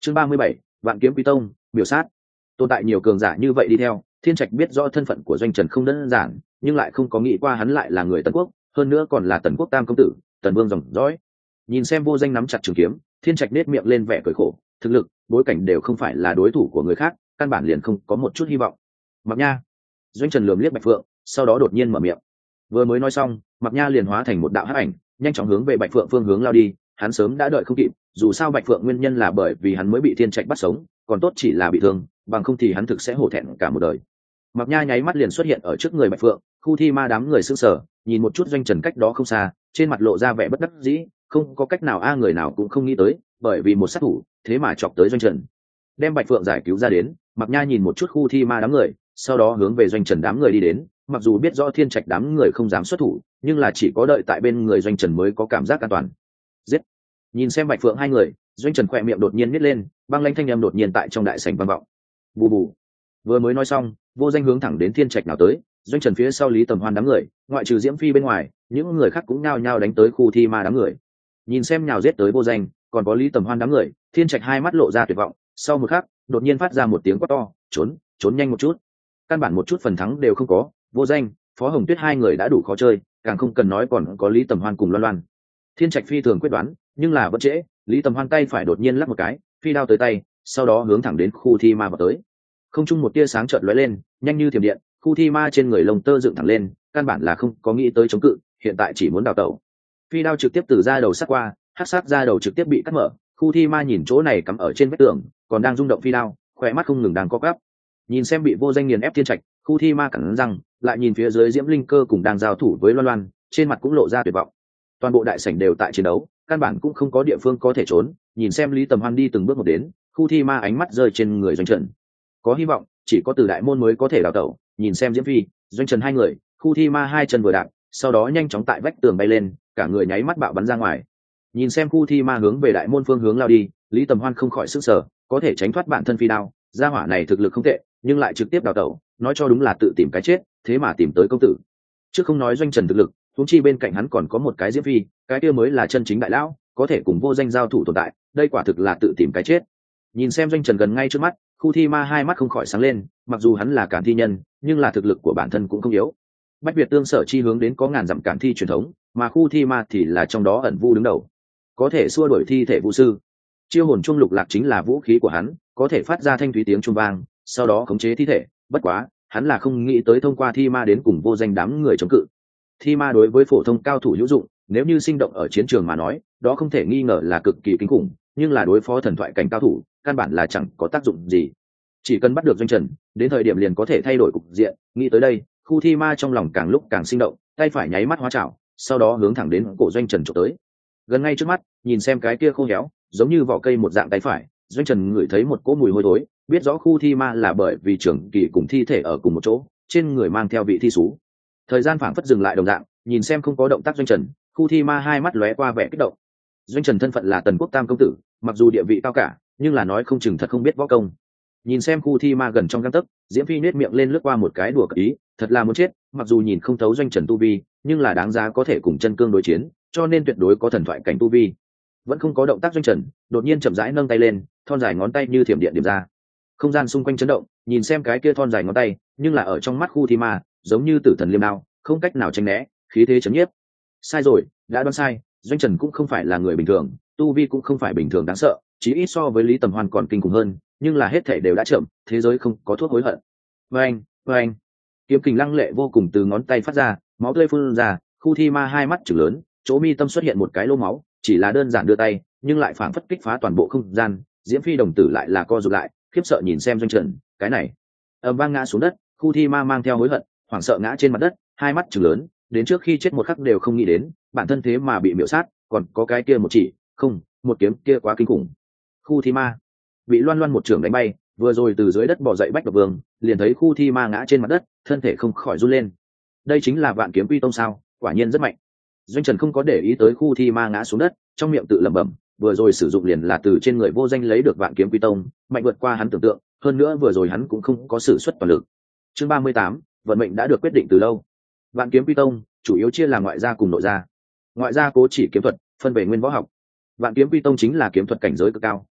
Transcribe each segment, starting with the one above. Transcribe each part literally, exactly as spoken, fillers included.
chương ba mươi bảy, vạn kiếm quy tông biểu sát. Tồn tại nhiều cường giả như vậy đi theo, Thiên Trạch biết rõ thân phận của Doanh Trần không đơn giản, nhưng lại không có nghĩ qua hắn lại là người Tần Quốc, hơn nữa còn là Tần Quốc tam công tử, Tần Vương dòng dõi. Nhìn xem Vô Danh nắm chặt trường kiếm, Thiên Trạch nết miệng lên vẻ cười khổ, thực lực, bối cảnh đều không phải là đối thủ của người khác, căn bản liền không có một chút hy vọng. Mặc Nha. Doanh Trần lườm liếc Bạch Phượng, sau đó đột nhiên mở miệng. Vừa mới nói xong, Mặc Nha liền hóa thành một đạo hắc ảnh, nhanh chóng hướng về Bạch Phượng phương hướng lao đi, hắn sớm đã đợi không kịp, dù sao Bạch Phượng nguyên nhân là bởi vì hắn mới bị Thiên Trạch bắt sống, còn tốt chỉ là bị thương, bằng không thì hắn thực sẽ hổ thẹn cả một đời. Mặc Nha nháy mắt liền xuất hiện ở trước người Bạch Phượng, khu thi ma đám người sững sờ, nhìn một chút Doanh Trần cách đó không xa, trên mặt lộ ra vẻ bất đắc dĩ, không có cách nào a người nào cũng không nghĩ tới, bởi vì một sát thủ, thế mà chọc tới Doanh Trần. Đem Bạch Phượng giải cứu ra đến, Mặc Nha nhìn một chút khu thi ma đám người, sau đó hướng về Doanh Trần đám người đi đến, mặc dù biết rõ Thiên Trạch đám người không dám xuất thủ, nhưng là chỉ có đợi tại bên người Doanh Trần mới có cảm giác an toàn. Giết. Nhìn xem Bạch Phượng hai người, Doanh Trần khỏe miệng đột nhiên nhếch lên, băng lãnh thanh âm đột nhiên tại trong đại sảnh vang vọng. Bù bù. Vừa mới nói xong, Vô Danh hướng thẳng đến Thiên Trạch nào tới, Doanh Trần phía sau Lý Tầm Hoan đám người, ngoại trừ Diễm Phi bên ngoài, những người khác cũng nhao nhao đánh tới khu thi ma đám người. Nhìn xem nhào giết tới Vô Danh, còn có Lý Tầm Hoan đám người, Thiên Trạch hai mắt lộ ra tuyệt vọng, sau một khắc, đột nhiên phát ra một tiếng quát to, trốn, trốn nhanh một chút. Căn bản một chút phần thắng đều không có, Vô Danh, Phó Hồng Tuyết hai người đã đủ khó chơi, càng không cần nói còn có Lý Tầm Hoan cùng Loan Loan. Thiên Trạch phi thường quyết đoán, nhưng là vẫn trễ, Lý Tầm Hoan tay phải đột nhiên lắc một cái, phi đao tới tay, sau đó hướng thẳng đến khu thi ma vào tới. Không trung một tia sáng chợt lóe lên, nhanh như thiểm điện, khu thi ma trên người lông tơ dựng thẳng lên, căn bản là không có nghĩ tới chống cự, hiện tại chỉ muốn đào tẩu. Phi đao trực tiếp từ da đầu sát qua, hắc sát da đầu trực tiếp bị cắt mở, khu thi ma nhìn chỗ này cắm ở trên vách tường, còn đang rung động phi đao, khỏe mắt không ngừng đang co quắp. Nhìn xem bị Vô Danh nghiền ép Thiên Trạch, khu thi ma cắn răng, lại nhìn phía dưới Diễm Linh Cơ cùng đang giao thủ với Loan Loan, trên mặt cũng lộ ra tuyệt vọng. Toàn bộ đại sảnh đều tại chiến đấu, căn bản cũng không có địa phương có thể trốn. Nhìn xem Lý Tầm Hoan đi từng bước một đến, khu thi ma ánh mắt rơi trên người Doanh Trần. Có hy vọng, chỉ có từ đại môn mới có thể đào tẩu. Nhìn xem Diễm Phi, Doanh Trần hai người, khu thi ma hai chân vừa đạp, sau đó nhanh chóng tại vách tường bay lên, cả người nháy mắt bạo bắn ra ngoài. Nhìn xem khu thi ma hướng về đại môn phương hướng lao đi, Lý Tầm Hoan không khỏi sửng sở, có thể tránh thoát bản thân phi đao, gia hỏa này thực lực không tệ, nhưng lại trực tiếp đào tẩu, nói cho đúng là tự tìm cái chết, thế mà tìm tới công tử. Trước không nói Doanh Trần thực lực, huống chi bên cạnh hắn còn có một cái Diễm Phi, cái kia mới là chân chính đại lão, có thể cùng Vô Danh giao thủ tồn tại, đây quả thực là tự tìm cái chết. Nhìn xem Doanh Trần gần ngay trước mắt, khu thi ma hai mắt không khỏi sáng lên, mặc dù hắn là cản thi nhân, nhưng là thực lực của bản thân cũng không yếu. Bách Việt Tương Sở chi hướng đến có ngàn dặm cản thi truyền thống, mà khu thi ma thì là trong đó ẩn vu đứng đầu, có thể xua đuổi thi thể vu sư. Chiêu hồn trung lục lạc chính là vũ khí của hắn, có thể phát ra thanh thúy tiếng trung vang, sau đó khống chế thi thể. Bất quá, hắn là không nghĩ tới thông qua thi ma đến cùng Vô Danh đám người chống cự. Thi ma đối với phổ thông cao thủ hữu dụng, nếu như sinh động ở chiến trường mà nói, đó không thể nghi ngờ là cực kỳ kinh khủng, nhưng là đối phó thần thoại cảnh cao thủ, căn bản là chẳng có tác dụng gì. Chỉ cần bắt được Doanh Trần, đến thời điểm liền có thể thay đổi cục diện. Nghĩ tới đây, khu thi ma trong lòng càng lúc càng sinh động, tay phải nháy mắt hóa chảo, sau đó hướng thẳng đến cổ Doanh Trần chụp tới. Gần ngay trước mắt, nhìn xem cái kia khô héo, giống như vỏ cây một dạng tay phải, Doanh Trần ngửi thấy một cỗ mùi hôi thối, biết rõ khu thi ma là bởi vì trưởng kỳ cùng thi thể ở cùng một chỗ, trên người mang theo vị thi sú. Thời gian phảng phất dừng lại đồng dạng, nhìn xem không có động tác Doanh Trần, khu thi ma hai mắt lóe qua vẻ kích động. Doanh Trần thân phận là Tần Quốc tam công tử, mặc dù địa vị cao cả, nhưng là nói không chừng thật không biết võ công. Nhìn xem khu thi ma gần trong gang tấc, Diễm Phi nết miệng lên lướt qua một cái đùa cợt ý, thật là muốn chết, mặc dù nhìn không thấu Doanh Trần tu vi, nhưng là đáng giá có thể cùng chân cương đối chiến, cho nên tuyệt đối có thần thoại cảnh tu vi. Vẫn không có động tác Doanh Trần, đột nhiên chậm rãi nâng tay lên, thon dài ngón tay như thiểm điện điểm ra. Không gian xung quanh chấn động, nhìn xem cái kia thon dài ngón tay, nhưng là ở trong mắt khu thi ma, giống như tử thần liêm đao, không cách nào tránh né, khí thế chấn nhiếp. Sai rồi, đã đoán sai, Doanh Trần cũng không phải là người bình thường, tu vi cũng không phải bình thường đáng sợ, chí ít so với Lý Tầm Hoan còn kinh khủng hơn, nhưng là hết thảy đều đã chậm, thế giới không có thuốc hối hận. Oeng, oeng. Kiếm kình lăng lệ vô cùng từ ngón tay phát ra, máu tươi phun ra, khu thi ma hai mắt trừng lớn, chỗ mi tâm xuất hiện một cái lỗ máu, chỉ là đơn giản đưa tay, nhưng lại phảng phất kích phá toàn bộ không gian. Diễm Phi đồng tử lại là co rụt lại, khiếp sợ nhìn xem Doanh Trần, cái này, ầm vang ngã xuống đất, khu thi ma mang theo hối hận, hoảng sợ ngã trên mặt đất, hai mắt trừng lớn, đến trước khi chết một khắc đều không nghĩ đến, bản thân thế mà bị miểu sát, còn có cái kia một chỉ, không, một kiếm kia quá kinh khủng. Khu thi ma bị Loan Loan một trưởng đánh bay, vừa rồi từ dưới đất bò dậy Bách Độc Vương, liền thấy khu thi ma ngã trên mặt đất, thân thể không khỏi run lên. Đây chính là Vạn Kiếm Quy Tông sao? Quả nhiên rất mạnh. Doanh Trần không có để ý tới khu thi ma ngã xuống đất, trong miệng tự lẩm bẩm, vừa rồi sử dụng liền là từ trên người Vô Danh lấy được Vạn Kiếm Quy Tông, mạnh vượt qua hắn tưởng tượng, hơn nữa vừa rồi hắn cũng không có sử xuất toàn lực. Chương ba mươi tám, vận mệnh đã được quyết định từ lâu. Vạn Kiếm Quy Tông chủ yếu chia là ngoại gia cùng nội gia. Ngoại gia cố chỉ kiếm thuật, phân về nguyên võ học. Vạn Kiếm Quy Tông chính là kiếm thuật cảnh giới cực cao,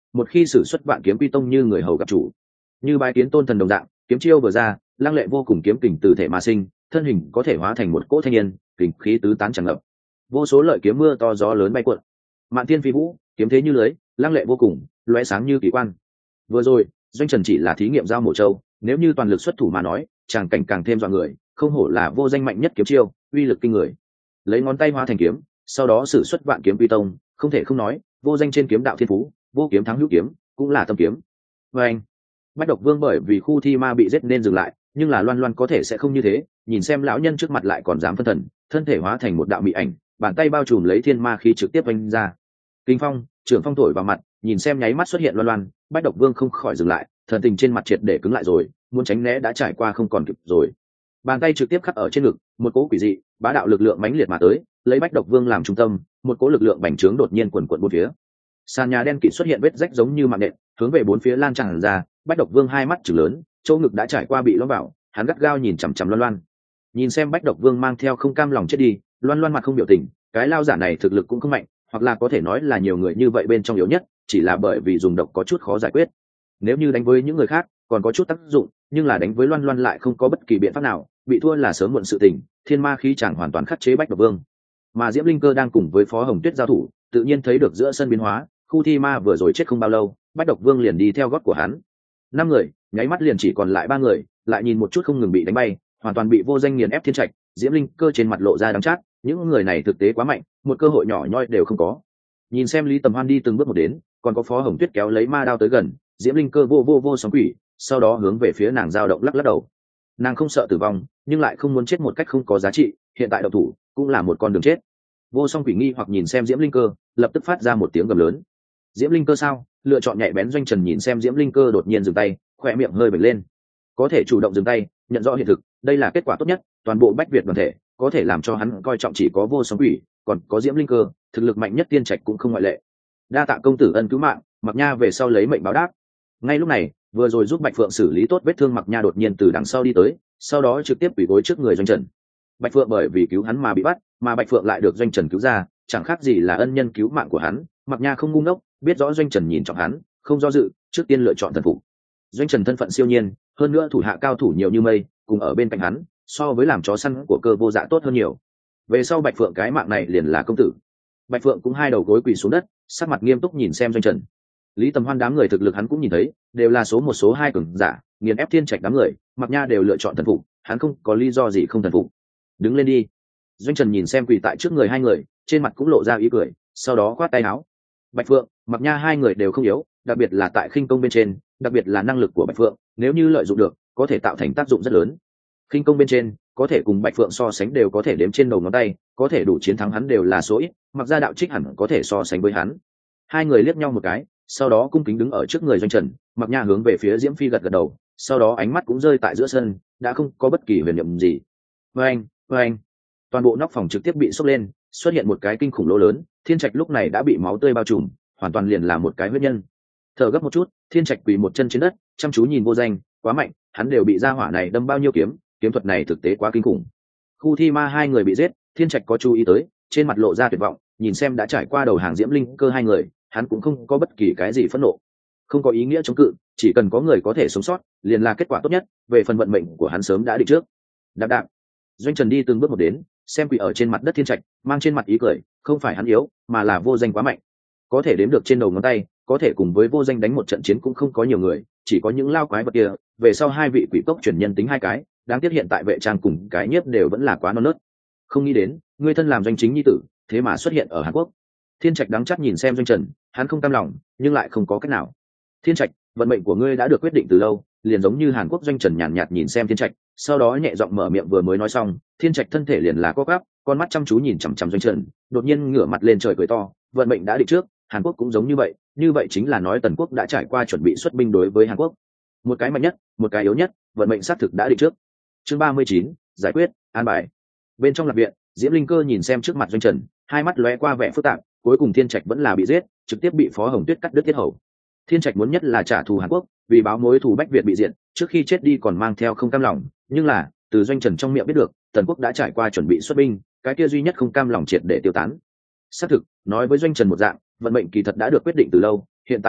một khi sử xuất vạn kiếm quy tông như người hầu gặp chủ, như bái kiến tôn thần đồng dạng, kiếm chiêu vừa ra, lăng lệ vô cùng, kiếm kình từ thể mà sinh, thân hình có thể hóa thành một cỗ thanh niên, kình khí tứ tán tràn ngập, vô số lợi kiếm mưa to gió lớn bay cuộn, mạn thiên phi vũ, kiếm thế như lưới, lăng lệ vô cùng, lóe sáng như kỳ quan. Vừa rồi doanh trần chỉ là thí nghiệm giao mổ châu, nếu như toàn lực xuất thủ mà nói, tràng cảnh càng thêm dọa người, không hổ là vô danh mạnh nhất kiếm chiêu, uy lực kinh người. Lấy ngón tay hóa thành kiếm, sau đó sử xuất vạn kiếm quy tông, không thể không nói, vô danh trên kiếm đạo thiên phú, vô kiếm thắng hữu kiếm, cũng là tâm kiếm. Và anh, Bách Độc Vương bởi vì khu thi ma bị giết nên dừng lại, nhưng là Loan Loan có thể sẽ không như thế, nhìn xem lão nhân trước mặt lại còn dám phân thần, thân thể hóa thành một đạo mị ảnh, bàn tay bao trùm lấy thiên ma khí trực tiếp vung ra. Kinh phong, trưởng phong thổi vào mặt, nhìn xem nháy mắt xuất hiện Loan Loan, Bách Độc Vương không khỏi dừng lại, thần tình trên mặt triệt để cứng lại rồi, muốn tránh né đã trải qua không còn kịp rồi. Bàn tay trực tiếp khắc ở trên ngực, một cỗ quỷ dị, bá đạo lực lượng mãnh liệt mà tới, lấy Bách Độc Vương làm trung tâm, một cỗ lực lượng bành trướng đột nhiên quần quần bốn phía. Sàn nhà đen kịt xuất hiện vết rách giống như mạng nện, hướng về bốn phía lan tràn ra. Bách Độc Vương hai mắt trừng lớn, chỗ ngực đã trải qua bị lõm vào, hắn gắt gao nhìn chằm chằm Loan Loan. Nhìn xem Bách Độc Vương mang theo không cam lòng chết đi, Loan Loan mặt không biểu tình, cái lao giả này thực lực cũng không mạnh, hoặc là có thể nói là nhiều người như vậy bên trong yếu nhất, chỉ là bởi vì dùng độc có chút khó giải quyết. Nếu như đánh với những người khác còn có chút tác dụng, nhưng là đánh với Loan Loan lại không có bất kỳ biện pháp nào, bị thua là sớm muộn sự tình. Thiên ma khí chẳng hoàn toàn khắc chế Bách Độc Vương, mà Diễm Linh Cơ đang cùng với Phó Hồng Tuyết giao thủ, tự nhiên thấy được giữa sân biến hóa. Khu thi ma vừa rồi chết không bao lâu, Bách Độc Vương liền đi theo gót của hắn. Năm người nháy mắt liền chỉ còn lại ba người, lại nhìn một chút không ngừng bị đánh bay, hoàn toàn bị vô danh nghiền ép. Thiên Trạch, Diễm Linh Cơ trên mặt lộ ra đắng chát, những người này thực tế quá mạnh, một cơ hội nhỏ nhoi đều không có. Nhìn xem Lý Tầm Hoan đi từng bước một đến, còn có Phó Hồng Tuyết kéo lấy ma đao tới gần, Diễm Linh Cơ vô vô vô sóng quỷ, sau đó hướng về phía nàng dao động lắc lắc đầu. Nàng không sợ tử vong, nhưng lại không muốn chết một cách không có giá trị, hiện tại độc thủ cũng là một con đường chết. Vô song quỷ nghi hoặc nhìn xem Diễm Linh Cơ, lập tức phát ra một tiếng gầm lớn. Diễm Linh Cơ sao? Lựa chọn nhạy bén Doanh Trần nhìn xem Diễm Linh Cơ đột nhiên dừng tay, khỏe miệng hơi bật lên. Có thể chủ động dừng tay, nhận rõ hiện thực, đây là kết quả tốt nhất. Toàn bộ Bách Việt đoàn thể có thể làm cho hắn coi trọng chỉ có vô song quỷ, còn có Diễm Linh Cơ, thực lực mạnh nhất Tiên Trạch cũng không ngoại lệ. Đa tạ công tử ân cứu mạng, Mặc Nha về sau lấy mệnh báo đáp. Ngay lúc này, vừa rồi giúp Bạch Phượng xử lý tốt vết thương Mặc Nha đột nhiên từ đằng sau đi tới, sau đó trực tiếp quỳ gối trước người Doanh Trần. Bạch Phượng bởi vì cứu hắn mà bị bắt, mà Bạch Phượng lại được Doanh Trần cứu ra, chẳng khác gì là ân nhân cứu mạng của hắn. Mặc Nha không ngu ngốc, biết rõ Doanh Trần nhìn trọng hắn, không do dự, trước tiên lựa chọn thần phục. Doanh Trần thân phận siêu nhiên, hơn nữa thủ hạ cao thủ nhiều như mây, cùng ở bên cạnh hắn, so với làm chó săn của Cơ Vô Dạ tốt hơn nhiều. Về sau Bạch Phượng cái mạng này liền là công tử. Bạch Phượng cũng hai đầu gối quỳ xuống đất, sắc mặt nghiêm túc nhìn xem Doanh Trần. Lý Tầm Hoan đám người thực lực hắn cũng nhìn thấy, đều là số một số hai cường giả, nghiền ép Thiên Trạch đám người, Mặc Nha đều lựa chọn thần phục, hắn không có lý do gì không thần phục. Đứng lên đi. Doanh Trần nhìn xem quỳ tại trước người hai người, trên mặt cũng lộ ra ý cười, sau đó khoát tay áo. Bạch Phượng, Mặc Nha hai người đều không yếu, đặc biệt là tại khinh công bên trên, đặc biệt là năng lực của Bạch Phượng, nếu như lợi dụng được, có thể tạo thành tác dụng rất lớn. Khinh công bên trên, có thể cùng Bạch Phượng so sánh đều có thể đếm trên đầu ngón tay, có thể đủ chiến thắng hắn đều là số ít, Mặc ra đạo trích hẳn có thể so sánh với hắn. Hai người liếc nhau một cái, sau đó cung kính đứng ở trước người Doanh Trần. Mặc Nha hướng về phía Diễm Phi gật gật đầu, sau đó ánh mắt cũng rơi tại giữa sân, đã không có bất kỳ huyền niệm gì. Oeng, oeng, toàn bộ nóc phòng trực tiếp bị sốc lên, xuất hiện một cái kinh khủng lỗ lớn. Thiên Trạch lúc này đã bị máu tươi bao trùm, hoàn toàn liền là một cái huyết nhân. Thở gấp một chút, Thiên Trạch quỳ một chân trên đất, chăm chú nhìn vô danh, quá mạnh, hắn đều bị gia hỏa này đâm bao nhiêu kiếm, kiếm thuật này thực tế quá kinh khủng. Khu thi ma hai người bị giết, Thiên Trạch có chú ý tới, trên mặt lộ ra tuyệt vọng, nhìn xem đã trải qua đầu hàng Diễm Linh Cơ hai người, hắn cũng không có bất kỳ cái gì phẫn nộ, không có ý nghĩa chống cự, chỉ cần có người có thể sống sót, liền là kết quả tốt nhất. Về phần vận mệnh của hắn sớm đã định trước. Đạp đạp, Doanh Trần đi từng bước một đến, xem quỳ ở trên mặt đất Thiên Trạch, mang trên mặt ý cười, không phải hắn yếu, mà là vô danh quá mạnh, có thể đếm được trên đầu ngón tay, có thể cùng với vô danh đánh một trận chiến cũng không có nhiều người, chỉ có những lao quái vật kia. Về sau hai vị quỷ cốc chuyển nhân tính hai cái, đáng tiếc hiện tại vệ trang cùng cái nhiếp đều vẫn là quá non nớt. Không nghĩ đến, ngươi thân làm doanh chính nhi tử, thế mà xuất hiện ở Hàn Quốc. Thiên Trạch đắng chắt nhìn xem Doanh Trần, hắn không cam lòng, nhưng lại không có cách nào. Thiên Trạch, vận mệnh của ngươi đã được quyết định từ lâu, liền giống như Hàn Quốc. Doanh Trần nhàn nhạt nhìn xem Thiên Trạch, sau đó nhẹ giọng mở miệng, vừa mới nói xong, Thiên Trạch thân thể liền là co quắp, con mắt chăm chú nhìn chằm chằm Doanh Trần, đột nhiên ngửa mặt lên trời cười to, vận mệnh đã định trước, Hàn Quốc cũng giống như vậy, như vậy chính là nói Tần Quốc đã trải qua chuẩn bị xuất binh đối với Hàn Quốc. Một cái mạnh nhất, một cái yếu nhất, vận mệnh xác thực đã định trước. Chương ba mươi chín, giải quyết, an bài. Bên trong lạc viện, Diễm Linh Cơ nhìn xem trước mặt Doanh Trần, hai mắt lóe qua vẻ phức tạp, cuối cùng Thiên Trạch vẫn là bị giết, trực tiếp bị Phó Hồng Tuyết cắt đứt tiết hầu. Thiên Trạch muốn nhất là trả thù Hàn Quốc, vì báo mối thù Bách Việt bị diệt, trước khi chết đi còn mang theo không cam lòng, nhưng là từ Doanh Trần trong miệng biết được, Tần Quốc đã trải qua chuẩn bị xuất binh, cái kia duy nhất không cam lòng triệt để tiêu tán. Xác thực, nói với Doanh Trần một dạng, vận mệnh kỳ thật đã được quyết định từ lâu, hiện tại Hàn Quốc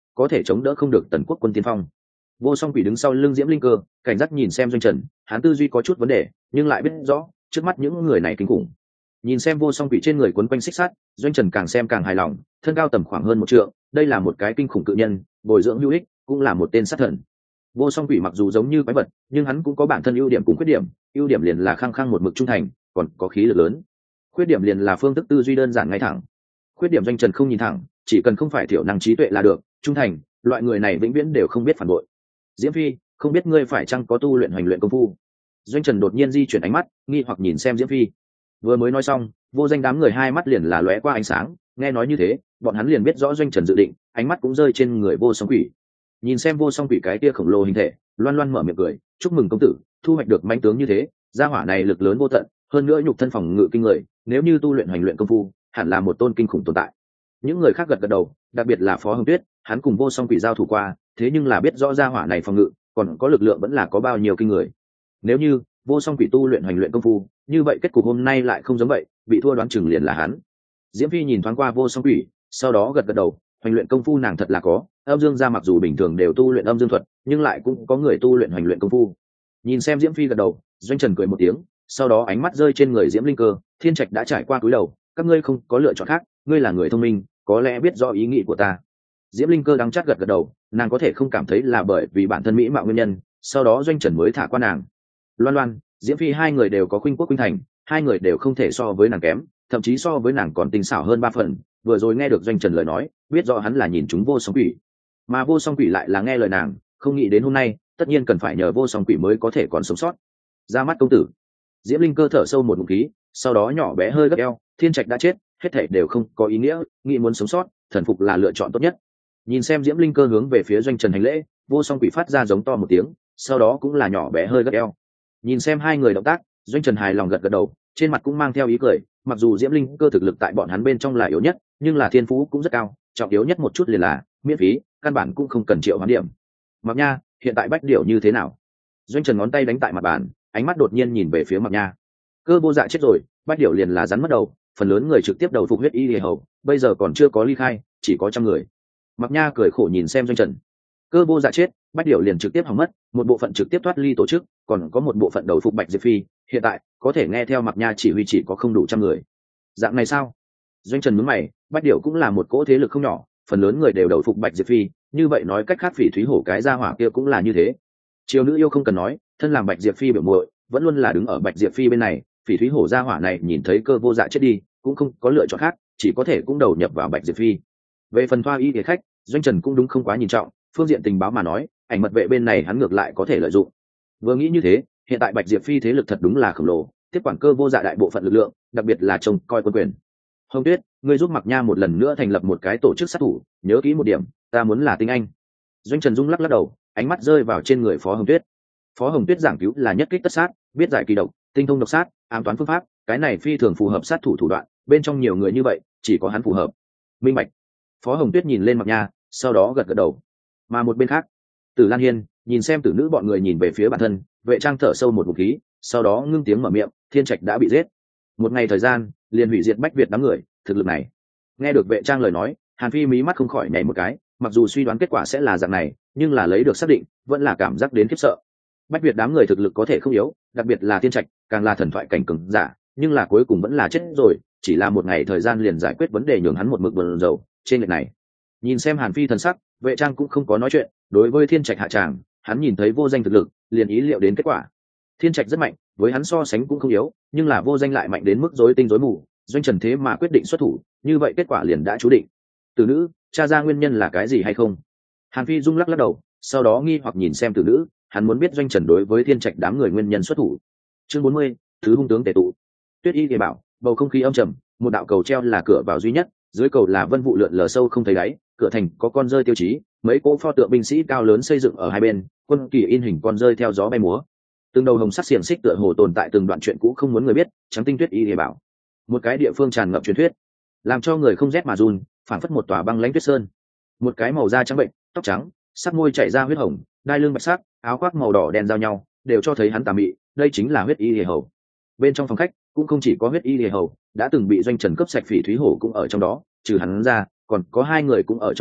có thể chống đỡ không được tần quốc quân tiên phong. Vô Song Quỷ đứng sau lưng Diễm Linh Cơ, cảnh giác nhìn xem Doanh Trần, hắn tư duy có chút vấn đề, nhưng lại biết rõ trước mắt những người này kinh khủng. Nhìn xem Vô Song Quỷ trên người quấn quanh xích sắt, Doanh Trần càng xem càng hài lòng, thân cao tầm khoảng hơn một trượng, đây là một cái kinh khủng cự nhân, bồi dưỡng hữu ích, cũng là một tên sát thần. Vô Song Quỷ mặc dù giống như quái vật, nhưng hắn cũng có bản thân ưu điểm cùng khuyết điểm, ưu điểm liền là khăng khăng một mực trung thành, còn có khí lực lớn. Khuyết điểm liền là phương thức tư duy đơn giản ngay thẳng. Khuyết điểm Doanh Trần không nhìn thẳng, chỉ cần không phải thiểu năng trí tuệ là được, trung thành, loại người này vĩnh viễn đều không biết phản bội. Diễm Phi, không biết ngươi phải chăng có tu luyện hành luyện công phu? Doanh Trần đột nhiên di chuyển ánh mắt, nghi hoặc nhìn xem Diễm Phi. Vừa mới nói xong, Vô Danh đám người hai mắt liền là lóe qua ánh sáng, nghe nói như thế, bọn hắn liền biết rõ Doanh Trần dự định, ánh mắt cũng rơi trên người Vô Song Quỷ. Nhìn xem Vô Song Quỷ cái kia khổng lồ hình thể, loan loan mở miệng cười, chúc mừng công tử, thu hoạch được mãnh tướng như thế, gia hỏa này lực lớn vô tận, hơn nữa nhục thân phòng ngự kinh người, nếu như tu luyện hành luyện công phu, hẳn là một tôn kinh khủng tồn tại. Những người khác gật gật đầu, đặc biệt là Phó Hồng Tuyết, hắn cùng Vô Song Quỷ giao thủ qua, thế nhưng là biết rõ gia hỏa này phòng ngự, còn có lực lượng vẫn là có bao nhiêu kinh người. Nếu như Vô Song Quỷ tu luyện hành luyện công phu, như vậy kết cục hôm nay lại không giống vậy, bị thua đoán chừng liền là hắn. Diễm Phi nhìn thoáng qua Vô Song Quỷ, sau đó gật gật đầu, hành luyện công phu nàng thật là có, âm dương gia mặc dù bình thường đều tu luyện âm dương thuật, nhưng lại cũng có người tu luyện hành luyện công phu. Nhìn xem Diễm Phi gật đầu, Doanh Trần cười một tiếng, sau đó ánh mắt rơi trên người Diễm Linh Cơ, Thiên Trạch đã trải qua cúi đầu, các ngươi không có lựa chọn khác, ngươi là người thông minh, có lẽ biết rõ ý nghĩ của ta. Diễm Linh Cơ đắng chát gật gật đầu, nàng có thể không cảm thấy là bởi vì bản thân mỹ mạo nguyên nhân, sau đó Doanh Trần mới thả qua nàng. Loan Loan, Diễm Phi hai người đều có khuynh quốc khuynh thành, hai người đều không thể so với nàng kém, thậm chí so với nàng còn tinh xảo hơn ba phần. Vừa rồi nghe được Doanh Trần lời nói, biết rõ hắn là nhìn chúng Vô Song Quỷ, mà Vô Song Quỷ lại là nghe lời nàng, không nghĩ đến hôm nay, tất nhiên cần phải nhờ Vô Song Quỷ mới có thể còn sống sót. Ra mắt công tử. Diễm Linh Cơ thở sâu một ngụm khí, sau đó nhỏ bé hơi gấp eo, Thiên Trạch đã chết, hết thảy đều không có ý nghĩa, nghĩ muốn sống sót, thần phục là lựa chọn tốt nhất. Nhìn xem Diễm Linh Cơ hướng về phía Doanh Trần hành lễ, Vô Song Quỷ phát ra giống to một tiếng, sau đó cũng là nhỏ bé hơi gấp eo. Nhìn xem hai người động tác, Doanh Trần hài lòng gật gật đầu, trên mặt cũng mang theo ý cười, mặc dù Diễm Linh Cơ thực lực tại bọn hắn bên trong là yếu nhất, nhưng là thiên phú cũng rất cao, trọng yếu nhất một chút liền là miễn phí, căn bản cũng không cần triệu hoán điểm. Mặc Nha, hiện tại Bách Điểu như thế nào? Doanh Trần ngón tay đánh tại mặt bàn, ánh mắt đột nhiên nhìn về phía Mặc Nha. Cơ Vô Dạ chết rồi, Bách Điểu liền là rắn mất đầu, phần lớn người trực tiếp đầu phục huyết y liề hầu, bây giờ còn chưa có ly khai, chỉ có trăm người. Mặc Nha cười khổ nhìn xem Doanh Trần. Cơ Vô Dạ chết, Bách Điểu liền trực tiếp hỏng mất, một bộ phận trực tiếp thoát ly tổ chức, còn có một bộ phận đầu phục Bạch Diệp Phi, hiện tại có thể nghe theo Mặc Nha chỉ huy chỉ có không đủ trăm người. Dạng này sao? Doanh Trần nhướng mày, Bách Điểu cũng là một cỗ thế lực không nhỏ, phần lớn người đều đầu phục Bạch Diệp Phi, như vậy nói cách khác Phỉ Thúy Hổ cái gia hỏa kia cũng là như thế. Triều nữ yêu không cần nói, thân làm Bạch Diệp Phi biểu muội, vẫn luôn là đứng ở Bạch Diệp Phi bên này, Phỉ Thúy Hổ gia hỏa này nhìn thấy Cơ Vô Dạ chết đi, cũng không có lựa chọn khác, chỉ có thể cũng đầu nhập vào Bạch Diệp Phi. Về phần Thoa Y Thế khách, Doanh Trần cũng đúng không quá nhìn trọng, phương diện tình báo mà nói, ảnh mật vệ bên này hắn ngược lại có thể lợi dụng. Vừa nghĩ như thế, hiện tại Bạch Diệp Phi thế lực thật đúng là khổng lồ, tiếp quản Cơ Vô Dạ đại bộ phận lực lượng, đặc biệt là trông coi quân quyền. Hồng Tuyết, ngươi giúp Mặc Nha một lần nữa thành lập một cái tổ chức sát thủ, nhớ kỹ một điểm, ta muốn là tinh anh. Doanh Trần Dung lắc lắc đầu, ánh mắt rơi vào trên người Phó Hồng Tuyết. Phó Hồng Tuyết giảng cứu là nhất kích tất sát, biết giải kỳ độc, tinh thông độc sát, ám toán phương pháp, cái này phi thường phù hợp sát thủ thủ đoạn, bên trong nhiều người như vậy, chỉ có hắn phù hợp. Minh bạch. Phó Hồng Tuyết nhìn lên Mặc Nha, sau đó gật gật đầu. Mà một bên khác, Tử Lan Hiên nhìn xem tử nữ bọn người nhìn về phía bản thân, Vệ Trang thở sâu một ngụm khí, sau đó ngưng tiếng mở miệng, Thiên Trạch đã bị giết. Một ngày thời gian, liền hủy diệt Bách Việt đám người, thực lực này. Nghe được Vệ Trang lời nói, Hàn Phi mí mắt không khỏi nhảy một cái, mặc dù suy đoán kết quả sẽ là dạng này, nhưng là lấy được xác định, vẫn là cảm giác đến khiếp sợ. Bách Việt đám người thực lực có thể không yếu, đặc biệt là Thiên Trạch, càng là thần thoại cảnh cường giả, nhưng là cuối cùng vẫn là chết rồi, chỉ là một ngày thời gian liền giải quyết vấn đề nhường hắn một mực bần dầu. Trên lệch này, nhìn xem Hàn Phi thần sắc, Vệ Trang cũng không có nói chuyện, đối với Thiên Trạch hạ tràng, hắn nhìn thấy Vô Danh thực lực, liền ý liệu đến kết quả. Thiên Trạch rất mạnh, với hắn so sánh cũng không yếu, nhưng là Vô Danh lại mạnh đến mức rối tinh rối mù, Doanh Trần thế mà quyết định xuất thủ, như vậy kết quả liền đã chú định. Tử nữ, tra ra nguyên nhân là cái gì hay không? Hàn Phi rung lắc lắc đầu, sau đó nghi hoặc nhìn xem tử nữ, hắn muốn biết Doanh Trần đối với Thiên Trạch đám người nguyên nhân xuất thủ. Chương bốn mươi, thứ hung tướng tề tụ. Tuyết Y Kỳ bảo, bầu không khí âm trầm, một đạo cầu treo là cửa vào duy nhất, dưới cầu là vân vụ lượn lờ sâu không thấy đáy, cửa thành có con rơi tiêu chí, mấy cỗ pho tượng binh sĩ cao lớn xây dựng ở hai bên, quân kỳ in hình con rơi theo gió bay múa. Từng đầu hồng sắc xiềng xích tựa hồ tồn tại từng đoạn chuyện cũ không muốn người biết, trắng tinh Tuyết Y Kỳ bảo. Một cái địa phương tràn ngập truyền thuyết, làm cho người không rét mà run, phảng phất một tòa băng lãnh tuyết sơn. Một cái màu da trắng bệnh, tóc trắng, sắc môi chảy ra huyết hồng, đai lưng bạch sắc, áo khoác màu đỏ đen giao nhau, đều cho thấy hắn tà mị, đây chính là Huyết Y Lìa Hầu. Bên trong phòng khách cũng không chỉ có Huyết Y Lìa Hầu, đã từng bị Doanh Trần cướp sạch Phỉ Thúy Hổ cũng ở trong đó, trừ hắn ra, còn có hai người cũng ở trong đó,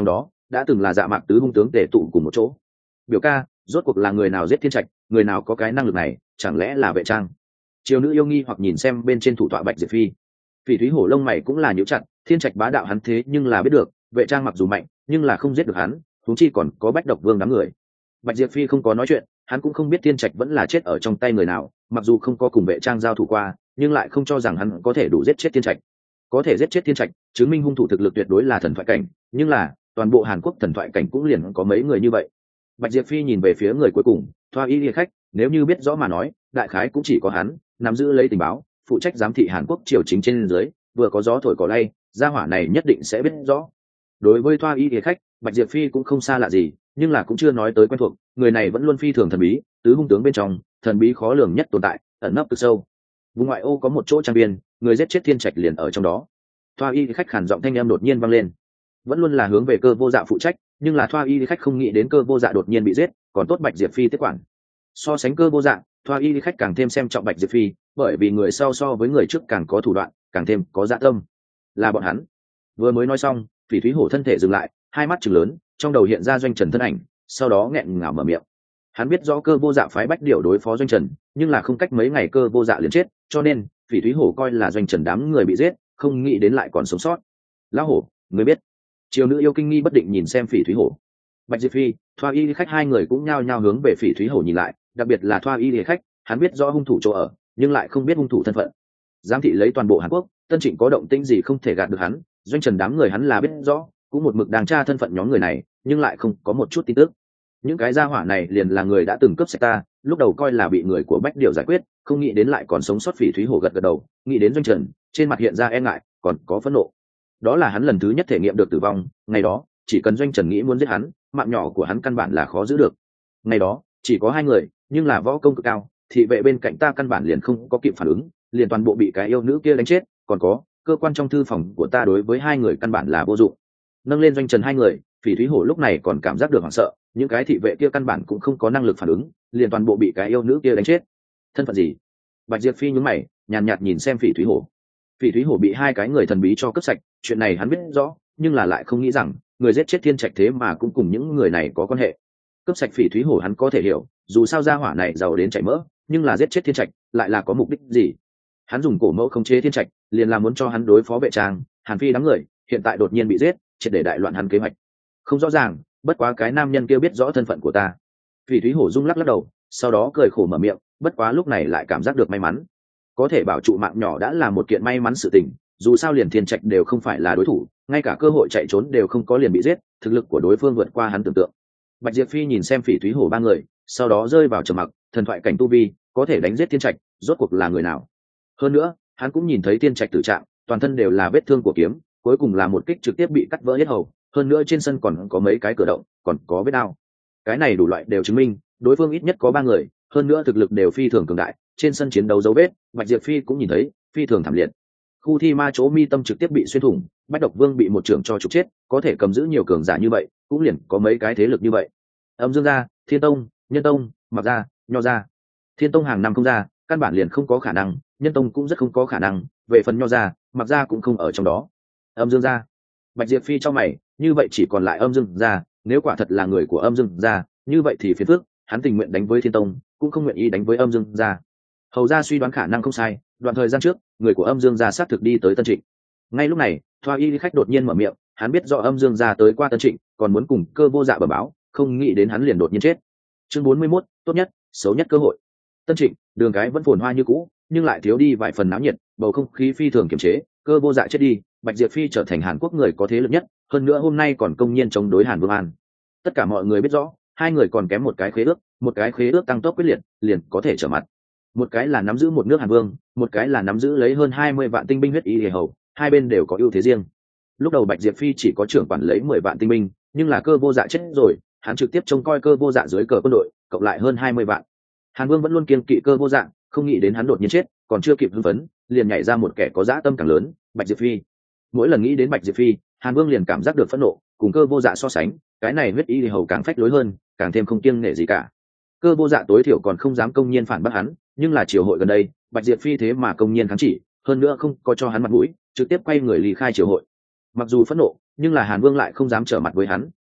đã từng là Dạ Mạc tứ hung tướng tề tụ cùng một chỗ. Biểu ca, rốt cuộc là người nào giết Thiên Trạch, người nào có cái năng lực này, chẳng lẽ là Vệ Trang? Triều nữ yêu nghi hoặc nhìn xem bên trên thủ tọa Bạch Diệp Phi. Phỉ Thúy Hổ lông mày cũng là nhíu chặt, Thiên Trạch bá đạo hắn thế nhưng là biết được, Vệ Trang mặc dù mạnh, nhưng là không giết được hắn, huống chi còn có Bách Độc Vương đám người. Bạch Diệp Phi không có nói chuyện, hắn cũng không biết Thiên Trạch vẫn là chết ở trong tay người nào, mặc dù không có cùng Vệ Trang giao thủ qua, nhưng lại không cho rằng hắn có thể đủ giết chết Thiên Trạch. Có thể giết chết Thiên Trạch, chứng minh hung thủ thực lực tuyệt đối là thần thoại cảnh, nhưng là toàn bộ Hàn Quốc thần thoại cảnh cũng liền có mấy người như vậy. Bạch Diệp Phi nhìn về phía người cuối cùng, Thoa Y Lìa khách, nếu như biết rõ mà nói, đại khái cũng chỉ có hắn nắm giữ lấy tình báo, phụ trách giám thị Hàn Quốc triều chính trên dưới, vừa có gió thổi cỏ lay, gia hỏa này nhất định sẽ biết rõ. Đối với Thoa Y Lìa khách, Bạch Diệp Phi cũng không xa lạ gì, nhưng là cũng chưa nói tới quen thuộc, người này vẫn luôn phi thường thần bí, tứ hung tướng bên trong, thần bí khó lường nhất tồn tại, ẩn nấp cực sâu. Vùng ngoại ô có một chỗ trang viên, người giết chết Thiên Trạch liền ở trong đó. Thoa Y khách khản giọng thanh âm đột nhiên vang lên, vẫn luôn là hướng về Cơ Vô Dạ phụ trách, nhưng là Thoa Y khách không nghĩ đến Cơ Vô Dạ đột nhiên bị giết, còn tốt Bạch Diệp Phi tiếp quản. So sánh Cơ Vô Dạ, Thoa Y khách càng thêm xem trọng Bạch Diệp Phi, bởi vì người sau so với người trước càng có thủ đoạn, càng thêm có dạ tâm. Là bọn hắn. Vừa mới nói xong, Phỉ Thúy Hổ thân thể dừng lại, hai mắt trừng lớn, trong đầu hiện ra Doanh Trần thân ảnh, sau đó nghẹn ngào mở miệng. Hắn biết rõ Cơ Vô Dạ phái Bách Điểu đối phó Doanh Trần, nhưng là không cách mấy ngày Cơ Vô Dạ liền chết, cho nên Phỉ Thúy Hổ coi là Doanh Trần đám người bị giết, không nghĩ đến lại còn sống sót. Lão hổ, người biết? Triều nữ yêu kinh nghi bất định nhìn xem Phỉ Thúy Hổ. Bạch Diệp Phi, Thoa Y khách hai người cũng nhao nhao hướng về Phỉ Thúy Hổ nhìn lại, đặc biệt là Thoa Y khách, hắn biết rõ hung thủ chỗ ở, nhưng lại không biết hung thủ thân phận. Giám thị lấy toàn bộ Hàn Quốc, Tân Trịnh có động tĩnh gì không thể gạt được hắn, Doanh Trần đám người hắn là biết rõ, cũng một mực đang tra thân phận nhóm người này, nhưng lại không có một chút tin tức. Những cái gia hỏa này liền là người đã từng cướp sạch ta, lúc đầu coi là bị người của Bách Điểu giải quyết, không nghĩ đến lại còn sống sót. Phỉ Thúy Hổ gật gật đầu, nghĩ đến Doanh Trần, trên mặt hiện ra e ngại, còn có phẫn nộ. Đó là hắn lần thứ nhất thể nghiệm được tử vong, ngày đó, chỉ cần Doanh Trần nghĩ muốn giết hắn, mạng nhỏ của hắn căn bản là khó giữ được. Ngày đó, chỉ có hai người, nhưng là võ công cực cao, thị vệ bên cạnh ta căn bản liền không có kịp phản ứng, liền toàn bộ bị cái yêu nữ kia đánh chết, còn có, cơ quan trong thư phòng của ta đối với hai người căn bản là vô dụng. Nâng lên Doanh Trần hai người, Phỉ Thúy Hổ lúc này còn cảm giác được hoảng sợ, những cái thị vệ kia căn bản cũng không có năng lực phản ứng, liền toàn bộ bị cái yêu nữ kia đánh chết. Thân phận gì? Bạch Diệp Phi nhướng mày, nhàn nhạt nhìn xem Phỉ Thúy Hổ. Phỉ Thúy Hổ bị hai cái người thần bí cho cướp sạch, chuyện này hắn biết rõ, nhưng là lại không nghĩ rằng người giết chết Thiên Trạch thế mà cũng cùng những người này có quan hệ. Cướp sạch Phỉ Thúy Hổ hắn có thể hiểu, dù sao gia hỏa này giàu đến chảy mỡ, nhưng là giết chết Thiên Trạch lại là có mục đích gì? Hắn dùng cổ mẫu khống chế Thiên Trạch, liền là muốn cho hắn đối phó Vệ Trang, Hàn Phi đám người, hiện tại đột nhiên bị giết, triệt để đại loạn hắn kế hoạch. Không rõ ràng, bất quá cái nam nhân kia biết rõ thân phận của ta. Phỉ Thúy Hổ rung lắc lắc đầu, sau đó cười khổ mở miệng, bất quá lúc này lại cảm giác được may mắn. Có thể bảo trụ mạng nhỏ đã là một kiện may mắn sự tình, dù sao liền Thiên Trạch đều không phải là đối thủ, ngay cả cơ hội chạy trốn đều không có liền bị giết, thực lực của đối phương vượt qua hắn tưởng tượng. Bạch Diệp Phi nhìn xem Phỉ Thúy Hổ ba người, sau đó rơi vào trầm mặc, thần thoại cảnh tu vi, có thể đánh giết Thiên Trạch, rốt cuộc là người nào? Hơn nữa, hắn cũng nhìn thấy Thiên Trạch tử trạng, toàn thân đều là vết thương của kiếm, cuối cùng là một kích trực tiếp bị cắt vỡ hết hầu, hơn nữa trên sân còn có mấy cái cửa động, còn có vết đao. Cái này đủ loại đều chứng minh, đối phương ít nhất có ba người, hơn nữa thực lực đều phi thường cường đại, trên sân chiến đấu dấu vết, Bạch Diệp Phi cũng nhìn thấy, phi thường thảm liệt. Khu thi ma chỗ mi tâm trực tiếp bị xuyên thủng, Bách Độc Vương bị một trưởng cho trục chết, có thể cầm giữ nhiều cường giả như vậy, cũng liền có mấy cái thế lực như vậy. Âm Dương gia, Thiên Tông, Nhân Tông, Mặc gia, Nho gia. Thiên Tông hàng năm không ra, căn bản liền không có khả năng, Nhân Tông cũng rất không có khả năng, về phần Nho gia, Mặc gia cũng không ở trong đó. Âm Dương gia. Bạch Diệp Phi trong mày, như vậy chỉ còn lại Âm Dương gia, nếu quả thật là người của Âm Dương gia, như vậy thì phiền phức, hắn tình nguyện đánh với Thiên Tông, cũng không nguyện ý đánh với Âm Dương gia. Hầu gia suy đoán khả năng không sai, đoạn thời gian trước, người của Âm Dương gia xác thực đi tới Tân Trịnh. Ngay lúc này, Thoa Y khách đột nhiên mở miệng, hắn biết rõ Âm Dương gia tới qua Tân Trịnh, còn muốn cùng Cơ Vô Dạ bẩm báo, không nghĩ đến hắn liền đột nhiên chết. Chương bốn mươi mốt, tốt nhất, xấu nhất cơ hội. Tân Trịnh, đường cái vẫn phồn hoa như cũ, nhưng lại thiếu đi vài phần náo nhiệt, bầu không khí phi thường kiềm chế. Cơ Vô Dạ chết đi, Bạch Diệp Phi trở thành Hàn Quốc người có thế lực nhất, hơn nữa hôm nay còn công nhiên chống đối Hàn Vương An. Tất cả mọi người biết rõ, hai người còn kém một cái khế ước, một cái khế ước tăng tốc quyết liệt, liền có thể trở mặt. Một cái là nắm giữ một nước Hàn Vương, một cái là nắm giữ lấy hơn hai mươi vạn tinh binh huyết y hề hầu, hai bên đều có ưu thế riêng. Lúc đầu Bạch Diệp Phi chỉ có trưởng quản lấy mười vạn tinh binh, nhưng là Cơ Vô Dạ chết rồi, hắn trực tiếp trông coi Cơ Vô Dạ dưới cờ quân đội, cộng lại hơn hai mươi vạn. Hàn Vương vẫn luôn kiêng kỵ Cơ Vô Dạ, không nghĩ đến hắn đột nhiên chết, còn chưa kịp hưng phấn, liền nhảy ra một kẻ có dã tâm càng lớn, Bạch Diệp Phi. Mỗi lần nghĩ đến Bạch Diệp Phi, Hàn Vương liền cảm giác được phẫn nộ, cùng Cơ Vô Dạ so sánh, cái này huyết y hầu càng phách lối hơn, càng thêm không kiêng nể gì cả. Cơ Vô Dạ tối thiểu còn không dám công nhiên phản bác hắn, nhưng là triều hội gần đây, Bạch Diệp Phi thế mà công nhiên kháng chỉ, hơn nữa không có cho hắn mặt mũi, trực tiếp quay người ly khai triều hội. Mặc dù phẫn nộ, nhưng là Hàn Vương lại không dám trở mặt với hắn,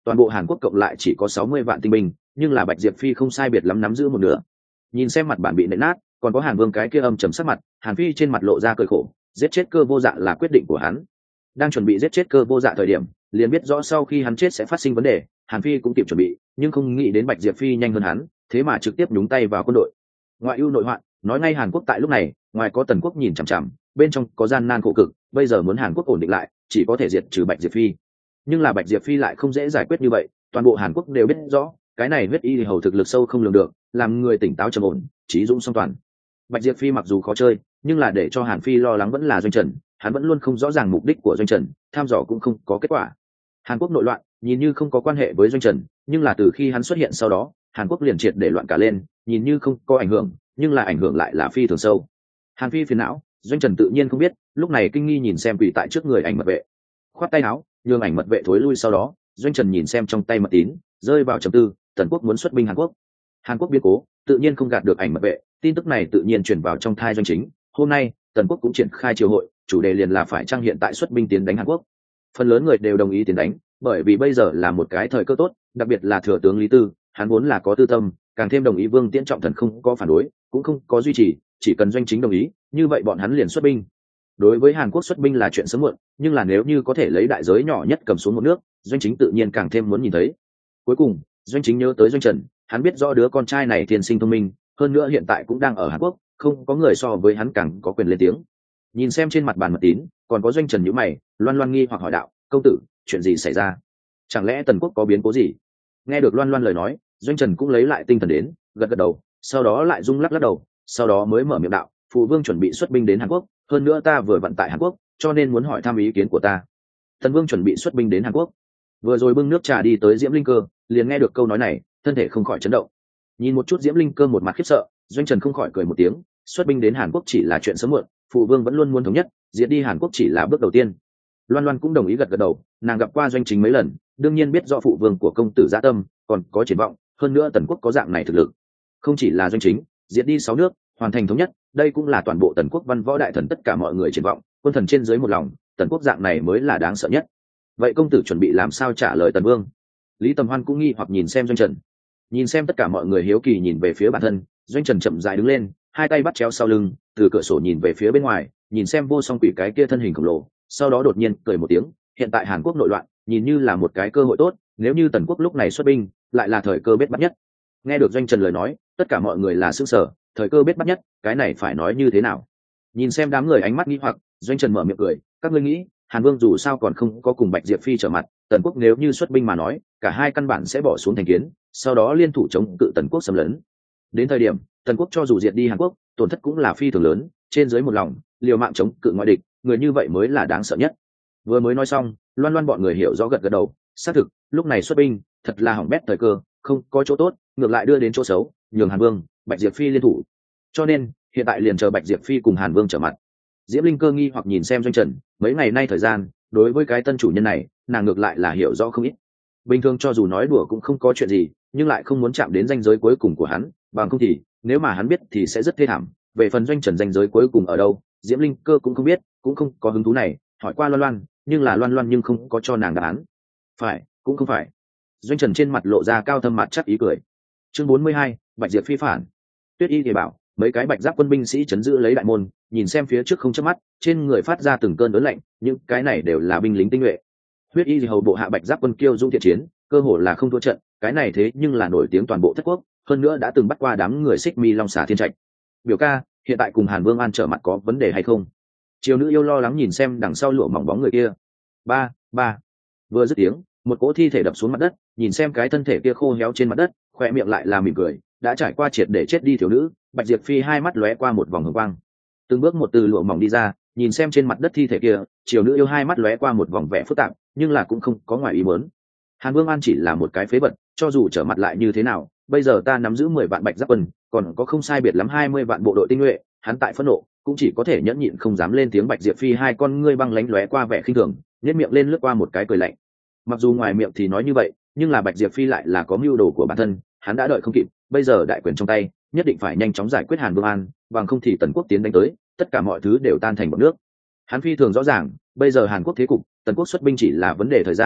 toàn bộ Hàn Quốc cộng lại chỉ có sáu mươi vạn tinh binh, nhưng là Bạch Diệp Phi không sai biệt lắm nắm giữ một nửa. Nhìn xem mặt bản bị nện nát, còn có Hàn Vương cái kia âm trầm sắc mặt, Hàn Phi trên mặt lộ ra cười khổ, giết chết Cơ Vô Dạ là quyết định của hắn. Đang chuẩn bị giết chết Cơ Vô Dạ thời điểm, liền biết rõ sau khi hắn chết sẽ phát sinh vấn đề, Hàn Phi cũng kịp chuẩn bị, nhưng không nghĩ đến Bạch Diệp Phi nhanh hơn hắn, thế mà trực tiếp nhúng tay vào quân đội. Ngoại ưu nội hoạn, nói ngay Hàn Quốc tại lúc này, ngoài có Tần Quốc nhìn chằm chằm, bên trong có gian nan khổ cực, bây giờ muốn Hàn Quốc ổn định lại, chỉ có thể diệt trừ Bạch Diệp Phi. Nhưng là Bạch Diệp Phi lại không dễ giải quyết như vậy, toàn bộ Hàn Quốc đều biết rõ, cái này huyết y thì hầu thực lực sâu không lường được, làm người tỉnh táo trầm ổn, trí dũng song toàn. Bạch Diệp Phi mặc dù khó chơi, nhưng là để cho Hàn Phi lo lắng vẫn là Doanh Trần, hắn vẫn luôn không rõ ràng mục đích của Doanh Trần, tham dò cũng không có kết quả. Hàn Quốc nội loạn, nhìn như không có quan hệ với Doanh Trần, nhưng là từ khi hắn xuất hiện sau đó, Hàn Quốc liền triệt để loạn cả lên, nhìn như không có ảnh hưởng, nhưng là ảnh hưởng lại là phi thường sâu. Hàn Phi phiền não, Doanh Trần tự nhiên không biết, lúc này kinh nghi nhìn xem quỷ tại trước người ảnh mật vệ, khoát tay áo, nhường ảnh mật vệ thối lui. Sau đó, Doanh Trần nhìn xem trong tay mật tín, rơi vào trầm tư. Tần Quốc muốn xuất binh Hàn Quốc, Hàn Quốc biến cố, tự nhiên không gạt được ảnh mật vệ, tin tức này tự nhiên truyền vào trong thai Doanh Chính. Hôm nay, Tần Quốc cũng triển khai triều hội, chủ đề liền là phải trang hiện tại xuất binh tiến đánh Hàn Quốc. Phần lớn người đều đồng ý tiến đánh, bởi vì bây giờ là một cái thời cơ tốt, đặc biệt là thừa tướng Lý Tư, hắn vốn là có tư tâm, càng thêm đồng ý Vương Tiễn Trọng Thần không có phản đối, cũng không có duy trì, chỉ cần Doanh Chính đồng ý, như vậy bọn hắn liền xuất binh. Đối với Hàn Quốc xuất binh là chuyện sớm muộn, nhưng là nếu như có thể lấy đại giới nhỏ nhất cầm xuống một nước, Doanh Chính tự nhiên càng thêm muốn nhìn thấy. Cuối cùng, Doanh Chính nhớ tới Doanh Trần, hắn biết rõ đứa con trai này thiên sinh thông minh, hơn nữa hiện tại cũng đang ở Hàn Quốc, không có người so với hắn càng có quyền lên tiếng. Nhìn xem trên mặt bàn mật tín, còn có Doanh Trần nhíu mày, Loan Loan nghi hoặc hỏi đạo, công tử, chuyện gì xảy ra? Chẳng lẽ Tần Quốc có biến cố gì? Nghe được Loan Loan lời nói, Doanh Trần cũng lấy lại tinh thần đến, gật gật đầu, sau đó lại rung lắc lắc đầu, sau đó mới mở miệng đạo, phụ vương chuẩn bị xuất binh đến Hàn Quốc, hơn nữa ta vừa vận tại Hàn Quốc, cho nên muốn hỏi thăm ý kiến của ta. Tần Vương chuẩn bị xuất binh đến Hàn Quốc. Vừa rồi bưng nước trà đi tới Diễm Linh Cơ, liền nghe được câu nói này, thân thể không khỏi chấn động. Nhìn một chút Diễm Linh Cơ một mặt khiếp sợ, Doanh Trần không khỏi cười một tiếng, xuất binh đến Hàn Quốc chỉ là chuyện sớm muộn, phụ vương vẫn luôn muốn thống nhất, diệt đi Hàn Quốc chỉ là bước đầu tiên. Loan Loan cũng đồng ý gật gật đầu, nàng gặp qua Doanh Chính mấy lần, đương nhiên biết rõ phụ vương của công tử dạ tâm, còn có triển vọng, hơn nữa Tần Quốc có dạng này thực lực. Không chỉ là Doanh Chính, diệt đi sáu nước, hoàn thành thống nhất, đây cũng là toàn bộ Tần Quốc văn võ đại thần tất cả mọi người triển vọng, quân thần trên dưới một lòng, Tần Quốc dạng này mới là đáng sợ nhất. Vậy công tử chuẩn bị làm sao trả lời Tần Vương? Lý Tầm Hoan cũng nghi hoặc nhìn xem Doanh Trần. Nhìn xem tất cả mọi người hiếu kỳ nhìn về phía bản thân, Doanh Trần chậm rãi đứng lên, hai tay bắt chéo sau lưng, từ cửa sổ nhìn về phía bên ngoài, nhìn xem vô song quỷ cái kia thân hình khổng lồ, sau đó đột nhiên cười một tiếng, hiện tại Hàn Quốc nội loạn, nhìn như là một cái cơ hội tốt, nếu như Tần Quốc lúc này xuất binh, lại là thời cơ bết bắt nhất. Nghe được Doanh Trần lời nói, tất cả mọi người là sững sờ, thời cơ bết bắt nhất, cái này phải nói như thế nào? Nhìn xem đám người ánh mắt nghi hoặc, Doanh Trần mở miệng cười, các ngươi nghĩ, Hàn Vương dù sao còn không có cùng Bạch Diệp Phi trở mặt, Tần Quốc nếu như xuất binh mà nói, cả hai căn bản sẽ bỏ xuống thành kiến, sau đó liên thủ chống cự Tần Quốc xâm lấn. Đến thời điểm, Tần Quốc cho dù diệt đi Hàn Quốc, tổn thất cũng là phi thường lớn, trên dưới một lòng, liều mạng chống cự ngoại địch, người như vậy mới là đáng sợ nhất. Vừa mới nói xong, Loan Loan bọn người hiểu rõ gật gật đầu, xác thực, lúc này xuất binh, thật là hỏng bét thời cơ, không có chỗ tốt, ngược lại đưa đến chỗ xấu, nhường Hàn Vương, Bạch Diệp Phi liên thủ. Cho nên, hiện tại liền chờ Bạch Diệp Phi cùng Hàn Vương trở mặt. Diễm Linh Cơ nghi hoặc nhìn xem Doanh Trần, mấy ngày nay thời gian, đối với cái tân chủ nhân này, nàng ngược lại là hiểu rõ không ít. Bình thường cho dù nói đùa cũng không có chuyện gì, nhưng lại không muốn chạm đến ranh giới cuối cùng của hắn, bằng không thì, nếu mà hắn biết thì sẽ rất thê thảm. Về phần Doanh Trần ranh giới cuối cùng ở đâu, Diễm Linh Cơ cũng không biết, cũng không có hứng thú này, hỏi qua Loan Loan, nhưng là Loan Loan nhưng không có cho nàng đáp án. Phải, cũng không phải. Doanh Trần trên mặt lộ ra cao thâm mặt chắc ý cười. Chương bốn mươi hai, Bạch Diệp Phi phản. Tuyết Y thì bảo, mấy cái bạch giáp quân binh sĩ chấn giữ lấy đại môn, nhìn xem phía trước không chớp mắt, trên người phát ra từng cơn ớn lạnh, những cái này đều là binh lính tinh nhuệ. Huyết Y thì hầu bộ hạ bạch giáp quân kiêu dung thiện chiến, cơ hồ là không thua trận, cái này thế nhưng là nổi tiếng toàn bộ thất quốc, hơn nữa đã từng bắt qua đám người Xích Mi Long Xà Thiên Trạch. Biểu ca, hiện tại cùng Hàn Vương An trở mặt có vấn đề hay không? Triều nữ yêu lo lắng nhìn xem đằng sau lụa mỏng bóng người kia. Ba, ba. Vừa dứt tiếng, một cỗ thi thể đập xuống mặt đất, nhìn xem cái thân thể kia khô héo trên mặt đất, khoe miệng lại là mỉm cười, đã trải qua triệt để chết đi thiếu nữ. Bạch Diệp Phi hai mắt lóe qua một vòng hồng quang, từng bước một từ lụa mỏng đi ra, nhìn xem trên mặt đất thi thể kia, triều nữ yêu hai mắt lóe qua một vòng vẻ phức tạp, nhưng là cũng không có ngoài ý muốn. Hàn Vương An chỉ là một cái phế vật, cho dù trở mặt lại như thế nào, bây giờ ta nắm giữ mười vạn bạch giáp quân, còn có không sai biệt lắm hai mươi vạn bộ đội tinh nhuệ, hắn tại phẫn nộ, cũng chỉ có thể nhẫn nhịn không dám lên tiếng. Bạch Diệp Phi hai con ngươi băng lánh lóe qua vẻ khinh thường, nhếch miệng lên lướt qua một cái cười lạnh. Mặc dù ngoài miệng thì nói như vậy, nhưng là Bạch Diệp Phi lại là có mưu đồ của bản thân, hắn đã đợi không kịp, bây giờ đại quyền trong tay, nhất định phải nhanh chóng giải quyết Hàn Vương An, bằng không thì Tần Quốc tiến đánh tới, tất cả mọi thứ đều tan thành bọt nước. Hắn phi thường rõ ràng, bây giờ Hàn Quốc thế cục, Tần Quốc xuất binh chỉ là vấn đề thời gian,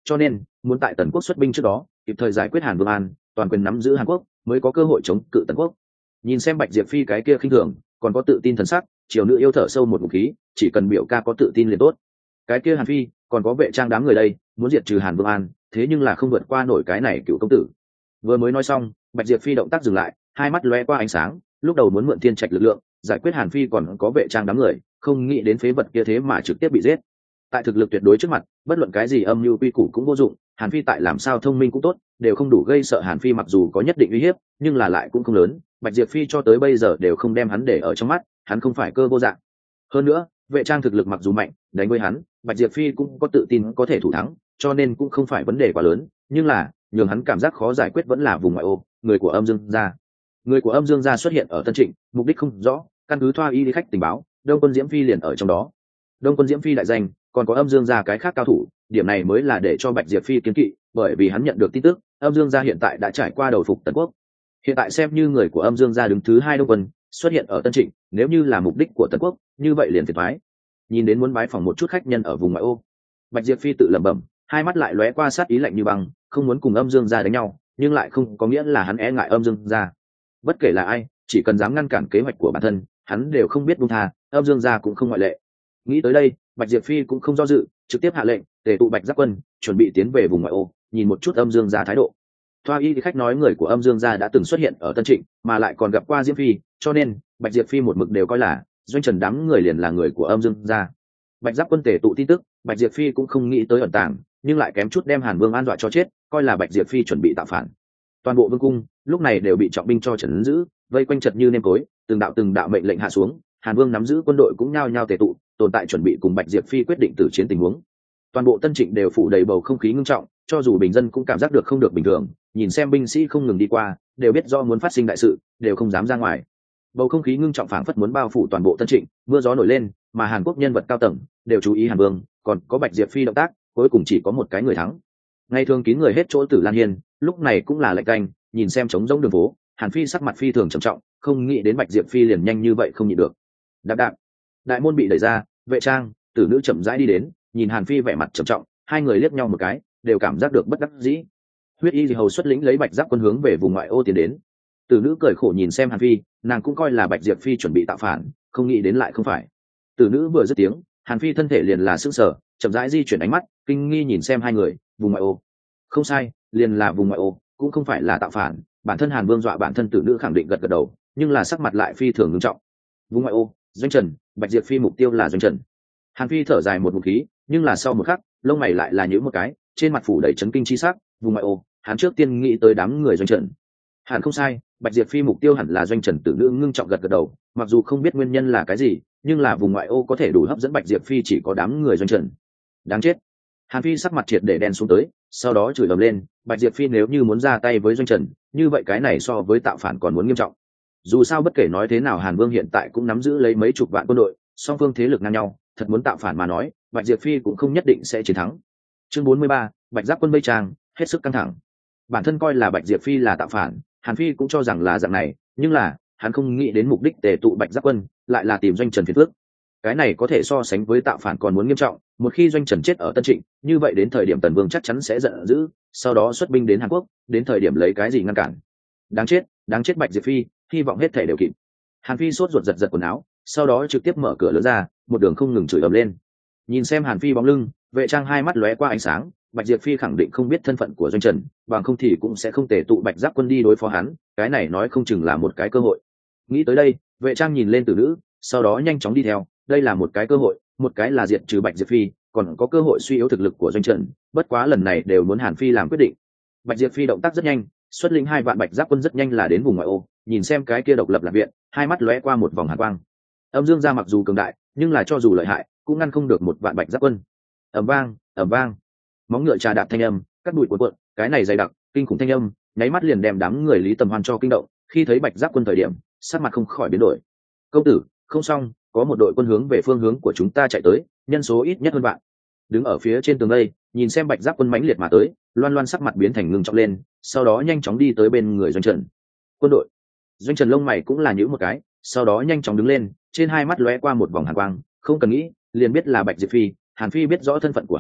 cho nên muốn tại Tần quốc xuất binh trước đó kịp thời giải quyết Hàn Vương An, toàn quyền nắm giữ Hàn Quốc mới có cơ hội chống cự Tần quốc. Nhìn xem Bạch Diệp Phi cái kia khinh thường còn có tự tin thần sắc, triều nữ yêu thở sâu một ngụm khí, chỉ cần biểu ca có tự tin liền tốt. Cái kia Hàn Phi còn có vệ trang đám người đây muốn diệt trừ Hàn Vương An, thế nhưng là không vượt qua nổi cái này cựu công tử. Vừa mới nói xong, Bạch Diệp Phi động tác dừng lại, hai mắt lóe qua ánh sáng, lúc đầu muốn mượn thiên trạch lực lượng giải quyết Hàn Phi còn có vệ trang đám người, không nghĩ đến phế vật kia thế mà trực tiếp bị giết. Tại thực lực tuyệt đối trước mặt, bất luận cái gì âm mưu quy củ cũng vô dụng, Hàn Phi tại làm sao thông minh cũng tốt, đều không đủ gây sợ Hàn Phi, mặc dù có nhất định uy hiếp, nhưng là lại cũng không lớn. Bạch Diệp Phi cho tới bây giờ đều không đem hắn để ở trong mắt, hắn không phải cơ vô dạng. Hơn nữa, vệ trang thực lực mặc dù mạnh, đánh với hắn, Bạch Diệp Phi cũng có tự tin có thể thủ thắng, cho nên cũng không phải vấn đề quá lớn, nhưng là nhường hắn cảm giác khó giải quyết vẫn là vùng ngoại ô, người của Âm Dương gia. Người của Âm Dương gia xuất hiện ở Tân Trịnh, mục đích không rõ, căn cứ Thoa Y đi khách tình báo, Đông Quân Diễm Phi liền ở trong đó. Đông Quân Diễm Phi đại danh, còn có Âm Dương gia cái khác cao thủ, điểm này mới là để cho Bạch Diệp Phi kiến kỵ, bởi vì hắn nhận được tin tức, Âm Dương gia hiện tại đã trải qua đầu phục Tần quốc. Hiện tại xem như người của Âm Dương gia đứng thứ hai Đông Quân, xuất hiện ở Tân Trịnh, nếu như là mục đích của Tần quốc, như vậy liền phiền toái. Nhìn đến muốn bái phỏng một chút khách nhân ở vùng ngoại ô, Bạch Diệp Phi tự lẩm bẩm, hai mắt lại lóe qua sát ý lạnh như băng, không muốn cùng Âm Dương gia đánh nhau, nhưng lại không có nghĩa là hắn e ngại Âm Dương gia. Bất kể là ai, chỉ cần dám ngăn cản kế hoạch của bản thân, hắn đều không biết buông tha, Âm Dương gia cũng không ngoại lệ. Nghĩ tới đây, Bạch Diệp Phi cũng không do dự, trực tiếp hạ lệnh tề tụ Bạch Giáp quân, chuẩn bị tiến về vùng ngoại ô, nhìn một chút Âm Dương gia thái độ. Thoa Y thì khách nói người của Âm Dương gia đã từng xuất hiện ở Tân Trịnh, mà lại còn gặp qua Diễm Phi, cho nên Bạch Diệp Phi một mực đều coi là Doanh Trần đám người liền là người của Âm Dương gia. Bạch Giáp quân tề tụ tin tức, Bạch Diệp Phi cũng không nghĩ tới ẩn tàng, nhưng lại kém chút đem Hàn Vương An dọa cho chết, coi là Bạch Diệp Phi chuẩn bị tạo phản. Toàn bộ vương cung lúc này đều bị trọng binh cho trấn giữ, vây quanh chật như nêm cối, từng đạo từng đạo mệnh lệnh hạ xuống, Hàn Vương nắm giữ quân đội cũng nhao nhao tề tụ, tồn tại chuẩn bị cùng Bạch Diệp Phi quyết định tử chiến tình huống. Toàn bộ Tân Trịnh đều phủ đầy bầu không khí ngưng trọng, cho dù bình dân cũng cảm giác được không được bình thường, nhìn xem binh sĩ không ngừng đi qua, đều biết do muốn phát sinh đại sự, đều không dám ra ngoài. Bầu không khí ngưng trọng phảng phất muốn bao phủ toàn bộ Tân Trịnh, mưa gió nổi lên, mà Hàn Quốc nhân vật cao tầng đều chú ý Hàn Vương, còn có Bạch Diệp Phi động tác, cuối cùng chỉ có một cái người thắng. Ngày thường kín người hết chỗ Tử Lan Hiên, lúc này cũng là lạnh canh, nhìn xem trống rỗng đường phố, Hàn Phi sắc mặt phi thường trầm trọng, không nghĩ đến Bạch Diệp Phi liền nhanh như vậy không nhịn được. Đạp đạp, đại môn bị đẩy ra, vệ trang, tử nữ chậm rãi đi đến, nhìn Hàn Phi vẻ mặt trầm trọng, hai người liếc nhau một cái, đều cảm giác được bất đắc dĩ. Huyết Y Hầu xuất lĩnh lấy Bạch Giáp quân hướng về vùng ngoại ô tiến đến. Tử nữ cười khổ nhìn xem Hàn Phi, nàng cũng coi là Bạch Diệp Phi chuẩn bị tạo phản, không nghĩ đến lại không phải. Tử nữ vừa dứt tiếng, Hàn Phi thân thể liền là sững sờ, chậm rãi di chuyển ánh mắt, kinh nghi nhìn xem hai người, vùng ngoại ô. Không sai, liền là vùng ngoại ô, cũng không phải là tạo phản, bản thân Hàn Vương dọa bản thân tử nữ khẳng định gật gật đầu, nhưng là sắc mặt lại phi thường nghiêm trọng. Vùng ngoại ô, Doanh Trần, Bạch Diệp Phi mục tiêu là Doanh Trần. Hàn Phi thở dài một ngụm khí, nhưng là sau một khắc, lông mày lại là nhíu một cái, trên mặt phủ đầy chấn kinh chi sắc, vùng ngoại ô, hắn trước tiên nghĩ tới đám người Doanh Trần. Hẳn không sai, Bạch Diệp Phi mục tiêu hẳn là Doanh Trần, tử nữ ngưng trọng gật gật đầu, mặc dù không biết nguyên nhân là cái gì, nhưng là vùng ngoại ô có thể đủ hấp dẫn Bạch Diệp Phi chỉ có đám người Doanh Trần. Đáng chết. Hàn Phi sắc mặt triệt để đen xuống tới, sau đó chửi ầm lên, Bạch Diệp Phi nếu như muốn ra tay với Doanh Trần, như vậy cái này so với tạo phản còn muốn nghiêm trọng. Dù sao bất kể nói thế nào Hàn Vương hiện tại cũng nắm giữ lấy mấy chục vạn quân đội, song phương thế lực ngang nhau, thật muốn tạo phản mà nói, Bạch Diệp Phi cũng không nhất định sẽ chiến thắng. Chương bốn mươi ba, Bạch Giáp quân Bây Trang, hết sức căng thẳng. Bản thân coi là Bạch Diệp Phi là tạo phản, Hàn Phi cũng cho rằng là dạng này, nhưng là hắn không nghĩ đến mục đích tề tụ Bạch Giáp quân lại là tìm Doanh Trần phiền phức. Cái này có thể so sánh với tạo phản còn muốn nghiêm trọng, một khi Doanh Trần chết ở Tân Trịnh, như vậy đến thời điểm Tần Vương chắc chắn sẽ giận dữ, sau đó xuất binh đến Hàn Quốc, đến thời điểm lấy cái gì ngăn cản. Đáng chết, đáng chết Bạch Diệp Phi, hy vọng hết thể đều kịp. Hàn Phi sốt ruột giật giật quần áo, sau đó trực tiếp mở cửa lớn ra, một đường không ngừng chửi ầm lên. Nhìn xem Hàn Phi bóng lưng, vệ trang hai mắt lóe qua ánh sáng, Bạch Diệp Phi khẳng định không biết thân phận của Doanh Trần, bằng không thì cũng sẽ không tề tụ Bạch Giáp quân đi đối phó hắn, cái này nói không chừng là một cái cơ hội. Nghĩ tới đây, vệ trang nhìn lên tử nữ, sau đó nhanh chóng đi theo, đây là một cái cơ hội, một cái là diệt trừ Bạch Diệp Phi, còn có cơ hội suy yếu thực lực của Doanh Trần, bất quá lần này đều muốn Hàn Phi làm quyết định. Bạch Diệp Phi động tác rất nhanh, xuất lĩnh hai vạn Bạch Giáp quân rất nhanh là đến vùng ngoại ô, nhìn xem cái kia độc lập lạc viện, hai mắt lóe qua một vòng hàn quang. Âm Dương gia mặc dù cường đại, nhưng là cho dù lợi hại, cũng ngăn không được một vạn Bạch Giáp quân. Ầm vang, ầm vang, móng ngựa trà đạp thanh âm, cắt bụi cuộn cuộn, cái này dày đặc, kinh khủng thanh âm, nháy mắt liền đem đám người Lý Tầm Hoan cho kinh động, khi thấy Bạch Giáp quân thời điểm, sắc mặt không khỏi biến đổi. Công tử, không xong, có một đội quân hướng về phương hướng của chúng ta chạy tới, nhân số ít nhất hơn vạn. Đứng ở phía trên tường đây, nhìn xem Bạch Giáp quân mãnh liệt mà tới, Loan Loan sắc mặt biến thành ngưng trọng lên, sau đó nhanh chóng đi tới bên người Doanh Trần. Quân đội. Doanh Trần lông mày cũng là nhíu một cái, sau đó nhanh chóng đứng lên, trên hai mắt lóe qua một vòng hàn quang, không cần nghĩ, liền biết là Bạch Diệp Phi. Hàn Phi biết rõ thân phận của hắn,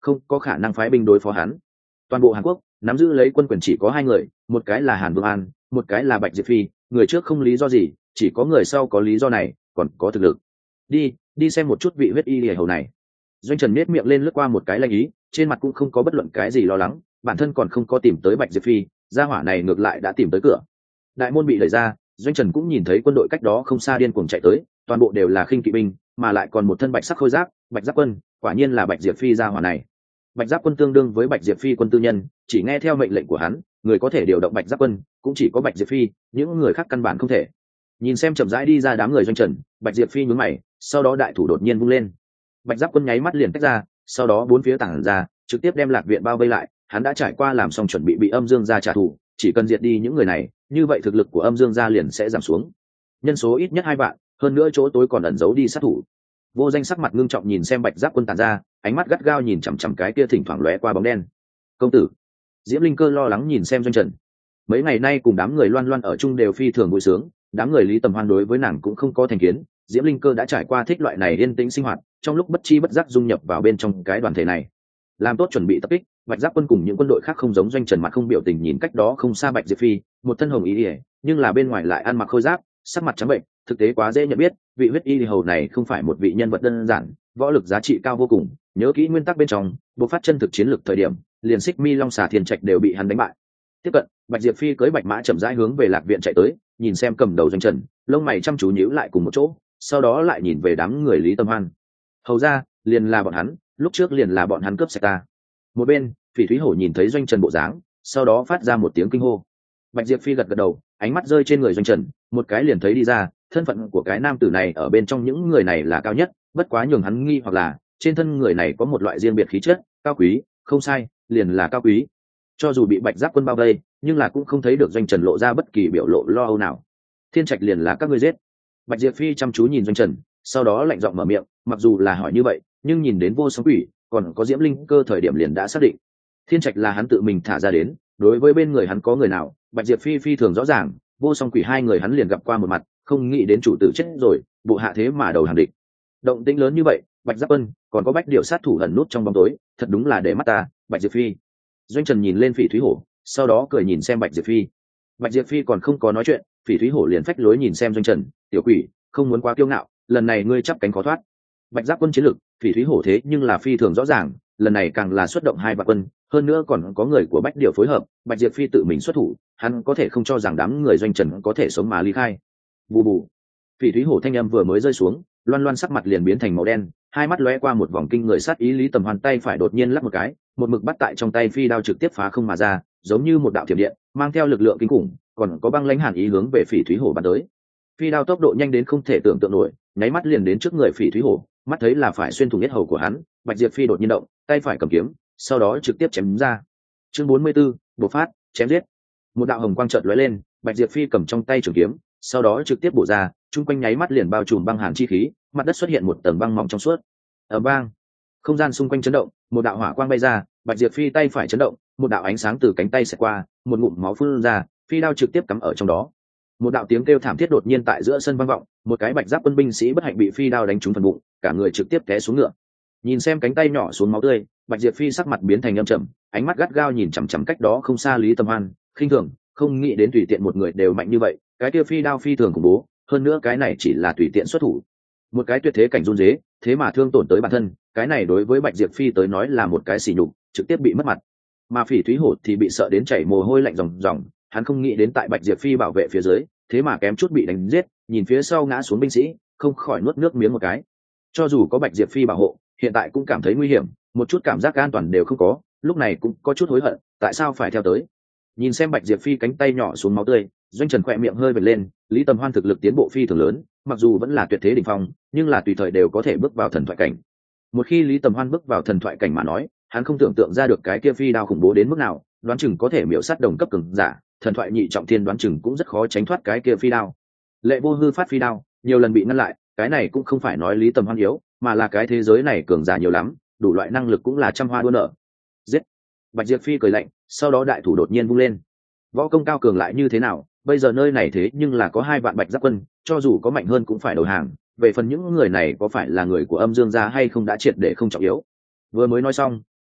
không có khả năng phái binh đối phó hắn. Toàn bộ Hàn Quốc nắm giữ lấy quân quyền chỉ có hai người, một cái là Hàn Vương An, một cái là Bạch Diệp Phi, người trước không lý do gì, chỉ có người sau có lý do này, còn có thực lực. Đi, đi xem một chút vị huyết y liễu hầu này. Doanh Trần nhếch miệng lên lướt qua một cái lanh ý, trên mặt cũng không có bất luận cái gì lo lắng, bản thân còn không có tìm tới Bạch Diệp Phi, gia hỏa này ngược lại đã tìm tới cửa. Đại môn bị đẩy ra, Doanh Trần cũng nhìn thấy quân đội cách đó không xa điên cuồng chạy tới, toàn bộ đều là khinh kỵ binh, mà lại còn một thân bạch sắc khôi giáp, Bạch Giáp Quân, quả nhiên là Bạch Diệp Phi gia hỏa này. Bạch Giáp Quân tương đương với Bạch Diệp Phi quân tư nhân, chỉ nghe theo mệnh lệnh của hắn, người có thể điều động Bạch Giáp Quân, cũng chỉ có Bạch Diệp Phi, những người khác căn bản không thể. Nhìn xem chậm rãi đi ra đám người Doanh Trần, Bạch Diệp Phi nhướng mày, sau đó đại thủ đột nhiên vung lên. Bạch Giáp Quân nháy mắt liền tách ra, sau đó bốn phía tản ra, trực tiếp đem Lạc Viện bao vây lại. Hắn đã trải qua làm xong chuẩn bị bị Âm Dương gia trả thù, chỉ cần diệt đi những người này, như vậy thực lực của Âm Dương gia liền sẽ giảm xuống. Nhân số ít nhất hai vạn, hơn nữa chỗ tối còn ẩn giấu đi sát thủ. Vô Danh sắc mặt ngưng trọng nhìn xem Bạch Giáp Quân tản ra, ánh mắt gắt gao nhìn chằm chằm cái kia thỉnh thoảng lóe qua bóng đen. Công tử. Diễm Linh Cơ lo lắng nhìn xem Doanh Trần. Mấy ngày nay cùng đám người loan loan ở chung đều phi thường vui sướng, đám người Lý Tầm Hoan đối với nàng cũng không có thành kiến. Diễm Linh Cơ đã trải qua thích loại này yên tĩnh sinh hoạt, trong lúc bất chi bất giác dung nhập vào bên trong cái đoàn thể này. Làm tốt chuẩn bị tập kích, Bạch Giáp Quân cùng những quân đội khác không giống Doanh Trần mặt không biểu tình nhìn cách đó không xa Bạch Diệp Phi, một thân hồng y liễu, nhưng là bên ngoài lại ăn mặc khôi giáp, sắc mặt trắng bệnh, thực tế quá dễ nhận biết, vị huyết y hầu này không phải một vị nhân vật đơn giản, võ lực giá trị cao vô cùng, nhớ kỹ nguyên tắc bên trong, bộc phát chân thực chiến lược thời điểm, liền Xích Mi Long Xà Thiên Trạch đều bị hắn đánh bại. Tiếp cận, Bạch Diệp Phi cưỡi bạch mã chậm rãi hướng về Lạc Viện chạy tới, nhìn xem cầm đầu Doanh Trần, lông mày chăm chú nhíu lại cùng một chỗ, sau đó lại nhìn về đám người Lý Tầm Hoan. Hầu ra, liền là bọn hắn, lúc trước liền là bọn hắn cướp sạch ta. Một bên, Phỉ Thúy Hổ nhìn thấy Doanh Trần bộ dáng, sau đó phát ra một tiếng kinh hô. Bạch Diệp Phi gật gật đầu, ánh mắt rơi trên người Doanh Trần, một cái liền thấy đi ra, thân phận của cái nam tử này ở bên trong những người này là cao nhất, bất quá nhường hắn nghi hoặc là trên thân người này có một loại riêng biệt khí chất, cao quý, không sai, liền là cao quý. Cho dù bị Bạch Giáp Quân bao vây, nhưng là cũng không thấy được Doanh Trần lộ ra bất kỳ biểu lộ lo âu nào. Thiên Trạch liền là các ngươi giết. Bạch Diệp Phi chăm chú nhìn Doanh Trần, sau đó lạnh giọng mở miệng, mặc dù là hỏi như vậy, nhưng nhìn đến Vô Song Quỷ, còn có Diễm Linh Cơ thời điểm liền đã xác định, Thiên Trạch là hắn tự mình thả ra đến, đối với bên người hắn có người nào, Bạch Diệp Phi phi thường rõ ràng, Vô Song Quỷ hai người hắn liền gặp qua một mặt, không nghĩ đến chủ tử chết rồi, bộ hạ thế mà đầu hàng địch. Động tĩnh lớn như vậy, Bạch Giáp Quân, còn có Bách Điểu sát thủ ẩn nút trong bóng tối, thật đúng là để mắt ta, Bạch Diệp Phi. Doanh Trần nhìn lên Phỉ Thúy Hổ, sau đó cười nhìn xem Bạch Diệp Phi. Bạch Diệp Phi còn không có nói chuyện, Phỉ Thúy Hổ liền phách lối nhìn xem Doanh Trần, tiểu quỷ, không muốn quá kiêu ngạo, lần này ngươi chắp cánh khó thoát. Bạch Giáp Quân chiến lực, Phỉ Thúy Hổ thế nhưng là phi thường rõ ràng, lần này càng là xuất động hai vạn quân, hơn nữa còn có người của Bách Điểu phối hợp, Bạch Diệp Phi tự mình xuất thủ, hắn có thể không cho rằng đám người Doanh Trần có thể sống mà ly khai. Bù bù. Phỉ Thúy Hổ thanh âm vừa mới rơi xuống, loan loan sắc mặt liền biến thành màu đen, hai mắt lóe qua một vòng kinh người sát ý. Lý Tầm Hoan tay phải đột nhiên lắp một cái, một mực bắt tại trong tay phi đao trực tiếp phá không mà ra, giống như một đạo thiểm điện, mang theo lực lượng kinh khủng, còn có băng lãnh hàn ý hướng về Phỉ Thúy Hổ bắn tới. Phi đao tốc độ nhanh đến không thể tưởng tượng nổi, nháy mắt liền đến trước người Phỉ Thúy Hổ, mắt thấy là phải xuyên thủng yết hầu của hắn, Bạch Diệp Phi đột nhiên động, tay phải cầm kiếm, sau đó trực tiếp chém ra. Chương bốn mươi 44, bộc phát, chém giết. Một đạo hồng quang chợt lóe lên, Bạch Diệp Phi cầm trong tay trường kiếm, sau đó trực tiếp bổ ra, chung quanh nháy mắt liền bao trùm băng hàn chi khí, mặt đất xuất hiện một tầng băng mỏng trong suốt. Ở bang, không gian xung quanh chấn động, một đạo hỏa quang bay ra, Bạch Diệp Phi tay phải chấn động, một đạo ánh sáng từ cánh tay xẹt qua, một ngụm máu phun ra, phi đao trực tiếp cắm ở trong đó. Một đạo tiếng kêu thảm thiết đột nhiên tại giữa sân vang vọng, một cái Bạch Giáp Quân binh sĩ bất hạnh bị phi đao đánh trúng phần bụng, cả người trực tiếp té xuống ngựa. Nhìn xem cánh tay nhỏ xuống máu tươi, Bạch Diệp Phi sắc mặt biến thành âm trầm, ánh mắt gắt gao nhìn chằm chằm cách đó không xa Lý Tầm Hoan, khinh thường, không nghĩ đến tùy tiện một người đều mạnh như vậy, cái kia phi đao phi thường khủng bố, hơn nữa cái này chỉ là tùy tiện xuất thủ. Một cái tuyệt thế cảnh run rế, thế mà thương tổn tới bản thân, cái này đối với Bạch Diệp Phi tới nói là một cái sỉ nhục, trực tiếp bị mất mặt. Mà Phỉ Thúy Hổ thì bị sợ đến chảy mồ hôi lạnh ròng ròng, hắn không nghĩ đến tại Bạch Diệp Phi bảo vệ phía dưới, thế mà kém chút bị đánh giết, nhìn phía sau ngã xuống binh sĩ, không khỏi nuốt nước miếng một cái. Cho dù có Bạch Diệp Phi bảo hộ, hiện tại cũng cảm thấy nguy hiểm, một chút cảm giác an toàn đều không có, lúc này cũng có chút hối hận, tại sao phải theo tới. Nhìn xem Bạch Diệp Phi cánh tay nhỏ xuống máu tươi, Doanh Trần khỏe miệng hơi vệt lên, Lý Tầm Hoan thực lực tiến bộ phi thường lớn, mặc dù vẫn là tuyệt thế đỉnh phong, nhưng là tùy thời đều có thể bước vào thần thoại cảnh. Một khi Lý Tầm Hoan bước vào thần thoại cảnh mà nói, hắn không tưởng tượng ra được cái kia phi đao khủng bố đến mức nào, đoán chừng có thể miểu sát đồng cấp cường giả, thần thoại nhị trọng thiên đoán chừng cũng rất khó tránh thoát cái kia phi đao. Lệ Vô Hư phát phi đao, nhiều lần bị ngăn lại, cái này cũng không phải nói Lý Tầm Hoan yếu, mà là cái thế giới này cường giả nhiều lắm, đủ loại năng lực cũng là trăm hoa đua nở. Giết! Bạch Diệp Phi cười lạnh, sau đó đại thủ đột nhiên vung lên. Võ công cao cường lại như thế nào, bây giờ nơi này thế nhưng là có hai vạn Bạch Giáp Quân, cho dù có mạnh hơn cũng phải đầu hàng. Về phần những người này có phải là người của Âm Dương gia hay không đã triệt để không trọng yếu. Vừa mới nói xong,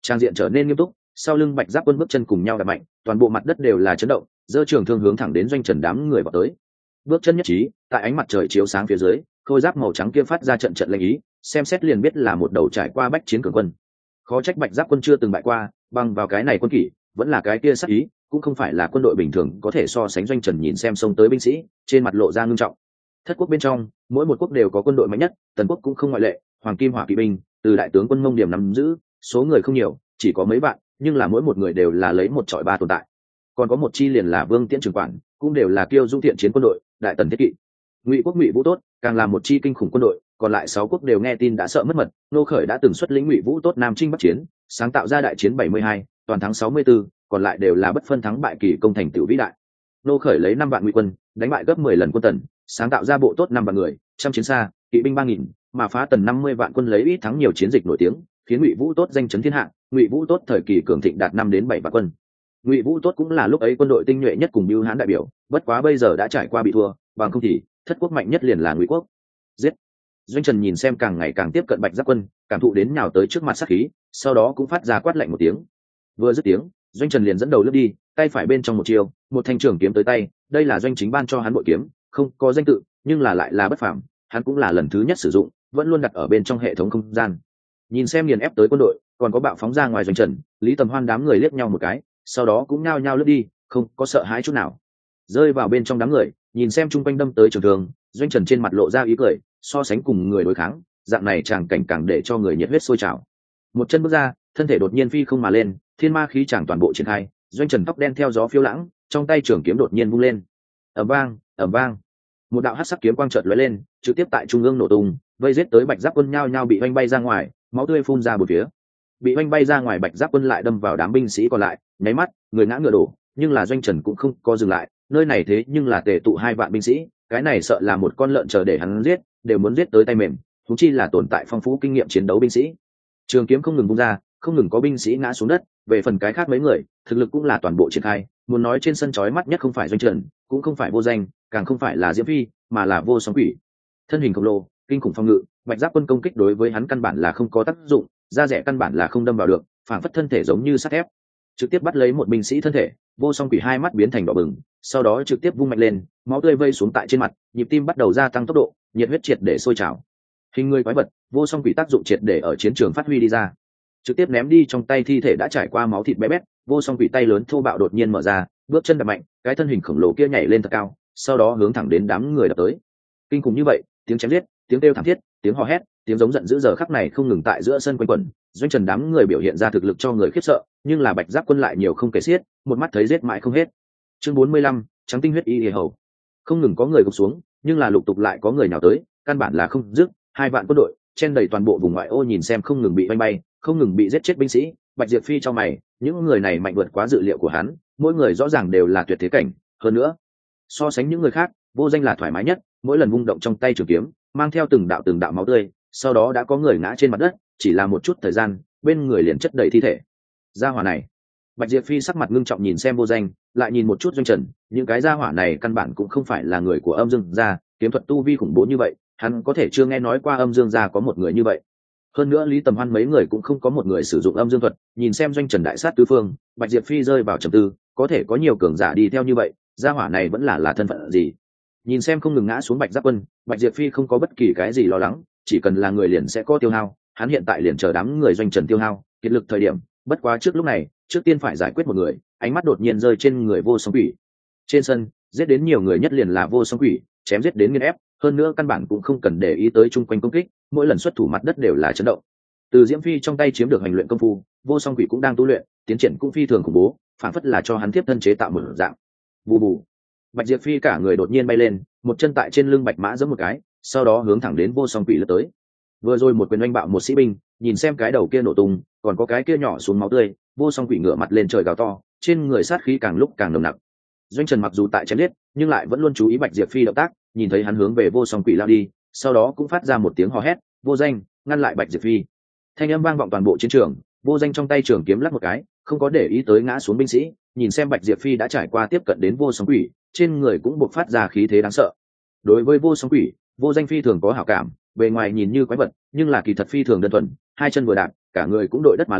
trang diện trở nên nghiêm túc, sau lưng Bạch Giáp Quân bước chân cùng nhau đạp mạnh, toàn bộ mặt đất đều là chấn động, giơ trường thương hướng thẳng đến doanh trần đám người vào tới. Bước chân nhất trí, tại ánh mặt trời chiếu sáng phía dưới, khôi giáp màu trắng kia phát ra trận trận lệnh ý, xem xét liền biết là một đầu trải qua bách chiến cường quân. Khó trách Bạch Giáp Quân chưa từng bại qua, bằng vào cái này quân kỷ, vẫn là cái kia sắc ý, cũng không phải là quân đội bình thường có thể so sánh. Doanh trần nhìn xem xông tới binh sĩ, trên mặt lộ ra ngưng trọng. Thất quốc bên trong, mỗi một quốc đều có quân đội mạnh nhất, Tần quốc cũng không ngoại lệ. Hoàng Kim Hỏa kỵ binh, từ đại tướng quân Mông Điểm nắm giữ, số người không nhiều, chỉ có mấy bạn, nhưng là mỗi một người đều là lấy một trọi ba tồn tại. Còn có một chi liền là Vương Tiễn trưởng quản, cũng đều là kiêu dung thiện chiến quân đội, đại tần thiết kỵ. Ngụy quốc Ngụy Vũ Tốt, càng là một chi kinh khủng quân đội, còn lại sáu quốc đều nghe tin đã sợ mất mật. Nô Khởi đã từng xuất lĩnh Ngụy Vũ Tốt Nam Chinh Bắc chiến, sáng tạo ra đại chiến bảy mươi hai, toàn thắng sáu mươi tư, còn lại đều là bất phân thắng bại, kỳ công thành tựu vĩ đại. Nô Khởi lấy năm vạn Ngụy quân, đánh bại gấp mười lần quân Tần, sáng tạo ra bộ tốt năm vạn người, trăm chiến xa, kỵ binh ba nghìn, mà phá Tần năm mươi vạn quân, lấy ít thắng nhiều chiến dịch nổi tiếng, khiến Ngụy Vũ Tốt danh chấn thiên hạ. Ngụy Vũ Tốt thời kỳ cường thịnh đạt năm đến bảy vạn quân. Ngụy Vũ Tốt cũng là lúc ấy quân đội tinh nhuệ nhất cùng bưu hãn đại biểu, bất quá bây giờ đã trải qua bị thua, bằng không thì thất quốc mạnh nhất liền là Ngụy quốc. Giết! Doanh trần nhìn xem càng ngày càng tiếp cận Bạch Giáp quân, cảm thụ đến nhào tới trước mặt sát khí, sau đó cũng phát ra quát lạnh một tiếng. Vừa dứt tiếng, Doanh trần liền dẫn đầu lướt đi, tay phải bên trong một chiều, một thanh trường kiếm tới tay. Đây là Doanh chính ban cho hắn bội kiếm, không có danh tự, nhưng là lại là bất phàm, hắn cũng là lần thứ nhất sử dụng, vẫn luôn đặt ở bên trong hệ thống không gian. Nhìn xem nghiền ép tới quân đội, còn có bạo phóng ra ngoài Doanh trần, Lý Tầm Hoan đám người liếc nhau một cái, sau đó cũng nhao nhao lướt đi, không có sợ hãi chút nào. Rơi vào bên trong đám người, nhìn xem chung quanh đâm tới trường thương, Doanh trần trên mặt lộ ra ý cười, so sánh cùng người đối kháng, dạng này chàng cảnh càng để cho người nhiệt huyết sôi trào. Một chân bước ra, thân thể đột nhiên phi không mà lên, thiên ma khí chàng toàn bộ triển khai. Doanh trần tóc đen theo gió phiêu lãng, trong tay trường kiếm đột nhiên vung lên, ầm vang, ầm vang, một đạo hắc sắc kiếm quang chợt lóe lên, trực tiếp tại trung ương nổ tung, vây giết tới Bạch Giáp quân nhao nhao bị oanh bay ra ngoài, máu tươi phun ra bốn phía. Bị oanh bay ra ngoài Bạch Giáp quân lại đâm vào đám binh sĩ còn lại, nháy mắt người ngã ngựa đổ. Nhưng là Doanh trần cũng không có dừng lại, nơi này thế nhưng là tề tụ hai vạn binh sĩ, cái này sợ là một con lợn chờ để hắn giết, đều muốn giết tới tay mềm, thú chi là tồn tại phong phú kinh nghiệm chiến đấu binh sĩ. Trường kiếm không ngừng vung ra, không ngừng có binh sĩ ngã xuống đất. Về phần cái khác mấy người, thực lực cũng là toàn bộ triển khai. Muốn nói trên sân chói mắt nhất không phải Doanh trần, cũng không phải Vô Danh, càng không phải là Diễm Phi, mà là Vô Song Quỷ. Thân hình khổng lồ, kinh khủng phong ngự, Bạch Giáp quân công kích đối với hắn căn bản là không có tác dụng, da rẻ căn bản là không đâm vào được, phản phất thân thể giống như sắt thép, trực tiếp bắt lấy một binh sĩ thân thể. Vô Song Quỷ hai mắt biến thành đỏ bừng, sau đó trực tiếp vung mạnh lên, máu tươi vây xuống tại trên mặt, nhịp tim bắt đầu gia tăng tốc độ, nhiệt huyết triệt để sôi trào. Hình người quái vật, Vô Song Quỷ tác dụng triệt để ở chiến trường phát huy đi ra, trực tiếp ném đi trong tay thi thể đã trải qua máu thịt bé bét. Vô Song Quỷ tay lớn thô bạo đột nhiên mở ra, bước chân đập mạnh, cái thân hình khổng lồ kia nhảy lên thật cao, sau đó hướng thẳng đến đám người đập tới. Kinh khủng như vậy, tiếng chém giết, tiếng kêu thảm thiết, tiếng hò hét, tiếng giống giận dữ giờ khắc này không ngừng tại giữa sân quanh quẩn. Doanh trần đám người biểu hiện ra thực lực cho người khiếp sợ, nhưng là Bạch Giáp quân lại nhiều không kể xiết, một mắt thấy giết mãi không hết. Chương bốn mươi lăm, trắng tinh huyết y y hầu. Không ngừng có người gục xuống, nhưng là lục tục lại có người nhào tới, căn bản là không dứt. Hai vạn quân đội chen đầy toàn bộ vùng ngoại ô, nhìn xem không ngừng bị oanh bay, không ngừng bị giết chết binh sĩ. Bạch Diệp Phi cho mày, những người này mạnh vượt quá dự liệu của hắn, mỗi người rõ ràng đều là tuyệt thế cảnh. Hơn nữa, so sánh những người khác, Vô Danh là thoải mái nhất, mỗi lần vung động trong tay trường kiếm, mang theo từng đạo từng đạo máu tươi, sau đó đã có người ngã trên mặt đất, chỉ là một chút thời gian, bên người liền chất đầy thi thể. Gia hỏa này, Bạch Diệp Phi sắc mặt ngưng trọng nhìn xem Vô Danh, lại nhìn một chút Doanh trần, những cái gia hỏa này căn bản cũng không phải là người của Âm Dương gia, kiếm thuật tu vi khủng bố như vậy, hắn có thể chưa nghe nói qua Âm Dương gia có một người như vậy. Hơn nữa Lý Tầm Hoan mấy người cũng không có một người sử dụng âm dương thuật. Nhìn xem Doanh trần đại sát tứ phương, Bạch Diệp Phi rơi vào trầm tư, có thể có nhiều cường giả đi theo như vậy, gia hỏa này vẫn là là thân phận gì? Nhìn xem không ngừng ngã xuống Bạch Giáp quân, Bạch Diệp Phi không có bất kỳ cái gì lo lắng, chỉ cần là người liền sẽ có tiêu hao, hắn hiện tại liền chờ đám người Doanh trần tiêu hao kiệt lực thời điểm. Bất quá trước lúc này, trước tiên phải giải quyết một người. Ánh mắt đột nhiên rơi trên người Vô Song Quỷ. Trên sân giết đến nhiều người nhất liền là Vô Song Quỷ, chém giết đến nghiền ép, hơn nữa căn bản cũng không cần để ý tới chung quanh công kích, mỗi lần xuất thủ mặt đất đều là chấn động. Từ Diễm Phi trong tay chiếm được hành luyện công phu, Vô Song Quỷ cũng đang tu luyện, tiến triển cũng phi thường khủng bố, phản phất là cho hắn tiếp thân chế tạo một dạng. Bù bù. Bạch Diệp Phi cả người đột nhiên bay lên, một chân tại trên lưng Bạch Mã giẫm một cái, sau đó hướng thẳng đến Vô Song Quỷ lướt tới. Vừa rồi một quyền oanh bạo một sĩ binh, nhìn xem cái đầu kia nổ tung, còn có cái kia nhỏ xuống máu tươi, Vô Song Quỷ ngửa mặt lên trời gào to, trên người sát khí càng lúc càng nồng nặc. Doanh trần mặc dù tại chém giết, nhưng lại vẫn luôn chú ý Bạch Diệp Phi động tác, nhìn thấy hắn hướng về Vô Song Quỷ lao đi, sau đó cũng phát ra một tiếng hò hét, Vô Danh, ngăn lại Bạch Diệp Phi. Thanh âm vang vọng toàn bộ chiến trường. Vô Danh trong tay trường kiếm lắc một cái, không có để ý tới ngã xuống binh sĩ, nhìn xem Bạch Diệp Phi đã trải qua tiếp cận đến Vô Song Quỷ, trên người cũng bộc phát ra khí thế đáng sợ. Đối với Vô Song Quỷ, Vô Danh phi thường có hảo cảm, bề ngoài nhìn như quái vật, nhưng là kỳ thật phi thường đơn thuần, hai chân vừa đạp, cả người cũng đội đất mà lên,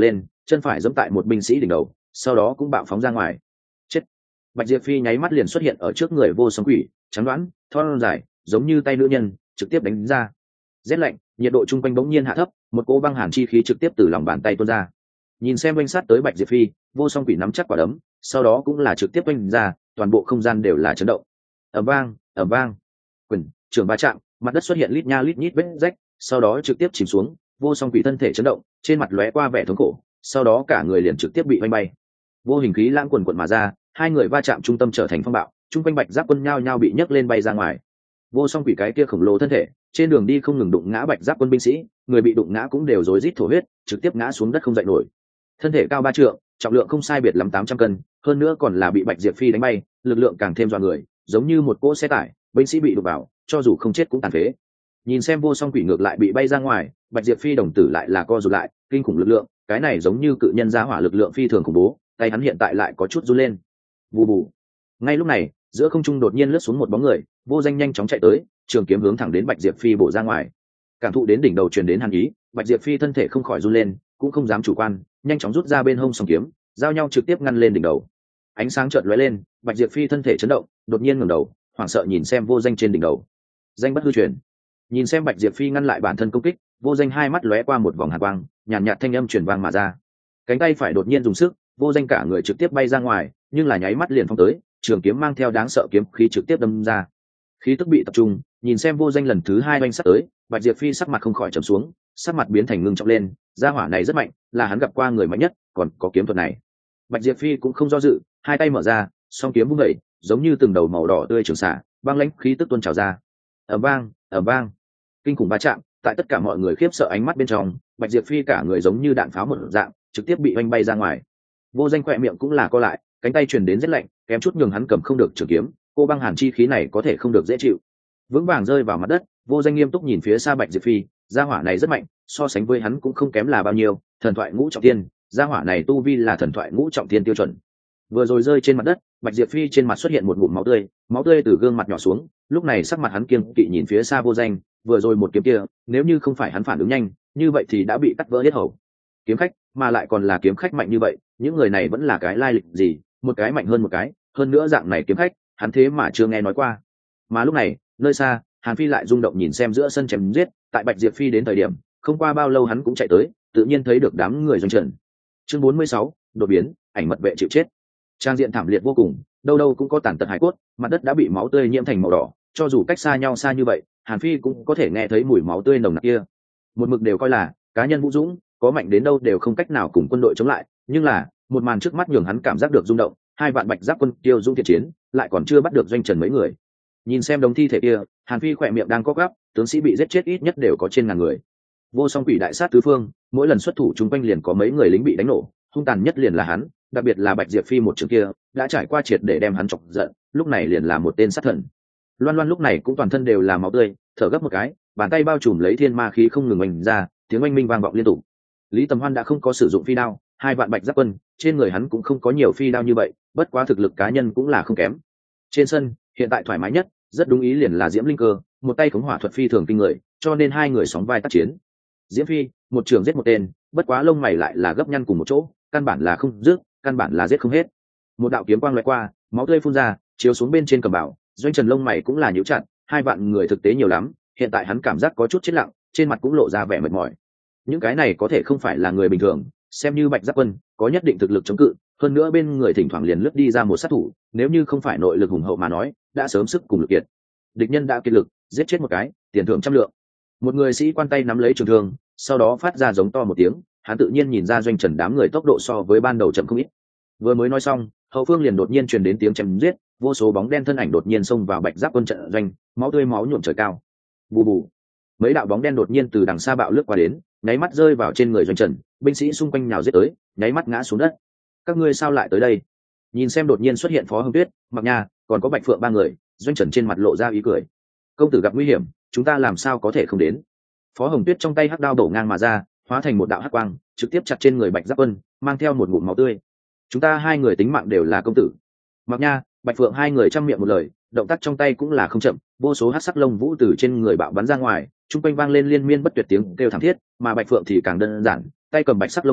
chân phải giẫm tại một binh sĩ đỉnh đầu, sau đó cũng bạo phóng ra ngoài. Chết! Bạch Diệp Phi nháy mắt liền xuất hiện ở trước người Vô Song Quỷ, trắng đoán, thon dài, giống như tay nữ nhân, trực tiếp đánh ra. Rét lạnh, nhiệt độ chung quanh bỗng nhiên hạ thấp, một cỗ băng hàn chi khí trực tiếp từ lòng bàn tay tuôn ra. Nhìn xem oanh sát tới Bạch Diệp Phi, Vô Song Quỷ nắm chắc quả đấm, sau đó cũng là trực tiếp oanh ra, toàn bộ không gian đều là chấn động. Ầm vang, ầm vang. Quyền, trường ba chạm, mặt đất xuất hiện lít nha lít nhít vết rách, sau đó trực tiếp chìm xuống. Vô Song Quỷ thân thể chấn động, trên mặt lóe qua vẻ thống khổ, sau đó cả người liền trực tiếp bị oanh bay. Vô hình khí lãng quần quần mà ra, hai người va chạm trung tâm trở thành phong bạo, trung quanh Bạch Giáp Quân nhao nhao bị nhấc lên bay ra ngoài. Vô Song Quỷ cái kia khổng lồ thân thể, trên đường đi không ngừng đụng ngã Bạch Giáp Quân binh sĩ, người bị đụng ngã cũng đều rối rít thổ huyết, trực tiếp ngã xuống đất không dậy nổi. Thân thể cao ba trượng, trọng lượng không sai biệt lắm tám trăm cân, hơn nữa còn là bị Bạch Diệp Phi đánh bay, lực lượng càng thêm dọa người, giống như một cỗ xe tải, binh sĩ bị đụng vào, cho dù không chết cũng tàn phế. Nhìn xem Vô Song Quỷ ngược lại bị bay ra ngoài, Bạch Diệp Phi đồng tử lại là co rụt lại, kinh khủng lực lượng, cái này giống như cự nhân giá hỏa lực lượng phi thường khủng bố, tay hắn hiện tại lại có chút run lên. Bù bù. Ngay lúc này, giữa không trung đột nhiên lướt xuống một bóng người, Vô Danh nhanh chóng chạy tới, trường kiếm hướng thẳng đến Bạch Diệp Phi bổ ra ngoài. Cảm thụ đến đỉnh đầu truyền đến hàn ý, Bạch Diệp Phi thân thể không khỏi run lên, cũng không dám chủ quan, nhanh chóng rút ra bên hông song kiếm, giao nhau trực tiếp ngăn lên đỉnh đầu. Ánh sáng chợt lóe lên, Bạch Diệp Phi thân thể chấn động, đột nhiên ngẩng đầu, hoảng sợ nhìn xem Vô Danh trên đỉnh đầu. Danh bất hư truyền. Nhìn xem Bạch Diệp Phi ngăn lại bản thân công kích, Vô Danh hai mắt lóe qua một vòng hàn quang, nhàn nhạt thanh âm truyền vang mà ra. Cánh tay phải đột nhiên dùng sức, Vô Danh cả người trực tiếp bay ra ngoài, nhưng là nháy mắt liền phóng tới, trường kiếm mang theo đáng sợ kiếm khí trực tiếp đâm ra. Khí tức bị tập trung, nhìn xem Vô Danh lần thứ hai oanh sát tới, Bạch Diệp Phi sắc mặt không khỏi trầm xuống, sắc mặt biến thành ngưng trọng lên, gia hỏa này rất mạnh, là hắn gặp qua người mạnh nhất, còn có kiếm thuật này. Bạch Diệp Phi cũng không do dự, hai tay mở ra, song kiếm vung dậy, giống như từng đầu màu đỏ tươi trường xạ, băng lãnh khí tức tuôn trào ra. Ầm vang, ầm vang. Kinh khủng va chạm, tại tất cả mọi người khiếp sợ ánh mắt bên trong, Bạch Diệp Phi cả người giống như đạn pháo một dạng, trực tiếp bị oanh bay ra ngoài. Vô Danh khỏe miệng cũng là co lại, cánh tay truyền đến rất lạnh, kém chút nhường hắn cầm không được trường kiếm, cô băng hàn chi khí này có thể không được dễ chịu. Vững vàng rơi vào mặt đất, Vô Danh nghiêm túc nhìn phía xa Bạch Diệp Phi, gia hỏa này rất mạnh, so sánh với hắn cũng không kém là bao nhiêu, thần thoại ngũ trọng thiên, gia hỏa này tu vi là thần thoại ngũ trọng thiên tiêu chuẩn. Vừa rồi rơi trên mặt đất, Bạch Diệp Phi trên mặt xuất hiện một ngụm máu tươi, máu tươi từ gương mặt nhỏ xuống, lúc này sắc mặt hắn kiêng kỵ nhìn phía xa Vô Danh, vừa rồi một kiếm kia, nếu như không phải hắn phản ứng nhanh, như vậy thì đã bị cắt vỡ hết hầu. Kiếm khách, mà lại còn là kiếm khách mạnh như vậy, những người này vẫn là cái lai lịch gì, một cái mạnh hơn một cái, hơn nữa dạng này kiếm khách, hắn thế mà chưa nghe nói qua. Mà lúc này, nơi xa, Hàn Phi lại rung động nhìn xem giữa sân chém giết, tại Bạch Diệp Phi đến thời điểm, không qua bao lâu hắn cũng chạy tới, tự nhiên thấy được đám người doanh trận. Chương bốn mươi sáu, đột biến, ảnh mật vệ chịu chết. Trang diện thảm liệt vô cùng, đâu đâu cũng có tàn tật hải cốt, mặt đất đã bị máu tươi nhiễm thành màu đỏ, cho dù cách xa nhau xa như vậy, Hàn Phi cũng có thể nghe thấy mùi máu tươi nồng nặc kia. Một mực đều coi là cá nhân vũ dũng, có mạnh đến đâu đều không cách nào cùng quân đội chống lại, nhưng là một màn trước mắt nhường hắn cảm giác được rung động, hai vạn Bạch Giáp Quân tiêu dũng thiện chiến, lại còn chưa bắt được doanh trần mấy người. Nhìn xem đống thi thể kia, Hàn Phi khỏe miệng đang co quắp, tướng sĩ bị giết chết ít nhất đều có trên ngàn người. Vô Song Quỷ đại sát tứ phương, mỗi lần xuất thủ chung quanh liền có mấy người lính bị đánh nổ, hung tàn nhất liền là hắn, đặc biệt là Bạch Diệp Phi một trường kia, đã trải qua triệt để đem hắn chọc giận, lúc này liền là một tên sát thần. Loan Loan lúc này cũng toàn thân đều là máu tươi, thở gấp một cái, bàn tay bao trùm lấy thiên ma khí không ngừng oanh ra, tiếng oanh minh vang vọng liên tục. Lý Tầm Hoan đã không có sử dụng phi đao, hai vạn Bạch Giáp Quân, trên người hắn cũng không có nhiều phi đao như vậy, bất quá thực lực cá nhân cũng là không kém. Trên sân, hiện tại thoải mái nhất, rất đúng ý liền là Diễm Linh Cơ, một tay khống hỏa thuật phi thường kinh người, cho nên hai người sóng vai tác chiến. Diễm Phi, một trường giết một tên, bất quá lông mày lại là gấp nhăn cùng một chỗ, căn bản là không dứt, căn bản là giết không hết. Một đạo kiếm quang lóe qua, máu tươi phun ra, chiếu xuống bên trên cầm bảo, doanh trần lông mày cũng là nhíu chặt, hai vạn người thực tế nhiều lắm, hiện tại hắn cảm giác có chút chết lặng, trên mặt cũng lộ ra vẻ mệt mỏi. Những cái này có thể không phải là người bình thường, xem như Bạch Giáp Quân, có nhất định thực lực chống cự, hơn nữa bên người thỉnh thoảng liền lướt đi ra một sát thủ, nếu như không phải nội lực hùng hậu mà nói, đã sớm sức cùng lực kiệt. Địch nhân đã kiệt lực, giết chết một cái, tiền thưởng trăm lượng. Một người sĩ quan tay nắm lấy trường thương, sau đó phát ra giống to một tiếng, hắn tự nhiên nhìn ra doanh trần đám người tốc độ so với ban đầu chậm không ít. Vừa mới nói xong, hậu phương liền đột nhiên truyền đến tiếng chém giết, vô số bóng đen thân ảnh đột nhiên xông vào Bạch Giáp Quân trận doanh, máu tươi máu nhuộm trời cao. Bù bù. Mấy đạo bóng đen đột nhiên từ đằng xa bạo lướt qua đến, nháy mắt rơi vào trên người doanh trần, binh sĩ xung quanh nhào giết tới, nháy mắt ngã xuống đất. Các ngươi sao lại tới đây? Nhìn xem đột nhiên xuất hiện Phó Hồng Tuyết, Mặc Nha, còn có Bạch Phượng ba người, doanh trần trên mặt lộ ra ý cười. Công tử gặp nguy hiểm, chúng ta làm sao có thể không đến? Phó Hồng Tuyết trong tay hắc đao đổ ngang mà ra, hóa thành một đạo hắc quang, trực tiếp chặt trên người Bạch Giáp Quân, mang theo một ngụm máu tươi. Chúng ta hai người tính mạng đều là công tử. Mặc Nha, Bạch Phượng hai người trăm miệng một lời, động tác trong tay cũng là không chậm, vô số hắc sắc lông vũ từ trên người bạo bắn ra ngoài, trung quanh vang lên liên miên bất tuyệt tiếng kêu thảm thiết, mà Bạch Phượng thì càng đơn giản, tay cầm bạch sắc lông vũ,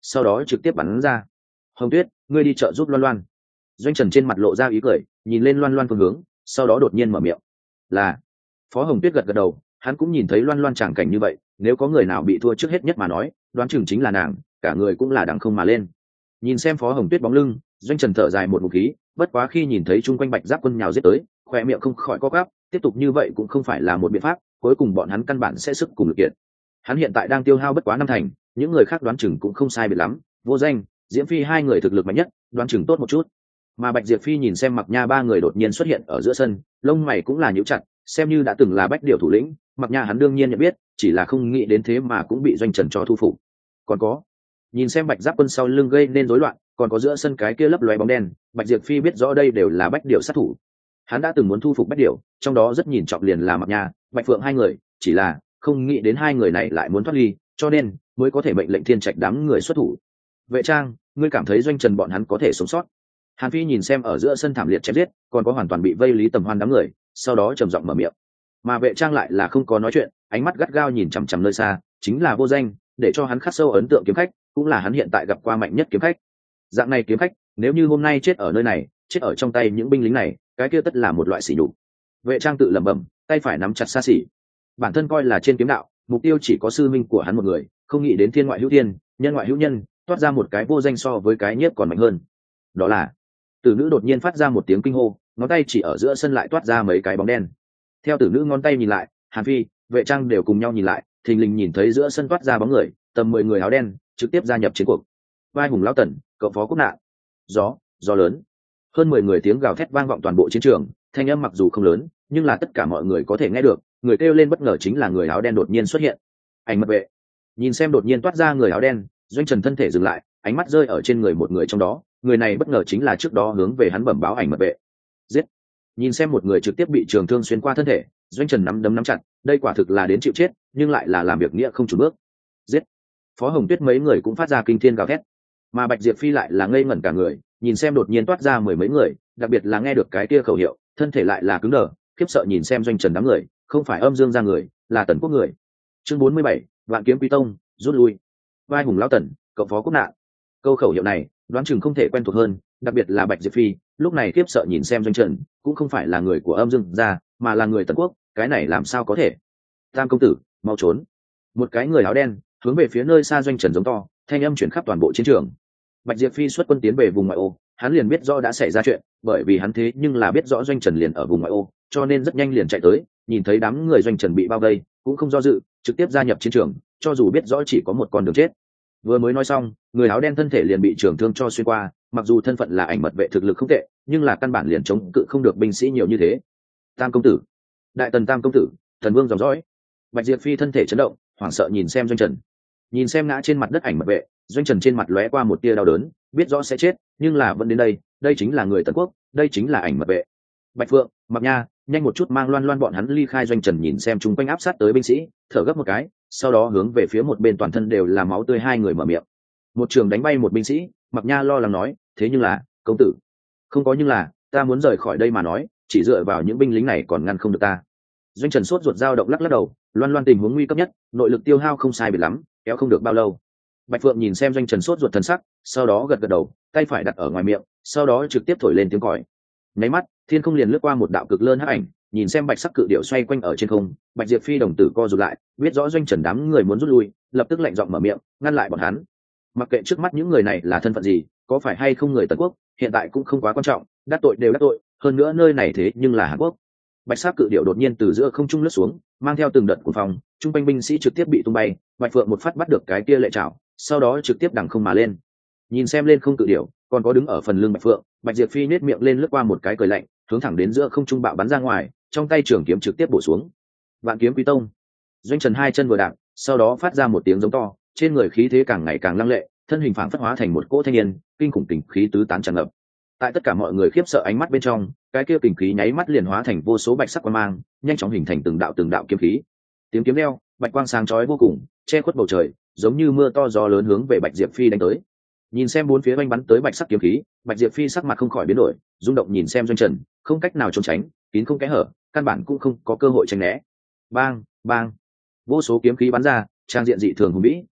sau đó trực tiếp bắn ra. Hồng Tuyết, ngươi đi chợ giúp Loan Loan. Doanh Trần trên mặt lộ ra ý cười, nhìn lên Loan Loan phương hướng, sau đó đột nhiên mở miệng. Là. Phó Hồng Tuyết gật gật đầu, hắn cũng nhìn thấy Loan Loan tràng cảnh như vậy, nếu có người nào bị thua trước hết nhất mà nói, đoán chừng chính là nàng, cả người cũng là đằng không mà lên. Nhìn xem Phó Hồng Tuyết bóng lưng, Doanh Trần thở dài một ngụm khí, bất quá khi nhìn thấy chung quanh Bạch Giáp quân nhào giết tới, khóe miệng không khỏi co quắp, tiếp tục như vậy cũng không phải là một biện pháp, cuối cùng bọn hắn căn bản sẽ sức cùng lực kiện. Hắn hiện tại đang tiêu hao bất quá năm thành, những người khác đoán chừng cũng không sai biệt lắm, Vô Danh, Diễm Phi hai người thực lực mạnh nhất, đoán chừng tốt một chút. Mà Bạch Diệp Phi nhìn xem Mặc Nha ba người đột nhiên xuất hiện ở giữa sân, lông mày cũng là nhíu chặt, xem như đã từng là Bách Điểu thủ lĩnh, Mặc Nha hắn đương nhiên nhận biết, chỉ là không nghĩ đến thế mà cũng bị Doanh Trần cho thu phục. Còn có, nhìn xem Bạch Giáp quân sau lưng gây nên rối loạn, còn có giữa sân cái kia lấp lóe bóng đen, Bạch Diệp Phi biết rõ đây đều là Bách Điểu sát thủ. Hắn đã từng muốn thu phục Bách Điểu, trong đó rất nhìn trọng liền là Mặc Nha, Bạch Phượng hai người, chỉ là không nghĩ đến hai người này lại muốn thoát ly, cho nên mới có thể mệnh lệnh Thiên Trạch đám người xuất thủ. Vệ Trang, ngươi cảm thấy Doanh Trần bọn hắn có thể sống sót? Hàn Phi nhìn xem ở giữa sân thảm liệt chém giết, còn có hoàn toàn bị vây Lý Tầm Hoan đám người, sau đó trầm giọng mở miệng. Mà Vệ Trang lại là không có nói chuyện, ánh mắt gắt gao nhìn chằm chằm nơi xa, chính là Vô Danh, để cho hắn khắc sâu ấn tượng kiếm khách, cũng là hắn hiện tại gặp qua mạnh nhất kiếm khách. Dạng này kiếm khách, nếu như hôm nay chết ở nơi này, chết ở trong tay những binh lính này, cái kia tất là một loại sỉ nhục. Vệ Trang tự lẩm bẩm, tay phải nắm chặt xa xỉ. Bản thân coi là trên kiếm đạo, mục tiêu chỉ có sư minh của hắn một người, không nghĩ đến thiên ngoại hữu thiên, nhân ngoại hữu nhân, toát ra một cái Vô Danh so với cái nhiếp còn mạnh hơn. Đó là Tử nữ đột nhiên phát ra một tiếng kinh hô, ngón tay chỉ ở giữa sân lại toát ra mấy cái bóng đen. Theo Tử nữ ngón tay nhìn lại, Hàn Phi, Vệ Trang đều cùng nhau nhìn lại, thình lình nhìn thấy giữa sân toát ra bóng người, tầm mười người áo đen, trực tiếp gia nhập chiến cuộc. Vai hùng lão tần, cậu phó Cúc Nạn. Gió, gió lớn. Hơn mười người tiếng gào thét vang vọng toàn bộ chiến trường, thanh âm mặc dù không lớn, nhưng là tất cả mọi người có thể nghe được, người kêu lên bất ngờ chính là người áo đen đột nhiên xuất hiện. Ảnh mật vệ. Nhìn xem đột nhiên toát ra người áo đen, Doanh Trần thân thể dừng lại, ánh mắt rơi ở trên người một người trong đó, người này bất ngờ chính là trước đó hướng về hắn bẩm báo ảnh mật vệ. Giết. Nhìn xem một người trực tiếp bị trường thương xuyên qua thân thể, Doanh Trần nắm đấm nắm chặt, đây quả thực là đến chịu chết, nhưng lại là làm việc nghĩa không chủ bước. Giết. Phó Hồng Tuyết mấy người cũng phát ra kinh thiên gào thét, mà Bạch Diệp Phi lại là ngây ngẩn cả người, nhìn xem đột nhiên toát ra mười mấy người, đặc biệt là nghe được cái kia khẩu hiệu, thân thể lại là cứng đờ, khiếp sợ nhìn xem Doanh Trần đám người, không phải Âm Dương ra người, là Tần Quốc người. Chương bốn mươi bảy, Vạn Kiếm Quy Tông, rút lui. Vai hùng lão Tần, cậu phó Cúc Nạn. Câu khẩu hiệu này, đoán chừng không thể quen thuộc hơn, đặc biệt là Bạch Diệp Phi, lúc này khiếp sợ nhìn xem Doanh Trần, cũng không phải là người của Âm Dương gia, mà là người Tần Quốc, cái này làm sao có thể? Tam công tử, mau trốn. Một cái người áo đen hướng về phía nơi xa Doanh Trần giống to, thanh âm chuyển khắp toàn bộ chiến trường. Bạch Diệp Phi xuất quân tiến về vùng ngoại ô, hắn liền biết rõ đã xảy ra chuyện, bởi vì hắn thế nhưng là biết rõ Doanh Trần liền ở vùng ngoại ô, cho nên rất nhanh liền chạy tới, nhìn thấy đám người Doanh Trần bị bao vây, cũng không do dự, trực tiếp gia nhập chiến trường, cho dù biết rõ chỉ có một con đường chết. Vừa mới nói xong, người áo đen thân thể liền bị trường thương cho xuyên qua, mặc dù thân phận là ảnh mật vệ thực lực không tệ, nhưng là căn bản liền chống cự không được binh sĩ nhiều như thế. Tam công tử, Đại Tần Tam công tử, Thần Vương dòng dõi. Bạch Diệp Phi thân thể chấn động, hoảng sợ nhìn xem Doanh Trần, nhìn xem ngã trên mặt đất ảnh mật vệ, Doanh Trần trên mặt lóe qua một tia đau đớn, biết rõ sẽ chết, nhưng là vẫn đến đây, đây chính là người Tần Quốc, đây chính là ảnh mật vệ. Bạch Phượng, Mặc Nha, nhanh một chút mang Loan Loan bọn hắn ly khai. Doanh Trần nhìn xem chúng quanh áp sát tới binh sĩ, thở gấp một cái, sau đó hướng về phía một bên toàn thân đều là máu tươi hai người mở miệng. Một trường đánh bay một binh sĩ, Mặc Nha lo lắng nói, thế nhưng là, công tử, không có nhưng là, ta muốn rời khỏi đây mà nói, chỉ dựa vào những binh lính này còn ngăn không được ta. Doanh Trần sốt ruột dao động lắc lắc đầu, Loan Loan tình huống nguy cấp nhất, nội lực tiêu hao không sai biệt lắm, kéo không được bao lâu. Bạch Phượng nhìn xem Doanh Trần sốt ruột thần sắc, sau đó gật gật đầu, tay phải đặt ở ngoài miệng, sau đó trực tiếp thổi lên tiếng còi. Nháy mắt, thiên không liền lướt qua một đạo cực lớn hắc ảnh, nhìn xem bạch sắc cự điểu xoay quanh ở trên không, Bạch Diệp Phi đồng tử co rụt lại, biết rõ Doanh Trần đám người muốn rút lui, lập tức lạnh giọng mở miệng, ngăn lại bọn hắn. Mặc kệ trước mắt những người này là thân phận gì, có phải hay không người Tần Quốc, hiện tại cũng không quá quan trọng, đắc tội đều đắc tội, hơn nữa nơi này thế nhưng là Hàn Quốc. Bạch sắc cự điểu đột nhiên từ giữa không trung lướt xuống, mang theo từng đợt cuồng phong, trung quanh binh sĩ trực tiếp bị tung bay, Bạch Phượng một phát bắt được cái kia lệ chảo, sau đó trực tiếp đằng không mà lên. Nhìn xem lên không cự điểu, còn có đứng ở phần lưng Bạch Phượng, Bạch Diệp Phi nết miệng lên lướt qua một cái cười lạnh, hướng thẳng đến giữa không trung bạo bắn ra ngoài, trong tay trường kiếm trực tiếp bổ xuống. Vạn Kiếm Quý Tông. Doanh Trần hai chân vừa đạp, sau đó phát ra một tiếng giống to, trên người khí thế càng ngày càng lăng lệ, thân hình phảng phất hóa thành một cỗ thanh niên, kinh khủng kình khí tứ tán tràn ngập. Tại tất cả mọi người khiếp sợ ánh mắt bên trong, cái kia kình khí nháy mắt liền hóa thành vô số bạch sắc quang mang, nhanh chóng hình thành từng đạo từng đạo kiếm khí. Tiếng kiếm reo, bạch quang sáng chói vô cùng, che khuất bầu trời, giống như mưa to gió lớn hướng về Bạch Diệp Phi đánh tới. Nhìn xem bốn phía oanh bắn tới bạch sắc kiếm khí, Bạch Diệp Phi sắc mặt không khỏi biến đổi, rung động nhìn xem Doanh Trần, không cách nào trốn tránh, kín không kẽ hở, căn bản cũng không có cơ hội tránh né. Bang, bang, vô số kiếm khí bắn ra, trang diện dị thường hùng vĩ,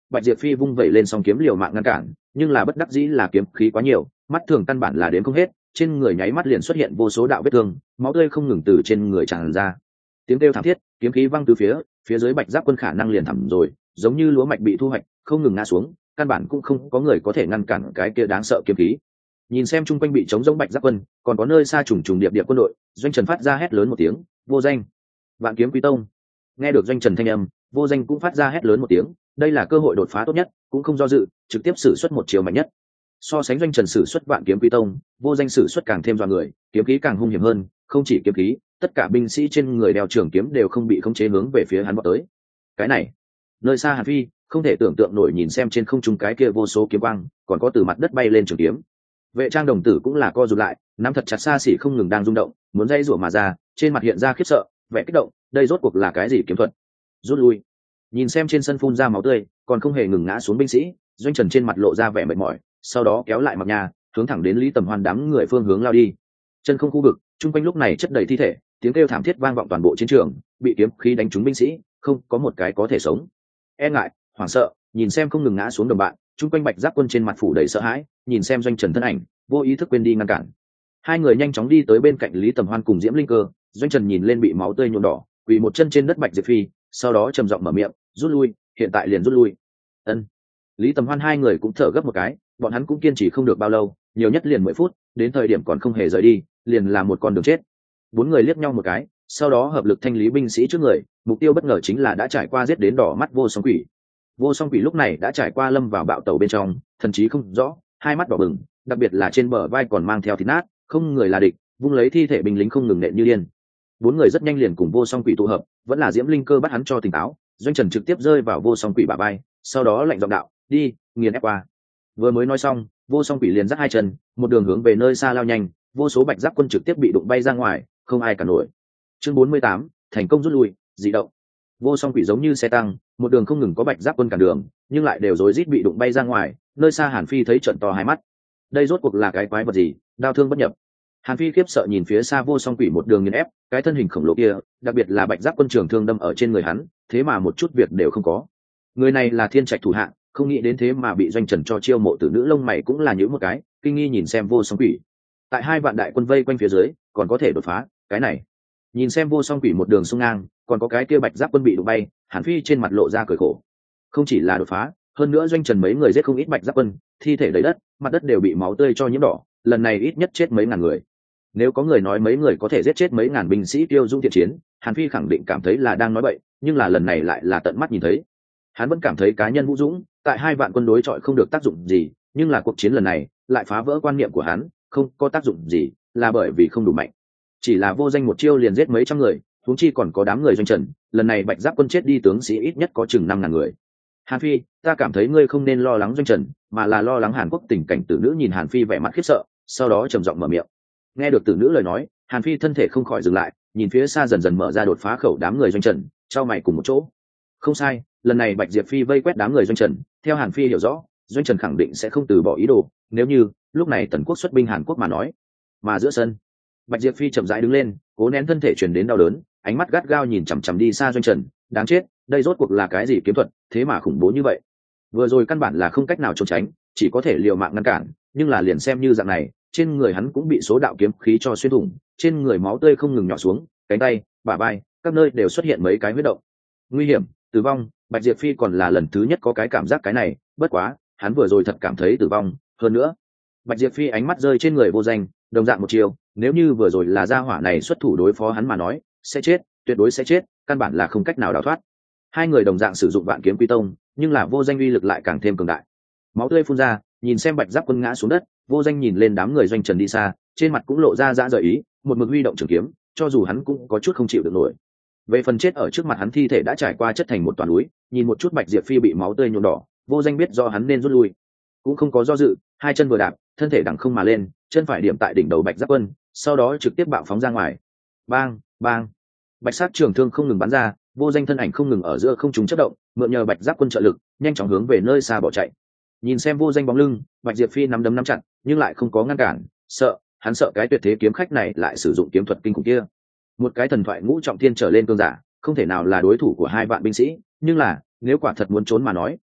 Bạch Diệp Phi vung vẩy lên song kiếm liều mạng ngăn cản, nhưng là bất đắc dĩ là kiếm khí quá nhiều, mắt thường căn bản là đến không hết, trên người nháy mắt liền xuất hiện vô số đạo vết thương, máu tươi không ngừng từ trên người tràn ra. Tiếng kêu thảm thiết, kiếm khí văng từ phía, phía dưới Bạch Giáp Quân khả năng liền thẳm rồi, giống như lúa mạch bị thu hoạch, không ngừng ngã xuống, căn bản cũng không có người có thể ngăn cản cái kia đáng sợ kiếm khí. Nhìn xem chung quanh bị chống giống Bạch Giáp Quân, còn có nơi xa trùng trùng điệp điệp quân đội, Doanh Trần phát ra hét lớn một tiếng, vô danh, Vạn Kiếm Quý Tông. Nghe được Doanh Trần thanh âm, vô danh cũng phát ra hét lớn một tiếng, đây là cơ hội đột phá tốt nhất, cũng không do dự, trực tiếp sử xuất một chiều mạnh nhất. So sánh Doanh Trần sử xuất Vạn Kiếm Quý Tông, vô danh sử xuất càng thêm dọa người, kiếm khí càng hung hiểm hơn, không chỉ kiếm khí, tất cả binh sĩ trên người đeo trường kiếm đều không bị khống chế hướng về phía hắn vọt tới. Cái này, nơi xa Hàn Phi không thể tưởng tượng nổi nhìn xem trên không trung cái kia vô số kiếm quang, còn có từ mặt đất bay lên trường kiếm. Vệ Trang đồng tử cũng là co rụt lại, nắm thật chặt xa xỉ không ngừng đang rung động, muốn dây rủa mà ra, trên mặt hiện ra khiếp sợ, vẻ kích động, đây rốt cuộc là cái gì kiếm thuật? Rút lui. Nhìn xem trên sân phun ra máu tươi, còn không hề ngừng ngã xuống binh sĩ, Doanh Trần trên mặt lộ ra vẻ mệt mỏi, sau đó kéo lại mặc nhà, hướng thẳng đến Lý Tầm Hoan đám người phương hướng lao đi. Chân không khu vực, trung quanh lúc này chất đầy thi thể, tiếng kêu thảm thiết vang vọng toàn bộ chiến trường, bị kiếm khí đánh trúng binh sĩ, không có một cái có thể sống. E ngại, hoảng sợ, nhìn xem không ngừng ngã xuống đồng bạn, trung quanh Bạch Giáp Quân trên mặt phủ đầy sợ hãi, nhìn xem Doanh Trần thân ảnh, vô ý thức quên đi ngăn cản. Hai người nhanh chóng đi tới bên cạnh Lý Tầm Hoan cùng Diễm Linh Cơ, Doanh Trần nhìn lên bị máu tươi nhuộm đỏ, quỳ một chân trên đất Bạch Diệp Phi, sau đó trầm giọng mở miệng, rút lui, hiện tại liền rút lui. Ân. Lý Tầm Hoan hai người cũng thở gấp một cái, bọn hắn cũng kiên trì không được bao lâu, nhiều nhất liền mười phút, đến thời điểm còn không hề rời đi, liền là một con đường chết. Bốn người liếc nhau một cái, sau đó hợp lực thanh lý binh sĩ trước người, mục tiêu bất ngờ chính là đã trải qua giết đến đỏ mắt Vô Song Quỷ. Vô Song Quỷ lúc này đã trải qua lâm vào bạo tẩu bên trong, thần trí không rõ, hai mắt đỏ bừng, đặc biệt là trên bờ vai còn mang theo thịt nát, không người là địch, vung lấy thi thể binh lính không ngừng nện như điên. Bốn người rất nhanh liền cùng Vô Song Quỷ tụ hợp, vẫn là Diễm Linh Cơ bắt hắn cho tỉnh táo, Doanh Trần trực tiếp rơi vào Vô Song Quỷ bả vai, sau đó lạnh giọng đạo, đi, nghiền ép qua. Vừa mới nói xong, Vô Song Quỷ liền giắt hai chân, một đường hướng về nơi xa lao nhanh, vô số Bạch Giáp Quân trực tiếp bị đụng bay ra ngoài, không ai cả nổi. Chương bốn mươi tám, thành công rút lui, dị động. Vô Song Quỷ giống như xe tăng, một đường không ngừng có Bạch Giáp Quân cản đường, nhưng lại đều rối rít bị đụng bay ra ngoài, nơi xa Hàn Phi thấy trận to hai mắt. Đây rốt cuộc là cái quái vật gì, đao thương bất nhập. Hàn Phi khiếp sợ nhìn phía xa Vô Song Quỷ một đường nghiền ép, cái thân hình khổng lồ kia, đặc biệt là Bạch Giáp Quân trường thương đâm ở trên người hắn, thế mà một chút việc đều không có. Người này là Thiên Trạch thủ hạ, không nghĩ đến thế mà bị Doanh Trần cho chiêu mộ tử nữ lông mày cũng là nhíu một cái, kinh nghi nhìn xem Vô Song Quỷ. Tại hai vạn đại quân vây quanh phía dưới, còn có thể đột phá, cái này. Nhìn xem Vô Song Quỷ một đường xung ngang, còn có cái kia Bạch Giáp Quân bị đụng bay, Hàn Phi trên mặt lộ ra cười khổ. Không chỉ là đột phá, hơn nữa Doanh Trần mấy người giết không ít Bạch Giáp Quân, thi thể đầy đất, mặt đất đều bị máu tươi cho nhiễm đỏ, lần này ít nhất chết mấy ngàn người. Nếu có người nói mấy người có thể giết chết mấy ngàn binh sĩ tiêu dung thiện chiến, Hàn Phi khẳng định cảm thấy là đang nói bậy, nhưng là lần này lại là tận mắt nhìn thấy. Hắn vẫn cảm thấy cá nhân vũ dũng, tại hai vạn quân đối chọi không được tác dụng gì, nhưng là cuộc chiến lần này lại phá vỡ quan niệm của hắn, không có tác dụng gì, là bởi vì không đủ mạnh. Chỉ là vô danh một chiêu liền giết mấy trăm người, huống chi còn có đám người Doanh Trần, lần này Bạch Giáp Quân chết đi tướng sĩ ít nhất có chừng năm ngàn người. Hàn Phi, ta cảm thấy ngươi không nên lo lắng Doanh Trần, mà là lo lắng Hàn Quốc. Tình cảnh tử nữ nhìn Hàn Phi vẻ mặt khiếp sợ, sau đó trầm giọng mở miệng. Nghe được tử nữ lời nói, Hàn Phi thân thể không khỏi dừng lại, nhìn phía xa dần dần mở ra đột phá khẩu đám người Doanh Trần, trao mày cùng một chỗ. Không sai, lần này Bạch Diệp Phi vây quét đám người Doanh Trần, theo Hàn Phi hiểu rõ, Doanh Trần khẳng định sẽ không từ bỏ ý đồ, nếu như lúc này Tần Quốc xuất binh Hàn Quốc mà nói. Mà giữa sân, Bạch Diệp Phi chậm rãi đứng lên, cố nén thân thể truyền đến đau đớn, ánh mắt gắt gao nhìn chằm chằm đi xa Doanh Trần, đáng chết, đây rốt cuộc là cái gì kiếm thuật, thế mà khủng bố như vậy. Vừa rồi căn bản là không cách nào trốn tránh, chỉ có thể liều mạng ngăn cản, nhưng là liền xem như dạng này, trên người hắn cũng bị số đạo kiếm khí cho xuyên thủng, trên người máu tươi không ngừng nhỏ xuống, cánh tay, bả vai, các nơi đều xuất hiện mấy cái huyết động. Nguy hiểm, tử vong. Bạch Diệp Phi còn là lần thứ nhất có cái cảm giác cái này, bất quá, hắn vừa rồi thật cảm thấy tử vong. Hơn nữa, Bạch Diệp Phi ánh mắt rơi trên người vô danh, đồng dạng một chiều, nếu như vừa rồi là gia hỏa này xuất thủ đối phó hắn mà nói, sẽ chết, tuyệt đối sẽ chết, căn bản là không cách nào đào thoát. Hai người đồng dạng sử dụng Vạn Kiếm Quy Tông, nhưng là vô danh uy lực lại càng thêm cường đại. Máu tươi phun ra, nhìn xem Bạch Giáp Quân ngã xuống đất, vô danh nhìn lên đám người Doanh Trần đi xa, trên mặt cũng lộ ra dã rời ý, một mực huy động trường kiếm, cho dù hắn cũng có chút không chịu được nổi. Về phần chết ở trước mặt hắn thi thể đã trải qua chất thành một toàn núi, nhìn một chút Bạch Diệp Phi bị máu tươi nhuộm đỏ, vô danh biết do hắn nên rút lui, cũng không có do dự, hai chân vừa đạp, thân thể đằng không mà lên, chân phải điểm tại đỉnh đầu Bạch Giáp Quân, sau đó trực tiếp bạo phóng ra ngoài. Bang, bang, bạch sắc trường thương không ngừng bắn ra, vô danh thân ảnh không ngừng ở giữa không trung chớp động, mượn nhờ Bạch Giáp Quân trợ lực, nhanh chóng hướng về nơi xa bỏ chạy. Nhìn xem vô danh bóng lưng, Bạch Diệp Phi nắm đấm nắm chặt, nhưng lại không có ngăn cản, sợ, hắn sợ cái tuyệt thế kiếm khách này lại sử dụng kiếm thuật kinh khủng kia. Một cái thần thoại ngũ trọng thiên trở lên cương giả, không thể nào là đối thủ của hai vạn binh sĩ, nhưng là, nếu quả thật muốn trốn mà nói,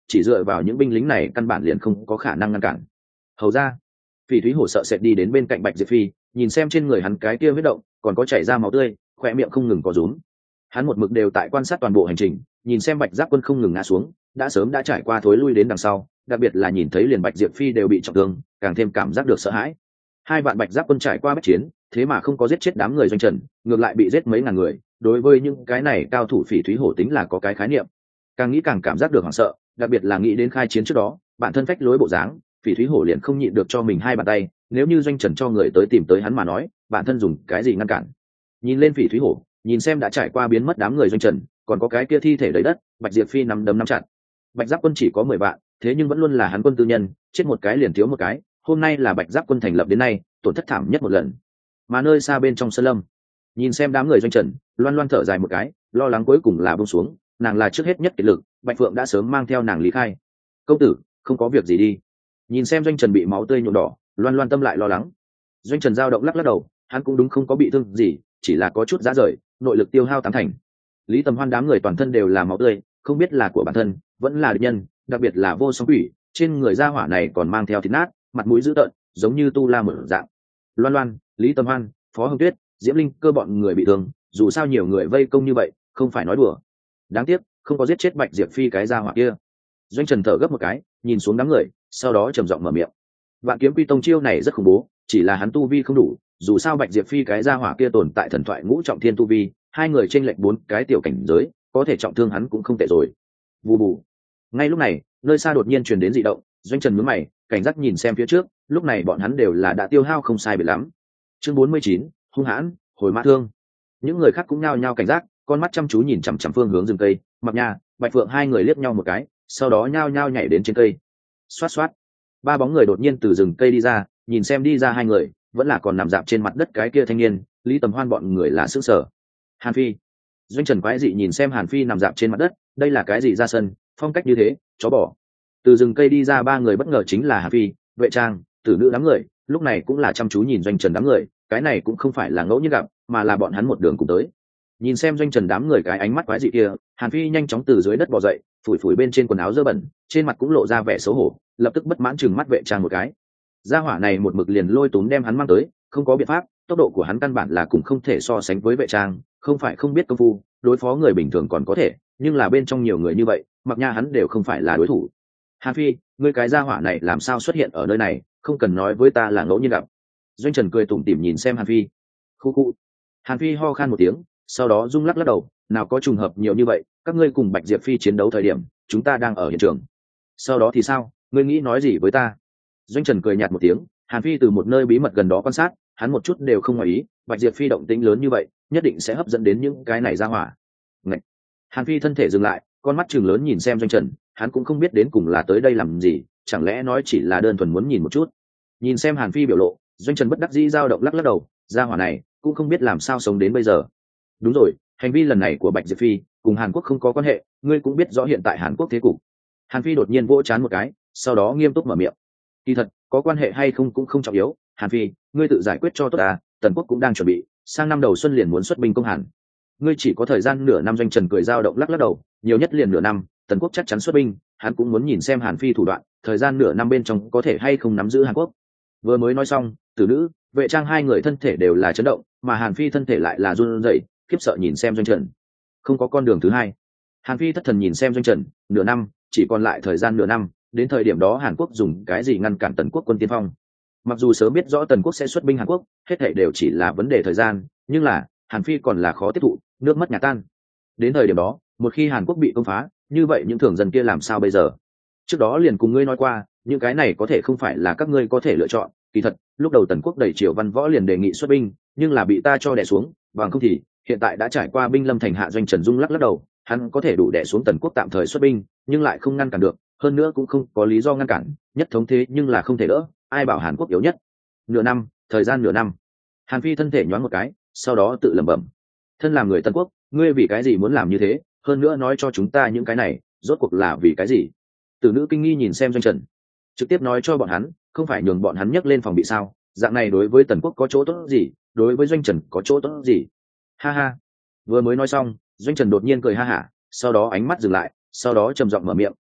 chỉ dựa vào những binh lính này căn bản liền không có khả năng ngăn cản. Hầu ra, Phỉ Thúy Hổ sợ sệt đi đến bên cạnh Bạch Diệp Phi, nhìn xem trên người hắn cái kia huyết động, còn có chảy ra máu tươi, khỏe miệng không ngừng có rúm. Hắn một mực đều tại quan sát toàn bộ hành trình, nhìn xem Bạch Giáp Quân không ngừng ngã xuống, đã sớm đã trải qua thối lui đến đằng sau, đặc biệt là nhìn thấy liền Bạch Diệp Phi đều bị trọng thương, càng thêm cảm giác được sợ hãi. Hai vạn Bạch Giáp Quân trải qua bất chiến, thế mà không có giết chết đám người doanh trần, ngược lại bị giết mấy ngàn người, đối với những cái này cao thủ Phỉ Thúy Hổ tính là có cái khái niệm. Càng nghĩ càng cảm giác được hoảng sợ, đặc biệt là nghĩ đến khai chiến trước đó, bản thân phách lối bộ dáng, Phỉ Thúy Hổ liền không nhịn được cho mình hai bàn tay, nếu như doanh trần cho người tới tìm tới hắn mà nói, bản thân dùng cái gì ngăn cản. Nhìn lên Phỉ Thúy Hổ, nhìn xem đã trải qua biến mất đám người doanh trần, còn có cái kia thi thể đầy đất, Bạch Diệp Phi nắm đấm nắm chặt. Bạch Giáp Quân chỉ có mười vạn, thế nhưng vẫn luôn là hắn quân tư nhân, chết một cái liền thiếu một cái, hôm nay là Bạch Giáp Quân thành lập đến nay tổn thất thảm nhất một lần. Mà nơi xa bên trong sơn lâm, nhìn xem đám người doanh trần, loan loan thở dài một cái, lo lắng cuối cùng là buông xuống, nàng là trước hết nhất kiệt lực, Bạch Phượng đã sớm mang theo nàng lý khai. Công tử, không có việc gì đi. Nhìn xem doanh trần bị máu tươi nhuộm đỏ, loan loan tâm lại lo lắng. Doanh trần dao động lắc lắc đầu, hắn cũng đúng không có bị thương gì, chỉ là có chút giá rời, nội lực tiêu hao tám thành. Lý Tầm Hoan đám người toàn thân đều là máu tươi, không biết là của bản thân vẫn là địch nhân, đặc biệt là vô song quỷ, trên người gia hỏa này còn mang theo thịt nát, mặt mũi dữ tợn, giống như tu la mở dạng. Loan loan, Lý Tầm Hoan, Phó Hồng Tuyết, Diễm Linh cơ bọn người bị thương, dù sao nhiều người vây công như vậy, không phải nói đùa. Đáng tiếc, không có giết chết Bạch Diệp Phi cái gia hỏa kia. Doanh Trần thở gấp một cái, nhìn xuống đám người, sau đó trầm giọng mở miệng. Vạn Kiếm Quy Tông chiêu này rất khủng bố, chỉ là hắn tu vi không đủ, dù sao Bạch Diệp Phi cái gia hỏa kia tồn tại thần thoại ngũ trọng thiên tu vi, hai người chênh lệch bốn cái tiểu cảnh giới, có thể trọng thương hắn cũng không tệ rồi. Vù vù. Ngay lúc này, nơi xa đột nhiên truyền đến dị động, Doanh Trần nhướng mày, cảnh giác nhìn xem phía trước, lúc này bọn hắn đều là đã tiêu hao không sai biệt lắm. Chương bốn mươi chín, hung hãn, hồi mã thương. Những người khác cũng nhao nhao cảnh giác, con mắt chăm chú nhìn chằm chằm phương hướng rừng cây, Mặc Nha, Bạch Phượng hai người liếc nhau một cái, sau đó nhao nhao nhảy đến trên cây. Xoát xoát. Ba bóng người đột nhiên từ rừng cây đi ra, nhìn xem đi ra hai người, vẫn là còn nằm dạp trên mặt đất cái kia thanh niên, Lý Tầm Hoan bọn người là sững sờ. Hàn Phi. Doanh Trần quái dị nhìn xem Hàn Phi nằm dạp trên mặt đất, đây là cái gì ra sân, phong cách như thế, chó bỏ. Từ rừng cây đi ra ba người bất ngờ chính là Hàn Phi, Vệ Trang, Tử Nữ đám người, lúc này cũng là chăm chú nhìn Doanh Trần đám người, cái này cũng không phải là ngẫu nhiên gặp, mà là bọn hắn một đường cùng tới. Nhìn xem Doanh Trần đám người cái ánh mắt quái dị kia, Hàn Phi nhanh chóng từ dưới đất bò dậy, phủi phủi bên trên quần áo dơ bẩn, trên mặt cũng lộ ra vẻ xấu hổ, lập tức bất mãn chừng mắt Vệ Trang một cái. Gia hỏa này một mực liền lôi túm đem hắn mang tới, không có biện pháp, tốc độ của hắn căn bản là cũng không thể so sánh với Vệ Trang, không phải không biết công phu, đối phó người bình thường còn có thể, nhưng là bên trong nhiều người như vậy, Mặc Nha hắn đều không phải là đối thủ. Hàn Phi, ngươi cái gia hỏa này làm sao xuất hiện ở nơi này, không cần nói với ta là ngẫu nhiên gặp. Doanh Trần cười tủm tỉm nhìn xem Hàn Phi. Khu khu. Hàn Phi ho khan một tiếng, sau đó rung lắc lắc đầu, nào có trùng hợp nhiều như vậy, các ngươi cùng Bạch Diệp Phi chiến đấu thời điểm, chúng ta đang ở hiện trường. Sau đó thì sao, ngươi nghĩ nói gì với ta? Doanh Trần cười nhạt một tiếng, Hàn Phi từ một nơi bí mật gần đó quan sát, hắn một chút đều không ngoài ý, Bạch Diệp Phi động tĩnh lớn như vậy, nhất định sẽ hấp dẫn đến những cái này ra hỏa. Ngậy. Hàn Phi thân thể dừng lại, con mắt trừng lớn nhìn xem Doanh Trần, hắn cũng không biết đến cùng là tới đây làm gì, chẳng lẽ nói chỉ là đơn thuần muốn nhìn một chút. Nhìn xem Hàn Phi biểu lộ, Doanh Trần bất đắc dĩ dao động lắc lắc đầu, ra hỏa này cũng không biết làm sao sống đến bây giờ. Đúng rồi, hành vi lần này của Bạch Diệp Phi cùng Hàn Quốc không có quan hệ, ngươi cũng biết rõ hiện tại Hàn Quốc thế cục. Hàn Phi đột nhiên vỗ trán một cái, sau đó nghiêm túc mở miệng. Kỳ thật, có quan hệ hay không cũng không trọng yếu, Hàn Phi, ngươi tự giải quyết cho tốt à, Tần Quốc cũng đang chuẩn bị, sang năm đầu xuân liền muốn xuất binh công Hàn. Ngươi chỉ có thời gian nửa năm. Doanh Trần cười dao động lắc lắc đầu, nhiều nhất liền nửa năm, Tần Quốc chắc chắn xuất binh, hắn cũng muốn nhìn xem Hàn Phi thủ đoạn, thời gian nửa năm bên trong có thể hay không nắm giữ Hàn Quốc. Vừa mới nói xong, Tử Nữ, Vệ Trang hai người thân thể đều là chấn động, mà Hàn Phi thân thể lại là run rẩy, khiếp sợ nhìn xem Doanh Trần. Không có con đường thứ hai. Hàn Phi thất thần nhìn xem Doanh Trần, nửa năm, chỉ còn lại thời gian nửa năm, đến thời điểm đó Hàn Quốc dùng cái gì ngăn cản Tần Quốc quân tiên phong? Mặc dù sớm biết rõ Tần Quốc sẽ xuất binh Hàn Quốc, hết thảy đều chỉ là vấn đề thời gian, nhưng là Hàn Phi còn là khó tiếp thụ, nước mất nhà tan. Đến thời điểm đó, một khi Hàn Quốc bị công phá, như vậy những thường dân kia làm sao bây giờ? Trước đó liền cùng ngươi nói qua, những cái này có thể không phải là các ngươi có thể lựa chọn. Kỳ thật, lúc đầu Tần Quốc đẩy Triều Văn Võ liền đề nghị xuất binh, nhưng là bị ta cho đè xuống, bằng không thì hiện tại đã trải qua binh lâm thành hạ. Doanh Trần Dung lắc lắc đầu, hắn có thể đủ đè xuống Tần Quốc tạm thời xuất binh, nhưng lại không ngăn cản được, hơn nữa cũng không có lý do ngăn cản, nhất thống thế nhưng là không thể đỡ, ai bảo Hàn Quốc yếu nhất. Nửa năm, thời gian nửa năm. Hàn Phi thân thể nhoáng một cái, sau đó tự lẩm bẩm, thân làm người Tần Quốc, ngươi vì cái gì muốn làm như thế, hơn nữa nói cho chúng ta những cái này, rốt cuộc là vì cái gì? Tử Nữ kinh nghi nhìn xem Doanh Trần, trực tiếp nói cho bọn hắn, không phải nhường bọn hắn nhấc lên phòng bị sao? Dạng này đối với Tần Quốc có chỗ tốt gì, đối với Doanh Trần có chỗ tốt gì? Ha ha. Vừa mới nói xong, Doanh Trần đột nhiên cười ha hả, sau đó ánh mắt dừng lại, sau đó trầm giọng mở miệng,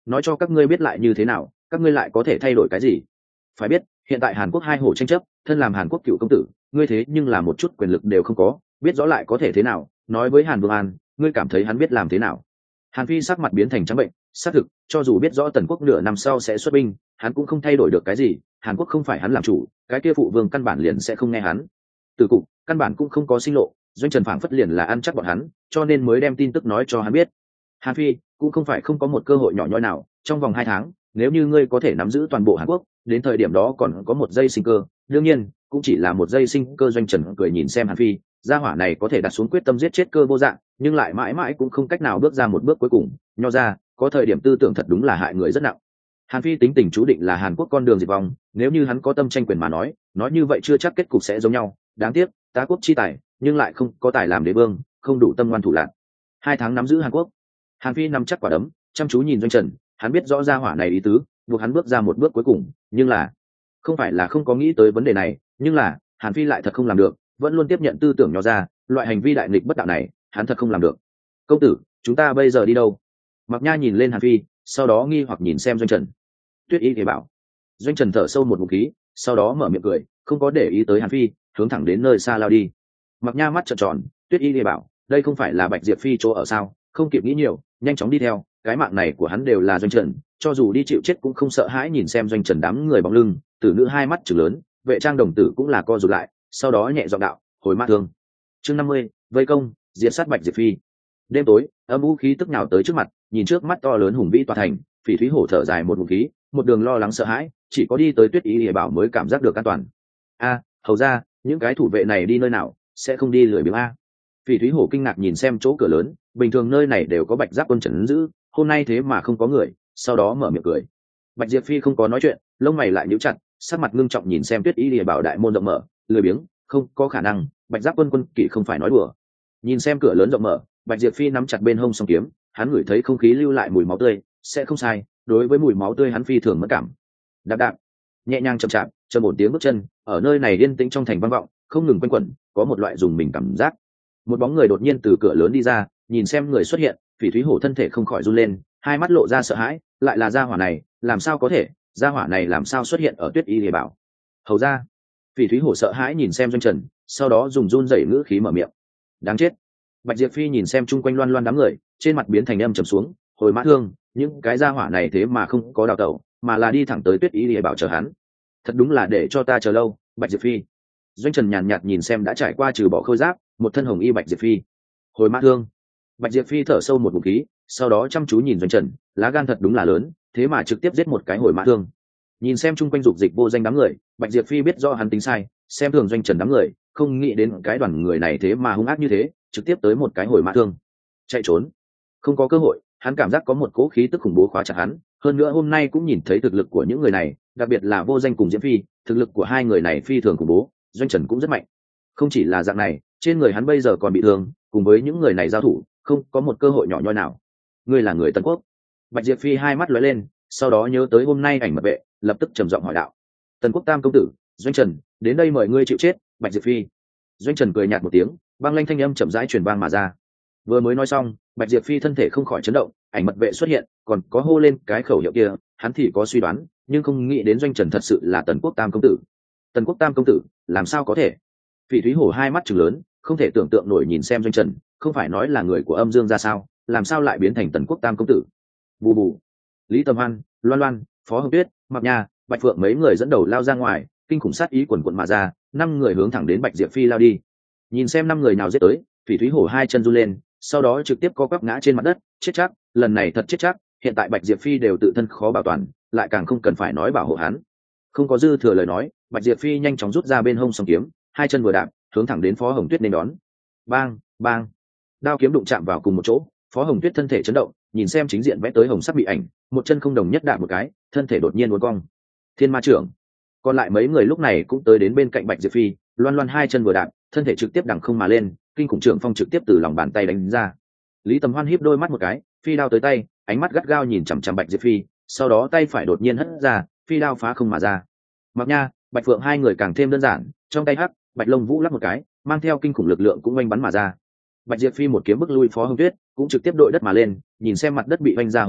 nói cho các ngươi biết lại như thế nào, các ngươi lại có thể thay đổi cái gì? Phải biết hiện tại Hàn Quốc hai hổ tranh chấp, thân làm Hàn Quốc cựu công tử, ngươi thế nhưng là một chút quyền lực đều không có, biết rõ lại có thể thế nào? Nói với Hàn Vương An, ngươi cảm thấy hắn biết làm thế nào? Hàn Phi sắc mặt biến thành trắng bệnh, xác thực, cho dù biết rõ Tần Quốc nửa năm sau sẽ xuất binh, hắn cũng không thay đổi được cái gì. Hàn Quốc không phải hắn làm chủ, cái kia phụ vương căn bản liền sẽ không nghe hắn. Từ cục căn bản cũng không có sinh lộ, Doanh Trần phảng phất liền là ăn chắc bọn hắn, cho nên mới đem tin tức nói cho hắn biết. Hàn Phi cũng không phải không có một cơ hội nhỏ nhoi nào, trong vòng hai tháng, nếu như ngươi có thể nắm giữ toàn bộ Hàn Quốc, đến thời điểm đó còn có một giây sinh cơ, đương nhiên cũng chỉ là một giây sinh cơ. Doanh Trần cười nhìn xem Hàn Phi, gia hỏa này có thể đặt xuống quyết tâm giết chết cơ vô dạng, nhưng lại mãi mãi cũng không cách nào bước ra một bước cuối cùng. Nho ra có thời điểm tư tưởng thật đúng là hại người rất nặng. Hàn Phi tính tình chú định là Hàn Quốc con đường diệt vong, nếu như hắn có tâm tranh quyền mà nói, nói như vậy chưa chắc kết cục sẽ giống nhau. Đáng tiếc tá quốc chi tài, nhưng lại không có tài làm đế vương, không đủ tâm ngoan thủ lạn. Hai tháng nắm giữ Hàn Quốc, Hàn Phi nắm chắc quả đấm, chăm chú nhìn Doanh Trần, hắn biết rõ gia hỏa này ý tứ, buộc hắn bước ra một bước cuối cùng, nhưng là không phải là không có nghĩ tới vấn đề này, nhưng là Hàn Phi lại thật không làm được, vẫn luôn tiếp nhận tư tưởng Nho ra, loại hành vi đại nghịch bất đạo này, hắn thật không làm được. Công tử, chúng ta bây giờ đi đâu? Mặc Nha nhìn lên Hàn Phi, sau đó nghi hoặc nhìn xem Doanh Trần. Tuyết Y thì bảo. Doanh Trần thở sâu một ngụm khí, sau đó mở miệng cười, không có để ý tới Hàn Phi, hướng thẳng đến nơi xa lao đi. Mặc Nha mắt trợn tròn, Tuyết Y thì bảo, đây không phải là Bạch Diệp Phi chỗ ở sao? Không kịp nghĩ nhiều, nhanh chóng đi theo, cái mạng này của hắn đều là Doanh Trần, cho dù đi chịu chết cũng không sợ hãi. Nhìn xem Doanh Trần đám người bóng lưng, tử nữ hai mắt trừng lớn, vệ trang đồng tử cũng là co rụt lại, sau đó nhẹ giọng đạo, hồi mã thương. Chương năm mươi, vây công, diệt sát Bạch Diệp Phi. Đêm tối, âm u khí tức nào tới trước mặt, nhìn trước mắt to lớn hùng vĩ tòa thành, Phỉ Thúy Hổ thở dài một ngụm khí, một đường lo lắng sợ hãi, chỉ có đi tới Tuyết Y Lìa Bảo mới cảm giác được an toàn. A, hầu ra, những cái thủ vệ này đi nơi nào, sẽ không đi lười biếng a? Phỉ Thúy Hổ kinh ngạc nhìn xem chỗ cửa lớn, bình thường nơi này đều có Bạch Giáp quân trấn giữ, hôm nay thế mà không có người, sau đó mở miệng cười. Bạch Diệp Phi không có nói chuyện, lông mày lại nhíu chặt, sắc mặt ngưng trọng nhìn xem Tuyết Y Lìa Bảo đại môn rộng mở, lười biếng, không có khả năng, Bạch Giáp quân quân kỵ không phải nói đùa. Nhìn xem cửa lớn rộng mở, Bạch Diệp Phi nắm chặt bên hông song kiếm, hắn ngửi thấy không khí lưu lại mùi máu tươi, sẽ không sai, đối với mùi máu tươi hắn phi thường mất cảm. Đạp đạp, nhẹ nhàng chậm chạp, chờ một tiếng bước chân, ở nơi này yên tĩnh trong thành vang vọng, không ngừng quanh quẩn, có một loại dùng mình cảm giác. Một bóng người đột nhiên từ cửa lớn đi ra, nhìn xem người xuất hiện, Phỉ Thúy Hổ thân thể không khỏi run lên, hai mắt lộ ra sợ hãi, lại là gia hỏa này, làm sao có thể, gia hỏa này làm sao xuất hiện ở Tuyết Y Lìa Bảo? Hầu ra. Phỉ Thúy Hổ sợ hãi nhìn xem Doanh Trần, sau đó dùng run rẩy ngữ khí mở miệng. Đáng chết. Bạch Diệp Phi nhìn xem chung quanh loan loan đám người, trên mặt biến thành âm trầm xuống, hồi mã thương, những cái gia hỏa này thế mà không có đào tẩu, mà là đi thẳng tới Tuyết Y Lìa Bảo chờ hắn. Thật đúng là để cho ta chờ lâu, Bạch Diệp Phi. Doanh Trần nhàn nhạt nhìn xem đã trải qua trừ bỏ khôi giáp, một thân hồng y Bạch Diệp Phi. Hồi mã thương. Bạch Diệp Phi thở sâu một ngụm khí, sau đó chăm chú nhìn Doanh Trần, lá gan thật đúng là lớn, thế mà trực tiếp giết một cái hồi mã thương. Nhìn xem chung quanh dục dịch vô danh đám người, Bạch Diệp Phi biết rõ hắn tính sai, xem thường Doanh Trần đám người, không nghĩ đến cái đoàn người này thế mà hung ác như thế, trực tiếp tới một cái hồi mã thương. Chạy trốn, không có cơ hội. Hắn cảm giác có một cỗ khí tức khủng bố khóa chặt hắn, hơn nữa hôm nay cũng nhìn thấy thực lực của những người này, đặc biệt là vô danh cùng Diễm Phi, thực lực của hai người này phi thường khủng bố, Doanh Trần cũng rất mạnh. Không chỉ là dạng này, trên người hắn bây giờ còn bị thương, cùng với những người này giao thủ, không có một cơ hội nhỏ nhoi nào. Ngươi là người Tần Quốc? Bạch Diệp Phi hai mắt lóe lên, sau đó nhớ tới hôm nay ảnh mật vệ, lập tức trầm giọng hỏi đạo. Tần Quốc tam công tử, Doanh Trần, đến đây mời ngươi chịu chết. Bạch Diệp Phi. Doanh Trần cười nhạt một tiếng, băng lanh thanh âm chậm rãi truyền vang mà ra. Vừa mới nói xong, Bạch Diệp Phi thân thể không khỏi chấn động, ảnh mật vệ xuất hiện, còn có hô lên cái khẩu hiệu kia, hắn thì có suy đoán, nhưng không nghĩ đến Doanh Trần thật sự là Tần Quốc tam công tử. Tần Quốc tam công tử, làm sao có thể? Phỉ Thúy Hổ hai mắt trừng lớn, không thể tưởng tượng nổi nhìn xem Doanh Trần, không phải nói là người của Âm Dương ra sao, làm sao lại biến thành Tần Quốc tam công tử? Bù bù. Lý Tầm Hoan, Loan Loan, Phó Hồng Tuyết, Mạc Nha, Bạch Phượng mấy người dẫn đầu lao ra ngoài, kinh khủng sát ý quần quần mà ra, năm người hướng thẳng đến Bạch Diệp Phi lao đi. Nhìn xem năm người nào giết tới, Phỉ Thúy Hổ hai chân run lên, sau đó trực tiếp co quắp ngã trên mặt đất, chết chắc, lần này thật chết chắc, hiện tại Bạch Diệp Phi đều tự thân khó bảo toàn, lại càng không cần phải nói bảo hộ hắn. Không có dư thừa lời nói, Bạch Diệp Phi nhanh chóng rút ra bên hông song kiếm, hai chân vừa đạp, hướng thẳng đến Phó Hồng Tuyết nên đón. Bang, bang. Đao kiếm đụng chạm vào cùng một chỗ, Phó Hồng Tuyết thân thể chấn động, nhìn xem chính diện vẽ tới hồng sắc bị ảnh, một chân không đồng nhất đạp một cái, thân thể đột nhiên uốn cong. Thiên Ma trưởng. Còn lại mấy người lúc này cũng tới đến bên cạnh Bạch Diệp Phi, Loan Loan hai chân vừa đạp, thân thể trực tiếp đằng không mà lên, kinh khủng trưởng phong trực tiếp từ lòng bàn tay đánh ra. Lý Tầm Hoan híp đôi mắt một cái, phi đao tới tay, ánh mắt gắt gao nhìn chằm chằm Bạch Diệp Phi, sau đó tay phải đột nhiên hất ra, phi đao phá không mà ra. Mặc Nha, Bạch Phượng hai người càng thêm đơn giản, trong tay hắc, Bạch Long Vũ lắc một cái, mang theo kinh khủng lực lượng cũng oanh bắn mà ra. Bạch Diệp Phi một kiếm bức lui Phó Hồng Tuyết, cũng trực tiếp đội đất mà lên, nhìn xem mặt đất bị oanh ra hố to,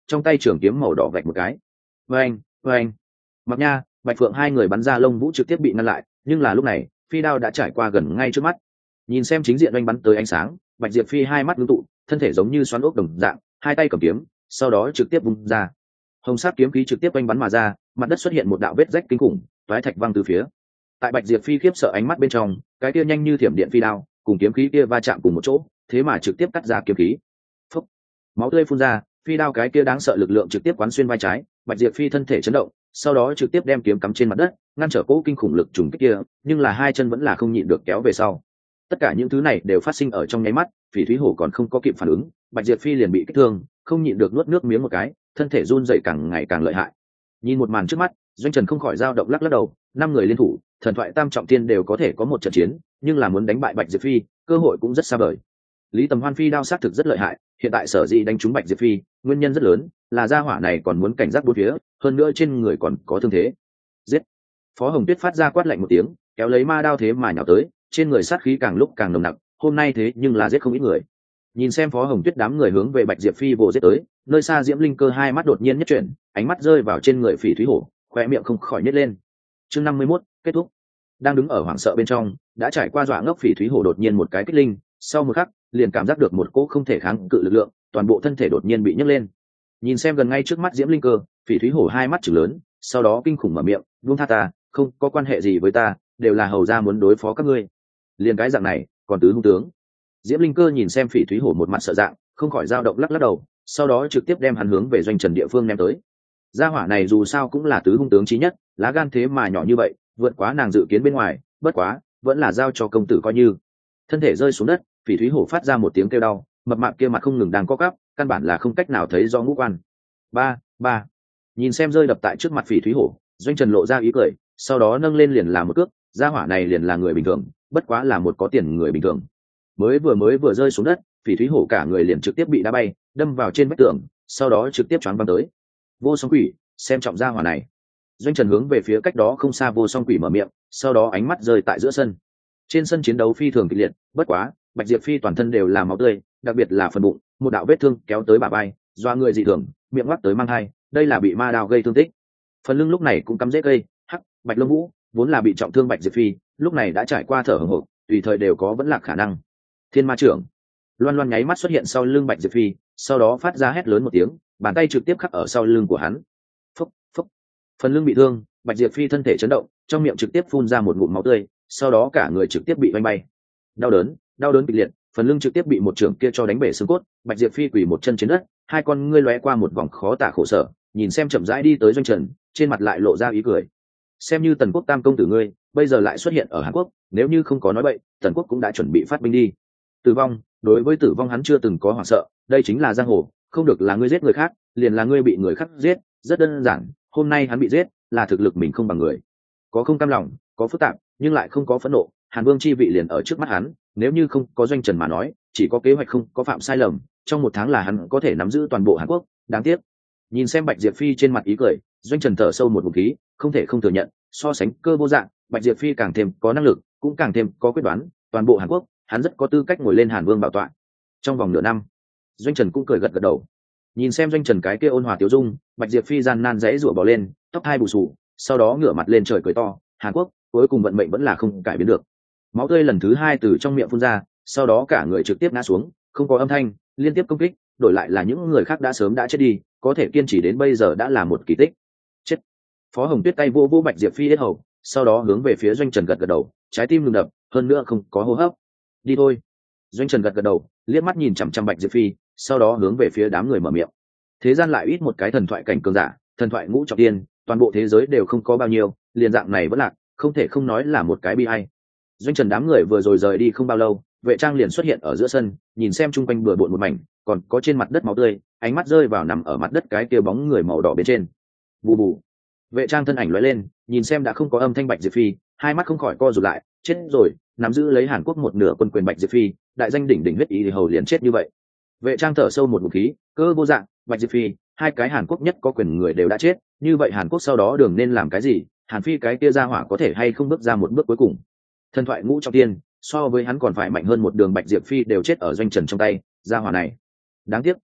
trong tay trường kiếm màu đỏ vạch một cái. Vâng, vâng. Mặc Nha, Bạch Phượng hai người bắn ra lông vũ trực tiếp bị ngăn lại, nhưng là lúc này, phi đao đã trải qua gần ngay trước mắt. Nhìn xem chính diện oanh bắn tới ánh sáng, Bạch Diệp Phi hai mắt ngưng tụ, thân thể giống như xoắn ốc đồng dạng, hai tay cầm kiếm, sau đó trực tiếp vung ra. Hồng sát kiếm khí trực tiếp oanh bắn mà ra, mặt đất xuất hiện một đạo vết rách kinh khủng, toái thạch văng từ phía. Tại Bạch Diệp Phi khiếp sợ ánh mắt bên trong, cái kia nhanh như thiểm điện phi đao, cùng kiếm khí kia va chạm cùng một chỗ, thế mà trực tiếp cắt ra kiếm khí. Phốc. Máu tươi phun ra, phi đao cái kia đáng sợ lực lượng trực tiếp quán xuyên vai trái, Bạch Diệp Phi thân thể chấn động, sau đó trực tiếp đem kiếm cắm trên mặt đất, ngăn trở cỗ kinh khủng lực trùng kích kia, nhưng là hai chân vẫn là không nhịn được kéo về sau. Tất cả những thứ này đều phát sinh ở trong nháy mắt, Phỉ Thúy Hổ còn không có kịp phản ứng, Bạch Diệp Phi liền bị kích thương, không nhịn được nuốt nước miếng một cái, thân thể run rẩy càng ngày càng lợi hại. Nhìn một màn trước mắt, Doanh Trần không khỏi dao động lắc lắc đầu, năm người liên thủ, thần thoại tam trọng thiên đều có thể có một trận chiến, nhưng là muốn đánh bại Bạch Diệp Phi, cơ hội cũng rất xa vời. Lý Tầm Hoan phi đao sát thực rất lợi hại, hiện tại sở dĩ đánh trúng Bạch Diệp Phi, nguyên nhân rất lớn, là gia hỏa này còn muốn cảnh giác bốn phía, hơn nữa trên người còn có thương thế. Giết! Phó Hồng Tuyết phát ra quát lạnh một tiếng, kéo lấy ma đao thế mà nhào tới, trên người sát khí càng lúc càng nồng nặc, hôm nay thế nhưng là giết không ít người. Nhìn xem Phó Hồng Tuyết đám người hướng về Bạch Diệp Phi vồ giết tới, nơi xa Diễm Linh Cơ hai mắt đột nhiên nhất chuyển, ánh mắt rơi vào trên người Phỉ Thúy Hổ, khóe miệng không khỏi nhếch lên. Chương năm mươi mốt, kết thúc. Đang đứng ở hoảng sợ bên trong, đã trải qua dọa ngốc Phỉ Thúy Hổ đột nhiên một cái kích linh, sau một khắc, liền cảm giác được một cỗ không thể kháng cự lực lượng, toàn bộ thân thể đột nhiên bị nhấc lên. Nhìn xem gần ngay trước mắt Diễm Linh Cơ, Phỉ Thúy Hổ hai mắt trừng lớn, sau đó kinh khủng mở miệng, "Buông tha ta, không có quan hệ gì với ta, đều là hầu gia muốn đối phó các ngươi." Liền cái dạng này, còn tứ hung tướng. Diễm Linh Cơ nhìn xem Phỉ Thúy Hổ một mặt sợ dạng, không khỏi dao động lắc lắc đầu, sau đó trực tiếp đem hắn hướng về Doanh Trần địa phương ném tới. Gia hỏa này dù sao cũng là tứ hung tướng chí nhất, lá gan thế mà nhỏ như vậy, vượt quá nàng dự kiến bên ngoài, bất quá, vẫn là giao cho công tử coi như. Thân thể rơi xuống đất, Phỉ Thúy Hổ phát ra một tiếng kêu đau, mập mạp kia mặt không ngừng đang co quắp, căn bản là không cách nào thấy rõ ngũ quan. Ba, ba. Nhìn xem rơi đập tại trước mặt Phỉ Thúy Hổ, Doanh Trần lộ ra ý cười, sau đó nâng lên liền làm một cước, gia hỏa này liền là người bình thường, bất quá là một có tiền người bình thường. Mới vừa mới vừa rơi xuống đất, Phỉ Thúy Hổ cả người liền trực tiếp bị đá bay, đâm vào trên vách tường, sau đó trực tiếp choáng văng tới. Vô Song Quỷ, xem trọng gia hỏa này. Doanh Trần hướng về phía cách đó không xa Vô Song Quỷ mở miệng, sau đó ánh mắt rơi tại giữa sân. Trên sân chiến đấu phi thường kịch liệt, bất quá, Bạch Diệp Phi toàn thân đều là máu tươi, đặc biệt là phần bụng, một đạo vết thương kéo tới bả vai, doa người dị thường, miệng ngoác tới mang hai, đây là bị ma đao gây thương tích. Phần lưng lúc này cũng cắm rễ gây, hắc, Bạch Lâm Vũ, vốn là bị trọng thương Bạch Diệp Phi, lúc này đã trải qua thở hổn hộc, tùy thời đều có vẫn lạc khả năng. Thiên Ma trưởng, Loan Loan nháy mắt xuất hiện sau lưng Bạch Diệp Phi, sau đó phát ra hét lớn một tiếng, bàn tay trực tiếp khắc ở sau lưng của hắn. Phốc, phốc. Phần lưng bị thương, Bạch Diệp Phi thân thể chấn động, trong miệng trực tiếp phun ra một ngụm máu tươi, sau đó cả người trực tiếp bị vanh bay. Đau đớn, đau đớn kịch liệt, phần lưng trực tiếp bị một trưởng kia cho đánh bể xương cốt, Bạch Diệp Phi quỳ một chân trên đất, hai con ngươi lóe qua một vòng khó tả khổ sở, nhìn xem chậm rãi đi tới Doanh Trần, trên mặt lại lộ ra ý cười. Xem như Tần Quốc tam công tử ngươi, bây giờ lại xuất hiện ở Hàn Quốc, nếu như không có nói bậy, Tần Quốc cũng đã chuẩn bị phát binh đi. Tử vong, đối với tử vong hắn chưa từng có hoảng sợ, đây chính là giang hồ, không được là ngươi giết người khác, liền là ngươi bị người khác giết, rất đơn giản, hôm nay hắn bị giết, là thực lực mình không bằng người. Có không cam lòng, có phức tạp, nhưng lại không có phẫn nộ, Hàn Vương chi vị liền ở trước mắt hắn, nếu như không có Doanh Trần mà nói, chỉ có kế hoạch không có phạm sai lầm, trong một tháng là hắn có thể nắm giữ toàn bộ Hàn Quốc, đáng tiếc. Nhìn xem Bạch Diệp Phi trên mặt ý cười, Doanh Trần thở sâu một ngụm khí, không thể không thừa nhận, so sánh Cơ Vô Dạng, Bạch Diệp Phi càng thêm có năng lực, cũng càng thêm có quyết đoán, toàn bộ Hàn Quốc, hắn rất có tư cách ngồi lên Hàn Vương bảo tọa. Trong vòng nửa năm, Doanh Trần cũng cười gật gật đầu. Nhìn xem Doanh Trần cái kia ôn hòa tiêu dung, Bạch Diệp Phi gian nan dãy rủa bò lên, tóc hai bù xù, sau đó ngửa mặt lên trời cười to, Hàn Quốc, cuối cùng vận mệnh vẫn là không cải biến được. Máu tươi lần thứ hai từ trong miệng phun ra, sau đó cả người trực tiếp ngã xuống, không có âm thanh, liên tiếp công kích, đổi lại là những người khác đã sớm đã chết đi, có thể kiên trì đến bây giờ đã là một kỳ tích. Chết. Phó Hồng Tuyết tay vô vô Bạch Diệp Phi yết hầu, sau đó hướng về phía Doanh Trần gật gật đầu, trái tim ngừng đập, hơn nữa không có hô hấp. Đi thôi. Doanh Trần gật gật đầu, liếc mắt nhìn chằm chằm Bạch Diệp Phi, sau đó hướng về phía đám người mở miệng. Thế gian lại ít một cái thần thoại cảnh cường giả, thần thoại ngũ trọng thiên, toàn bộ thế giới đều không có bao nhiêu, liền dạng này vẫn lạc, không thể không nói là một cái bi ai. Doanh Trần đám người vừa rồi rời đi không bao lâu, Vệ Trang liền xuất hiện ở giữa sân, nhìn xem chung quanh bừa bộn một mảnh, còn có trên mặt đất máu tươi, ánh mắt rơi vào nằm ở mặt đất cái kia bóng người màu đỏ bên trên. Bù bù. Vệ Trang thân ảnh lóe lên, nhìn xem đã không có âm thanh Bạch Diệp Phi, hai mắt không khỏi co rụt lại, chết rồi, nắm giữ lấy Hàn Quốc một nửa quân quyền Bạch Diệp Phi, đại danh đỉnh đỉnh huyết ý thì hầu liền chết như vậy. Vệ Trang thở sâu một ngụm khí, Cơ Vô Dạng, Bạch Diệp Phi, hai cái Hàn Quốc nhất có quyền người đều đã chết, như vậy Hàn Quốc sau đó đường nên làm cái gì? Hàn Phi cái kia ra hỏa có thể hay không bước ra một bước cuối cùng? Thần thoại ngũ trọng thiên, so với hắn còn phải mạnh hơn một đường, Bạch Diệp Phi đều chết ở Doanh Trần trong tay, ra hỏa này. Đáng tiếc,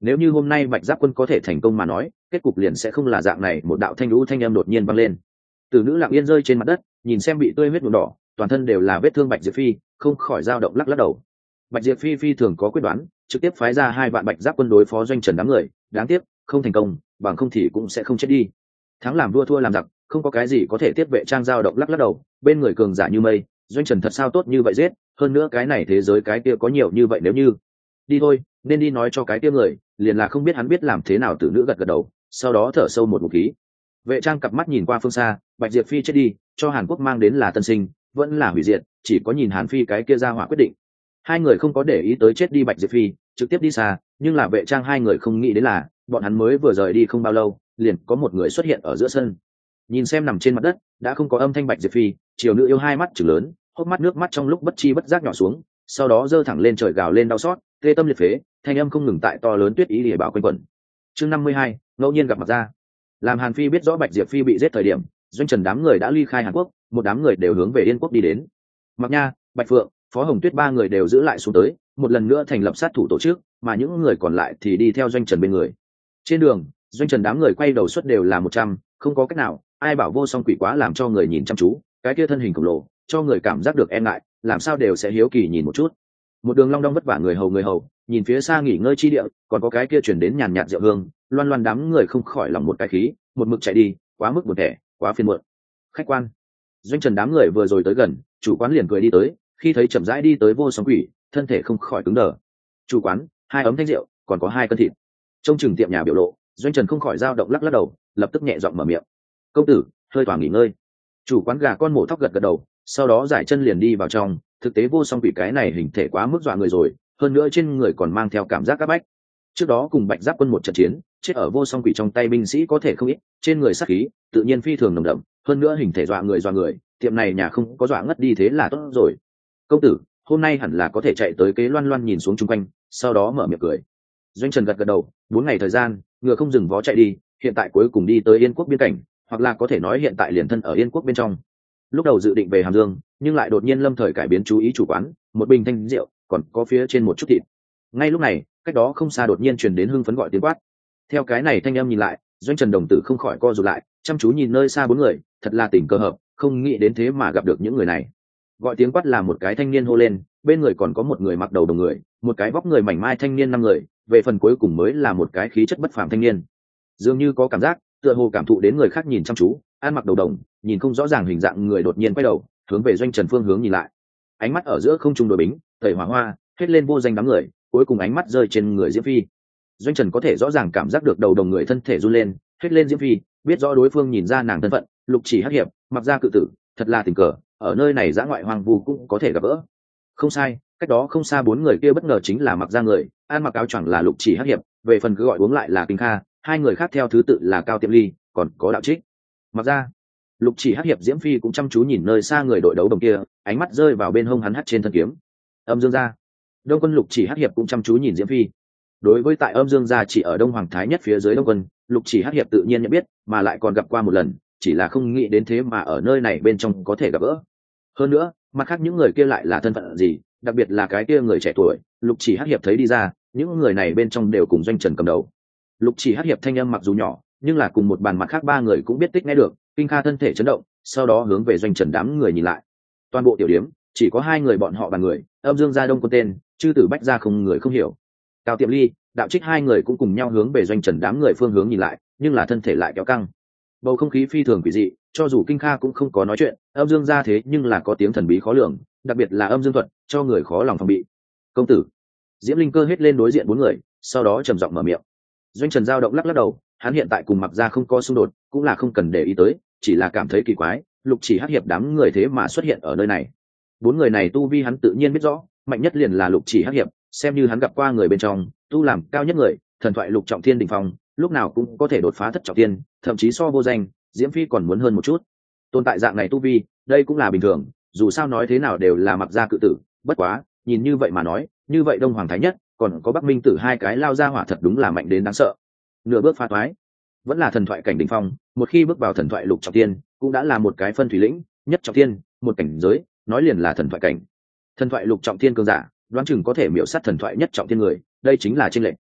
nếu như hôm nay bạch giáp quân có thể thành công mà nói, kết cục liền sẽ không là dạng này. Một đạo thanh lũ thanh âm đột nhiên vang lên, từ nữ lặng yên rơi trên mặt đất, nhìn xem bị tươi huyết nhuộm đỏ, toàn thân đều là vết thương bạch diệp phi, không khỏi dao động lắc lắc đầu. Bạch diệp phi phi thường có quyết đoán, trực tiếp phái ra hai vạn bạch giáp quân đối phó doanh trần đám người, đáng tiếc không thành công, bằng không thì cũng sẽ không chết đi. Thắng làm vua thua làm giặc, không có cái gì có thể tiếp vệ trang dao động lắc lắc đầu. Bên người cường giả như mây, doanh trần thật sao tốt như vậy giết, hơn nữa cái này thế giới cái kia có nhiều như vậy, nếu như đi thôi nên đi nói cho cái kia người, liền là không biết hắn biết làm thế nào. Tử nữ gật gật đầu, sau đó thở sâu một ngụm khí. Vệ trang cặp mắt nhìn qua phương xa, bạch diệp phi chết đi, cho Hàn Quốc mang đến là tân sinh vẫn là hủy diệt, chỉ có nhìn Hàn Phi cái kia ra hỏa quyết định. Hai người không có để ý tới chết đi bạch diệp phi, trực tiếp đi xa. Nhưng là vệ trang hai người không nghĩ đến là bọn hắn mới vừa rời đi không bao lâu, liền có một người xuất hiện ở giữa sân. Nhìn xem nằm trên mặt đất đã không có âm thanh bạch diệp phi, triều nữ yêu hai mắt chừng lớn, hốc mắt nước mắt trong lúc bất chi bất giác nhỏ xuống, sau đó giơ thẳng lên trời gào lên đau xót, tê tâm liệt phế, thanh âm không ngừng tại to lớn tuyết ý để bảo quanh quẩn. Chương năm mươi hai, ngẫu nhiên gặp mặt ra. Làm Hàn Phi biết rõ bạch diệp phi bị giết thời điểm, doanh trần đám người đã ly khai Hàn Quốc, một đám người đều hướng về Yên Quốc đi đến. Mặc Nha, Bạch Phượng, Phó Hồng Tuyết ba người đều giữ lại xuống tới, một lần nữa thành lập sát thủ tổ chức, mà những người còn lại thì đi theo doanh trần bên người. Trên đường, doanh trần đám người quay đầu suất đều là một trăm, không có cách nào, ai bảo vô song quỷ quá làm cho người nhìn chăm chú, cái kia thân hình khổng lồ cho người cảm giác được e ngại, làm sao đều sẽ hiếu kỳ nhìn một chút. Một đường long đong vất vả người hầu người hầu, nhìn phía xa nghỉ ngơi chi địa, còn có cái kia chuyển đến nhàn nhạt rượu hương, loan loan đám người không khỏi lòng một cái khí, một mực chạy đi, quá mức buồn tẻ, quá phiền muộn. Khách quan, doanh trần đám người vừa rồi tới gần, chủ quán liền cười đi tới, khi thấy chậm rãi đi tới vô song quỷ, thân thể không khỏi cứng đờ. Chủ quán, hai ấm thanh rượu, còn có hai cân thịt. Trong chừng tiệm nhà biểu lộ, doanh trần không khỏi dao động lắc lắc đầu, lập tức nhẹ giọng mở miệng. Công tử, hơi tỏa nghỉ ngơi. Chủ quán gà con mổ thóc gật gật đầu, sau đó giải chân liền đi vào trong. Thực tế vô song quỷ cái này hình thể quá mức dọa người rồi, hơn nữa trên người còn mang theo cảm giác áp bách. Trước đó cùng bạch giáp quân một trận chiến, chết ở vô song quỷ trong tay binh sĩ có thể không ít, trên người sát khí tự nhiên phi thường nồng đậm, hơn nữa hình thể dọa người dọa người, tiệm này nhà không có dọa ngất đi thế là tốt rồi. Công tử, hôm nay hẳn là có thể chạy tới kế loan loan nhìn xuống chung quanh, sau đó mở miệng cười. Doanh trần gật gật đầu, bốn ngày thời gian, ngựa không dừng vó chạy đi, hiện tại cuối cùng đi tới Yên Quốc biên cảnh, hoặc là có thể nói hiện tại liền thân ở Yên Quốc bên trong. Lúc đầu dự định về Hàm Dương, nhưng lại đột nhiên lâm thời cải biến chú ý chủ quán, một bình thanh rượu, còn có phía trên một chút thịt. Ngay lúc này, cách đó không xa đột nhiên truyền đến hưng phấn gọi tiếng quát. Theo cái này thanh âm nhìn lại, doanh trần đồng tử không khỏi co rụt lại, chăm chú nhìn nơi xa bốn người, thật là tình cờ hợp, không nghĩ đến thế mà gặp được những người này. Gọi tiếng quát là một cái thanh niên hô lên, bên người còn có một người mặc đầu đồng người, một cái vóc người mảnh mai thanh niên năm người, về phần cuối cùng mới là một cái khí chất bất phàm thanh niên. Dường như có cảm giác, tựa hồ cảm thụ đến người khác nhìn chăm chú, ăn mặc đầu đồng, nhìn không rõ ràng hình dạng người đột nhiên quay đầu, hướng về doanh trần phương hướng nhìn lại. Ánh mắt ở giữa không trung đối bính, thầy hỏa hoa, hết lên vô danh đám người, cuối cùng ánh mắt rơi trên người Diễm Phi. Doanh trần có thể rõ ràng cảm giác được đầu đồng người thân thể run lên, hết lên Diễm Phi, biết rõ đối phương nhìn ra nàng thân phận, Lục Chỉ Hắc Hiệp, mặc ra cự tử, thật là tình cờ, ở nơi này dã ngoại hoang vu cũng có thể gặp gỡ. Không sai, cách đó không xa bốn người kia bất ngờ chính là mặc ra người, ăn mặc áo choàng là Lục Chỉ Hắc Hiệp, về phần cứ gọi uống lại là Kinh Kha, hai người khác theo thứ tự là Cao Tiệm Ly, còn có Đạo Trích. Mặc ra, Lục Chỉ Hắc Hiệp Diễm Phi cũng chăm chú nhìn nơi xa người đội đấu đồng kia, ánh mắt rơi vào bên hông hắn hắt trên thân kiếm. Âm Dương gia, Đông Quân Lục Chỉ Hắc Hiệp cũng chăm chú nhìn Diễm Phi. Đối với tại Âm Dương gia chỉ ở Đông Hoàng Thái nhất phía dưới Đông Quân, Lục Chỉ Hắc Hiệp tự nhiên nhận biết, mà lại còn gặp qua một lần, chỉ là không nghĩ đến thế mà ở nơi này bên trong có thể gặp gỡ. Hơn nữa, mặt khác những người kia lại là thân phận gì, đặc biệt là cái kia người trẻ tuổi, Lục Chỉ Hắc Hiệp thấy đi ra, những người này bên trong đều cùng doanh trần cầm đầu. Lục Chỉ Hắc Hiệp thanh âm mặc dù nhỏ, nhưng là cùng một bàn mặt khác ba người cũng biết tích nghe được. Kinh Kha thân thể chấn động, sau đó hướng về doanh trần đám người nhìn lại. Toàn bộ tiểu điếm chỉ có hai người bọn họ bàn người, Âm Dương gia Đông Quân tên, chư tử bách gia không người không hiểu. Cao Tiệm Ly, Đạo Trích hai người cũng cùng nhau hướng về doanh trần đám người phương hướng nhìn lại, nhưng là thân thể lại kéo căng. Bầu không khí phi thường quỷ dị, cho dù Kinh Kha cũng không có nói chuyện, Âm Dương gia thế nhưng là có tiếng thần bí khó lường, đặc biệt là âm dương thuật, cho người khó lòng phòng bị. Công tử, Diễm Linh Cơ hết lên đối diện bốn người, sau đó trầm giọng mở miệng. Doanh trần dao động lắc lắc đầu, hắn hiện tại cùng mặc ra không có xung đột, cũng là không cần để ý tới, chỉ là cảm thấy kỳ quái, Lục Chỉ Hắc Hiệp đám người thế mà xuất hiện ở nơi này. Bốn người này tu vi hắn tự nhiên biết rõ, mạnh nhất liền là Lục Chỉ Hắc Hiệp, xem như hắn gặp qua người bên trong, tu làm cao nhất người, thần thoại lục trọng thiên đỉnh phong, lúc nào cũng có thể đột phá thất trọng thiên, thậm chí so vô danh, Diễm Phi còn muốn hơn một chút. Tồn tại dạng này tu vi, đây cũng là bình thường, dù sao nói thế nào đều là mặc gia cự tử, bất quá, nhìn như vậy mà nói, như vậy Đông Hoàng Thái nhất, còn có Bắc Minh Tử hai cái lao ra hỏa thật đúng là mạnh đến đáng sợ. Nửa bước phá toái, vẫn là thần thoại cảnh đỉnh phong, một khi bước vào thần thoại lục trọng thiên, cũng đã là một cái phân thủy lĩnh, nhất trọng thiên, một cảnh giới, nói liền là thần thoại cảnh. Thần thoại lục trọng thiên cường giả, đoán chừng có thể miểu sát thần thoại nhất trọng thiên người, đây chính là chênh lệch.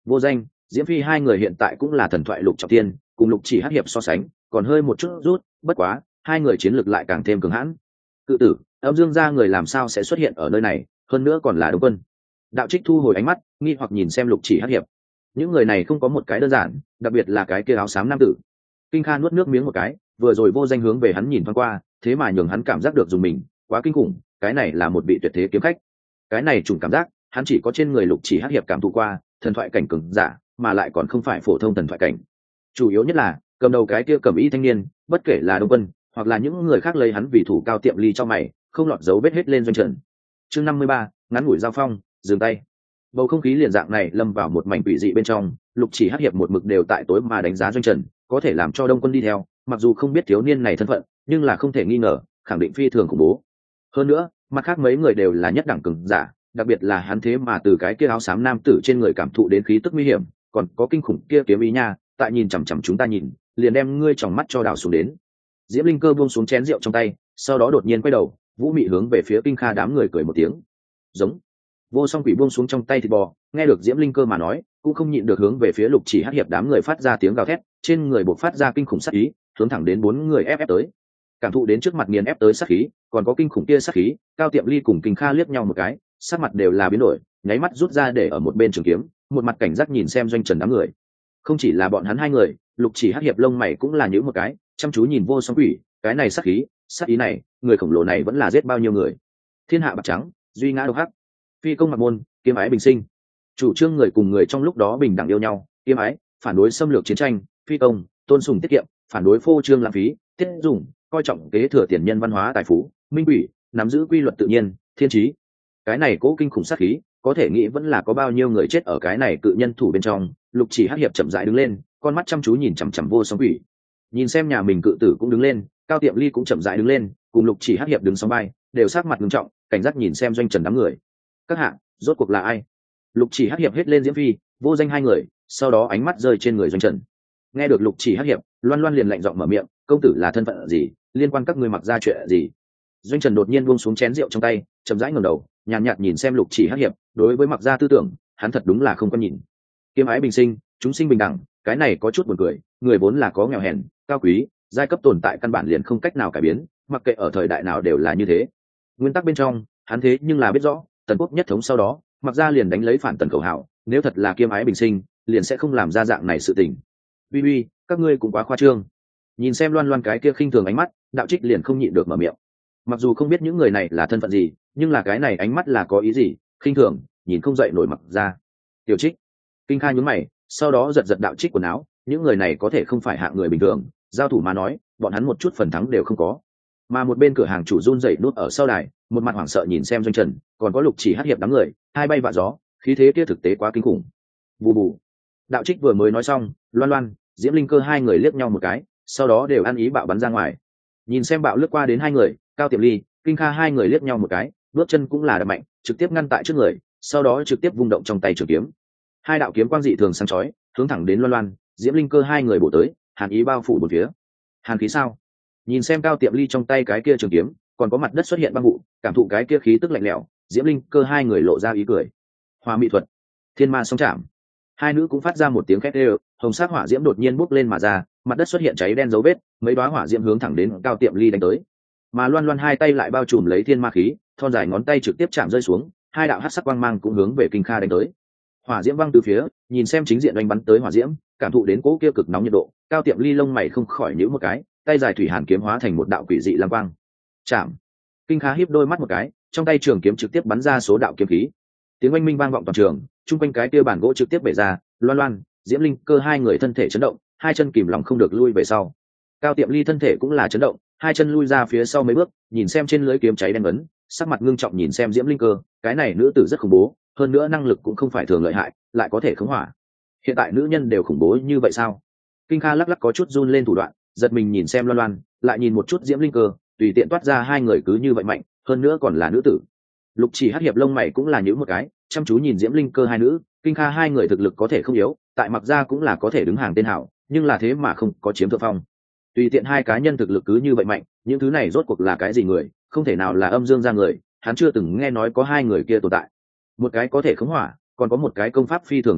Vô Danh, Diễm Phi hai người hiện tại cũng là thần thoại lục trọng tiên, cùng Lục Chỉ Hắc Hiệp so sánh còn hơi một chút rút, bất quá hai người chiến lược lại càng thêm cường hãn. Cự tử, Âm Dương gia người làm sao sẽ xuất hiện ở nơi này, hơn nữa còn là Đông Quân. Đạo Trích thu hồi ánh mắt, nghi hoặc nhìn xem Lục Chỉ Hắc Hiệp. Những người này không có một cái đơn giản, đặc biệt là cái kia áo xám nam tử. Kinh Kha nuốt nước miếng một cái, vừa rồi Vô Danh hướng về hắn nhìn thoáng qua, thế mà nhường hắn cảm giác được dùng mình, quá kinh khủng, cái này là một vị tuyệt thế kiếm khách. Cái này trùng cảm giác, hắn chỉ có trên người Lục Chỉ Hắc Hiệp cảm thụ qua, thần thoại cảnh cường giả, mà lại còn không phải phổ thông thần thoại cảnh. Chủ yếu nhất là, cầm đầu cái kia cầm y thanh niên, bất kể là Đông Quân, hoặc là những người khác lấy hắn vì thủ cao tiệm ly cho mày, không lọt dấu vết hết lên doanh trận. Chương năm mươi ba, ngắn ngủi giao phong, dừng tay. Bầu không khí liền dạng này lâm vào một mảnh quỷ dị bên trong, Lục Chỉ Hắc Hiệp một mực đều tại tối mà đánh giá doanh trần, có thể làm cho Đông Quân đi theo, mặc dù không biết thiếu niên này thân phận, nhưng là không thể nghi ngờ, khẳng định phi thường khủng bố. Hơn nữa, mặt khác mấy người đều là nhất đẳng cường giả, đặc biệt là hắn thế mà từ cái kia áo xám nam tử trên người cảm thụ đến khí tức nguy hiểm, còn có kinh khủng kia kiếm ý nha, tại nhìn chằm chằm chúng ta nhìn, liền đem ngươi tròng mắt cho đảo xuống đến. Diễm Linh Cơ buông xuống chén rượu trong tay, sau đó đột nhiên quay đầu, vũ mị hướng về phía Kinh Kha đám người cười một tiếng. Giống. Vô Song Quỷ buông xuống trong tay thịt bò, nghe được Diễm Linh Cơ mà nói, cũng không nhịn được hướng về phía Lục Chỉ Hắc Hiệp đám người phát ra tiếng gào thét, trên người bộc phát ra kinh khủng sát ý, hướng thẳng đến bốn người ép ép tới. Cảm thụ đến trước mặt nghiền ép tới sát khí, còn có kinh khủng kia sát khí, Cao Tiệm Ly cùng Kinh Kha liếc nhau một cái, sắc mặt đều là biến đổi, nháy mắt rút ra để ở một bên trường kiếm, một mặt cảnh giác nhìn xem doanh trần đám người. Không chỉ là bọn hắn hai người, Lục Chỉ Hắc Hiệp lông mày cũng là nhíu một cái, chăm chú nhìn Vô Song Quỷ, cái này sát khí, sát ý này, người khổng lồ này vẫn là giết bao nhiêu người. Thiên hạ bạc trắng, duy ngã độc hắc. Phi công mặc môn, kiếm ái bình sinh. Chủ trương người cùng người trong lúc đó bình đẳng yêu nhau, kiếm ái, phản đối xâm lược chiến tranh, phi công, tôn sùng tiết kiệm, phản đối phô trương lãng phí, tiết dùng, coi trọng kế thừa tiền nhân văn hóa tài phú, minh quỷ, nắm giữ quy luật tự nhiên, thiên trí. Cái này cố kinh khủng sát khí, có thể nghĩ vẫn là có bao nhiêu người chết ở cái này cự nhân thủ bên trong. Lục Chỉ Hắc Hiệp chậm rãi đứng lên, con mắt chăm chú nhìn chằm chằm Vô Song Quỷ. Nhìn xem nhà mình cự tử cũng đứng lên, Cao Tiệm Ly cũng chậm rãi đứng lên, cùng Lục Chỉ Hắc Hiệp đứng song vai, đều sắc mặt nghiêm trọng, cảnh giác nhìn xem doanh trần đám người. Các hạ, rốt cuộc là ai? Lục Chỉ Hắc Hiệp hết lên Diễm Phi, Vô Danh hai người, sau đó ánh mắt rơi trên người doanh trần. Nghe được Lục Chỉ Hắc Hiệp, Loan Loan liền lạnh giọng mở miệng, công tử là thân phận gì, liên quan các ngươi mặc ra chuyện gì? Doanh trần đột nhiên buông xuống chén rượu trong tay, chậm rãi ngẩng đầu, nhàn nhạt, nhạt nhìn xem Lục Chỉ Hắc Hiệp, đối với mặc ra tư tưởng, hắn thật đúng là không có nhìn. Kiếm ái bình sinh, chúng sinh bình đẳng, cái này có chút buồn cười, người vốn là có nghèo hèn, cao quý, giai cấp tồn tại căn bản liền không cách nào cải biến, mặc kệ ở thời đại nào đều là như thế. Nguyên tắc bên trong, hắn thế nhưng là biết rõ, tần quốc nhất thống sau đó, mặc ra liền đánh lấy phản tần khẩu hảo, nếu thật là kiếm ái bình sinh, liền sẽ không làm ra dạng này sự tình. Uy uy, các ngươi cũng quá khoa trương. Nhìn xem Loan Loan cái kia khinh thường ánh mắt, Đạo Trích liền không nhịn được mở miệng. Mặc dù không biết những người này là thân phận gì, nhưng là cái này ánh mắt là có ý gì, khinh thường, nhìn không dậy nổi mặc ra. Tiểu Trích, Kinh Kha nhún mày, sau đó giật giật Đạo Trích quần áo, những người này có thể không phải hạng người bình thường, giao thủ mà nói, bọn hắn một chút phần thắng đều không có. Mà một bên cửa hàng chủ run rẩy nuốt ở sau đài, một mặt hoảng sợ nhìn xem doanh trần, còn có Lục Chỉ Hắc Hiệp đám người, hai bay vạ gió, khí thế kia thực tế quá kinh khủng. Bù bù. Đạo Trích vừa mới nói xong, Loan Loan, Diễm Linh Cơ hai người liếc nhau một cái, sau đó đều ăn ý bạo bắn ra ngoài. Nhìn xem bạo lướt qua đến hai người, Cao Tiệm Ly, Kinh Kha hai người liếc nhau một cái, bước chân cũng là đập mạnh, trực tiếp ngăn tại trước người, sau đó trực tiếp vung động trong tay trường kiếm. Hai đạo kiếm quang dị thường sáng chói, hướng thẳng đến Loan Loan, Diễm Linh Cơ hai người bổ tới, hàn ý bao phủ bốn phía. Hàn khí sao? Nhìn xem Cao Tiệm Ly trong tay cái kia trường kiếm, còn có mặt đất xuất hiện băng vụ, cảm thụ cái kia khí tức lạnh lẽo, Diễm Linh Cơ hai người lộ ra ý cười. Hỏa mỹ thuật, thiên ma song chạm. Hai nữ cũng phát ra một tiếng khét ê, hồng sắc hỏa diễm đột nhiên bốc lên mà ra, mặt đất xuất hiện cháy đen dấu vết, mấy đóa hỏa diễm hướng thẳng đến Cao Tiệm Ly đánh tới. Mà Loan Loan hai tay lại bao trùm lấy thiên ma khí, thon dài ngón tay trực tiếp chạm rơi xuống, hai đạo hắc sắc quang mang cũng hướng về Kinh Kha đánh tới. Hỏa diễm văng từ phía, nhìn xem chính diện đánh bắn tới hỏa diễm, cảm thụ đến cỗ kia cực nóng nhiệt độ, Cao Tiệm Ly lông mày không khỏi nhíu một cái, tay dài thủy hàn kiếm hóa thành một đạo quỷ dị lam quang. Chạm. Kinh Kha híp đôi mắt một cái, trong tay trường kiếm trực tiếp bắn ra số đạo kiếm khí. Tiếng oanh minh vang vọng toàn trường, trung quanh cái kia bản gỗ trực tiếp bể ra, Loan Loan, Diễm Linh Cơ hai người thân thể chấn động, hai chân kìm lòng không được lui về sau. Cao Tiệm Ly thân thể cũng là chấn động, hai chân lui ra phía sau mấy bước, nhìn xem trên lưới kiếm cháy đen vấn, sắc mặt ngưng trọng nhìn xem Diễm Linh Cơ, cái này nữ tử rất khủng bố, hơn nữa năng lực cũng không phải thường lợi hại, lại có thể khống hỏa. Hiện tại nữ nhân đều khủng bố như vậy sao? Kinh Kha lắc lắc có chút run lên thủ đoạn, giật mình nhìn xem Loan Loan, lại nhìn một chút Diễm Linh Cơ, tùy tiện toát ra hai người cứ như vậy mạnh, hơn nữa còn là nữ tử. Lục Chỉ Hắc Hiệp lông mày cũng là nhíu một cái, chăm chú nhìn Diễm Linh Cơ hai nữ, Kinh Kha hai người thực lực có thể không yếu, tại mặc ra cũng là có thể đứng hàng tên hảo, nhưng là thế mà không có chiếm thượng phong. Tùy tiện hai cá nhân thực lực cứ như vậy mạnh, những thứ này rốt cuộc là cái gì người, không thể nào là Âm Dương gia người, hắn chưa từng nghe nói có hai người kia tồn tại. Một cái có thể khống hỏa, còn có một cái công pháp phi thường kỳ dị,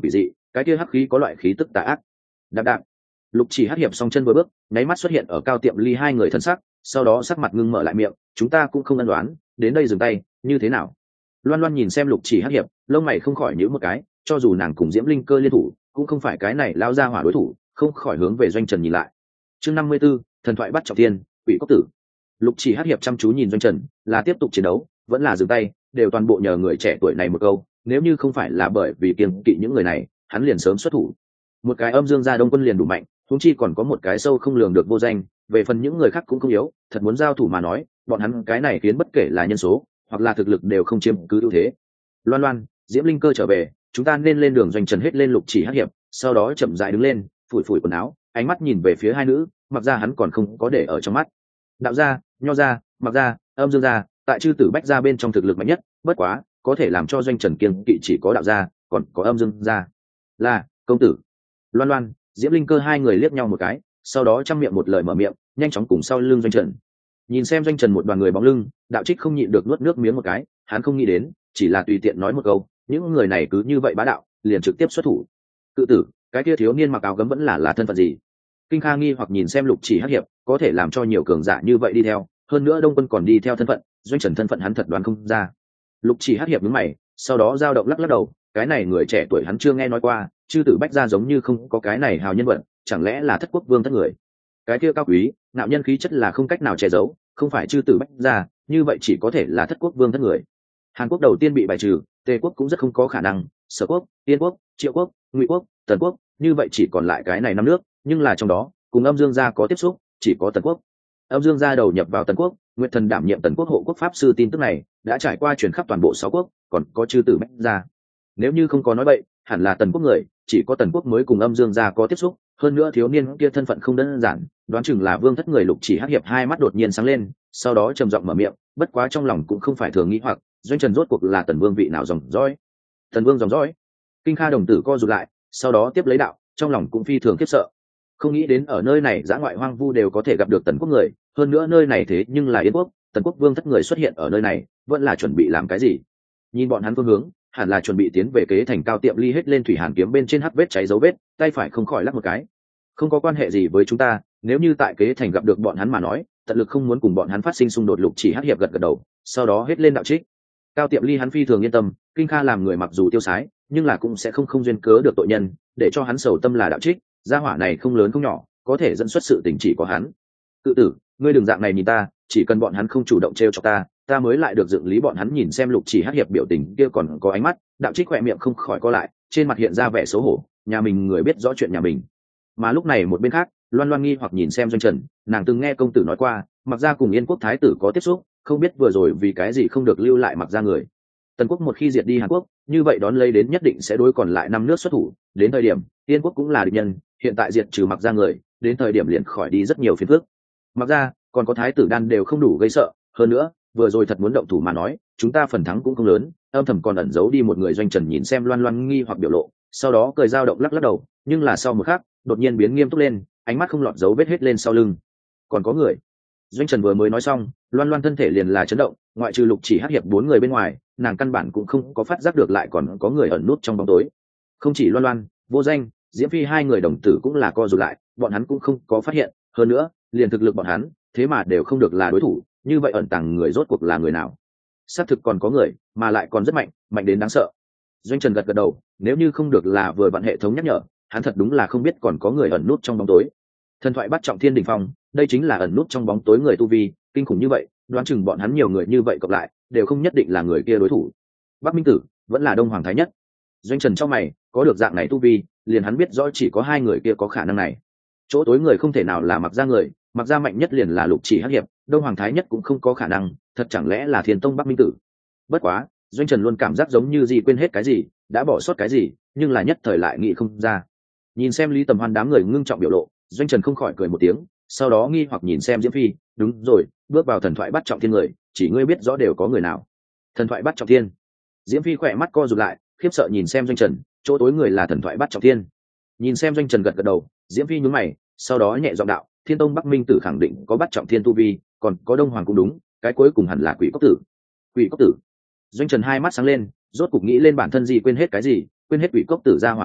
cái kia hắc khí có loại khí tức tà ác. Đạp đạp, Lục Chỉ Hắc hiệp song chân vừa bước, nháy mắt xuất hiện ở Cao Tiệm Ly hai người thân sắc, sau đó sắc mặt ngưng mở lại miệng, chúng ta cũng không ân đoán, đến đây dừng tay, như thế nào? Loan Loan nhìn xem Lục Chỉ Hắc hiệp, lông mày không khỏi nhíu một cái, cho dù nàng cùng Diễm Linh Cơ liên thủ, cũng không phải cái này lao ra hỏa đối thủ, không khỏi hướng về Doanh Trần nhìn lại. Chương năm mươi 54, thần thoại bắt trọng thiên, Quỷ Cốc Tử. Lục Chỉ Hắc hiệp chăm chú nhìn Doanh Trần, là tiếp tục chiến đấu, vẫn là dừng tay, đều toàn bộ nhờ người trẻ tuổi này một câu, nếu như không phải là bởi vì kiêng kỵ những người này, hắn liền sớm xuất thủ. Một cái âm dương gia đông quân liền đủ mạnh, huống chi còn có một cái sâu không lường được vô danh, về phần những người khác cũng không yếu, thật muốn giao thủ mà nói, bọn hắn cái này khiến bất kể là nhân số hoặc là thực lực đều không chiếm cứ ưu thế. Loan Loan, Diễm Linh Cơ trở về, chúng ta nên lên đường. Doanh Trần hết lên Lục Chỉ Hắc hiệp, sau đó chậm rãi đứng lên, phủi phủi quần áo, ánh mắt nhìn về phía hai nữ, mặc ra hắn còn không có để ở trong mắt. Đạo gia, nho gia, mặc gia, âm dương gia, tại chư tử bách gia bên trong thực lực mạnh nhất, bất quá có thể làm cho Doanh Trần kiêng kỵ chỉ có đạo gia, còn có âm dương gia. Là công tử. Loan Loan, Diễm Linh Cơ hai người liếc nhau một cái, sau đó trăm miệng một lời mở miệng, nhanh chóng cùng sau lưng Doanh Trần. Nhìn xem Doanh Trần một đoàn người bóng lưng, Đạo Trích không nhịn được nuốt nước miếng một cái, hắn không nghĩ đến, chỉ là tùy tiện nói một câu, những người này cứ như vậy bá đạo, liền trực tiếp xuất thủ. Cự tử, cái kia thiếu niên mặc áo gấm vẫn là là thân phận gì? Kinh Kha nghi hoặc nhìn xem Lục Chỉ Hắc hiệp, có thể làm cho nhiều cường giả như vậy đi theo, hơn nữa Đông Quân còn đi theo thân phận, Doanh Trần thân phận hắn thật đoán không ra. Lục Chỉ Hắc hiệp nhướng mày, sau đó dao động lắc lắc đầu, cái này người trẻ tuổi hắn chưa nghe nói qua, chư tử bách gia giống như không có cái này hào nhân vật, chẳng lẽ là Thất Quốc Vương thất người? Cái kia cao quý, ngạo nhân khí chất là không cách nào che giấu, không phải chư tử bách gia, như vậy chỉ có thể là Thất Quốc Vương thất người. Hàn Quốc đầu tiên bị bài trừ, Tề quốc cũng rất không có khả năng, Sở quốc, Tiên quốc, Triệu quốc, Ngụy quốc, Tần quốc, như vậy chỉ còn lại cái này năm nước, nhưng là trong đó, cùng Âm Dương gia có tiếp xúc, chỉ có Tần quốc. Âm Dương gia đầu nhập vào Tần quốc, Nguyệt Thần đảm nhiệm Tần quốc hộ quốc pháp sư, tin tức này đã trải qua truyền khắp toàn bộ sáu quốc, còn có chư tử bách gia. Nếu như không có nói bậy, hẳn là Tần quốc người, chỉ có Tần quốc mới cùng Âm Dương gia có tiếp xúc, hơn nữa thiếu niên kia thân phận không đơn giản, đoán chừng là vương thất người. Lục Chỉ Hắc hiệp hai mắt đột nhiên sáng lên, sau đó trầm giọng mở miệng, bất quá trong lòng cũng không phải thường nghĩ hoặc, Doanh Trần rốt cuộc là Tần vương vị nào dòng dõi? Tần vương dòng dõi? Kinh Kha đồng tử co rụt lại, sau đó tiếp lấy đạo, trong lòng cũng phi thường khiếp sợ. Không nghĩ đến ở nơi này dã ngoại hoang vu đều có thể gặp được Tần quốc người, hơn nữa nơi này thế nhưng là Yến quốc, Tần quốc vương thất người xuất hiện ở nơi này, vẫn là chuẩn bị làm cái gì? Nhìn bọn hắn phương hướng, hẳn là chuẩn bị tiến về kế thành Cao Tiệm Ly hết lên thủy hàn kiếm bên trên hắc vết cháy dấu vết, tay phải không khỏi lắc một cái. Không có quan hệ gì với chúng ta, nếu như tại kế thành gặp được bọn hắn mà nói, tận lực không muốn cùng bọn hắn phát sinh xung đột. Lục Chỉ Hắc hiệp gật gật đầu, sau đó hết lên đạo trích. Cao Tiệm Ly hắn phi thường yên tâm, Kinh Kha làm người mặc dù tiêu sái, nhưng là cũng sẽ không không duyên cớ được tội nhân, để cho hắn sầu tâm là đạo trích, gia hỏa này không lớn không nhỏ, có thể dẫn xuất sự tình chỉ có hắn. Cự tử, ngươi đừng dạng này nhìn ta, chỉ cần bọn hắn không chủ động trêu cho ta, ta mới lại được dựng lý. Bọn hắn nhìn xem Lục Chỉ Hắc hiệp biểu tình kia còn có ánh mắt, đạo trích khỏe miệng không khỏi co lại, trên mặt hiện ra vẻ xấu hổ, nhà mình người biết rõ chuyện nhà mình. Mà lúc này một bên khác, Loan Loan nghi hoặc nhìn xem Doanh Trần, nàng từng nghe công tử nói qua, Mặc gia cùng Yên quốc thái tử có tiếp xúc, không biết vừa rồi vì cái gì không được lưu lại Mặc gia người. Tần quốc một khi diệt đi Hàn Quốc, như vậy đón lấy đến nhất định sẽ đối còn lại năm nước xuất thủ, đến thời điểm Yên quốc cũng là địch nhân, hiện tại diệt trừ Mặc gia người, đến thời điểm liền khỏi đi rất nhiều phiền phức. Mặc gia còn có thái tử đan đều không đủ gây sợ, hơn nữa vừa rồi thật muốn động thủ mà nói, chúng ta phần thắng cũng không lớn, âm thầm còn ẩn giấu đi một người. Doanh Trần nhìn xem Loan Loan nghi hoặc biểu lộ, sau đó cười dao động lắc lắc đầu, nhưng là sau một khắc đột nhiên biến nghiêm túc lên, ánh mắt không lọt dấu vết hết lên sau lưng. Còn có người? Doanh Trần vừa mới nói xong, Loan Loan thân thể liền là chấn động, ngoại trừ Lục Chỉ Hắc hiệp bốn người bên ngoài, nàng căn bản cũng không có phát giác được lại còn có người ẩn nút trong bóng tối. Không chỉ Loan Loan, Vô Danh, Diễm Phi hai người đồng tử cũng là co rụt lại, bọn hắn cũng không có phát hiện, hơn nữa liền thực lực bọn hắn thế mà đều không được là đối thủ, như vậy ẩn tàng người rốt cuộc là người nào? Xác thực còn có người, mà lại còn rất mạnh, mạnh đến đáng sợ. Doanh Trần gật gật đầu, nếu như không được là vừa vặn hệ thống nhắc nhở, hắn thật đúng là không biết còn có người ẩn nút trong bóng tối. Thần thoại bắt trọng thiên đỉnh phong, đây chính là ẩn nút trong bóng tối người tu vi kinh khủng như vậy, đoán chừng bọn hắn nhiều người như vậy cộng lại đều không nhất định là người kia đối thủ. Bắc Minh Tử vẫn là Đông Hoàng Thái Nhất. Doanh Trần trong mày, có được dạng này tu vi, liền hắn biết rõ chỉ có hai người kia có khả năng này. Chỗ tối người không thể nào là Mặc gia người, Mặc gia mạnh nhất liền là Lục Chỉ Hắc hiệp, Đông Hoàng Thái Nhất cũng không có khả năng, thật chẳng lẽ là Thiên Tông Bắc Minh Tử? Bất quá, Doanh Trần luôn cảm giác giống như gì quên hết cái gì, đã bỏ sót cái gì, nhưng là nhất thời lại nghĩ không ra. Nhìn xem Lý Tầm Hoan đám người ngưng trọng biểu lộ, Doanh Trần không khỏi cười một tiếng, sau đó nghi hoặc nhìn xem Diễm Phi, đúng rồi, bước vào thần thoại bắt trọng thiên người, chỉ ngươi biết rõ đều có người nào? Thần thoại bắt trọng thiên? Diễm Phi khỏe mắt co rụt lại, khiếp sợ nhìn xem Doanh Trần, chỗ tối người là thần thoại bắt trọng thiên. Nhìn xem Doanh Trần gật gật đầu, Diễm Phi nhướng mày, sau đó nhẹ giọng đạo, Thiên Tông Bắc Minh Tử khẳng định có bắt trọng thiên tu vi, còn có Đông Hoàng cũng đúng, cái cuối cùng hẳn là Quỷ Cốc Tử. Quỷ Cốc Tử? Doanh Trần hai mắt sáng lên, rốt cục nghĩ lên bản thân gì quên hết cái gì, quên hết Quỷ Cốc Tử gia hỏa này,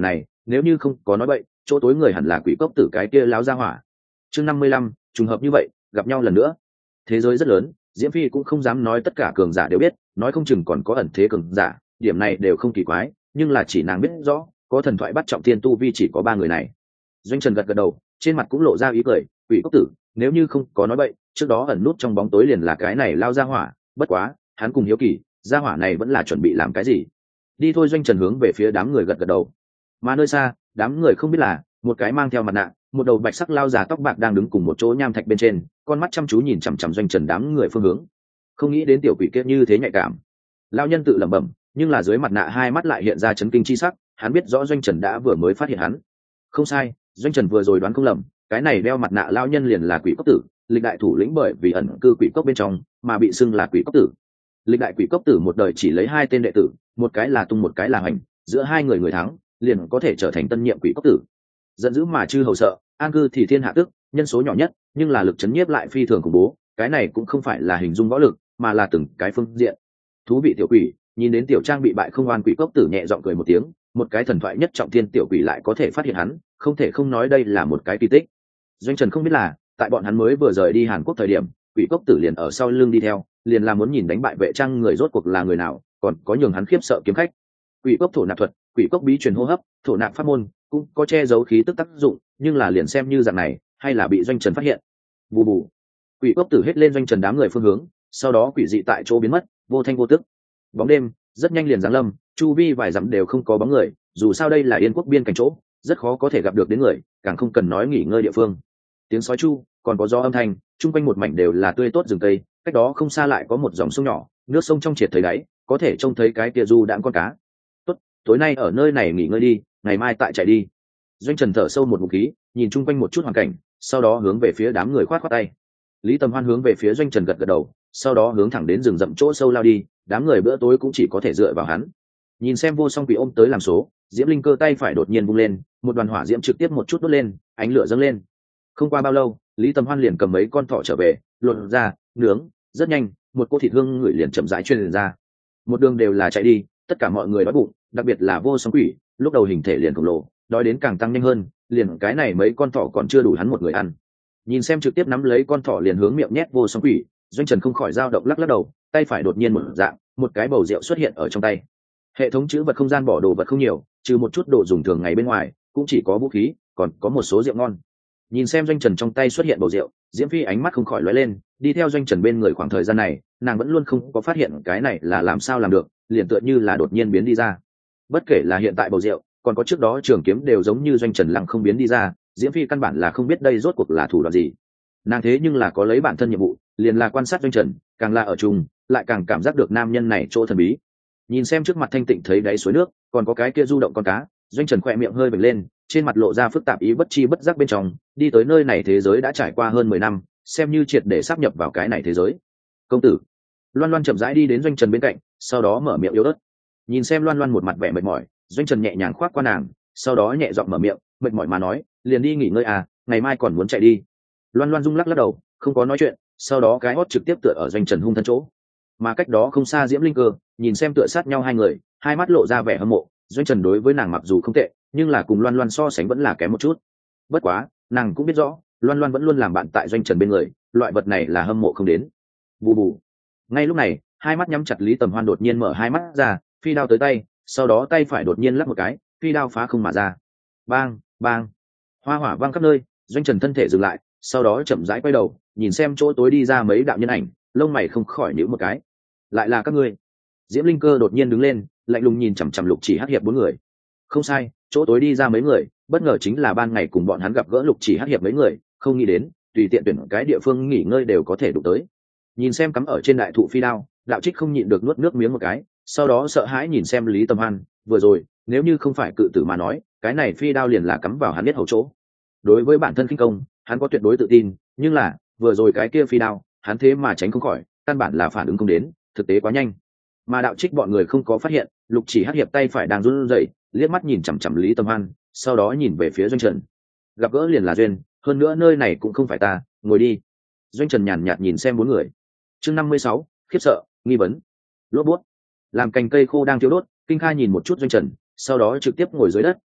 nếu như không có nói bậy, chỗ tối người hẳn là quỷ cốc tử cái kia láo ra hỏa. Chương năm mươi lăm, trùng hợp như vậy gặp nhau lần nữa. Thế giới rất lớn, Diễm Phi cũng không dám nói tất cả cường giả đều biết, nói không chừng còn có ẩn thế cường giả, điểm này đều không kỳ quái, nhưng là chỉ nàng biết rõ, có thần thoại bắt trọng thiên tu vi chỉ có ba người này. Doanh Trần gật gật đầu, trên mặt cũng lộ ra ý cười, quỷ cốc tử, nếu như không có nói bậy, trước đó ẩn nút trong bóng tối liền là cái này lao ra hỏa, bất quá, hắn cùng hiếu kỳ, ra hỏa này vẫn là chuẩn bị làm cái gì. Đi thôi. Doanh Trần hướng về phía đám người gật gật đầu. Mà nơi xa, đám người không biết là, một cái mang theo mặt nạ, một đầu bạch sắc lao già tóc bạc đang đứng cùng một chỗ nham thạch bên trên, con mắt chăm chú nhìn chằm chằm Doanh Trần đám người phương hướng. Không nghĩ đến tiểu quỷ kia như thế nhạy cảm. Lao nhân tự lẩm bẩm, nhưng là dưới mặt nạ hai mắt lại hiện ra chấn kinh chi sắc, hắn biết rõ Doanh Trần đã vừa mới phát hiện hắn. Không sai, Doanh Trần vừa rồi đoán không lầm, cái này đeo mặt nạ lao nhân liền là quỷ cốc tử, lịch đại thủ lĩnh bởi vì ẩn cư quỷ cốc bên trong mà bị xưng là quỷ cốc tử. Lịch đại quỷ cốc tử một đời chỉ lấy hai tên đệ tử, một cái là Tung một cái là Hoành, giữa hai người người thắng liền có thể trở thành tân nhiệm quỷ cốc tử. Giận dữ mà chư hầu sợ, an cư thì thiên hạ tức, nhân số nhỏ nhất nhưng là lực chấn nhiếp lại phi thường khủng bố, cái này cũng không phải là hình dung võ lực mà là từng cái phương diện. Thú vị tiểu quỷ, nhìn đến tiểu trang bị bại không oan quỷ cốc tử nhẹ giọng cười một tiếng, một cái thần thoại nhất trọng thiên tiểu quỷ lại có thể phát hiện hắn, không thể không nói đây là một cái kỳ tích. Doanh Trần không biết là, tại bọn hắn mới vừa rời đi Hàn Quốc thời điểm, quỷ cốc tử liền ở sau lưng đi theo, liền là muốn nhìn đánh bại vệ trang người rốt cuộc là người nào, còn có nhường hắn khiếp sợ kiếm khách. Quỷ cốc thổ nạp thuật, quỷ cốc bí truyền hô hấp, thổ nạp pháp môn, cũng có che giấu khí tức tác dụng, nhưng là liền xem như dạng này, hay là bị Doanh Trần phát hiện. Bù bù. Quỷ cốc tử hết lên Doanh Trần đám người phương hướng, sau đó quỷ dị tại chỗ biến mất, vô thanh vô tức. Bóng đêm rất nhanh liền giáng lâm, chu vi vài dặm đều không có bóng người, dù sao đây là Yên quốc biên cảnh chỗ, rất khó có thể gặp được đến người, càng không cần nói nghỉ ngơi địa phương. Tiếng sói chu, còn có gió âm thanh, chung quanh một mảnh đều là tươi tốt rừng cây, cách đó không xa lại có một dòng sông nhỏ, nước sông trong triệt thấy đáy, có thể trông thấy cái kia du đãng con cá. Tốt, tối nay ở nơi này nghỉ ngơi đi, ngày mai tại chạy đi. Doanh Trần thở sâu một ngụm khí, nhìn chung quanh một chút hoàn cảnh, sau đó hướng về phía đám người khoát khoát tay. Lý Tầm Hoan hướng về phía Doanh Trần gật gật đầu, sau đó hướng thẳng đến rừng rậm chỗ sâu lao đi, đám người bữa tối cũng chỉ có thể dựa vào hắn. Nhìn xem vô song quỷ ôm tới làm số, Diễm Linh Cơ tay phải đột nhiên vung lên, một đoàn hỏa diễm trực tiếp một chút đốt lên, ánh lửa dâng lên. Không qua bao lâu, Lý Tầm Hoan liền cầm mấy con thỏ trở về, luộc ra, nướng, rất nhanh, một cô thịt hương người liền chậm rãi truyền ra. Một đường đều là chạy đi, tất cả mọi người đói bụng, đặc biệt là vô song quỷ, lúc đầu hình thể liền khổng lồ, đói đến càng tăng nhanh hơn, liền cái này mấy con thỏ còn chưa đủ hắn một người ăn. Nhìn xem trực tiếp nắm lấy con thỏ liền hướng miệng nhét vô song quỷ, Doanh Trần không khỏi dao động lắc lắc đầu, tay phải đột nhiên một dạng, một cái bầu rượu xuất hiện ở trong tay. Hệ thống chữ vật không gian bỏ đồ vật không nhiều, trừ một chút đồ dùng thường ngày bên ngoài, cũng chỉ có vũ khí, còn có một số rượu ngon. Nhìn xem Doanh Trần trong tay xuất hiện bầu rượu, Diễm Phi ánh mắt không khỏi lóe lên, đi theo Doanh Trần bên người khoảng thời gian này, nàng vẫn luôn không có phát hiện cái này là làm sao làm được, liền tựa như là đột nhiên biến đi ra. Bất kể là hiện tại bầu rượu, còn có trước đó trường kiếm đều giống như Doanh Trần lặng không biến đi ra, Diễm Phi căn bản là không biết đây rốt cuộc là thủ đoạn gì. Nàng thế nhưng là có lấy bản thân nhiệm vụ, liền là quan sát Doanh Trần, càng là ở chung, lại càng cảm giác được nam nhân này chỗ thần bí. Nhìn xem trước mặt thanh tịnh thấy đáy suối nước, còn có cái kia du động con cá, Doanh Trần khỏe miệng hơi vểnh lên, trên mặt lộ ra phức tạp ý bất chi bất giác bên trong, đi tới nơi này thế giới đã trải qua hơn mười năm, xem như triệt để sáp nhập vào cái này thế giới. Công tử. Loan Loan chậm rãi đi đến Doanh Trần bên cạnh, sau đó mở miệng yếu ớt. Nhìn xem Loan Loan một mặt vẻ mệt mỏi, Doanh Trần nhẹ nhàng khoác qua nàng, sau đó nhẹ giọng mở miệng, mệt mỏi mà nói, liền đi nghỉ ngơi à, ngày mai còn muốn chạy đi. Loan Loan rung lắc lắc đầu, không có nói chuyện, sau đó cái hót trực tiếp tựa ở Doanh Trần hung thân chỗ. Mà cách đó không xa Diễm Linh Cơ, nhìn xem tựa sát nhau hai người, hai mắt lộ ra vẻ hâm mộ. Doanh Trần đối với nàng mặc dù không tệ, nhưng là cùng Loan Loan so sánh vẫn là kém một chút. Bất quá, nàng cũng biết rõ, Loan Loan vẫn luôn làm bạn tại Doanh Trần bên người, loại vật này là hâm mộ không đến. Bù bù. Ngay lúc này, hai mắt nhắm chặt Lý Tầm Hoan đột nhiên mở hai mắt ra, phi đao tới tay, sau đó tay phải đột nhiên lắc một cái, phi đao phá không mà ra. Bang, bang. Hoa hỏa vang khắp nơi, Doanh Trần thân thể dừng lại, sau đó chậm rãi quay đầu, nhìn xem chỗ tối đi ra mấy đạo nhân ảnh, lông mày không khỏi nhíu một cái. Lại là các ngươi. Diễm Linh Cơ đột nhiên đứng lên, lạnh lùng nhìn chằm chằm Lục Chỉ Hắc Hiệp bốn người. Không sai, chỗ tối đi ra mấy người, bất ngờ chính là ban ngày cùng bọn hắn gặp gỡ Lục Chỉ Hắc Hiệp mấy người, không nghĩ đến, tùy tiện tuyển cái địa phương nghỉ ngơi đều có thể đụng tới. Nhìn xem cắm ở trên đại thụ phi đao, đạo trích không nhịn được nuốt nước miếng một cái, sau đó sợ hãi nhìn xem Lý Tầm Hoan, vừa rồi, nếu như không phải cự tử mà nói, cái này phi đao liền là cắm vào hắn biết hầu chỗ. Đối với bản thân khinh công, hắn có tuyệt đối tự tin, nhưng là, vừa rồi cái kia phi đao, hắn thế mà tránh không khỏi, căn bản là phản ứng không đến, thực tế quá nhanh. Mà đạo trích bọn người không có phát hiện, Lục Chỉ Hắc Hiệp tay phải đang run rẩy, liếc mắt nhìn chằm chằm Lý Tầm Hoan, sau đó nhìn về phía Doanh Trần. Gặp gỡ liền là duyên, hơn nữa nơi này cũng không phải ta, ngồi đi. Doanh Trần nhàn nhạt nhìn xem bốn người. Chương năm mươi sáu, khiếp sợ, nghi vấn. Lốp bút. Làm cành cây khô đang thiêu đốt, Kinh Kha nhìn một chút Doanh Trần, sau đó trực tiếp ngồi dưới đất,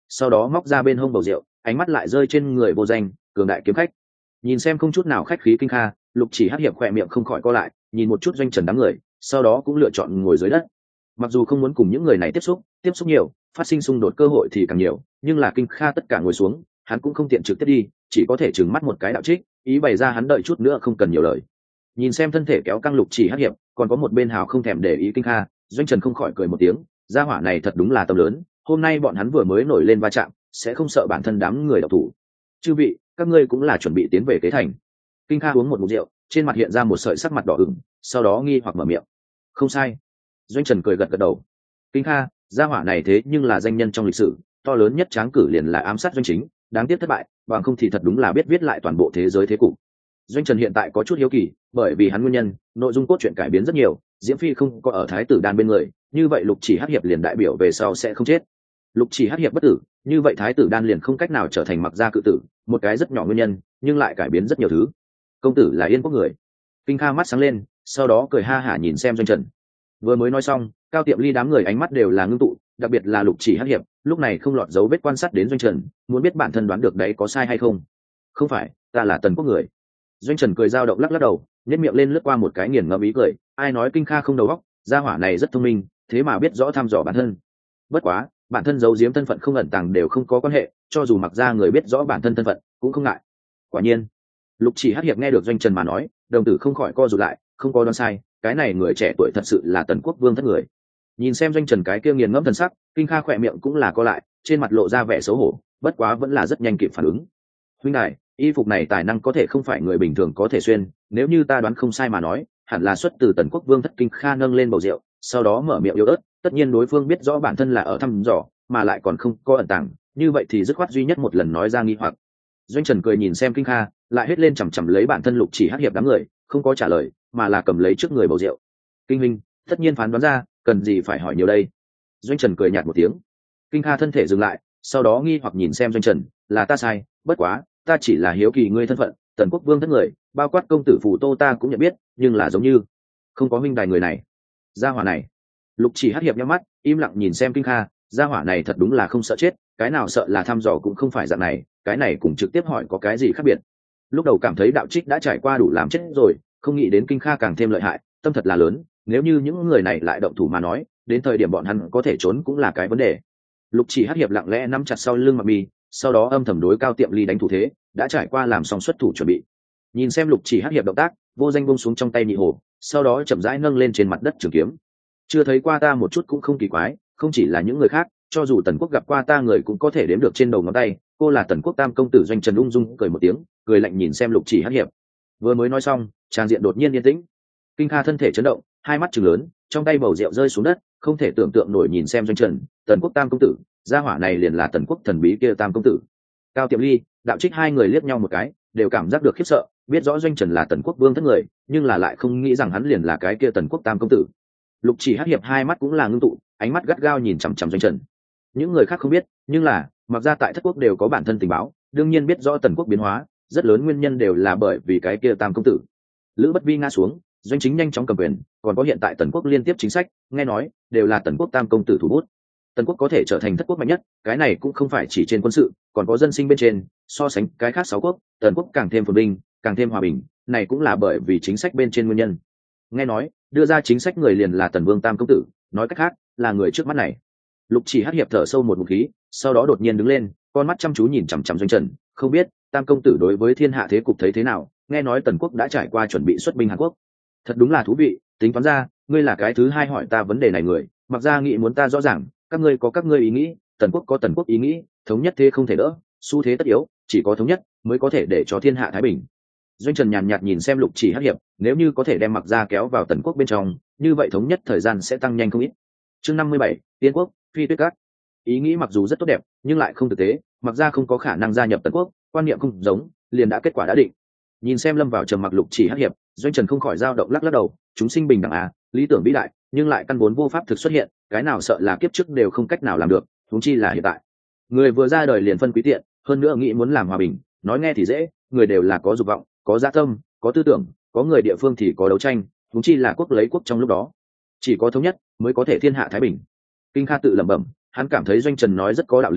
sau đó móc ra bên hông bầu rượu, ánh mắt lại rơi trên người vô danh cường đại kiếm khách. Nhìn xem không chút nào khách khí Kinh Kha, Lục Chỉ Hắc Hiệp khỏe miệng không khỏi co lại, nhìn một chút Doanh Trần đám người, sau đó cũng lựa chọn ngồi dưới đất. Mặc dù không muốn cùng những người này tiếp xúc, tiếp xúc nhiều, phát sinh xung đột cơ hội thì càng nhiều, nhưng là Kinh Kha tất cả ngồi xuống, hắn cũng không tiện trực tiếp đi, chỉ có thể trừng mắt một cái đạo trích, ý bày ra hắn đợi chút nữa không cần nhiều lời. Nhìn xem thân thể kéo căng Lục Chỉ Hắc Hiệp, còn có một bên hào không thèm để ý Kinh Kha, Doanh Trần không khỏi cười một tiếng, gia hỏa này thật đúng là tâm lớn, hôm nay bọn hắn vừa mới nổi lên va chạm, sẽ không sợ bản thân đám người độc thủ. Chư vị, các ngươi cũng là chuẩn bị tiến về kế thành. Kinh Kha uống một ngụm rượu, trên mặt hiện ra một sợi sắc mặt đỏ ửng, sau đó nghi hoặc mở miệng. Không sai. Doanh Trần cười gật gật đầu. Kinh Kha, gia hỏa này thế nhưng là danh nhân trong lịch sử, to lớn nhất tráng cử liền là ám sát Doanh Chính, đáng tiếc thất bại, bằng không thì thật đúng là biết viết lại toàn bộ thế giới thế cục. Doanh Trần hiện tại có chút hiếu kỳ, bởi vì hắn nguyên nhân, nội dung cốt truyện cải biến rất nhiều, Diễm Phi không có ở Thái tử đan bên người, như vậy Lục Chỉ Hắc Hiệp liền đại biểu về sau sẽ không chết. Lục Chỉ Hắc Hiệp bất tử, như vậy Thái tử đan liền không cách nào trở thành mặc gia cự tử, một cái rất nhỏ nguyên nhân, nhưng lại cải biến rất nhiều thứ. Công tử là Yên Quốc người. Kinh Kha mắt sáng lên, sau đó cười ha hả nhìn xem Doanh Trần. Vừa mới nói xong, Cao Tiệm Ly đám người ánh mắt đều là ngưng tụ, đặc biệt là Lục Chỉ Hắc Hiệp, lúc này không lọt dấu vết quan sát đến Doanh Trần, muốn biết bản thân đoán được đấy có sai hay không. Không phải, ta là Tần Quốc người. Doanh Trần cười dao động lắc lắc đầu, nhếch miệng lên lướt qua một cái nghiền ngẫm ý cười, ai nói Kinh Kha không đầu óc, gia hỏa này rất thông minh, thế mà biết rõ thăm dò bản thân. Bất quá, bản thân giấu giếm thân phận không ẩn tàng đều không có quan hệ, cho dù mặc ra người biết rõ bản thân thân phận cũng không ngại. Quả nhiên, Lục Chỉ Hắc Hiệp nghe được Doanh Trần mà nói, đồng tử không khỏi co rụt lại, không có đoán sai, cái này người trẻ tuổi thật sự là Tần Quốc vương thất người. Nhìn xem Doanh Trần cái kia nghiền ngẫm thần sắc, Kinh Kha khỏe miệng cũng là co lại, trên mặt lộ ra vẻ xấu hổ, bất quá vẫn là rất nhanh kịp phản ứng. Huynh đài, y phục này tài năng có thể không phải người bình thường có thể xuyên, nếu như ta đoán không sai mà nói, hẳn là xuất từ Tần Quốc vương thất. Kinh Kha nâng lên bầu rượu, sau đó mở miệng yếu ớt, tất nhiên đối phương biết rõ bản thân là ở thăm dò, mà lại còn không có ẩn tàng, như vậy thì dứt khoát duy nhất một lần nói ra nghi hoặc. Doanh Trần cười nhìn xem Kinh Kha, lại hết lên chằm chằm lấy bản thân Lục Chỉ Hắc Hiệp đám người, không có trả lời, mà là cầm lấy trước người bầu rượu. Kinh huynh, tất nhiên phán đoán ra, cần gì phải hỏi nhiều đây. Doanh Trần cười nhạt một tiếng. Kinh Kha thân thể dừng lại, sau đó nghi hoặc nhìn xem Doanh Trần, là ta sai, bất quá ta chỉ là hiếu kỳ ngươi thân phận, Tần Quốc vương thất người, bao quát công tử Phù Tô ta cũng nhận biết, nhưng là giống như không có huynh đài người này. Gia hỏa này. Lục Chỉ Hắc Hiệp nhắm mắt, im lặng nhìn xem Kinh Kha, gia hỏa này thật đúng là không sợ chết, cái nào sợ là thăm dò cũng không phải dạng này, cái này cùng trực tiếp hỏi có cái gì khác biệt. Lúc đầu cảm thấy đạo trích đã trải qua đủ làm chết rồi, không nghĩ đến Kinh Kha càng thêm lợi hại, tâm thật là lớn, nếu như những người này lại động thủ mà nói, đến thời điểm bọn hắn có thể trốn cũng là cái vấn đề. Lục Chỉ Hắc Hiệp lặng lẽ nắm chặt sau lưng Mặc Bì, sau đó âm thầm đối Cao Tiệm Ly đánh thủ thế, đã trải qua làm xong xuất thủ chuẩn bị. Nhìn xem Lục Chỉ Hắc Hiệp động tác, vô danh buông xuống trong tay nhị hồ, sau đó chậm rãi nâng lên trên mặt đất trường kiếm. Chưa thấy qua ta một chút cũng không kỳ quái, không chỉ là những người khác, cho dù Tần Quốc gặp qua ta người cũng có thể đếm được trên đầu ngón tay. Cô là Tần Quốc tam công tử Doanh Trần ung dung cười một tiếng, cười lạnh nhìn xem Lục Chỉ Hắc Hiệp. Vừa mới nói xong, trang diện đột nhiên yên tĩnh. Kinh Kha thân thể chấn động, hai mắt trừng lớn, trong tay bầu rượu rơi xuống đất, không thể tưởng tượng nổi nhìn xem Doanh Trần, Tần Quốc tam công tử, gia hỏa này liền là Tần Quốc thần bí kia tam công tử. Cao Tiệm Ly, Đạo Trích hai người liếc nhau một cái, đều cảm giác được khiếp sợ, biết rõ Doanh Trần là Tần Quốc vương thất người, nhưng là lại không nghĩ rằng hắn liền là cái kia Tần Quốc tam công tử. Lục Chỉ Hắc Hiệp hai mắt cũng là ngưng tụ, ánh mắt gắt gao nhìn chằm chằm Doanh Trần. Những người khác không biết, nhưng là mặc ra tại thất quốc đều có bản thân tình báo, đương nhiên biết rõ Tần Quốc biến hóa, rất lớn nguyên nhân đều là bởi vì cái kia tam công tử. Lữ Bất Vi ngã xuống, Doanh Chính nhanh chóng cầm quyền, còn có hiện tại Tần Quốc liên tiếp chính sách, nghe nói đều là Tần Quốc tam công tử thủ bút. Tần Quốc có thể trở thành thất quốc mạnh nhất, cái này cũng không phải chỉ trên quân sự, còn có dân sinh bên trên, so sánh cái khác sáu quốc, Tần Quốc càng thêm phồn vinh, càng thêm hòa bình, này cũng là bởi vì chính sách bên trên nguyên nhân. Nghe nói, đưa ra chính sách người liền là Tần Vương tam công tử, nói cách khác, là người trước mắt này. Lục Chỉ Hắc Hiệp thở sâu một ngụm khí, sau đó đột nhiên đứng lên, con mắt chăm chú nhìn chằm chằm Doanh Trần, không biết tam công tử đối với thiên hạ thế cục thấy thế nào, nghe nói Tần Quốc đã trải qua chuẩn bị xuất binh Hàn Quốc. Thật đúng là thú vị, tính toán ra, ngươi là cái thứ hai hỏi ta vấn đề này người, mặc ra nghĩ muốn ta rõ ràng, các ngươi có các ngươi ý nghĩ, Tần Quốc có Tần Quốc ý nghĩ, thống nhất thế không thể đỡ, xu thế tất yếu, chỉ có thống nhất mới có thể để cho thiên hạ thái bình. Doanh Trần nhàn nhạt nhìn xem Lục Chỉ Hắc Hiệp, nếu như có thể đem mặc ra kéo vào Tần Quốc bên trong, như vậy thống nhất thời gian sẽ tăng nhanh không ít. Chương năm mươi bảy, Tiên Quốc, Phi Tuyết Các. Ý nghĩ mặc dù rất tốt đẹp, nhưng lại không thực tế, mặc ra không có khả năng gia nhập Tần Quốc, quan niệm không giống, liền đã kết quả đã định. Nhìn xem lâm vào trầm mặc Lục Chỉ Hắc Hiệp, Doanh Trần không khỏi dao động lắc lắc đầu, chúng sinh bình đẳng à, lý tưởng vĩ đại, nhưng lại căn vốn vô pháp thực xuất hiện, cái nào sợ là kiếp trước đều không cách nào làm được, huống chi là hiện tại. Người vừa ra đời liền phân quý tiện, hơn nữa nghĩ muốn làm hòa bình, nói nghe thì dễ, người đều là có dục vọng, có dạ tâm, có tư tưởng, có người địa phương thì có đấu tranh, huống chi là quốc lấy quốc trong lúc đó. Chỉ có thống nhất mới có thể thiên hạ thái bình. Kinh Kha tự lẩm bẩm, hắn cảm thấy Doanh Trần nói rất có đạo lý,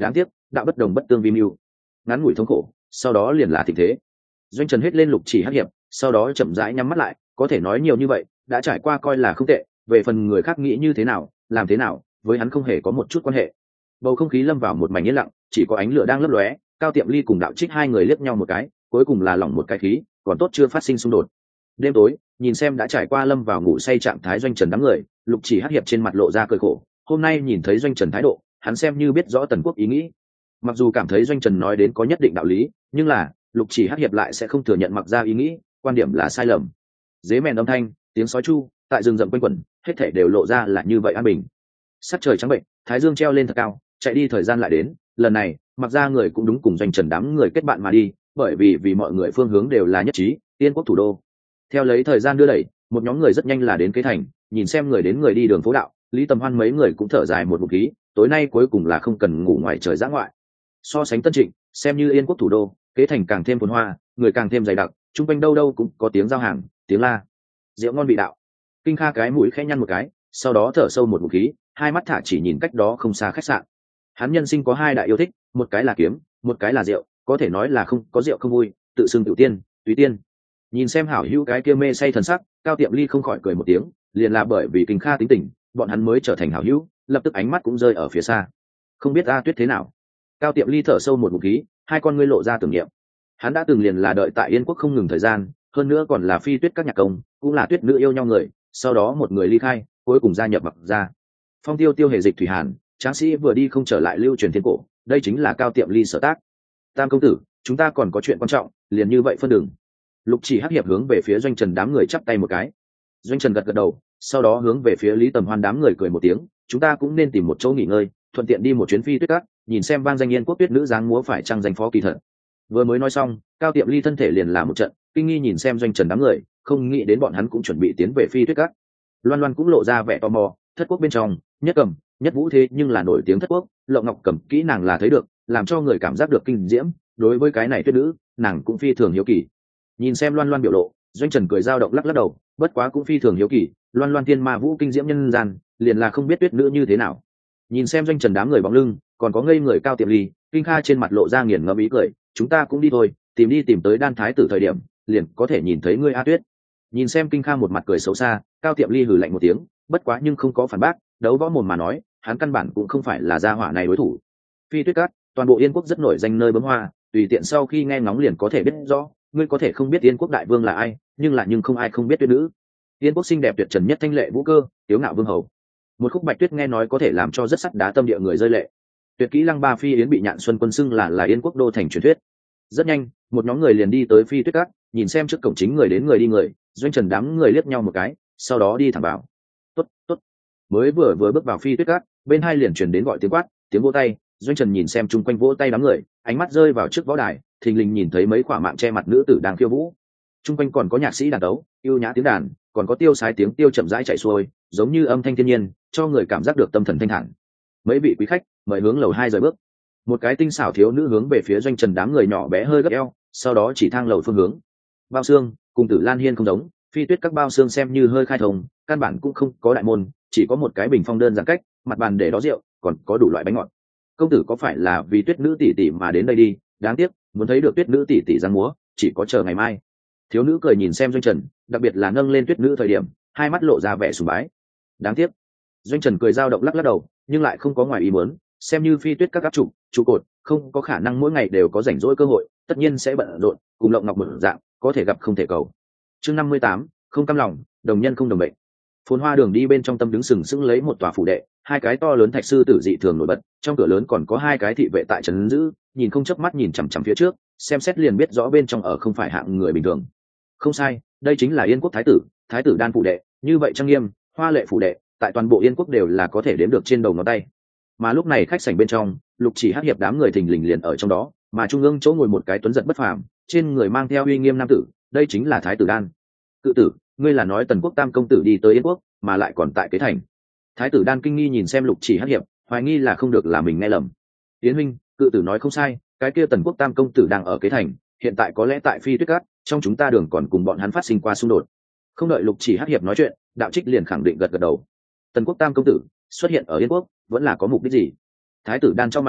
đáng tiếc đạo bất đồng bất tương vi mưu, ngắn ngủi thống khổ sau đó liền là tình thế. Doanh Trần hết lên Lục Chỉ Hắc hiệp, sau đó chậm rãi nhắm mắt lại, có thể nói nhiều như vậy đã trải qua coi là không tệ, về phần người khác nghĩ như thế nào làm thế nào với hắn không hề có một chút quan hệ. Bầu không khí lâm vào một mảnh yên lặng, chỉ có ánh lửa đang lấp lóe. Cao Tiệm Ly cùng Đạo Trích hai người liếc nhau một cái, cuối cùng là lỏng một cái khí, còn tốt chưa phát sinh xung đột. Đêm tối, nhìn xem đã trải qua lâm vào ngủ say trạng thái Doanh Trần đám người, Lục Chỉ Hắc hiệp trên mặt lộ ra cười khổ. Hôm nay nhìn thấy Doanh Trần thái độ, hắn xem như biết rõ Tần Quốc ý nghĩ. Mặc dù cảm thấy Doanh Trần nói đến có nhất định đạo lý, nhưng là Lục Chỉ Hắc hiệp lại sẽ không thừa nhận mặc ra ý nghĩ, quan điểm là sai lầm. Dế mèn âm thanh, tiếng sói chu tại rừng rậm quanh quẩn, hết thảy đều lộ ra là như vậy an bình. Sắc trời trắng bệnh, thái dương treo lên thật cao, chạy đi thời gian lại đến. Lần này mặc ra người cũng đúng cùng Doanh Trần đám người kết bạn mà đi, bởi vì vì mọi người phương hướng đều là nhất trí, Yên Quốc thủ đô. Theo lấy thời gian đưa đẩy, một nhóm người rất nhanh là đến Kế Thành. Nhìn xem người đến người đi đường phố đạo, Lý Tầm Hoan mấy người cũng thở dài một ngụm khí, tối nay cuối cùng là không cần ngủ ngoài trời dã ngoại. So sánh Tân Trịnh, xem như Yên Quốc thủ đô, Kế Thành càng thêm phồn hoa, người càng thêm dày đặc, chung quanh đâu đâu cũng có tiếng giao hàng, tiếng la, rượu ngon vị đạo. Kinh Kha cái mũi khẽ nhăn một cái, sau đó thở sâu một ngụm khí, hai mắt thả chỉ nhìn cách đó không xa khách sạn. Hắn nhân sinh có hai đại yêu thích, một cái là kiếm, một cái là rượu, có thể nói là không có rượu không vui, tự xưng tiểu tiên, tùy tiên. Nhìn xem hảo hữu cái kia mê say thần sắc, Cao Tiệm Ly không khỏi cười một tiếng, liền là bởi vì Kinh Kha tính tình, bọn hắn mới trở thành hảo hữu, lập tức ánh mắt cũng rơi ở phía xa. Không biết A Tuyết thế nào? Cao Tiệm Ly thở sâu một ngụm khí, hai con ngươi lộ ra tưởng niệm. Hắn đã từng liền là đợi tại Yên Quốc không ngừng thời gian, hơn nữa còn là phi tuyết các nhạc công, cũng là tuyết nữ yêu nhau người, sau đó một người ly khai, cuối cùng gia nhập mặc ra. Phong tiêu tiêu hề dịch thủy hàn, tráng sĩ vừa đi không trở lại lưu truyền thiên cổ, đây chính là Cao Tiệm Ly sở tác. Tam công tử, chúng ta còn có chuyện quan trọng, liền như vậy phân đường. Lục Chỉ Hắc hiệp hướng về phía Doanh Trần đám người chắp tay một cái. Doanh Trần gật gật đầu, sau đó hướng về phía Lý Tầm Hoan đám người cười một tiếng, chúng ta cũng nên tìm một chỗ nghỉ ngơi, thuận tiện đi một chuyến phi tuyết các, nhìn xem vang danh Yên Quốc tuyết nữ dáng múa phải chăng danh phó kỳ thật. Vừa mới nói xong, Cao Tiệm Ly thân thể liền làm một trận kinh nghi nhìn xem Doanh Trần đám người, không nghĩ đến bọn hắn cũng chuẩn bị tiến về phi tuyết các. Loan Loan cũng lộ ra vẻ tò mò, thất quốc bên trong nhất cầm nhất vũ thế nhưng là nổi tiếng thất quốc, Lộng Ngọc cầm kỹ nàng là thấy được, làm cho người cảm giác được kinh diễm. Đối với cái này tuyết nữ, nàng cũng phi thường hiếu kỳ. Nhìn xem Loan Loan biểu lộ, Doanh Trần cười dao động lắc lắc đầu, bất quá cũng phi thường hiếu kỳ, Loan Loan tiên ma vũ kinh diễm nhân gian, liền là không biết tuyết nữ như thế nào. Nhìn xem Doanh Trần đám người bóng lưng, còn có ngây người Cao Tiệm Ly, Kinh Kha trên mặt lộ ra nghiền ngẫm ý cười, chúng ta cũng đi thôi, tìm đi tìm tới Đan thái tử thời điểm, liền có thể nhìn thấy ngươi A Tuyết. Nhìn xem Kinh Kha một mặt cười xấu xa, Cao Tiệm Ly hừ lạnh một tiếng, bất quá nhưng không có phản bác, đấu võ mồm mà nói, hắn căn bản cũng không phải là gia hỏa này đối thủ. Phi tuyết cát, toàn bộ Yên Quốc rất nổi danh nơi bấm hoa, tùy tiện sau khi nghe ngóng liền có thể biết rõ, ngươi có thể không biết Yên Quốc đại vương là ai, nhưng là nhưng không ai không biết tuyết nữ. Yên Quốc xinh đẹp tuyệt trần nhất thanh lệ vũ cơ, tiếu ngạo vương hầu. Một khúc bạch tuyết nghe nói có thể làm cho rất sắt đá tâm địa người rơi lệ. Tuyệt kỹ lăng ba phi yến bị Nhạn Xuân quân xưng là là Yên Quốc đô thành truyền thuyết. Rất nhanh, một nhóm người liền đi tới phi tuyết cát, nhìn xem trước cổng chính người đến người đi người, Doanh Trần đám người liếc nhau một cái, sau đó đi thẳng vào. Tốt, tốt. Mới vừa vừa bước vào phi tuyết cát, bên hai liền truyền đến gọi tiếng quát, tiếng vỗ tay. Doanh Trần nhìn xem chung quanh vỗ tay đám người, ánh mắt rơi vào trước võ đài, thình lình nhìn thấy mấy khỏa mạng che mặt nữ tử đang khiêu vũ. Chung quanh còn có nhạc sĩ đàn đấu, yêu nhã tiếng đàn, còn có tiêu sái tiếng tiêu chậm rãi chạy xuôi, giống như âm thanh thiên nhiên, cho người cảm giác được tâm thần thanh thản. Mấy vị quý khách, mời hướng lầu hai rời bước. Một cái tinh xảo thiếu nữ hướng về phía Doanh Trần đám người nhỏ bé hơi gấp eo, sau đó chỉ thang lầu phương hướng. Bao xương cùng Tử Lan Hiên không giống, phi tuyết các bao xương xem như hơi khai thông, căn bản cũng không có đại môn, chỉ có một cái bình phong đơn giản cách, mặt bàn để đó rượu, còn có đủ loại bánh ngọt. Công tử có phải là vì tuyết nữ tỷ tỷ mà đến đây đi? Đáng tiếc, muốn thấy được tuyết nữ tỷ tỷ giang múa, chỉ có chờ ngày mai. Thiếu nữ cười nhìn xem Doanh Trần, đặc biệt là nâng lên tuyết nữ thời điểm, hai mắt lộ ra vẻ sùng bái. Đáng tiếc. Doanh Trần cười dao động lắc lắc đầu, nhưng lại không có ngoài ý muốn, xem như phi tuyết các áp trụ, trụ cột, không có khả năng mỗi ngày đều có rảnh rỗi cơ hội, tất nhiên sẽ bận rộn, cùng Lộng Ngọc một dạng, có thể gặp không thể cầu. Chương năm mươi tám, không cam lòng, đồng nhân không đồng mệnh. Phồn hoa đường đi bên trong tâm đứng sừng sững lấy một tòa phủ đệ, hai cái to lớn thạch sư tử dị thường nổi bật, trong cửa lớn còn có hai cái thị vệ tại trấn giữ, nhìn không chớp mắt nhìn chằm chằm phía trước, xem xét liền biết rõ bên trong ở không phải hạng người bình thường. Không sai, đây chính là Yên Quốc thái tử, thái tử Đan phủ đệ, như vậy trang nghiêm, hoa lệ phủ đệ, tại toàn bộ Yên Quốc đều là có thể đếm được trên đầu ngón tay. Mà lúc này khách sảnh bên trong, Lục Chỉ Hắc hiệp đám người thình lình liền ở trong đó, mà trung ương chỗ ngồi một cái tuấn giật bất phàm, trên người mang theo uy nghiêm nam tử, đây chính là thái tử Đan. Cự tử, ngươi là nói Tần Quốc tam công tử đi tới Yên Quốc, mà lại còn tại Kế Thành? Thái tử Đan kinh nghi nhìn xem Lục Chỉ Hắc hiệp, hoài nghi là không được là mình nghe lầm. Tiến huynh, cự tử nói không sai, cái kia Tần Quốc tam công tử đang ở Kế Thành, hiện tại có lẽ tại phi tuyết cát, trong chúng ta đường còn cùng bọn hắn phát sinh qua xung đột. Không đợi Lục Chỉ Hắc hiệp nói chuyện, Đạo Trích liền khẳng định gật gật đầu. Tần Quốc tam công tử xuất hiện ở Yên Quốc, vẫn là có mục đích gì? Thái tử Đan trong mày,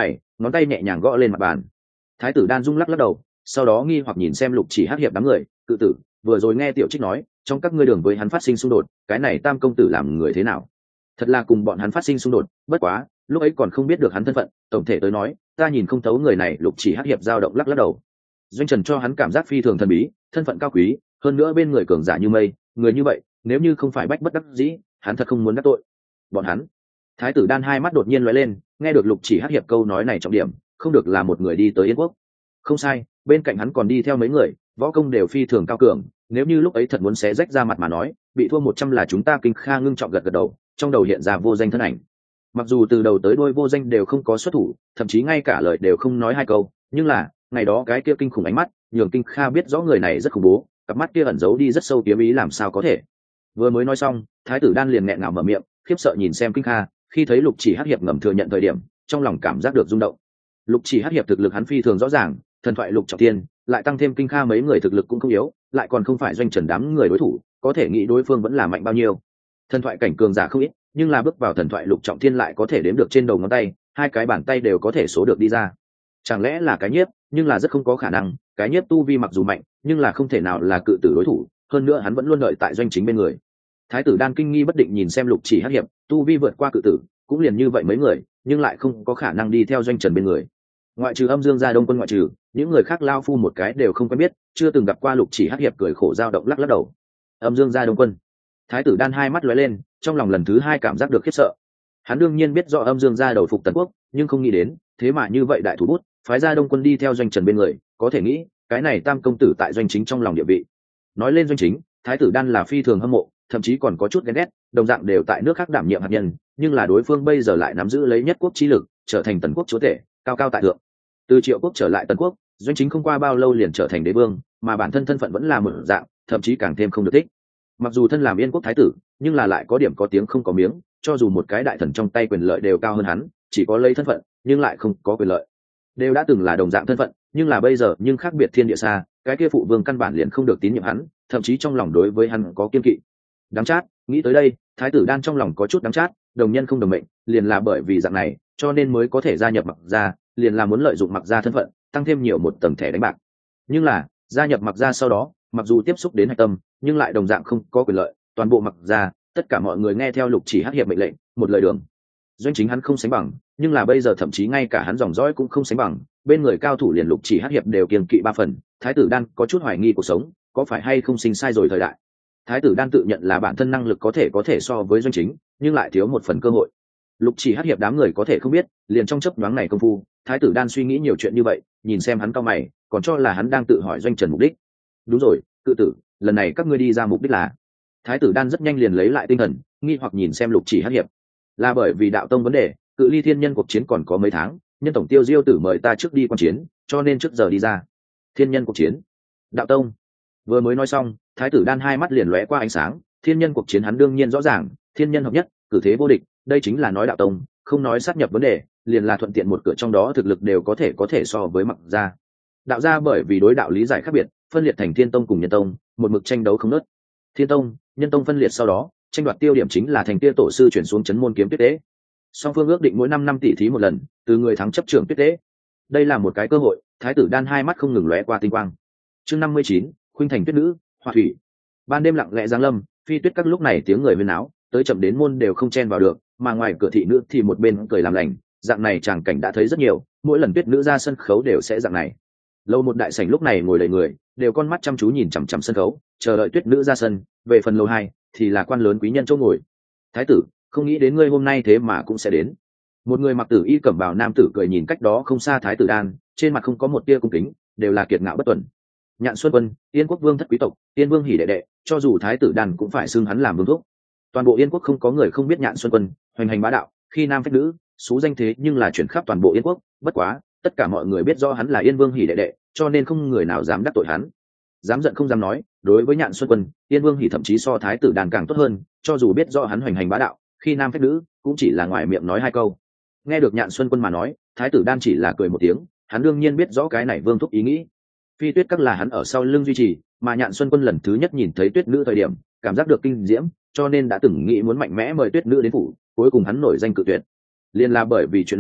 ngón tay nhẹ nhàng gõ lên mặt bàn. Thái tử Đan rung lắc lắc đầu, sau đó nghi hoặc nhìn xem Lục Chỉ Hắc hiệp đám người. Cự tử, vừa rồi nghe Tiểu Trích nói trong các ngươi đường với hắn phát sinh xung đột, cái này Tam công tử làm người thế nào? Thật là cùng bọn hắn phát sinh xung đột, bất quá lúc ấy còn không biết được hắn thân phận. Tổng thể tới nói, ta nhìn không thấu người này. Lục Chỉ Hắc hiệp dao động lắc lắc đầu. Doanh Trần cho hắn cảm giác phi thường thần bí, thân phận cao quý, hơn nữa bên người cường giả như mây, người như vậy nếu như không phải bách bất đắc dĩ, hắn thật không muốn đắc tội bọn hắn. Thái tử Đan hai mắt đột nhiên lóe lên, nghe được Lục Chỉ Hắc hiệp câu nói này trọng điểm, không được là một người đi tới Yên Quốc. Không sai, bên cạnh hắn còn đi theo mấy người, võ công đều phi thường cao cường, nếu như lúc ấy thật muốn xé rách ra mặt mà nói, bị thua một trăm là chúng ta. Kinh Kha ngưng trọng gật gật đầu, trong đầu hiện ra Vô Danh thân ảnh. Mặc dù từ đầu tới đuôi Vô Danh đều không có xuất thủ, thậm chí ngay cả lời đều không nói hai câu, nhưng là ngày đó cái kia kinh khủng ánh mắt nhường Kinh Kha biết rõ người này rất khủng bố, cặp mắt kia ẩn giấu đi rất sâu kiếm ý, làm sao có thể. Vừa mới nói xong, Thái tử Đan liền nghẹn ngào mở miệng, khiếp sợ nhìn xem Kinh Kha. Khi thấy Lục Chỉ Hắc hiệp ngầm thừa nhận thời điểm, trong lòng cảm giác được rung động. Lục Chỉ Hắc hiệp thực lực hắn phi thường rõ ràng, thần thoại lục trọng thiên, lại tăng thêm Kinh Kha mấy người thực lực cũng không yếu, lại còn không phải Doanh Trần đám người đối thủ, có thể nghĩ đối phương vẫn là mạnh bao nhiêu. Thần thoại cảnh cường giả không ít, nhưng là bước vào thần thoại lục trọng thiên lại có thể đếm được trên đầu ngón tay, hai cái bàn tay đều có thể số được đi ra. Chẳng lẽ là cái nhiếp? Nhưng là rất không có khả năng, cái nhiếp tu vi mặc dù mạnh, nhưng là không thể nào là cự tử đối thủ, hơn nữa hắn vẫn luôn đợi tại Doanh Chính bên người. Thái tử Đan kinh nghi bất định nhìn xem Lục Chỉ Hắc hiệp, tu vi vượt qua cự tử, cũng liền như vậy mấy người, nhưng lại không có khả năng đi theo Doanh Trần bên người. Ngoại trừ Âm Dương gia Đông Quân ngoại trừ, những người khác lao phu một cái đều không quen biết, chưa từng gặp qua. Lục Chỉ Hắc hiệp cười khổ dao động lắc lắc đầu. Âm Dương gia Đông Quân. Thái tử Đan hai mắt lóe lên, trong lòng lần thứ hai cảm giác được khiếp sợ. Hắn đương nhiên biết rõ Âm Dương gia đầu phục Tần Quốc, nhưng không nghĩ đến, thế mà như vậy đại thủ bút, phái ra Đông Quân đi theo Doanh Trần bên người, có thể nghĩ, cái này Tam công tử tại Doanh Chính trong lòng địa vị. Nói lên Doanh Chính, Thái tử Đan là phi thường hâm mộ, thậm chí còn có chút ghen ghét, đồng dạng đều tại nước khác đảm nhiệm hạt nhân, nhưng là đối phương bây giờ lại nắm giữ lấy nhất quốc chi lực, trở thành Tần Quốc chúa tể, cao cao tại thượng. Từ Triệu Quốc trở lại Tần Quốc, Doanh Chính không qua bao lâu liền trở thành đế vương, mà bản thân thân phận vẫn là một dạng, thậm chí càng thêm không được thích. Mặc dù thân làm Yên Quốc thái tử, nhưng là lại có điểm có tiếng không có miếng, cho dù một cái đại thần trong tay quyền lợi đều cao hơn hắn, chỉ có lấy thân phận, nhưng lại không có quyền lợi. Đều đã từng là đồng dạng thân phận, nhưng là bây giờ nhưng khác biệt thiên địa xa, cái kia phụ vương căn bản liền không được tín nhiệm hắn, thậm chí trong lòng đối với hắn có kiên kỵ. Đáng chát, nghĩ tới đây, Thái tử Đan trong lòng có chút đáng chát, đồng nhân không đồng mệnh, liền là bởi vì dạng này, cho nên mới có thể gia nhập Mặc gia, liền là muốn lợi dụng Mặc gia thân phận, tăng thêm nhiều một tầng thẻ đánh bạc. Nhưng là, gia nhập Mặc gia sau đó, mặc dù tiếp xúc đến hạch tâm, nhưng lại đồng dạng không có quyền lợi, toàn bộ Mặc gia, tất cả mọi người nghe theo Lục Chỉ Hắc hiệp mệnh lệnh, một lời đường. Doanh Chính hắn không sánh bằng, nhưng là bây giờ thậm chí ngay cả hắn dòng dõi cũng không sánh bằng, bên người cao thủ liền Lục Chỉ Hắc hiệp đều kiêng kỵ ba phần. Thái tử Đan có chút hoài nghi cuộc sống, có phải hay không sinh sai rồi thời đại. Thái tử Đan tự nhận là bản thân năng lực có thể có thể so với Doanh Chính, nhưng lại thiếu một phần cơ hội. Lục Chỉ Hắc hiệp đám người có thể không biết, liền trong chớp nhoáng này công phu, Thái tử Đan suy nghĩ nhiều chuyện như vậy, nhìn xem hắn cau mày, còn cho là hắn đang tự hỏi Doanh Trần mục đích. Đúng rồi, cự tử, lần này các ngươi đi ra mục đích là? Thái tử Đan rất nhanh liền lấy lại tinh thần, nghi hoặc nhìn xem Lục Chỉ Hắc hiệp. Là bởi vì đạo tông vấn đề, cự ly thiên nhân cuộc chiến còn có mấy tháng, nhân tổng tiêu diêu tử mời ta trước đi quan chiến, cho nên trước giờ đi ra. Thiên nhân cuộc chiến, đạo tông. Vừa mới nói xong, Thái tử Đan hai mắt liền lóe qua ánh sáng. Thiên nhân cuộc chiến hắn đương nhiên rõ ràng, thiên nhân hợp nhất, cử thế vô địch, đây chính là nói đạo tông, không nói sát nhập vấn đề, liền là thuận tiện một cửa trong đó thực lực đều có thể có thể so với Mặc gia. Đạo gia bởi vì đối đạo lý giải khác biệt, phân liệt thành thiên tông cùng nhân tông, một mực tranh đấu không ngớt. Thiên tông, nhân tông phân liệt sau đó, tranh đoạt tiêu điểm chính là thành tia tổ sư chuyển xuống chấn môn kiếm tuyết tế. Song phương ước định mỗi năm năm tỷ thí một lần, từ người thắng chấp trưởng tuyết tế. Đây là một cái cơ hội, Thái tử Đan hai mắt không ngừng lóe qua tinh quang. Chương năm mươi chín, khuynh thành tuyết nữ, hỏa thủy. Ban đêm lặng lẽ giáng lâm, phi tuyết các lúc này tiếng người huyên náo, tới chậm đến môn đều không chen vào được, mà ngoài cửa thị nữ thì một bên cười làm lành, dạng này chàng cảnh đã thấy rất nhiều, mỗi lần tuyết nữ ra sân khấu đều sẽ dạng này. Lâu một đại sảnh lúc này ngồi đầy người, đều con mắt chăm chú nhìn chằm chằm sân khấu, chờ đợi tuyết nữ ra sân. Về phần lầu hai thì là quan lớn quý nhân chỗ ngồi. Thái tử, không nghĩ đến ngươi hôm nay thế mà cũng sẽ đến. Một người mặc tử y cẩm bào nam tử cười nhìn cách đó không xa Thái tử Đan, trên mặt không có một tia cung kính, đều là kiệt ngạo bất tuần. Nhạn Xuân Quân, Yên Quốc vương thất quý tộc, Yên Vương hỉ đệ đệ, cho dù Thái tử Đan cũng phải xưng hắn làm vương thúc. Toàn bộ Yên Quốc không có người không biết Nhạn Xuân Quân, hoành hành bá đạo, khi nam phách nữ, xú danh thế nhưng là chuyển khắp toàn bộ Yên Quốc. Bất quá, tất cả mọi người biết rõ hắn là Yên Vương hỉ đệ đệ, cho nên không người nào dám đắc tội hắn. Dám giận không dám nói, đối với Nhạn Xuân Quân, Yên Vương hỉ thậm chí so Thái tử Đan càng tốt hơn, cho dù biết rõ hắn hoành hành bá đạo, khi nam phách nữ, cũng chỉ là ngoài miệng nói hai câu. Nghe được Nhạn Xuân Quân mà nói, Thái tử Đan chỉ là cười một tiếng, hắn đương nhiên biết rõ cái này vương thúc ý nghĩ. Phi tuyết các là hắn ở sau lưng duy trì, mà Nhạn Xuân Quân lần thứ nhất nhìn thấy tuyết nữ thời điểm, cảm giác được kinh diễm, cho nên đã từng nghĩ muốn mạnh mẽ mời tuyết nữ đến phủ, cuối cùng hắn nổi danh cự tuyệt. Liên là bởi vì chuyện này,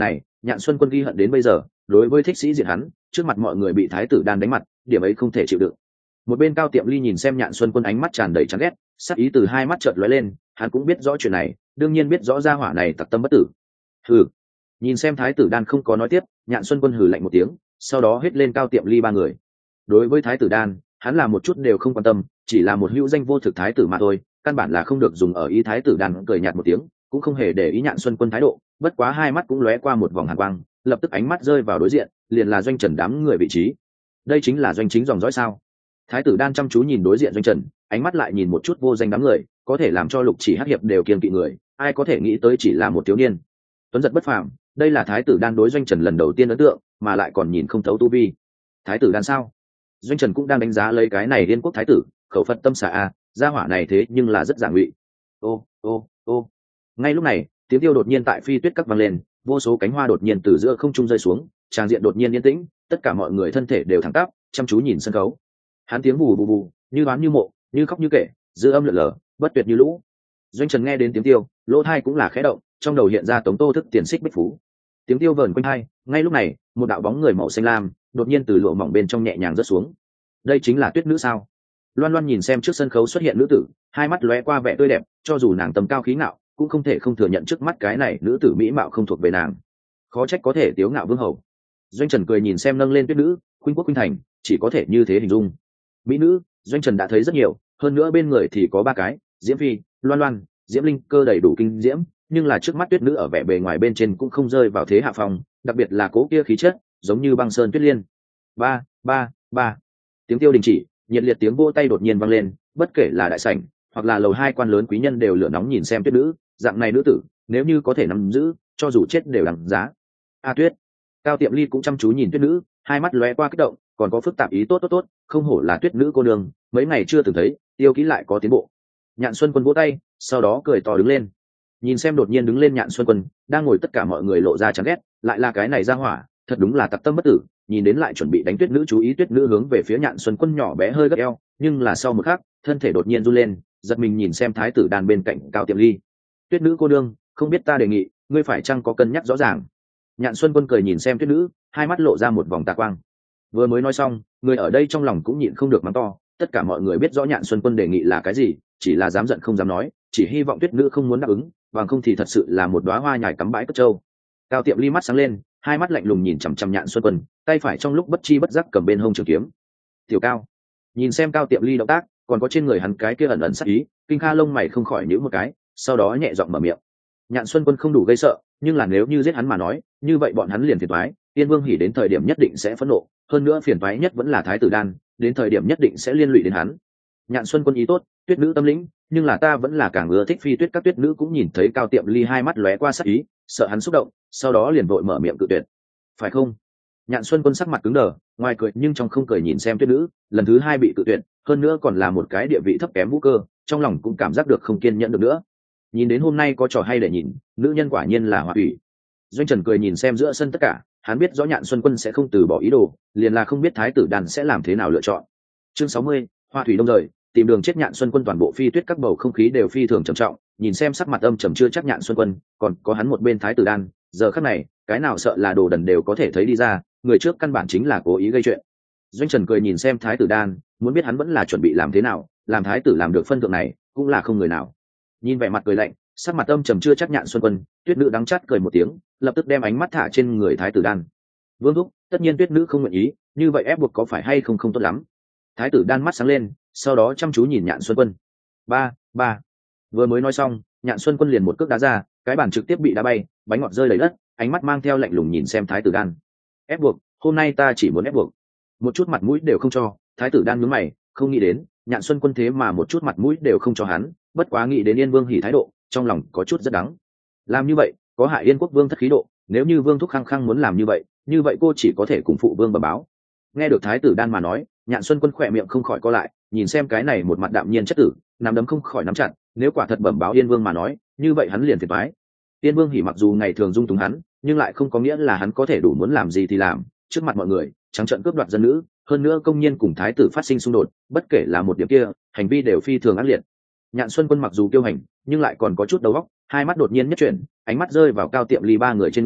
Nhạn Xuân Quân ghi hận đến bây giờ, đối với thích sĩ diện hắn, trước mặt mọi người bị thái tử đan đánh mặt, điểm ấy không thể chịu đựng. Một bên Cao Tiệm Ly nhìn xem Nhạn Xuân Quân ánh mắt tràn đầy chán ghét, sắc ý từ hai mắt chợt lóe lên, hắn cũng biết rõ chuyện này, đương nhiên biết rõ gia hỏa này tặc tâm bất tử. Hừ. Nhìn xem thái tử đan không có nói tiếp, Nhạn Xuân Quân hừ lạnh một tiếng, sau đó hét lên Cao Tiệm Ly ba người. Đối với thái tử đan, hắn là một chút đều không quan tâm, chỉ là một hữu danh vô thực thái tử mà thôi, căn bản là không được dùng ở ý. Thái tử đan cười nhạt một tiếng, cũng không hề để ý Nhạn Xuân Quân thái độ, bất quá hai mắt cũng lóe qua một vòng hàn quang, lập tức ánh mắt rơi vào đối diện, liền là Doanh Trần đám người vị trí. Đây chính là Doanh Chính dòng dõi sao? Thái tử đan chăm chú nhìn đối diện Doanh Trần, ánh mắt lại nhìn một chút vô danh đám người, có thể làm cho Lục Chỉ Hắc hiệp đều kiêng kỵ người, ai có thể nghĩ tới chỉ là một thiếu niên. Tuấn giật bất phàm, đây là thái tử đan đối Doanh Trần lần đầu tiên ấn tượng, mà lại còn nhìn không thấu tu vi. Thái tử đan sao? Doanh Trần cũng đang đánh giá lấy cái này Liên Quốc thái tử, khẩu phật tâm xà a, gia hỏa này thế nhưng là rất giản ngụy. Ô, ô, ô. Ngay lúc này, tiếng tiêu đột nhiên tại Phi Tuyết Các vang lên, vô số cánh hoa đột nhiên từ giữa không trung rơi xuống, tràng diện đột nhiên yên tĩnh, tất cả mọi người thân thể đều thẳng tắp, chăm chú nhìn sân khấu. Hắn tiếng bù bù bù, như đoán như mộ, như khóc như kể, dư âm lượn lờ, bất tuyệt như lũ. Doanh Trần nghe đến tiếng tiêu, lỗ tai cũng là khẽ động, trong đầu hiện ra Tống Tô thức tiền xích bích phú. Tiếng tiêu vờn quanh hai, ngay lúc này, một đạo bóng người màu xanh lam đột nhiên từ lụa mỏng bên trong nhẹ nhàng rớt xuống. Đây chính là Tuyết nữ sao? Loan Loan nhìn xem trước sân khấu xuất hiện nữ tử, hai mắt lóe qua vẻ tươi đẹp, cho dù nàng tầm cao khí ngạo, cũng không thể không thừa nhận trước mắt cái này nữ tử mỹ mạo không thuộc về nàng. Khó trách có thể tiếu ngạo vương hầu. Doanh Trần cười nhìn xem nâng lên Tuyết nữ, khuynh quốc khuynh thành, chỉ có thể như thế hình dung. Mỹ nữ, Doanh Trần đã thấy rất nhiều, hơn nữa bên người thì có ba cái, Diễm Phi, Loan Loan, Diễm Linh, cơ đầy đủ kinh diễm, nhưng là trước mắt Tuyết nữ ở vẻ bề ngoài bên trên cũng không rơi vào thế hạ phong, đặc biệt là cố kia khí chất, giống như băng sơn tuyết liên. Ba, ba, ba. Tiếng tiêu đình chỉ, nhiệt liệt tiếng vỗ tay đột nhiên vang lên, bất kể là đại sảnh hoặc là lầu hai quan lớn quý nhân đều lửa nóng nhìn xem Tuyết nữ, dạng này nữ tử, nếu như có thể nắm giữ, cho dù chết đều đáng giá. A Tuyết. Cao Tiệm Ly cũng chăm chú nhìn Tuyết nữ, hai mắt lóe qua kích động, còn có phức tạp ý tốt tốt tốt, không hổ là Tuyết nữ cô nương, mấy ngày chưa từng thấy, tiêu kỹ lại có tiến bộ. Nhạn Xuân Quân vỗ tay, sau đó cười to đứng lên. Nhìn xem đột nhiên đứng lên Nhạn Xuân Quân, đang ngồi tất cả mọi người lộ ra chán ghét, lại là cái này ra hỏa, thật đúng là tặc tâm bất tử, nhìn đến lại chuẩn bị đánh Tuyết nữ chú ý Tuyết nữ hướng về phía Nhạn Xuân Quân nhỏ bé hơi gấp eo, nhưng là sau một khắc, thân thể đột nhiên run lên, giật mình nhìn xem thái tử đàn bên cạnh Cao Tiệm Ly. Tuyết nữ cô đương, không biết ta đề nghị, ngươi phải chăng có cân nhắc rõ ràng. Nhạn Xuân Quân cười nhìn xem Tuyết nữ, hai mắt lộ ra một vòng tà quang. Vừa mới nói xong, người ở đây trong lòng cũng nhịn không được mắng to, tất cả mọi người biết rõ Nhạn Xuân Quân đề nghị là cái gì, chỉ là dám giận không dám nói, chỉ hy vọng Tuyết nữ không muốn đáp ứng, bằng không thì thật sự là một đóa hoa nhài cắm bãi cất trâu. Cao Tiệm Ly mắt sáng lên, hai mắt lạnh lùng nhìn chằm chằm Nhạn Xuân Quân, tay phải trong lúc bất chi bất giác cầm bên hông trường kiếm. Tiểu Cao, nhìn xem Cao Tiệm Ly động tác, còn có trên người hắn cái kia ẩn ẩn sắc ý, Kinh Kha lông mày không khỏi nhíu một cái, sau đó nhẹ giọng mở miệng. Nhạn Xuân Quân không đủ gây sợ, nhưng là nếu như giết hắn mà nói, như vậy bọn hắn liền phiền toái, Tiên Vương Hỉ đến thời điểm nhất định sẽ phẫn nộ, hơn nữa phiền toái nhất vẫn là Thái tử Đan, đến thời điểm nhất định sẽ liên lụy đến hắn. Nhạn Xuân Quân ý tốt, Tuyết nữ tâm lĩnh, nhưng là ta vẫn là càng ưa thích Phi Tuyết các. Tuyết nữ cũng nhìn thấy Cao Tiệm Ly hai mắt lóe qua sắc ý, sợ hắn xúc động, sau đó liền vội mở miệng cự tuyệt. Phải không? Nhạn Xuân Quân sắc mặt cứng đờ, ngoài cười nhưng trong không cười nhìn xem Tuyết nữ, lần thứ hai bị cự tuyệt, hơn nữa còn là một cái địa vị thấp kém vũ cơ, trong lòng cũng cảm giác được không kiên nhẫn được nữa. Nhìn đến hôm nay có trò hay để nhìn, nữ nhân quả nhiên là Hoa Thủy. Doanh Trần cười nhìn xem giữa sân tất cả, hắn biết rõ Nhạn Xuân Quân sẽ không từ bỏ ý đồ, liền là không biết Thái tử Đàn sẽ làm thế nào lựa chọn. Chương sáu mươi, Hoa Thủy đông rời, tìm đường chết. Nhạn Xuân Quân toàn bộ Phi Tuyết các bầu không khí đều phi thường trầm trọng, nhìn xem sắc mặt âm trầm chưa chắc Nhạn Xuân Quân, còn có hắn một bên Thái tử Đan, giờ khắc này, cái nào sợ là đồ đần đều có thể thấy đi ra, người trước căn bản chính là cố ý gây chuyện. Doanh Trần cười nhìn xem Thái tử Đan, muốn biết hắn vẫn là chuẩn bị làm thế nào, làm thái tử làm được phân thượng này, cũng là không người nào. Nhìn vẻ mặt cười lạnh, sắc mặt âm trầm chưa chắc Nhạn Xuân Quân, Tuyết nữ đắng chát cười một tiếng, lập tức đem ánh mắt thả trên người Thái tử Đan. Vương thúc, tất nhiên Tuyết nữ không nguyện ý, như vậy ép buộc có phải hay không không tốt lắm. Thái tử Đan mắt sáng lên, sau đó chăm chú nhìn Nhạn Xuân Quân. Ba, ba. Vừa mới nói xong, Nhạn Xuân Quân liền một cước đá ra, cái bàn trực tiếp bị đá bay, bánh ngọt rơi đầy đất, ánh mắt mang theo lạnh lùng nhìn xem Thái tử Đan. Ép buộc, hôm nay ta chỉ muốn ép buộc. Một chút mặt mũi đều không cho. Thái tử Đan nhướng mày, không nghĩ đến Nhạn Xuân Quân thế mà một chút mặt mũi đều không cho hắn, bất quá nghĩ đến Yên Vương Hỉ thái độ, trong lòng có chút rất đắng. Làm như vậy có hại Yên Quốc Vương thất khí độ, nếu như Vương thúc khăng khăng muốn làm như vậy, như vậy cô chỉ có thể cùng phụ vương bẩm báo. Nghe được Thái tử Đan mà nói, Nhạn Xuân Quân khỏe miệng không khỏi co lại, nhìn xem cái này một mặt đạm nhiên chất tử, nắm đấm không khỏi nắm chặt, nếu quả thật bẩm báo Yên Vương mà nói, như vậy hắn liền phiền toái. Yên Vương Hỉ mặc dù ngày thường dung túng hắn, nhưng lại không có nghĩa là hắn có thể đủ muốn làm gì thì làm, trước mặt mọi người trắng trợn cướp đoạt dân nữ, hơn nữa công nhiên cùng thái tử phát sinh xung đột, bất kể là một điểm kia, hành vi đều phi thường ác liệt. Nhạn Xuân Quân mặc dù kiêu hành, nhưng lại còn có chút đầu óc, hai mắt đột nhiên nhất chuyển, ánh mắt rơi vào Cao Tiệm Ly ba người trên người,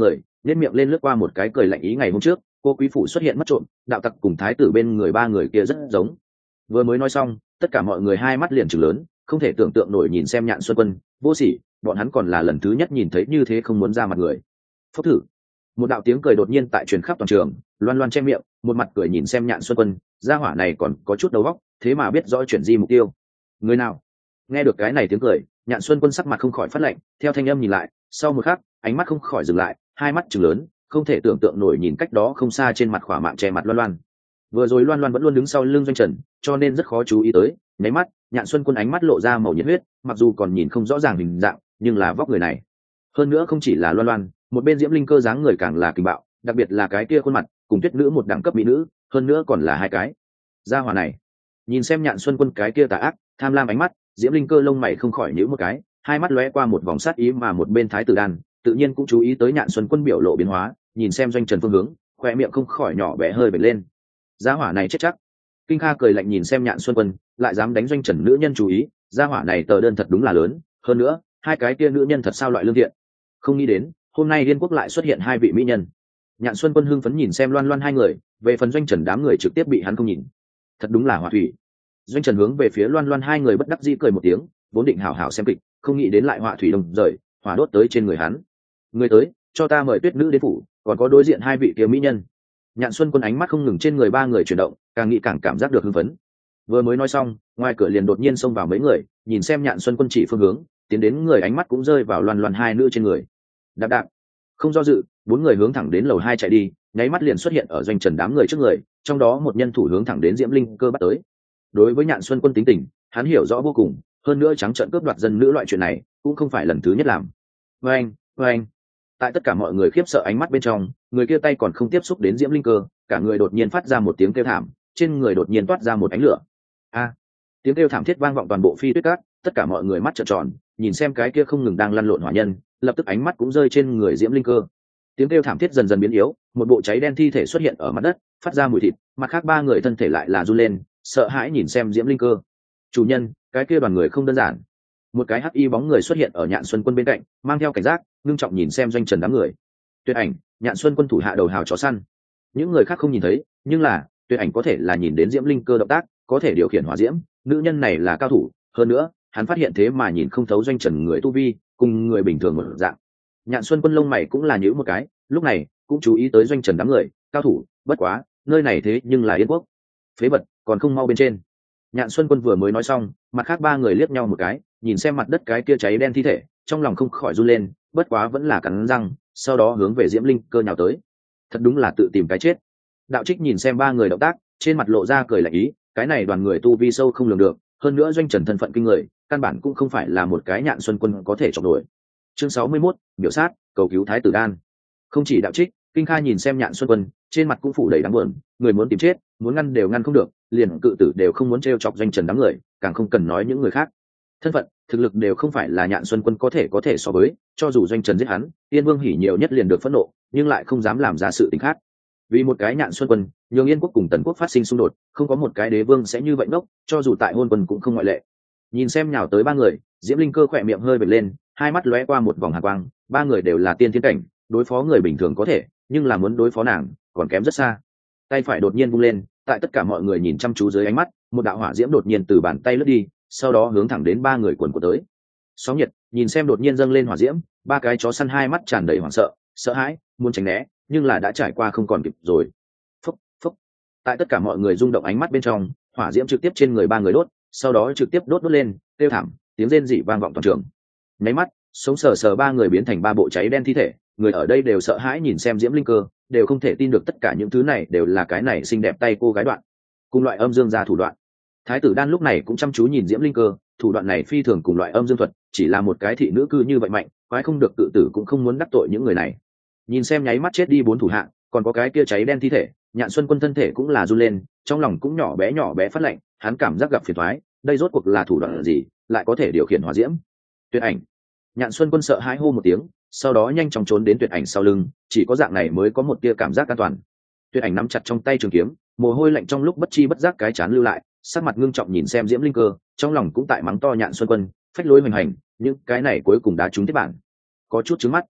nét miệng lên lướt qua một cái cười lạnh ý. Ngày hôm trước cô quý phủ xuất hiện mất trộm, đạo tặc cùng thái tử bên người ba người kia rất giống. Vừa mới nói xong, tất cả mọi người hai mắt liền trừng lớn, không thể tưởng tượng nổi nhìn xem Nhạn Xuân Quân. Vô sỉ, bọn hắn còn là lần thứ nhất nhìn thấy như thế không muốn ra mặt người. Phốc thử, một đạo tiếng cười đột nhiên tại truyền khắp toàn trường. Loan Loan che miệng, một mặt cười nhìn xem Nhạn Xuân Quân, gia hỏa này còn có chút đầu óc, thế mà biết rõ chuyện gì mục tiêu. Người nào? Nghe được cái này tiếng cười, Nhạn Xuân Quân sắc mặt không khỏi phát lạnh, theo thanh âm nhìn lại, sau một khắc, ánh mắt không khỏi dừng lại, hai mắt trừng lớn, không thể tưởng tượng nổi nhìn cách đó không xa trên mặt khỏa mạng che mặt Loan Loan. Vừa rồi Loan Loan vẫn luôn đứng sau lưng Doanh Trần, cho nên rất khó chú ý tới. Nháy mắt, Nhạn Xuân Quân ánh mắt lộ ra màu nhiệt huyết, mặc dù còn nhìn không rõ ràng hình dạng, nhưng là vóc người này. Hơn nữa không chỉ là Loan Loan, một bên Diễm Linh Cơ dáng người càng là kinh bạo, đặc biệt là cái kia khuôn mặt, cùng Tuyết Nữ một đẳng cấp mỹ nữ, hơn nữa còn là hai cái. Gia hỏa này, nhìn xem Nhạn Xuân Quân cái kia tà ác, tham lam ánh mắt, Diễm Linh Cơ lông mày không khỏi nhíu một cái, hai mắt lóe qua một vòng sát ý. Mà một bên Thái Tử Đan tự nhiên cũng chú ý tới Nhạn Xuân Quân biểu lộ biến hóa, nhìn xem Doanh Trần phương hướng, khoe miệng không khỏi nhỏ bé hơi bật lên. Gia hỏa này chết chắc. Kinh Kha cười lạnh nhìn xem Nhạn Xuân Quân, lại dám đánh Doanh Trần nữ nhân chú ý, gia hỏa này tờ đơn thật đúng là lớn. Hơn nữa, hai cái kia nữ nhân thật sao loại lương thiện. Không nghĩ đến hôm nay Liên Quốc lại xuất hiện hai vị mỹ nhân. Nhạn Xuân Quân hưng phấn nhìn xem Loan Loan hai người, về phần Doanh Trần đám người trực tiếp bị hắn không nhìn. Thật đúng là hỏa thủy. Doanh Trần hướng về phía Loan Loan hai người bất đắc dĩ cười một tiếng, vốn định hảo hảo xem kịch, không nghĩ đến lại hỏa thủy đồng rời, hỏa đốt tới trên người hắn. Người tới, cho ta mời Tuyết Nữ đến phủ, còn có đối diện hai vị kia mỹ nhân. Nhạn Xuân Quân ánh mắt không ngừng trên người ba người chuyển động, càng nghĩ càng cảm giác được hưng phấn. Vừa mới nói xong, ngoài cửa liền đột nhiên xông vào mấy người, nhìn xem Nhạn Xuân Quân chỉ phương hướng, tiến đến người ánh mắt cũng rơi vào Loan Loan hai nữ trên người. Đạp đạp, không do dự, bốn người hướng thẳng đến lầu hai chạy đi, nháy mắt liền xuất hiện ở Doanh Trần đám người trước người, trong đó một nhân thủ hướng thẳng đến Diễm Linh Cơ bắt tới. Đối với Nhạn Xuân Quân tính tình, hắn hiểu rõ vô cùng, hơn nữa trắng trợn cướp đoạt dân nữ loại chuyện này cũng không phải lần thứ nhất làm. Oeng, oeng. Tại tất cả mọi người khiếp sợ ánh mắt bên trong, người kia tay còn không tiếp xúc đến Diễm Linh Cơ, cả người đột nhiên phát ra một tiếng kêu thảm, trên người đột nhiên toát ra một ánh lửa. A! Tiếng kêu thảm thiết vang vọng toàn bộ Phi Tuyết Các, tất cả mọi người mắt trợn tròn, nhìn xem cái kia không ngừng đang lăn lộn hỏa nhân, lập tức ánh mắt cũng rơi trên người Diễm Linh Cơ. Tiếng kêu thảm thiết dần dần biến yếu, một bộ cháy đen thi thể xuất hiện ở mặt đất, phát ra mùi thịt, mặt khác ba người thân thể lại là run lên, sợ hãi nhìn xem Diễm Linh Cơ. Chủ nhân, cái kia đoàn người không đơn giản. Một cái hắc y bóng người xuất hiện ở Nhạn Xuân Quân bên cạnh, mang theo cảnh giác, ngưng trọng nhìn xem Doanh Trần đám người. Tuyệt Ảnh, Nhạn Xuân Quân thủ hạ đầu hào chó săn. Những người khác không nhìn thấy, nhưng là Tuyệt Ảnh có thể là nhìn đến Diễm Linh Cơ động tác, có thể điều khiển hỏa diễm, nữ nhân này là cao thủ, hơn nữa, hắn phát hiện thế mà nhìn không thấu Doanh Trần người tu vi, cùng người bình thường một dạng. Nhạn Xuân Quân lông mày cũng là nhíu một cái, lúc này cũng chú ý tới Doanh Trần đám người, cao thủ, bất quá, nơi này thế nhưng là Yên Quốc. Phế vật, còn không mau bên trên. Nhạn Xuân Quân vừa mới nói xong, mặt khác ba người liếc nhau một cái, nhìn xem mặt đất cái kia cháy đen thi thể, trong lòng không khỏi run lên, bất quá vẫn là cắn răng, sau đó hướng về Diễm Linh Cơ nhào tới. Thật đúng là tự tìm cái chết. Đạo Trích nhìn xem ba người động tác, trên mặt lộ ra cười lạnh ý, cái này đoàn người tu vi sâu không lường được, hơn nữa Doanh Trần thân phận kinh người, căn bản cũng không phải là một cái Nhạn Xuân Quân có thể chọc nổi. Chương sáu mươi mốt, biểu sát, cầu cứu Thái Tử Đan. Không chỉ Đạo Trích, Kinh Kha nhìn xem Nhạn Xuân Quân, trên mặt cũng phủ đầy đáng buồn, người muốn tìm chết, muốn ngăn đều ngăn không được, liền cự tử đều không muốn trêu chọc Doanh Trần đám người, càng không cần nói những người khác. Thân phận, thực lực đều không phải là Nhạn Xuân Quân có thể có thể so với, cho dù Doanh Trần giết hắn, Yên Vương hỉ nhiều nhất liền được phẫn nộ, nhưng lại không dám làm ra sự tình khác. Vì một cái Nhạn Xuân Quân, nhường Yên Quốc cùng Tần Quốc phát sinh xung đột, không có một cái đế vương sẽ như vậy ngốc, cho dù tại hôn quân cũng không ngoại lệ. Nhìn xem nhào tới ba người, Diễm Linh Cơ khỏe miệng hơi bật lên, hai mắt lóe qua một vòng hàn quang, ba người đều là tiên thiên cảnh, đối phó người bình thường có thể, nhưng là muốn đối phó nàng, còn kém rất xa. Tay phải đột nhiên vung lên, tại tất cả mọi người nhìn chăm chú dưới ánh mắt, một đạo hỏa diễm đột nhiên từ bàn tay lướt đi, sau đó hướng thẳng đến ba người quần của tới. Sóng nhiệt, nhìn xem đột nhiên dâng lên hỏa diễm, ba cái chó săn hai mắt tràn đầy hoảng sợ, sợ hãi, muốn tránh né, nhưng là đã trải qua không còn kịp rồi. Phốc, phốc. Tại tất cả mọi người rung động ánh mắt bên trong, hỏa diễm trực tiếp trên người ba người đốt, sau đó trực tiếp đốt đốt lên, kêu thảm, tiếng rên rỉ vang vọng toàn trường. Nháy mắt, sống sờ sờ ba người biến thành ba bộ cháy đen thi thể, người ở đây đều sợ hãi nhìn xem Diễm Linh Cơ, đều không thể tin được tất cả những thứ này đều là cái này xinh đẹp tay cô gái đoạn, cùng loại âm dương gia thủ đoạn. Thái Tử Đan lúc này cũng chăm chú nhìn Diễm Linh Cơ, thủ đoạn này phi thường cùng loại âm dương thuật, chỉ là một cái thị nữ cư như vậy mạnh, quái không được tự tử cũng không muốn đắc tội những người này. Nhìn xem nháy mắt chết đi bốn thủ hạ, còn có cái kia cháy đen thi thể, Nhạn Xuân Quân thân thể cũng là run lên, trong lòng cũng nhỏ bé nhỏ bé phát lạnh, hắn cảm giác gặp phiền toái, đây rốt cuộc là thủ đoạn gì, lại có thể điều khiển hỏa diễm. Tuyệt Ảnh. Nhạn Xuân Quân sợ hãi hô một tiếng, sau đó nhanh chóng trốn đến Tuyệt Ảnh sau lưng, chỉ có dạng này mới có một tia cảm giác an toàn. Tuyệt Ảnh nắm chặt trong tay trường kiếm, mồ hôi lạnh trong lúc bất chi bất giác cái chán lưu lại, sắc mặt ngưng trọng nhìn xem Diễm Linh Cơ, trong lòng cũng tại mắng to Nhạn Xuân Quân, phách lối hoành hành, nhưng cái này cuối cùng đã trúng thiết bản, có chút trứng mắt.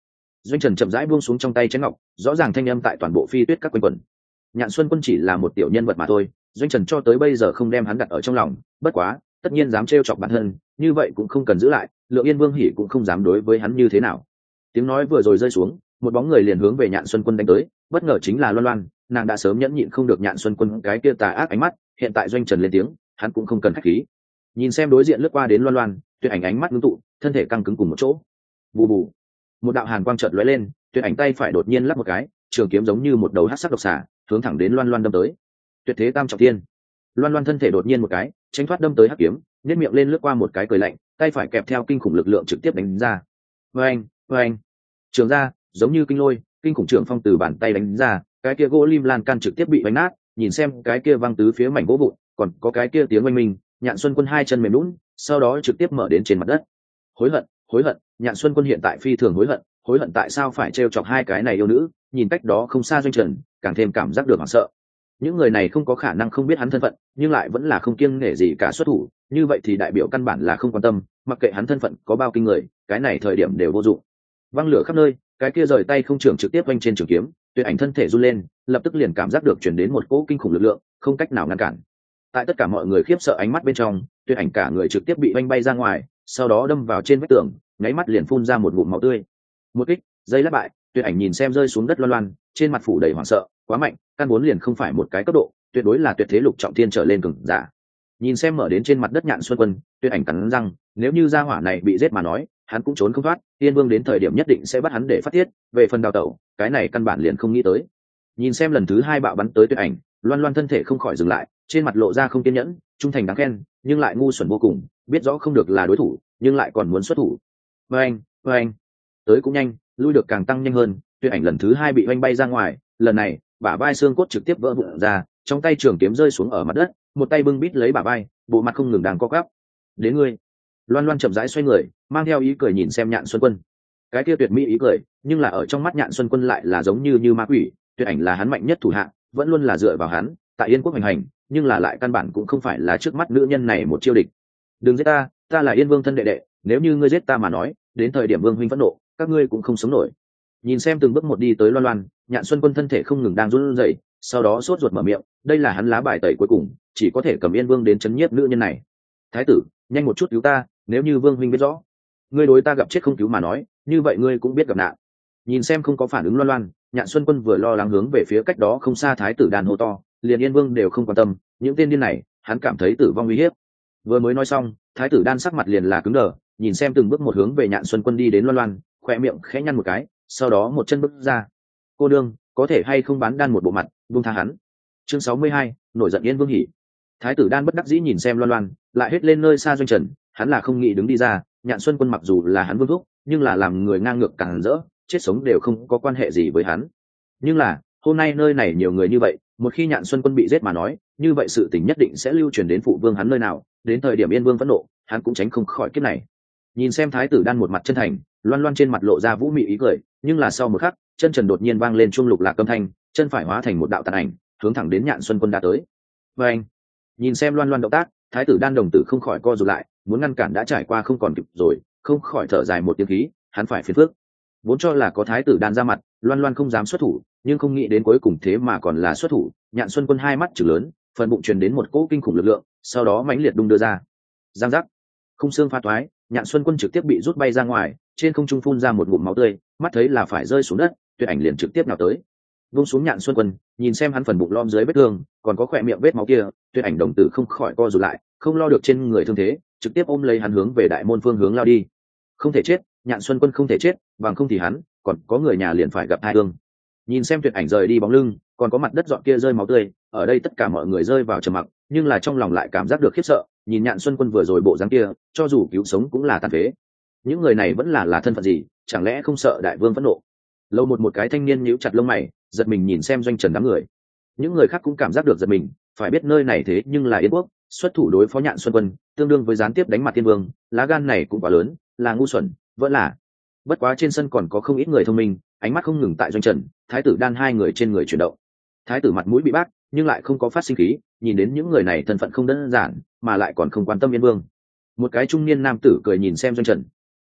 Doanh Trần chậm rãi buông xuống trong tay chén ngọc, rõ ràng thanh âm tại toàn bộ phi tuyết các quanh quẩn. Nhạn Xuân Quân chỉ là một tiểu nhân vật mà thôi, Doanh Trần cho tới bây giờ không đem hắn đặt ở trong lòng, bất quá tất nhiên dám trêu chọc bản thân, như vậy cũng không cần giữ lại, Lượng Yên Vương Hỉ cũng không dám đối với hắn như thế nào. Tiếng nói vừa rồi rơi xuống, một bóng người liền hướng về Nhạn Xuân Quân đánh tới, bất ngờ chính là Loan Loan, nàng đã sớm nhẫn nhịn không được Nhạn Xuân Quân cái kia tà ác ánh mắt, hiện tại Doanh Trần lên tiếng, hắn cũng không cần khách khí. Nhìn xem đối diện lướt qua đến Loan Loan, Tuyệt Ảnh ánh mắt ngưng tụ, thân thể căng cứng cùng một chỗ. Bù bù, một đạo hàn quang chợt lóe lên, Tuyệt Ảnh tay phải đột nhiên lắp một cái, trường kiếm giống như một đầu hắc sắc độc xà, hướng thẳng đến Loan Loan đâm tới. Tuyệt thế tam trọng thiên. Loan Loan thân thể đột nhiên một cái, tránh thoát đâm tới hắc kiếm, nhếch miệng lên lướt qua một cái cười lạnh, tay phải kẹp theo kinh khủng lực lượng trực tiếp đánh ra. Oeng, oeng. Trường ra, giống như kinh lôi, kinh khủng trường phong từ bàn tay đánh ra, cái kia gỗ lim lan can trực tiếp bị đánh nát, nhìn xem cái kia văng tứ phía mảnh gỗ vụn, còn có cái kia tiếng oanh minh, Nhạn Xuân Quân hai chân mềm nhũn, sau đó trực tiếp mở đến trên mặt đất. Hối hận, hối hận, Nhạn Xuân Quân hiện tại phi thường hối hận, hối hận tại sao phải trêu chọc hai cái này yêu nữ, nhìn cách đó không xa Doanh Trần, càng thêm cảm giác được hoảng sợ. Những người này không có khả năng không biết hắn thân phận, nhưng lại vẫn là không kiêng nể gì cả xuất thủ, như vậy thì đại biểu căn bản là không quan tâm, mặc kệ hắn thân phận có bao kinh người, cái này thời điểm đều vô dụng. Văng lửa khắp nơi, cái kia rời tay không trưởng trực tiếp quanh trên trường kiếm, Tuyệt Ảnh thân thể run lên, lập tức liền cảm giác được truyền đến một cỗ kinh khủng lực lượng, không cách nào ngăn cản. Tại tất cả mọi người khiếp sợ ánh mắt bên trong, Tuyệt Ảnh cả người trực tiếp bị oanh bay ra ngoài, sau đó đâm vào trên vách tường, nháy mắt liền phun ra một ngụm máu tươi. Một kích, dây lát bại, Tuyệt Ảnh nhìn xem rơi xuống đất Loan Loan, trên mặt phủ đầy hoảng sợ, quá mạnh, căn vốn liền không phải một cái cấp độ, tuyệt đối là tuyệt thế lục trọng thiên trở lên cường giả. Nhìn xem mở đến trên mặt đất Nhạn Xuân Quân, Tuyệt Ảnh cắn răng, nếu như gia hỏa này bị giết mà nói, hắn cũng trốn không thoát, Tiên Vương đến thời điểm nhất định sẽ bắt hắn để phát tiết, về phần đào tẩu, cái này căn bản liền không nghĩ tới. Nhìn xem lần thứ hai bạo bắn tới Tuyệt Ảnh, Loan Loan thân thể không khỏi dừng lại, trên mặt lộ ra không kiên nhẫn, trung thành đáng khen, nhưng lại ngu xuẩn vô cùng, biết rõ không được là đối thủ, nhưng lại còn muốn xuất thủ. Oeng, oeng, tới cũng nhanh, lui được càng tăng nhanh hơn, Tuyệt Ảnh lần thứ hai bị oanh bay ra ngoài, lần này, bả vai xương cốt trực tiếp vỡ vụn ra, trong tay trường kiếm rơi xuống ở mặt đất, một tay bưng bít lấy bả vai, bộ mặt không ngừng đang co quắp. Đến ngươi. Loan Loan chậm rãi xoay người, mang theo ý cười nhìn xem Nhạn Xuân Quân. Cái kia tuyệt mỹ ý cười, nhưng là ở trong mắt Nhạn Xuân Quân lại là giống như như ma quỷ, Tuyệt Ảnh là hắn mạnh nhất thủ hạ, vẫn luôn là dựa vào hắn, tại Yên Quốc hành hành, nhưng là lại căn bản cũng không phải là trước mắt nữ nhân này một chiêu địch. Đừng giết ta, ta là Yên Vương thân đệ đệ, nếu như ngươi giết ta mà nói, đến thời điểm Vương huynh phẫn nộ, các ngươi cũng không sống nổi. Nhìn xem từng bước một đi tới Loan Loan, Nhạn Xuân Quân thân thể không ngừng đang run rẩy, sau đó sốt ruột mở miệng, đây là hắn lá bài tẩy cuối cùng, chỉ có thể cầm Yên Vương đến chấn nhiếp nữ nhân này. Thái tử, nhanh một chút cứu ta, nếu như Vương huynh biết rõ, ngươi đối ta gặp chết không cứu mà nói, như vậy ngươi cũng biết gặp nạn. Nhìn xem không có phản ứng Loan Loan, Nhạn Xuân Quân vừa lo lắng hướng về phía cách đó không xa Thái tử đàn hô to, liền Yên Vương đều không quan tâm, những tên điên này, hắn cảm thấy tử vong uy hiếp. Vừa mới nói xong, Thái tử đan sắc mặt liền là cứng đờ, nhìn xem từng bước một hướng về Nhạn Xuân Quân đi đến Loan Loan, khỏe miệng khẽ nhăn một cái, sau đó một chân bước ra. Cô đương, có thể hay không bán đan một bộ mặt, buông tha hắn. Chương sáu mươi hai, nổi giận Yên Vương hỉ. Thái tử đan bất đắc dĩ nhìn xem Loan Loan, lại hết lên nơi xa Doanh Trần, hắn là không nghĩ đứng đi ra, Nhạn Xuân Quân mặc dù là hắn vương thúc, nhưng là làm người ngang ngược càng rỡ, chết sống đều không có quan hệ gì với hắn. Nhưng là, hôm nay nơi này nhiều người như vậy, một khi Nhạn Xuân Quân bị giết mà nói, như vậy sự tình nhất định sẽ lưu truyền đến phụ vương hắn nơi nào, đến thời điểm Yên Vương phẫn nộ, hắn cũng tránh không khỏi kiếp này. Nhìn xem Thái tử đan một mặt chân thành, Loan Loan trên mặt lộ ra vũ mị ý cười, nhưng là sau một khắc, chân trần đột nhiên vang lên chuông lục lạc âm thanh, chân phải hóa thành một đạo tàn ảnh, hướng thẳng đến Nhạn Xuân Quân đã tới. Và anh, nhìn xem Loan Loan động tác, Thái tử đan đồng tử không khỏi co rụt lại, muốn ngăn cản đã trải qua không còn kịp rồi, không khỏi thở dài một tiếng khí, hắn phải phiền phức. Vốn cho là có Thái tử đan ra mặt, Loan Loan không dám xuất thủ, nhưng không nghĩ đến cuối cùng thế mà còn là xuất thủ. Nhạn Xuân Quân hai mắt trừng lớn, phần bụng truyền đến một cỗ kinh khủng lực lượng, sau đó mãnh liệt đung đưa ra. Giang giác, khung xương pha toái, Nhạn Xuân Quân trực tiếp bị rút bay ra ngoài, trên không trung phun ra một ngụm máu tươi, mắt thấy là phải rơi xuống đất, Tuyệt Ảnh liền trực tiếp nào tới. Vung xuống Nhạn Xuân Quân, nhìn xem hắn phần bụng lom dưới vết thương, còn có khỏe miệng vết máu kia, Tuyệt Ảnh đồng tử không khỏi co rụt lại, không lo được trên người thương thế, trực tiếp ôm lấy hắn hướng về đại môn phương hướng lao đi. Không thể chết, Nhạn Xuân Quân không thể chết, bằng không thì hắn còn có người nhà liền phải gặp tai ương. Nhìn xem Tuyệt Ảnh rời đi bóng lưng, còn có mặt đất dọn kia rơi máu tươi, ở đây tất cả mọi người rơi vào trầm mặc, nhưng là trong lòng lại cảm giác được khiếp sợ, nhìn Nhạn Xuân Quân vừa rồi bộ dáng kia, cho dù cứu sống cũng là tàn phế. Những người này vẫn là là thân phận gì, chẳng lẽ không sợ đại vương phẫn nộ? Lâu một một cái thanh niên nhíu chặt lông mày, giật mình nhìn xem Doanh Trần đám người. Những người khác cũng cảm giác được giật mình, phải biết nơi này thế nhưng là Yên Quốc, xuất thủ đối phó Nhạn Xuân Quân, tương đương với gián tiếp đánh mặt Tiên Vương, lá gan này cũng quá lớn, là ngu xuẩn, vẫn là. Bất quá trên sân còn có không ít người thông minh, ánh mắt không ngừng tại Doanh Trần, Thái tử đan hai người trên người chuyển động. Thái tử mặt mũi bị bác, nhưng lại không có phát sinh khí, nhìn đến những người này thân phận không đơn giản, mà lại còn không quan tâm Yên Vương. Một cái trung niên nam tử cười nhìn xem Doanh Trần.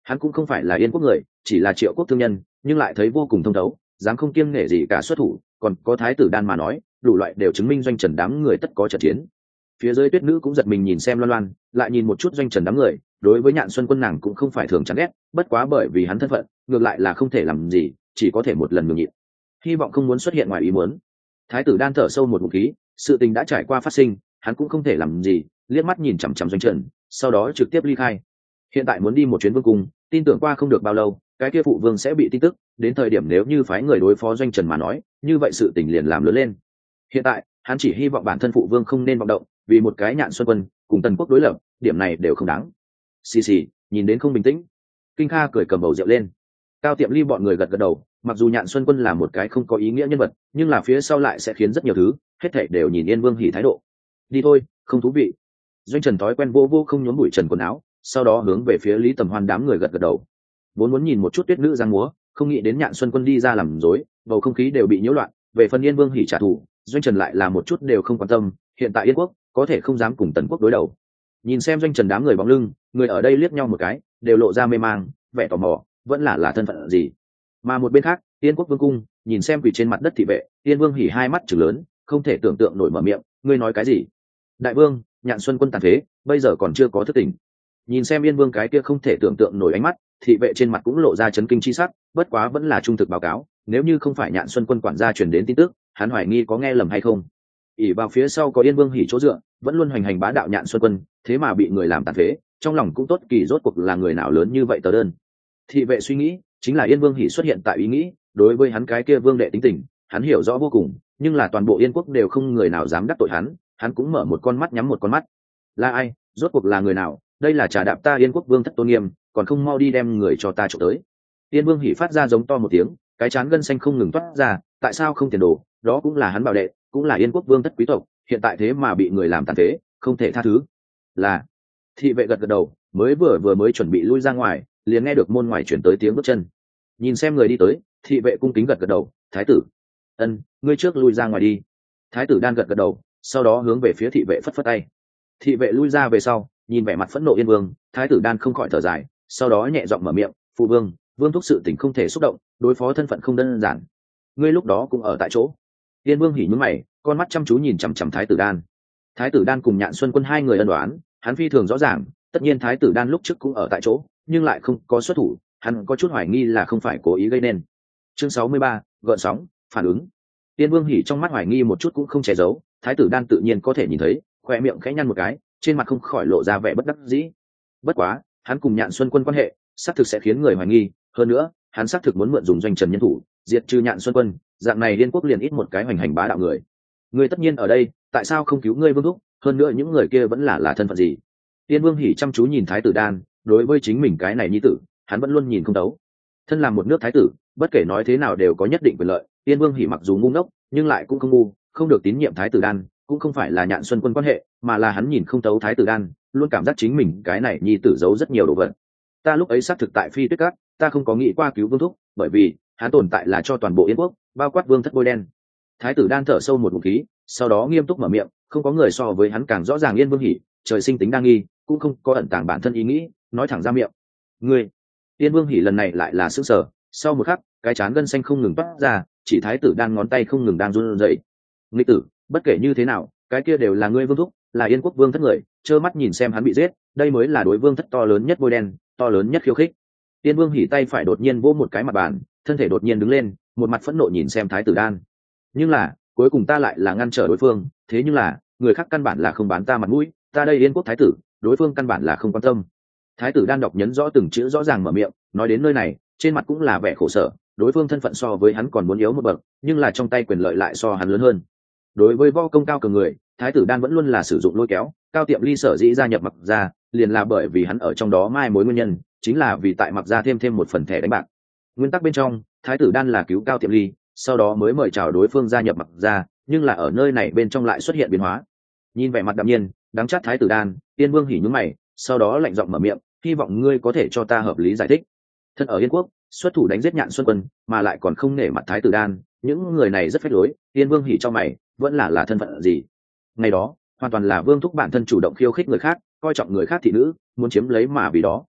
Hắn cũng không phải là Yên quốc người, chỉ là Triệu quốc thương nhân, nhưng lại thấy vô cùng thông thấu, dám không kiêng nể gì cả xuất thủ. Còn có thái tử đan mà nói, đủ loại đều chứng minh Doanh Trần đám người tất có trận chiến. Phía dưới Tuyết Nữ cũng giật mình nhìn xem Loan Loan, lại nhìn một chút Doanh Trần đám người, đối với Nhạn Xuân Quân nàng cũng không phải thường chán ghét, bất quá bởi vì hắn thân phận, ngược lại là không thể làm gì, chỉ có thể một lần nhường nhịn. Hy vọng không muốn xuất hiện ngoài ý muốn. Thái tử đan thở sâu một ngụm khí, sự tình đã trải qua phát sinh, hắn cũng không thể làm gì, liếc mắt nhìn chằm chằm Doanh Trần, sau đó trực tiếp ly khai. Hiện tại muốn đi một chuyến vương cung, tin tưởng qua không được bao lâu, cái kia phụ vương sẽ bị tin tức, đến thời điểm nếu như phái người đối phó Doanh Trần mà nói, như vậy sự tình liền làm lớn lên. Hiện tại, hắn chỉ hy vọng bản thân phụ vương không nên vọng động, vì một cái Nhạn Xuân Quân cùng Tần quốc đối lập, điểm này đều không đáng. Xì xì, nhìn đến không bình tĩnh. Kinh Kha cười cầm bầu rượu lên. Cao Tiệm Ly bọn người gật gật đầu, mặc dù Nhạn Xuân Quân là một cái không có ý nghĩa nhân vật, nhưng là phía sau lại sẽ khiến rất nhiều thứ, hết thảy đều nhìn Yên Vương Hỉ thái độ. Đi thôi, không thú vị. Doanh Trần thói quen vô vô không nhốn bụi trần quần áo, sau đó hướng về phía Lý Tầm Hoan đám người gật gật đầu. Vốn muốn nhìn một chút Tuyết Nữ giang múa, không nghĩ đến Nhạn Xuân Quân đi ra làm rối, bầu không khí đều bị nhiễu loạn. Về phần Yên Vương Hỉ trả thù, Doanh Trần lại là một chút đều không quan tâm, hiện tại Yên quốc có thể không dám cùng Tần quốc đối đầu. Nhìn xem Doanh Trần đám người bóng lưng, người ở đây liếc nhau một cái, đều lộ ra mê mang, vẻ tò mò, vẫn là là thân phận gì. Mà một bên khác, Yên quốc vương cung, nhìn xem quỳ trên mặt đất thị vệ, Yên Vương Hỉ hai mắt trừng lớn, không thể tưởng tượng nổi mở miệng, ngươi nói cái gì? Đại vương, Nhạn Xuân Quân tàn phế, bây giờ còn chưa có thức tỉnh. Nhìn xem Yên Vương cái kia không thể tưởng tượng nổi ánh mắt, thị vệ trên mặt cũng lộ ra chấn kinh chi sắc, bất quá vẫn là trung thực báo cáo, nếu như không phải Nhạn Xuân Quân quản gia truyền đến tin tức, hắn hoài nghi có nghe lầm hay không. ỉ vào phía sau có Yên Vương Hỉ chỗ dựa, vẫn luôn hoành hành bá đạo Nhạn Xuân Quân, thế mà bị người làm tàn phế, trong lòng cũng tốt kỳ rốt cuộc là người nào lớn như vậy tờ đơn. Thị vệ suy nghĩ, chính là Yên Vương Hỉ xuất hiện tại ý nghĩ, đối với hắn cái kia vương đệ tính tình, hắn hiểu rõ vô cùng, nhưng là toàn bộ Yên quốc đều không người nào dám đắc tội hắn, hắn cũng mở một con mắt nhắm một con mắt. Là ai, rốt cuộc là người nào? Đây là trà đạp ta Yên quốc vương thất tôn nghiêm, còn không mau đi đem người cho ta trộm tới. Yên Vương Hỉ phát ra giống to một tiếng, cái chán gân xanh không ngừng toát ra, tại sao không tiền đồ, đó cũng là hắn bảo đệ, cũng là Yên quốc vương thất quý tộc, hiện tại thế mà bị người làm tàn phế, không thể tha thứ. Là thị vệ gật gật đầu, mới vừa vừa mới chuẩn bị lui ra ngoài, liền nghe được môn ngoài chuyển tới tiếng bước chân. Nhìn xem người đi tới, thị vệ cung kính gật gật đầu, thái tử. Ân, ngươi trước lui ra ngoài đi. Thái tử đan gật gật đầu, sau đó hướng về phía thị vệ phất phất tay. Thị vệ lui ra về sau, nhìn vẻ mặt phẫn nộ Yên Vương, thái tử đan không khỏi thở dài, sau đó nhẹ giọng mở miệng, phụ vương, vương thúc sự tình không thể xúc động, đối phó thân phận không đơn giản. Ngươi lúc đó cũng ở tại chỗ. Yên Vương hỉ nhướng mày, con mắt chăm chú nhìn chằm chằm thái tử đan. Thái tử đan cùng Nhạn Xuân Quân hai người ân đoán, hắn phi thường rõ ràng, tất nhiên thái tử đan lúc trước cũng ở tại chỗ, nhưng lại không có xuất thủ, hắn có chút hoài nghi là không phải cố ý gây nên. Chương sáu mươi ba, gợn sóng, phản ứng. Yên Vương hỉ trong mắt hoài nghi một chút cũng không che giấu, thái tử đan tự nhiên có thể nhìn thấy, khoe miệng khẽ nhăn một cái, trên mặt không khỏi lộ ra vẻ bất đắc dĩ. Bất quá, hắn cùng Nhạn Xuân Quân quan hệ, xác thực sẽ khiến người hoài nghi, hơn nữa, hắn xác thực muốn mượn dùng Doanh Trần nhân thủ, diệt trừ Nhạn Xuân Quân, dạng này Liên quốc liền ít một cái hoành hành bá đạo người. Ngươi tất nhiên ở đây, tại sao không cứu ngươi Vương thúc, hơn nữa những người kia vẫn là là thân phận gì? Yên Vương hỉ chăm chú nhìn thái tử đan, đối với chính mình cái này nhi tử, hắn vẫn luôn nhìn không thấu. Thân làm một nước thái tử, bất kể nói thế nào đều có nhất định quyền lợi, Yên Vương hỉ mặc dù ngu ngốc, nhưng lại cũng không ngu, không được tín nhiệm thái tử đan, cũng không phải là Nhạn Xuân Quân quan hệ, mà là hắn nhìn không thấu thái tử đan, luôn cảm giác chính mình cái này nhi tử giấu rất nhiều đồ vật. Ta lúc ấy xác thực tại Phi Tuyết Các, ta không có nghĩ qua cứu Vương thúc, bởi vì hắn tồn tại là cho toàn bộ Yên quốc, bao quát Vương thất bôi đen. Thái tử đan thở sâu một ngụm khí, sau đó nghiêm túc mở miệng, không có người so với hắn càng rõ ràng Yên Vương hỉ, trời sinh tính đa nghi, cũng không có ẩn tàng bản thân ý nghĩ, nói thẳng ra miệng. Ngươi, Yên Vương hỉ lần này lại là sững sờ, sau một khắc, cái chán gân xanh không ngừng toát ra, chỉ thái tử đan ngón tay không ngừng đang run rẩy. Nghịch tử, bất kể như thế nào, cái kia đều là ngươi Vương thúc, là Yên quốc vương thất người, trơ mắt nhìn xem hắn bị giết, đây mới là đối vương thất to lớn nhất bôi đen, to lớn nhất khiêu khích. Yên Vương hỉ tay phải đột nhiên vỗ một cái mặt bàn, thân thể đột nhiên đứng lên, một mặt phẫn nộ nhìn xem thái tử đan. Nhưng là, cuối cùng ta lại là ngăn trở đối phương, thế nhưng là, người khác căn bản là không bán ta mặt mũi, ta đây Yên quốc thái tử, đối phương căn bản là không quan tâm. Thái tử đan đọc nhấn rõ từng chữ rõ ràng mở miệng, nói đến nơi này, trên mặt cũng là vẻ khổ sở, đối phương thân phận so với hắn còn muốn yếu một bậc, nhưng là trong tay quyền lợi lại so hắn lớn hơn. Đối với võ công cao cường người, thái tử đan vẫn luôn là sử dụng lôi kéo, Cao Tiệm Ly sở dĩ gia nhập Mặc gia, liền là bởi vì hắn ở trong đó mai mối nguyên nhân, chính là vì tại Mặc gia thêm thêm một phần thẻ đánh bạc. Nguyên tắc bên trong, thái tử đan là cứu Cao Tiệm Ly, sau đó mới mời chào đối phương gia nhập Mặc gia, nhưng là ở nơi này bên trong lại xuất hiện biến hóa. Nhìn vẻ mặt đạm nhiên, đáng chắc thái tử đan, Yên Vương hỉ nhướng mày, sau đó lạnh giọng mở miệng, hy vọng ngươi có thể cho ta hợp lý giải thích. Thân ở Yên quốc, xuất thủ đánh giết Nhạn Xuân Quân, mà lại còn không nể mặt thái tử đan, những người này rất phách lối. Yên Vương hỉ cho mày, vẫn là là thân phận gì? Ngày đó, hoàn toàn là Vương thúc bản thân chủ động khiêu khích người khác, coi trọng người khác thị nữ, muốn chiếm lấy mà vì đó.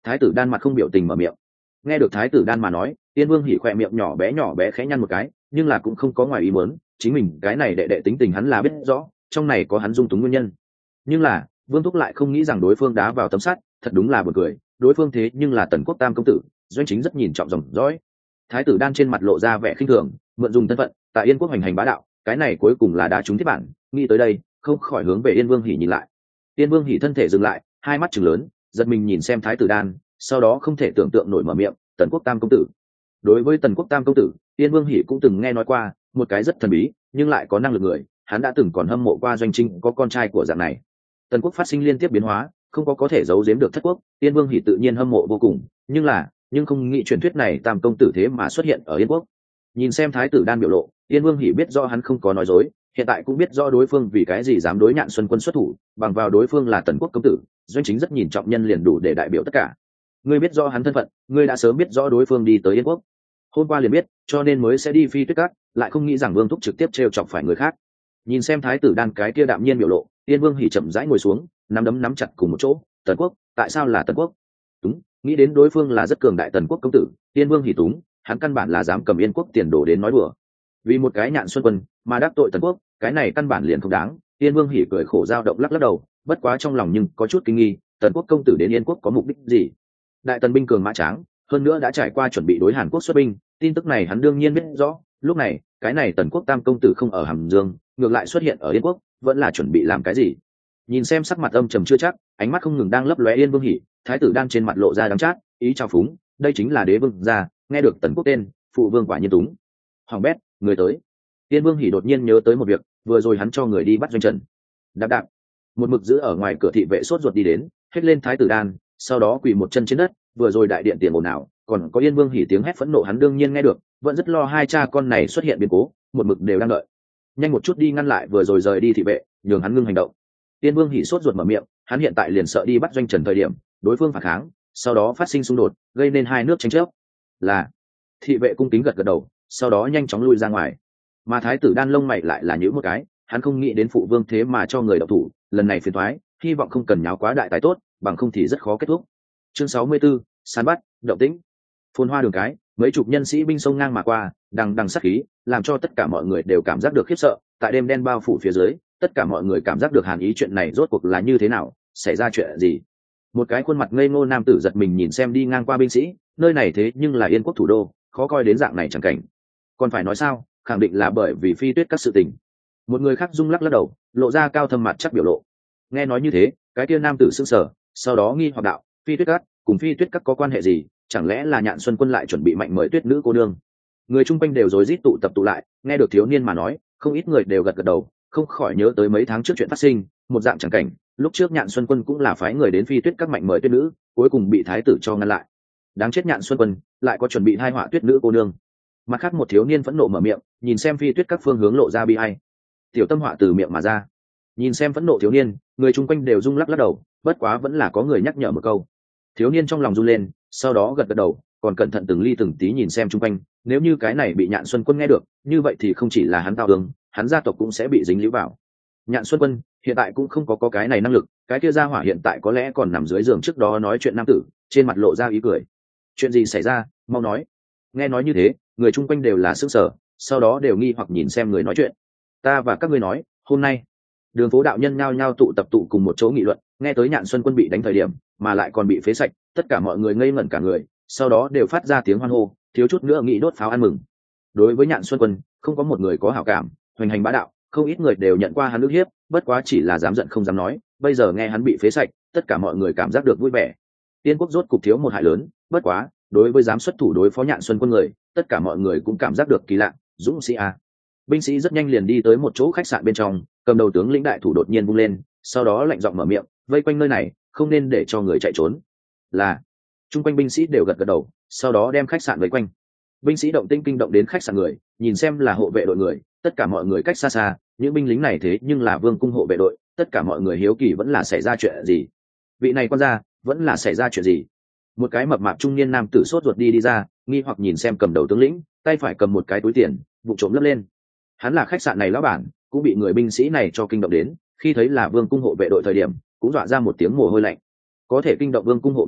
Thái tử Đan mặt không biểu tình mở miệng. Nghe được Thái tử Đan mà nói, Yên Vương Hỉ khỏe miệng nhỏ bé nhỏ bé khẽ nhăn một cái, nhưng là cũng không có ngoài ý muốn, chính mình cái này đệ đệ tính tình hắn là biết rõ, trong này có hắn dung túng nguyên nhân. Nhưng là Vương Thúc lại không nghĩ rằng đối phương đá vào tấm sắt, thật đúng là buồn cười, đối phương thế nhưng là Tần Quốc Tam công tử, Doanh Chính rất nhìn trọng dòng dõi. Thái tử Đan trên mặt lộ ra vẻ khinh thường, mượn dùng thân phận tại Yên Quốc hành hành bá đạo, cái này cuối cùng là đá trúng thiết bản. Nghĩ tới đây, không khỏi hướng về Yên Vương Hỉ nhìn lại. Yên Vương Hỉ thân thể dừng lại, hai mắt trừng lớn, giật mình nhìn xem Thái tử Đan, sau đó không thể tưởng tượng nổi mở miệng, Tần Quốc Tam công tử. Đối với Tần Quốc Tam công tử, Yên Vương Hỉ cũng từng nghe nói qua, một cái rất thần bí nhưng lại có năng lực người, hắn đã từng còn hâm mộ qua Doanh Chính có con trai của dạng này. Tần Quốc phát sinh liên tiếp biến hóa, không có có thể giấu giếm được Thất Quốc, Yên Vương Hỉ tự nhiên hâm mộ vô cùng, nhưng là, nhưng không nghĩ truyền thuyết này Tam công tử thế mà xuất hiện ở Yên Quốc. Nhìn xem Thái tử Đan biểu lộ, Yên Vương Hỉ biết rõ hắn không có nói dối, hiện tại cũng biết rõ đối phương vì cái gì dám đối Nhạn Xuân Quân xuất thủ, bằng vào đối phương là Tần Quốc công tử, Doanh Chính rất nhìn trọng nhân liền đủ để đại biểu tất cả. Ngươi biết rõ hắn thân phận, ngươi đã sớm biết rõ đối phương đi tới Yên Quốc, hôm qua liền biết, cho nên mới sẽ đi Phi Tuyết Các, lại không nghĩ rằng Vương Thúc trực tiếp trêu chọc phải người khác. Nhìn xem Thái tử Đan cái kia đạm nhiên biểu lộ, Yên Vương Hỉ chậm rãi ngồi xuống, nắm đấm nắm chặt cùng một chỗ. Tần Quốc, tại sao là Tần Quốc? Đúng, nghĩ đến đối phương là rất cường đại Tần Quốc công tử, Yên Vương Hỉ túng, hắn căn bản là dám cầm Yên Quốc tiền đồ đến nói đùa. Vì một cái Nhạn Xuân Quân mà đắc tội Tần Quốc, cái này căn bản liền không đáng. Yên Vương Hỉ cười khổ dao động lắc lắc đầu, bất quá trong lòng nhưng có chút kinh nghi, Tần Quốc công tử đến Yên Quốc có mục đích gì? Đại tần binh cường mã tráng, hơn nữa đã trải qua chuẩn bị đối Hàn Quốc xuất binh, tin tức này hắn đương nhiên biết rõ. Lúc này cái này Tần Quốc Tam công tử không ở Hàm Dương, ngược lại xuất hiện ở Yên Quốc, vẫn là chuẩn bị làm cái gì? Nhìn xem sắc mặt âm trầm chưa chắc, ánh mắt không ngừng đang lấp lóe Yên Vương Hỉ, Thái tử Đan trên mặt lộ ra đắng chát, ý chào phúng, đây chính là đế vương gia, nghe được Tần Quốc tên, phụ vương quả nhiên túng. Hoàng bét, người tới. Yên Vương Hỉ đột nhiên nhớ tới một việc, vừa rồi hắn cho người đi bắt Doanh Trần. Đạp đạp, một mực giữ ở ngoài cửa thị vệ sốt ruột đi đến, hết lên Thái tử Đan, sau đó quỳ một chân trên đất. Vừa rồi đại điện tiền ồn ào, còn có Yên Vương Hỉ tiếng hét phẫn nộ hắn đương nhiên nghe được, vẫn rất lo hai cha con này xuất hiện biến cố, một mực đều đang đợi. Nhanh một chút đi ngăn lại vừa rồi rời đi thị vệ, nhường hắn ngưng hành động. Yên Vương Hỉ sốt ruột mở miệng, hắn hiện tại liền sợ đi bắt Doanh Trần thời điểm, đối phương phản kháng, sau đó phát sinh xung đột, gây nên hai nước tranh chấp. Là thị vệ cung kính gật gật đầu, sau đó nhanh chóng lui ra ngoài. Mà Thái tử Đan lông mày lại là nhíu một cái, hắn không nghĩ đến phụ vương thế mà cho người độc thủ, lần này phiền toái, hy vọng không cần nháo quá đại tài tốt, bằng không thì rất khó kết thúc. Chương sáu mươi 64, săn bắt, động tĩnh. Phồn hoa đường cái, mấy chục nhân sĩ binh sông ngang mà qua, đằng đằng sát khí, làm cho tất cả mọi người đều cảm giác được khiếp sợ. Tại đêm đen bao phủ phía dưới, tất cả mọi người cảm giác được hàn ý, chuyện này rốt cuộc là như thế nào, xảy ra chuyện gì? Một cái khuôn mặt ngây ngô nam tử giật mình nhìn xem đi ngang qua binh sĩ, nơi này thế nhưng là Yên Quốc thủ đô, khó coi đến dạng này chẳng cảnh. Còn phải nói sao, khẳng định là bởi vì Phi Tuyết các sự tình. Một người khác rung lắc lắc đầu, lộ ra cao thâm mặt chắc biểu lộ. Nghe nói như thế, cái kia nam tử sững sờ, sau đó nghi hoặc đạo, Phi Tuyết các cùng Phi Tuyết các có quan hệ gì? Chẳng lẽ là Nhạn Xuân Quân lại chuẩn bị mạnh mời Tuyết nữ cô nương? Người chung quanh đều rối rít tụ tập tụ lại, nghe được thiếu niên mà nói, không ít người đều gật gật đầu, không khỏi nhớ tới mấy tháng trước chuyện phát sinh, một dạng chẳng cảnh. Lúc trước Nhạn Xuân Quân cũng là phái người đến Phi Tuyết các mạnh mời Tuyết nữ, cuối cùng bị thái tử cho ngăn lại. Đáng chết, Nhạn Xuân Quân lại có chuẩn bị hai họa Tuyết nữ cô nương. Mặt khác một thiếu niên phẫn nộ mở miệng, nhìn xem Phi Tuyết các phương hướng lộ ra bi ai. Tiểu tâm họa từ miệng mà ra. Nhìn xem phẫn nộ thiếu niên, người chung quanh đều rung lắc lắc đầu, bất quá vẫn là có người nhắc nhở một câu. Thiếu niên trong lòng run lên, sau đó gật gật đầu, còn cẩn thận từng ly từng tí nhìn xem chung quanh, nếu như cái này bị Nhạn Xuân Quân nghe được, như vậy thì không chỉ là hắn tao đường, hắn gia tộc cũng sẽ bị dính líu vào. Nhạn Xuân Quân hiện tại cũng không có có cái này năng lực, cái kia gia hỏa hiện tại có lẽ còn nằm dưới giường trước đó nói chuyện nam tử, trên mặt lộ ra ý cười. Chuyện gì xảy ra, mau nói. Nghe nói như thế, người chung quanh đều là sững sờ, sau đó đều nghi hoặc nhìn xem người nói chuyện. Ta và các ngươi nói, hôm nay đường phố đạo nhân nhao nhao tụ tập tụ cùng một chỗ nghị luận, nghe tới Nhạn Xuân Quân bị đánh thời điểm mà lại còn bị phế sạch, tất cả mọi người ngây ngẩn cả người, sau đó đều phát ra tiếng hoan hô, thiếu chút nữa nghĩ đốt pháo ăn mừng. Đối với Nhạn Xuân Quân, không có một người có hảo cảm, hoành hành bá đạo, không ít người đều nhận qua hắn ức hiếp, bất quá chỉ là dám giận không dám nói, bây giờ nghe hắn bị phế sạch, tất cả mọi người cảm giác được vui vẻ. Tiên Quốc rốt cục thiếu một hại lớn, bất quá, đối với dám xuất thủ đối phó Nhạn Xuân Quân người, tất cả mọi người cũng cảm giác được kỳ lạ, dũng sĩ a. Binh sĩ rất nhanh liền đi tới một chỗ khách sạn bên trong, cầm đầu tướng lĩnh đại thủ đột nhiên vung lên, sau đó lạnh giọng mở miệng, vây quanh nơi này, không nên để cho người chạy trốn. Là. Trung quanh binh sĩ đều gật gật đầu, sau đó đem khách sạn vây quanh. Binh sĩ động tinh kinh động đến khách sạn người, nhìn xem là hộ vệ đội người, tất cả mọi người cách xa xa, những binh lính này thế nhưng là vương cung hộ vệ đội, tất cả mọi người hiếu kỳ vẫn là xảy ra chuyện gì. Vị này quan gia, vẫn là xảy ra chuyện gì? Một cái mập mạp trung niên nam tử sốt ruột đi đi ra, nghi hoặc nhìn xem cầm đầu tướng lĩnh, tay phải cầm một cái túi tiền, vụ trộm lấp lên. Hắn là khách sạn này lão bản, cũng bị người binh sĩ này cho kinh động đến, khi thấy là vương cung hộ vệ đội thời điểm, cũng dọa ra một tiếng mồ hôi lạnh. Có thể kinh động vương cung hộ vệ đội,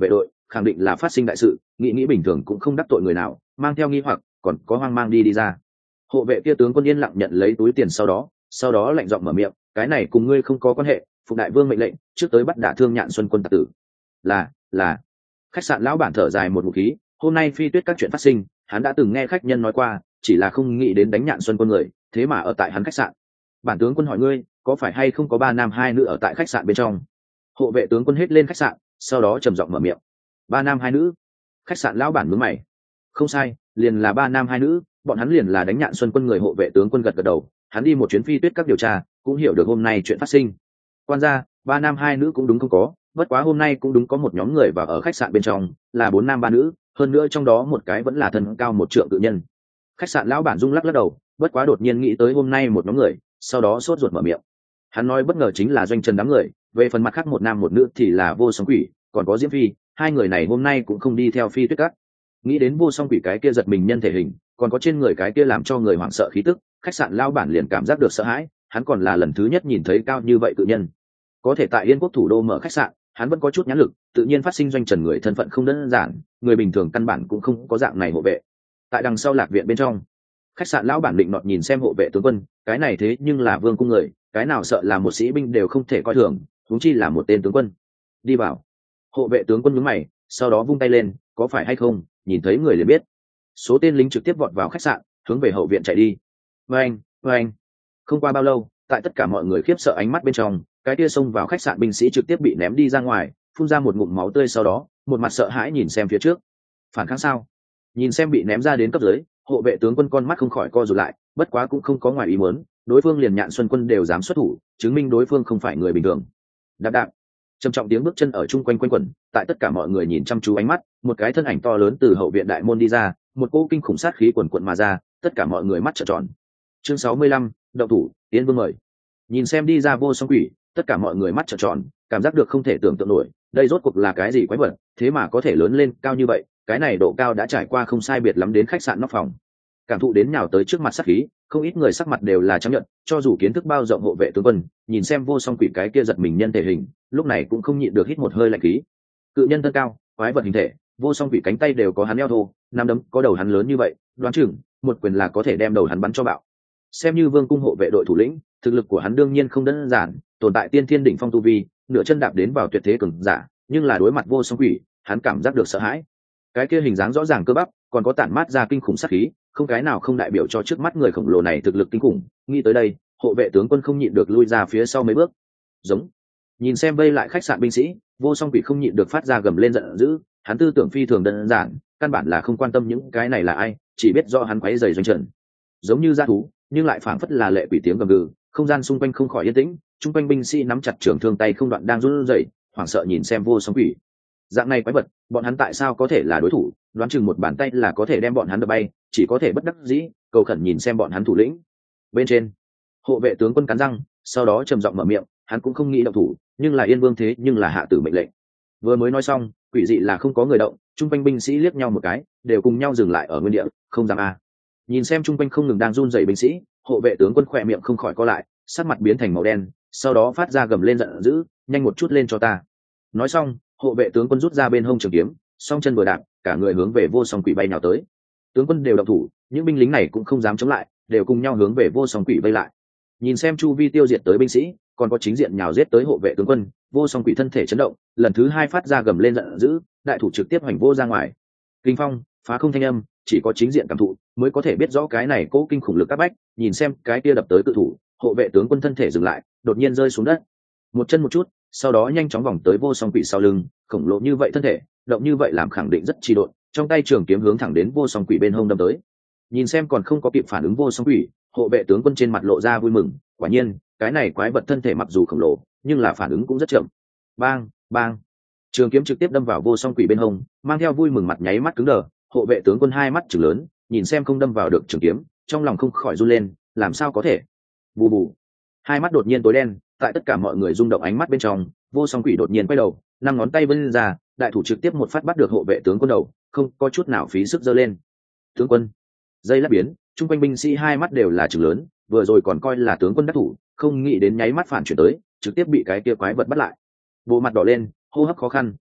khẳng định là phát sinh đại sự, nghĩ nghĩ bình thường cũng không đắc tội người nào, mang theo nghi hoặc còn có hoang mang đi đi ra. Hộ vệ kia tướng quân yên lặng nhận lấy túi tiền, sau đó sau đó lạnh giọng mở miệng, cái này cùng ngươi không có quan hệ, phục đại vương mệnh lệnh trước tới bắt đả thương Nhạn Xuân quân tặc tử. Là là khách sạn lão bản thở dài một ngụm khí, hôm nay Phi Tuyết các chuyện phát sinh hắn đã từng nghe khách nhân nói qua, chỉ là không nghĩ đến đánh Nhạn Xuân quân người thế mà ở tại hắn khách sạn. Bản tướng quân hỏi ngươi có phải hay không có ba nam hai nữ ở tại khách sạn bên trong? Hộ vệ tướng quân hết lên khách sạn, sau đó trầm giọng mở miệng. Ba nam hai nữ? Khách sạn lão bản nhướng mày. Không sai, liền là ba nam hai nữ, bọn hắn liền là đánh Nhạn Xuân quân người. Hộ vệ tướng quân gật gật đầu, hắn đi một chuyến Phi Tuyết các điều tra, cũng hiểu được hôm nay chuyện phát sinh. Quan gia, ba nam hai nữ cũng đúng không có, bất quá hôm nay cũng đúng có một nhóm người vào ở khách sạn bên trong, là bốn nam ba nữ, hơn nữa trong đó một cái vẫn là thân cao một trượng cự nhân. Khách sạn lão bản rung lắc lắc đầu, bất quá đột nhiên nghĩ tới hôm nay một nhóm người, sau đó sốt ruột mở miệng. Hắn nói bất ngờ chính là Doanh Trần đám người, về phần mặt khác một nam một nữ thì là Vô Song Quỷ, còn có Diễm Phi, hai người này hôm nay cũng không đi theo Phi Tuyết các. Nghĩ đến Vô Song Quỷ cái kia giật mình nhân thể hình, còn có trên người cái kia làm cho người hoảng sợ khí tức, khách sạn lão bản liền cảm giác được sợ hãi, hắn còn là lần thứ nhất nhìn thấy cao như vậy cự nhân. Có thể tại Yên Quốc thủ đô mở khách sạn, hắn vẫn có chút nhãn lực, tự nhiên phát sinh Doanh Trần người thân phận không đơn giản, người bình thường căn bản cũng không có dạng này hộ vệ. Tại đằng sau Lạc viện bên trong, khách sạn lão bản định nọt nhìn xem hộ vệ tướng quân, cái này thế nhưng là vương cung người, cái nào sợ là một sĩ binh đều không thể coi thường, huống chi là một tên tướng quân. Đi vào. Hộ vệ tướng quân nhướng mày, sau đó vung tay lên, có phải hay không, nhìn thấy người liền biết. Số tên lính trực tiếp vọt vào khách sạn, hướng về hậu viện chạy đi. Oeng, oeng. Không qua bao lâu, tại tất cả mọi người khiếp sợ ánh mắt bên trong, cái kia xông vào khách sạn binh sĩ trực tiếp bị ném đi ra ngoài, phun ra một ngụm máu tươi, sau đó một mặt sợ hãi nhìn xem phía trước. Phản kháng sao? Nhìn xem bị ném ra đến cấp dưới, hộ vệ tướng quân con mắt không khỏi co rụt lại, bất quá cũng không có ngoài ý muốn, đối phương liền Nhạn Xuân quân đều dám xuất thủ, chứng minh đối phương không phải người bình thường. Đạp đạp, trầm trọng tiếng bước chân ở chung quanh quanh quẩn, tại tất cả mọi người nhìn chăm chú ánh mắt, một cái thân ảnh to lớn từ hậu viện đại môn đi ra, một cỗ kinh khủng sát khí quần quận mà ra, tất cả mọi người mắt trợn tròn. Chương sáu mươi lăm, động thủ, Tiến Vương mời. Nhìn xem đi ra Vô Song Quỷ, tất cả mọi người mắt trợn tròn, cảm giác được không thể tưởng tượng nổi, đây rốt cuộc là cái gì quái vật, thế mà có thể lớn lên cao như vậy, cái này độ cao đã trải qua không sai biệt lắm đến khách sạn nóc phòng. Cảm thụ đến nhào tới trước mặt sát khí, không ít người sắc mặt đều là chấp nhận, cho dù kiến thức bao rộng hộ vệ tướng quân, nhìn xem Vô Song Quỷ cái kia giật mình nhân thể hình, lúc này cũng không nhịn được hít một hơi lạnh khí. Cự nhân thân cao, quái vật hình thể, Vô Song Quỷ cánh tay đều có hắn eo thô, nắm đấm có đầu hắn lớn như vậy, đoán chừng một quyền là có thể đem đầu hắn bắn cho bạo. Xem như vương cung hộ vệ đội thủ lĩnh, thực lực của hắn đương nhiên không đơn giản, tồn tại tiên thiên đỉnh phong tu vi, nửa chân đạp đến vào tuyệt thế cường giả, nhưng là đối mặt Vô Song Quỷ, hắn cảm giác được sợ hãi. Cái kia hình dáng rõ ràng cơ bắp, còn có tản mát ra kinh khủng sát khí, không cái nào không đại biểu cho trước mắt người khổng lồ này thực lực kinh khủng. Nghĩ tới đây, hộ vệ tướng quân không nhịn được lui ra phía sau mấy bước. Giống. Nhìn xem vây lại khách sạn binh sĩ, Vô Song Quỷ không nhịn được phát ra gầm lên giận dữ, hắn tư tưởng phi thường đơn giản, căn bản là không quan tâm những cái này là ai, chỉ biết do hắn quấy rầy Doanh Trần. Giống như dã thú, nhưng lại phảng phất là lệ quỷ tiếng gầm gừ, không gian xung quanh không khỏi yên tĩnh, chung quanh binh sĩ nắm chặt trường thương tay không đoạn đang run rẩy, hoảng sợ nhìn xem Vô Song Quỷ. Dạng này quái vật, bọn hắn tại sao có thể là đối thủ, đoán chừng một bàn tay là có thể đem bọn hắn đập bay, chỉ có thể bất đắc dĩ cầu khẩn nhìn xem bọn hắn thủ lĩnh. Bên trên, hộ vệ tướng quân cắn răng, sau đó trầm giọng mở miệng, hắn cũng không nghĩ động thủ, nhưng là Yên Vương thế nhưng là hạ tử mệnh lệnh. Vừa mới nói xong, quỷ dị là không có người động, chung quanh binh sĩ liếc nhau một cái, đều cùng nhau dừng lại ở nguyên địa, không dám a. Nhìn xem chung quanh không ngừng đang run rẩy binh sĩ, hộ vệ tướng quân khỏe miệng không khỏi co lại, sắc mặt biến thành màu đen, sau đó phát ra gầm lên giận dữ, nhanh một chút lên cho ta. Nói xong, hộ vệ tướng quân rút ra bên hông trường kiếm, song chân vừa đạp, cả người hướng về Vô Song Quỷ bay nào tới. Tướng quân đều động thủ, những binh lính này cũng không dám chống lại, đều cùng nhau hướng về Vô Song Quỷ vây lại. Nhìn xem chu vi tiêu diệt tới binh sĩ, còn có chính diện nhào giết tới hộ vệ tướng quân, Vô Song Quỷ thân thể chấn động, lần thứ hai phát ra gầm lên giận dữ, đại thủ trực tiếp hoành vô ra ngoài. Kinh phong phá không thanh âm, chỉ có chính diện cảm thụ mới có thể biết rõ cái này cố kinh khủng lực áp bách. Nhìn xem cái kia đập tới cự thủ, hộ vệ tướng quân thân thể dừng lại, đột nhiên rơi xuống đất, một chân một chút, sau đó nhanh chóng vòng tới Vô Song Quỷ sau lưng, khổng lồ như vậy thân thể, động như vậy làm khẳng định rất trì độn, trong tay trường kiếm hướng thẳng đến Vô Song Quỷ bên hông đâm tới. Nhìn xem còn không có kịp phản ứng Vô Song Quỷ, hộ vệ tướng quân trên mặt lộ ra vui mừng, quả nhiên cái này quái vật thân thể mặc dù khổng lồ, nhưng là phản ứng cũng rất chậm. Bang, bang. Trường kiếm trực tiếp đâm vào Vô Song Quỷ bên hông, mang theo vui mừng mặt nháy mắt cứng đờ, hộ vệ tướng quân hai mắt trừng lớn, nhìn xem không đâm vào được trường kiếm, trong lòng không khỏi run lên, làm sao có thể? Bù bù. Hai mắt đột nhiên tối đen, tại tất cả mọi người rung động ánh mắt bên trong, Vô Song Quỷ đột nhiên quay đầu, năm ngón tay vươn ra, đại thủ trực tiếp một phát bắt được hộ vệ tướng quân đầu, không có chút nào phí sức giơ lên. Tướng quân. Dây lát biến, chung quanh binh sĩ hai mắt đều là trừng lớn, vừa rồi còn coi là tướng quân đắc thủ, không nghĩ đến nháy mắt phản chuyển tới, trực tiếp bị cái kia quái vật bắt lại. Bộ mặt đỏ lên, hô hấp khó khăn,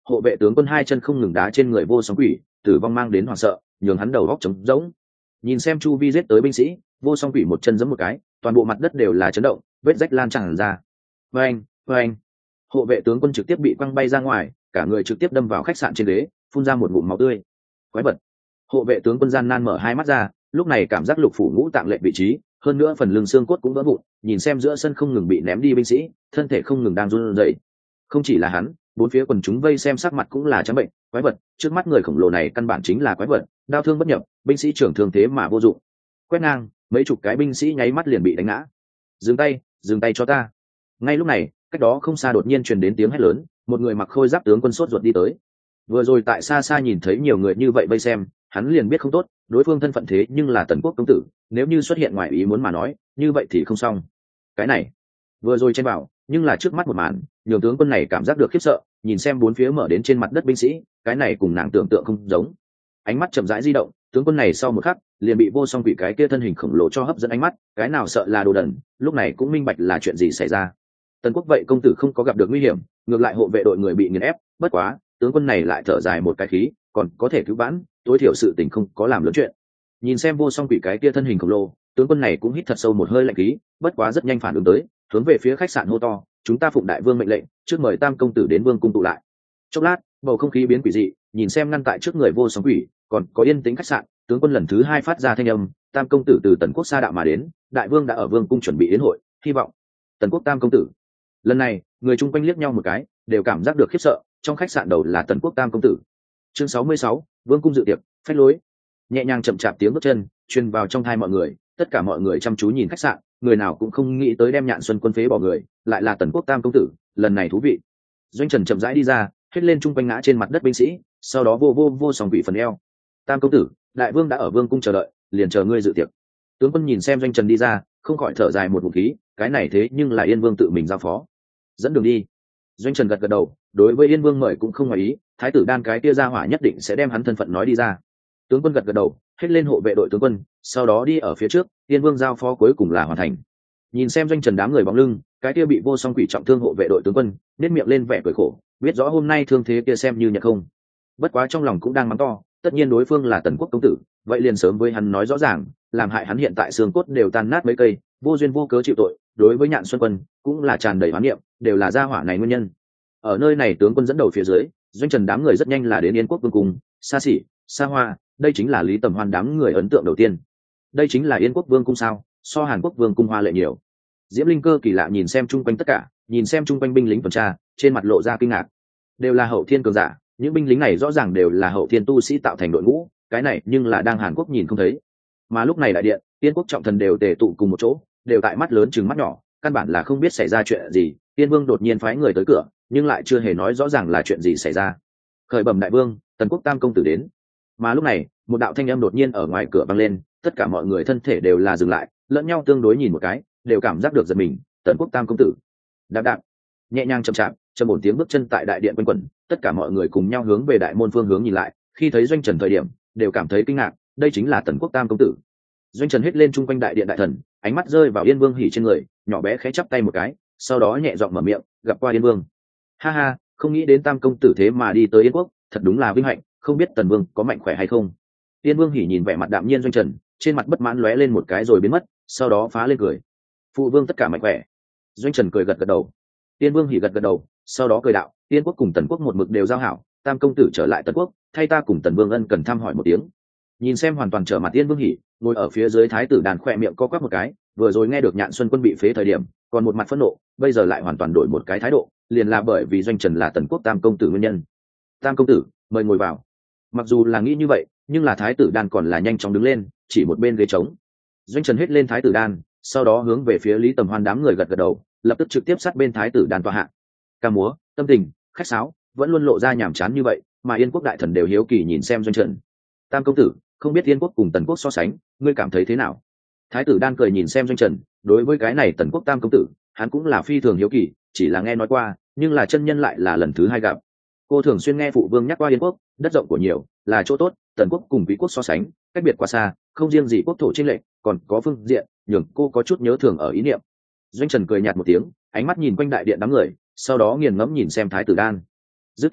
hộ vệ tướng quân hai chân không ngừng đá trên người vô song quỷ, tử vong mang đến hoảng sợ, nhường hắn đầu góc trống rỗng. Nhìn xem chu vi giết tới binh sĩ, vô song quỷ một chân giẫm một cái, toàn bộ mặt đất đều là chấn động, vết rách lan tràn ra. Vâng, vâng. Hộ vệ tướng quân trực tiếp bị quăng bay ra ngoài, cả người trực tiếp đâm vào khách sạn trên ghế, phun ra một ngụm máu tươi. Quái vật. Hộ vệ tướng quân gian nan mở hai mắt ra, lúc này cảm giác lục phủ ngũ tạng lệch vị trí, hơn nữa phần lưng xương cốt cũng vỡ vụn, nhìn xem giữa sân không ngừng bị ném đi binh sĩ, thân thể không ngừng đang run rẩy. Không chỉ là hắn, bốn phía quần chúng vây xem sắc mặt cũng là trắng bệnh. Quái vật, trước mắt người khổng lồ này căn bản chính là quái vật, đao thương bất nhập, binh sĩ trưởng thương thế mà vô dụng. Quét ngang, mấy chục cái binh sĩ nháy mắt liền bị đánh ngã. Dừng tay, dừng tay cho ta. Ngay lúc này, cách đó không xa đột nhiên truyền đến tiếng hét lớn, một người mặc khôi giáp tướng quân sốt ruột đi tới. Vừa rồi tại xa xa nhìn thấy nhiều người như vậy vây xem, hắn liền biết không tốt, đối phương thân phận thế nhưng là Tần Quốc công tử, nếu như xuất hiện ngoài ý muốn mà nói, như vậy thì không xong. Cái này, vừa rồi chen vào, nhưng là trước mắt một màn, nhường tướng quân này cảm giác được khiếp sợ, nhìn xem bốn phía mở đến trên mặt đất binh sĩ, cái này cùng nàng tưởng tượng không giống. Ánh mắt chậm rãi di động, tướng quân này sau một khắc, liền bị vô song quỷ cái kia thân hình khổng lồ cho hấp dẫn ánh mắt, cái nào sợ là đồ đần, lúc này cũng minh bạch là chuyện gì xảy ra. Tần Quốc vậy công tử không có gặp được nguy hiểm, ngược lại hộ vệ đội người bị nghiền ép, bất quá, tướng quân này lại thở dài một cái khí, còn có thể cứu vãn, tối thiểu sự tình không có làm lớn chuyện. Nhìn xem vô song quỷ cái kia thân hình khổng lồ, tướng quân này cũng hít thật sâu một hơi lạnh khí, bất quá rất nhanh phản ứng tới, hướng về phía khách sạn hô to, chúng ta phụng đại vương mệnh lệnh, trước mời tam công tử đến vương cung tụ lại. Chốc lát, bầu không khí biến quỷ dị, nhìn xem ngăn tại trước người vô song quỷ, còn có yên tĩnh khách sạn, tướng quân lần thứ hai phát ra thanh âm, tam công tử từ Tần Quốc xa đạo mà đến, đại vương đã ở vương cung chuẩn bị yến hội, hy vọng Tần Quốc tam công tử. Lần này, người chung quanh liếc nhau một cái, đều cảm giác được khiếp sợ, trong khách sạn đầu là Tần Quốc tam công tử. Chương sáu mươi sáu, vương cung dự tiệc, phách lối. Nhẹ nhàng chậm chạp tiếng bước chân truyền vào trong thai mọi người, tất cả mọi người chăm chú nhìn khách sạn, người nào cũng không nghĩ tới đem Nhạn Xuân quân phế bỏ người, lại là Tần Quốc tam công tử, lần này thú vị. Doanh Trần chậm rãi đi ra, hết lên trung quanh ngã trên mặt đất binh sĩ, sau đó vô vô vô sòng vị phần eo. Tam công tử, đại vương đã ở vương cung chờ đợi, liền chờ ngươi dự tiệc. Tướng quân nhìn xem Doanh Trần đi ra, không khỏi thở dài một ngụm khí, cái này thế nhưng là Yên Vương tự mình giao phó. Dẫn đường đi. Doanh Trần gật gật đầu, đối với Yên Vương mời cũng không ngoài ý, thái tử đan cái kia ra hỏa nhất định sẽ đem hắn thân phận nói đi ra. Tướng quân gật gật đầu, hết lên hộ vệ đội tướng quân, sau đó đi ở phía trước, Yên Vương giao phó cuối cùng là hoàn thành. Nhìn xem Doanh Trần đám người bóng lưng, cái kia bị vô song quỷ trọng thương hộ vệ đội tướng quân, nét miệng lên vẻ cười khổ, biết rõ hôm nay thương thế kia xem như nhận không. Bất quá trong lòng cũng đang mắng to, tất nhiên đối phương là Tần Quốc công tử, vậy liền sớm với hắn nói rõ ràng, làm hại hắn hiện tại xương cốt đều tan nát mấy cây, vô duyên vô cớ chịu tội, đối với Nhạn Xuân quân cũng là tràn đầy oán niệm, đều là gia hỏa này nguyên nhân. Ở nơi này tướng quân dẫn đầu phía dưới, Doanh Trần đám người rất nhanh là đến Yên Quốc vương cung, xa xỉ, xa hoa, đây chính là Lý Tầm Hoan đám người ấn tượng đầu tiên. Đây chính là Yên Quốc vương cung sao? So Hàn Quốc vương cung hoa lệ nhiều. Diễm Linh Cơ kỳ lạ nhìn xem chung quanh tất cả, nhìn xem chung quanh binh lính tuần tra, trên mặt lộ ra kinh ngạc. Đều là hậu thiên cường giả, những binh lính này rõ ràng đều là hậu thiên tu sĩ tạo thành đội ngũ, cái này nhưng là đang Hàn Quốc nhìn không thấy. Mà lúc này đại điện, Yên Quốc trọng thần đều tề tụ cùng một chỗ, đều tại mắt lớn chừng mắt nhỏ, căn bản là không biết xảy ra chuyện gì. Yên Vương đột nhiên phái người tới cửa, nhưng lại chưa hề nói rõ ràng là chuyện gì xảy ra. Khởi bẩm đại vương, Tần Quốc tam công tử đến. Mà lúc này, một đạo thanh âm đột nhiên ở ngoài cửa vang lên, tất cả mọi người thân thể đều là dừng lại, lẫn nhau tương đối nhìn một cái, đều cảm giác được giật mình. Tần Quốc tam công tử. Đạp đạp, nhẹ nhàng chậm chạp, trầm ổn tiếng bước chân tại đại điện quanh quẩn, tất cả mọi người cùng nhau hướng về đại môn phương hướng nhìn lại, khi thấy Doanh Trần thời điểm, đều cảm thấy kinh ngạc, đây chính là Tần Quốc tam công tử. Doanh Trần hét lên chung quanh đại điện đại thần, ánh mắt rơi vào Yên Vương Hỉ trên người, nhỏ bé khẽ chắp tay một cái, sau đó nhẹ giọng mở miệng, gặp qua Yên Vương. Ha ha, không nghĩ đến tam công tử thế mà đi tới Yên Quốc, thật đúng là vinh hạnh, không biết Tần Vương có mạnh khỏe hay không. Yên Vương Hỉ nhìn vẻ mặt đạm nhiên Doanh Trần, trên mặt bất mãn lóe lên một cái rồi biến mất, sau đó phá lên cười. Phụ vương tất cả mạnh khỏe. Doanh Trần cười gật gật đầu. Yên Vương Hỉ gật gật đầu, sau đó cười đạo, Yên Quốc cùng Tần Quốc một mực đều giao hảo, tam công tử trở lại Tần Quốc, thay ta cùng Tần Vương ân cần thăm hỏi một tiếng. Nhìn xem hoàn toàn trở mặt Yên Vương Hỉ, ngồi ở phía dưới thái tử đàn khỏe miệng co quắp một cái, vừa rồi nghe được Nhạn Xuân quân bị phế thời điểm, còn một mặt phẫn nộ, bây giờ lại hoàn toàn đổi một cái thái độ, liền là bởi vì Doanh Trần là Tần Quốc tam công tử nguyên nhân. Tam công tử, mời ngồi vào. Mặc dù là nghĩ như vậy, nhưng là thái tử đan còn là nhanh chóng đứng lên, chỉ một bên ghế trống. Doanh Trần hết lên thái tử đan, sau đó hướng về phía Lý Tầm Hoan đám người gật gật đầu, lập tức trực tiếp sát bên thái tử đan tọa hạ. Ca múa, tâm tình, khách sáo, vẫn luôn lộ ra nhàm chán như vậy, mà Yên Quốc đại thần đều hiếu kỳ nhìn xem Doanh Trần. Tam công tử, không biết Yên Quốc cùng Tần Quốc so sánh, ngươi cảm thấy thế nào? Thái tử đan cười nhìn xem Doanh Trần, đối với cái này Tần Quốc tam công tử, hắn cũng là phi thường hiếu kỳ, chỉ là nghe nói qua, nhưng là chân nhân lại là lần thứ hai gặp. Cô thường xuyên nghe phụ vương nhắc qua Yên Quốc, đất rộng của nhiều, là chỗ tốt, Tần Quốc cùng Quý quốc so sánh, cách biệt quá xa, không riêng gì quốc thổ chênh lệch, còn có phương diện, nhường cô có chút nhớ thường ở ý niệm. Doanh Trần cười nhạt một tiếng, ánh mắt nhìn quanh đại điện đám người, sau đó nghiền ngẫm nhìn xem thái tử đan. Dứt tiếng,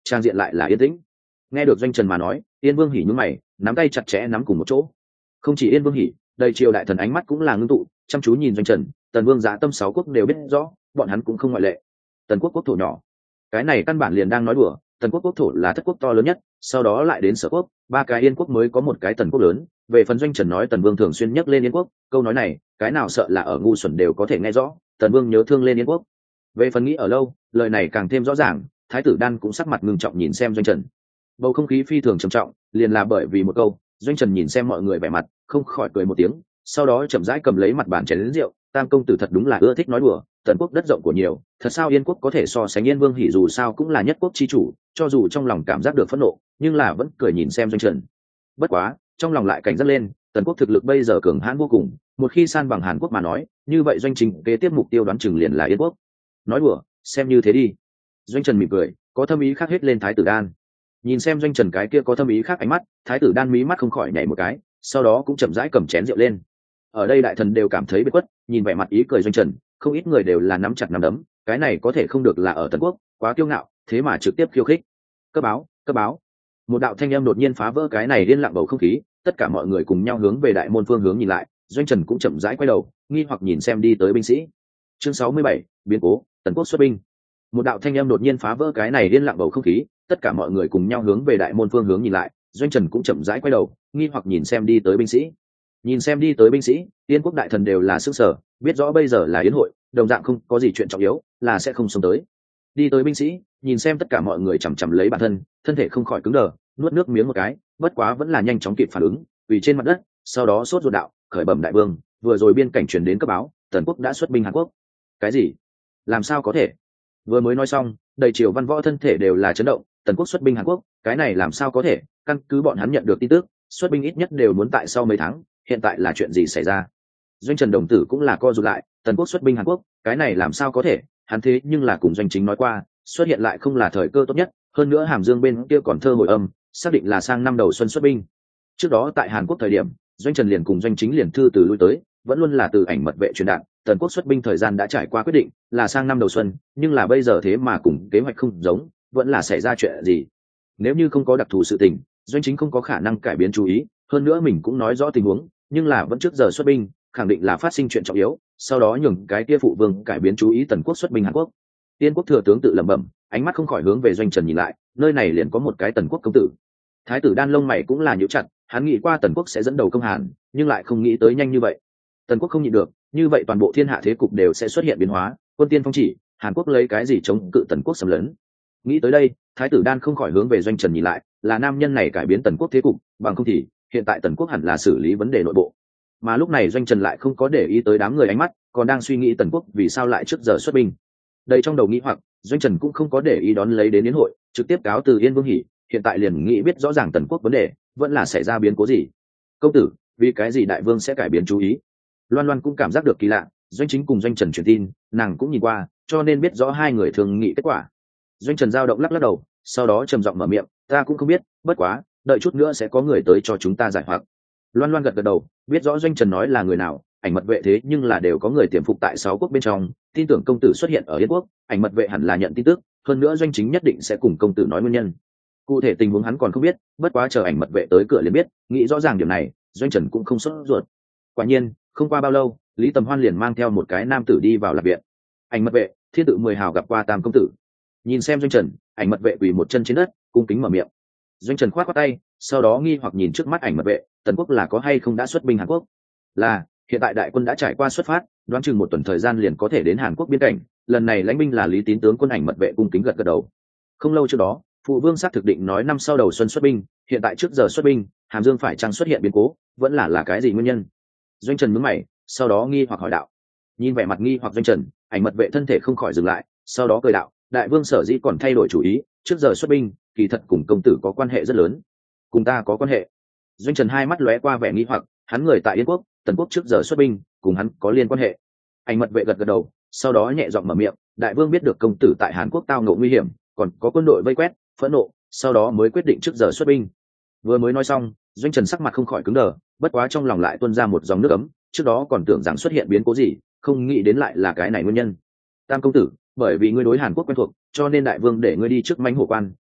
trang diện lại là yên tĩnh. Nghe được doanh trần mà nói, Yên Vương Hỉ nhướng mày, nắm tay chặt chẽ nắm cùng một chỗ. Không chỉ Yên Vương Hỉ, đầy triều đại thần ánh mắt cũng là ngưng tụ, chăm chú nhìn doanh trần. Tần Vương Giá Tâm sáu quốc đều biết rõ, bọn hắn cũng không ngoại lệ. Tần quốc quốc thổ nhỏ, cái này căn bản liền đang nói đùa. Tần quốc quốc thổ là thất quốc to lớn nhất, sau đó lại đến Sở quốc, ba cái Yên quốc mới có một cái Tần quốc lớn. Về phần doanh trần nói Tần Vương thường xuyên nhắc lên Yên quốc, câu nói này, cái nào sợ là ở ngu xuẩn đều có thể nghe rõ. Tần Vương nhớ thương lên Yên quốc. Về phần nghĩ ở lâu, lời này càng thêm rõ ràng. Thái tử Đan cũng sắc mặt ngưng trọng nhìn xem doanh trần. Bầu không khí phi thường trầm trọng, liền là bởi vì một câu. Doanh trần nhìn xem mọi người vẻ mặt, không khỏi cười một tiếng, sau đó chậm rãi cầm lấy mặt bàn chén lớn rượu. Tam công tử thật đúng là ưa thích nói đùa. Tần quốc đất rộng của nhiều, thật sao Yên quốc có thể so sánh Yên Vương Hỉ, dù sao cũng là nhất quốc chi chủ, cho dù trong lòng cảm giác được phẫn nộ, nhưng là vẫn cười nhìn xem doanh trần. Bất quá, trong lòng lại cảnh giác lên, Tần quốc thực lực bây giờ cường hãn vô cùng, một khi san bằng Hàn Quốc mà nói, như vậy doanh trình kế tiếp mục tiêu đoán chừng liền là Yên quốc. Nói đùa, xem như thế đi. Doanh trần mỉm cười, có thâm ý khác hết lên Thái tử Đan. Nhìn xem doanh trần cái kia có thâm ý khác ánh mắt, Thái tử Đan mí mắt không khỏi nhảy một cái, sau đó cũng chậm rãi cầm chén rượu lên. Ở đây đại thần đều cảm thấy bất khuất, nhìn vẻ mặt ý cười doanh trần, không ít người đều là nắm chặt nắm đấm, cái này có thể không được là ở Tần quốc, quá kiêu ngạo, thế mà trực tiếp khiêu khích. Cấp báo, cấp báo. Một đạo thanh âm đột nhiên phá vỡ cái này điên lặng bầu không khí, tất cả mọi người cùng nhau hướng về đại môn phương hướng nhìn lại, doanh trần cũng chậm rãi quay đầu, nghi hoặc nhìn xem đi tới binh sĩ. Chương sáu mươi bảy, biến cố, Tần quốc xuất binh. Một đạo thanh âm đột nhiên phá vỡ cái này điên lặng bầu không khí, tất cả mọi người cùng nhau hướng về đại môn phương hướng nhìn lại, doanh trần cũng chậm rãi quay đầu, nghi hoặc nhìn xem đi tới binh sĩ. Nhìn xem đi tới binh sĩ, Yên quốc đại thần đều là sức sở, biết rõ bây giờ là yến hội, đồng dạng không có gì chuyện trọng yếu, là sẽ không xông tới. Đi tới binh sĩ, nhìn xem tất cả mọi người chằm chằm lấy bản thân, thân thể không khỏi cứng đờ, nuốt nước miếng một cái, bất quá vẫn là nhanh chóng kịp phản ứng, vì trên mặt đất, sau đó sốt ruột đạo, khởi bẩm đại vương, vừa rồi biên cảnh truyền đến cấp báo, Tần quốc đã xuất binh Hàn Quốc. Cái gì? Làm sao có thể? Vừa mới nói xong, đầy triều văn võ thân thể đều là chấn động, Tần quốc xuất binh Hàn Quốc, cái này làm sao có thể? Căn cứ bọn hắn nhận được tin tức, xuất binh ít nhất đều muốn tại sau mấy tháng, hiện tại là chuyện gì xảy ra? Doanh trần đồng tử cũng là co rụt lại, Tần quốc xuất binh Hàn Quốc, cái này làm sao có thể? Hắn thế nhưng là cùng doanh chính nói qua, xuất hiện lại không là thời cơ tốt nhất, hơn nữa Hàm Dương bên kia còn thơ hồi âm, xác định là sang năm đầu xuân xuất binh. Trước đó tại Hàn Quốc thời điểm, doanh trần liền cùng doanh chính liền thư từ lui tới, vẫn luôn là từ ảnh mật vệ truyền đạt, Tần quốc xuất binh thời gian đã trải qua quyết định, là sang năm đầu xuân, nhưng là bây giờ thế mà cùng kế hoạch không giống, vẫn là xảy ra chuyện gì? Nếu như không có đặc thù sự tình, doanh chính không có khả năng cải biến chú ý, hơn nữa mình cũng nói rõ tình huống, nhưng là vẫn trước giờ xuất binh, khẳng định là phát sinh chuyện trọng yếu, sau đó nhường cái kia phụ vương cải biến chú ý Tần quốc xuất binh Hàn Quốc. Tiên quốc thừa tướng tự lẩm bẩm, ánh mắt không khỏi hướng về doanh trần nhìn lại, nơi này liền có một cái Tần quốc công tử. Thái tử Đan lông mày cũng là nhíu chặt, hắn nghĩ qua Tần quốc sẽ dẫn đầu công Hàn, nhưng lại không nghĩ tới nhanh như vậy. Tần quốc không nhịn được, như vậy toàn bộ thiên hạ thế cục đều sẽ xuất hiện biến hóa, quân tiên phong chỉ, Hàn Quốc lấy cái gì chống cự Tần quốc xâm lấn? Nghĩ tới đây, Thái tử Đan không khỏi hướng về doanh trần nhìn lại, là nam nhân này cải biến Tần quốc thế cục, bằng không thì hiện tại Tần quốc hẳn là xử lý vấn đề nội bộ. Mà lúc này doanh trần lại không có để ý tới đám người ánh mắt, còn đang suy nghĩ Tần quốc vì sao lại trước giờ xuất binh. Đây trong đầu nghĩ hoặc, doanh trần cũng không có để ý đón lấy đến yến hội, trực tiếp cáo từ Yên Vương Hỉ, hiện tại liền nghĩ biết rõ ràng Tần quốc vấn đề, vẫn là xảy ra biến cố gì. Công tử, vì cái gì đại vương sẽ cải biến chú ý? Loan Loan cũng cảm giác được kỳ lạ, doanh chính cùng doanh trần truyền tin, nàng cũng nhìn qua, cho nên biết rõ hai người thường nghị kết quả. Doanh trần dao động lắc lắc đầu, sau đó trầm giọng mở miệng, ta cũng không biết, bất quá, đợi chút nữa sẽ có người tới cho chúng ta giải hoặc. Loan Loan gật gật đầu, biết rõ doanh trần nói là người nào, ảnh mật vệ thế nhưng là đều có người tiềm phục tại sáu quốc bên trong, tin tưởng công tử xuất hiện ở Yên quốc, ảnh mật vệ hẳn là nhận tin tức, hơn nữa doanh chính nhất định sẽ cùng công tử nói nguyên nhân. Cụ thể tình huống hắn còn không biết, bất quá chờ ảnh mật vệ tới cửa liền biết, nghĩ rõ ràng điểm này, doanh trần cũng không sốt ruột. Quả nhiên, không qua bao lâu, Lý Tầm Hoan liền mang theo một cái nam tử đi vào lạc viện. Ảnh mật vệ, thiên tự mười hào gặp qua Tam công tử. Nhìn xem doanh trần, ảnh mật vệ quỳ một chân trên đất, cung kính mở miệng. Doanh trần khoát khoát tay, sau đó nghi hoặc nhìn trước mắt ảnh mật vệ, Tần quốc là có hay không đã xuất binh Hàn Quốc? Là, hiện tại đại quân đã trải qua xuất phát, đoán chừng một tuần thời gian liền có thể đến Hàn Quốc biên cảnh, lần này lãnh binh là Lý Tín tướng quân. Ảnh mật vệ cung kính gật gật đầu. Không lâu trước đó, phụ vương xác thực định nói năm sau đầu xuân xuất binh, hiện tại trước giờ xuất binh, Hàm Dương phải chăng xuất hiện biến cố, vẫn là là cái gì nguyên nhân? Doanh trần nhướng mày, sau đó nghi hoặc hỏi đạo. Nhìn vẻ mặt nghi hoặc doanh trần, ảnh mật vệ thân thể không khỏi dừng lại, sau đó cười đạo, đại vương sở dĩ còn thay đổi chủ ý, trước giờ xuất binh, kỳ thật cùng công tử có quan hệ rất lớn. Cùng ta có quan hệ? Doanh trần hai mắt lóe qua vẻ nghi hoặc, hắn người tại Yên quốc, Tần quốc trước giờ xuất binh, cùng hắn có liên quan hệ. Ảnh mật vệ gật gật đầu, sau đó nhẹ giọng mở miệng, đại vương biết được công tử tại Hàn Quốc tao ngộ nguy hiểm, còn có quân đội vây quét, phẫn nộ, sau đó mới quyết định trước giờ xuất binh. Vừa mới nói xong, doanh trần sắc mặt không khỏi cứng đờ, bất quá trong lòng lại tuôn ra một dòng nước ấm, trước đó còn tưởng rằng xuất hiện biến cố gì, không nghĩ đến lại là cái này nguyên nhân. Tam công tử, bởi vì ngươi đối Hàn Quốc quen thuộc, cho nên đại vương để ngươi đi trước mãnh hổ quan,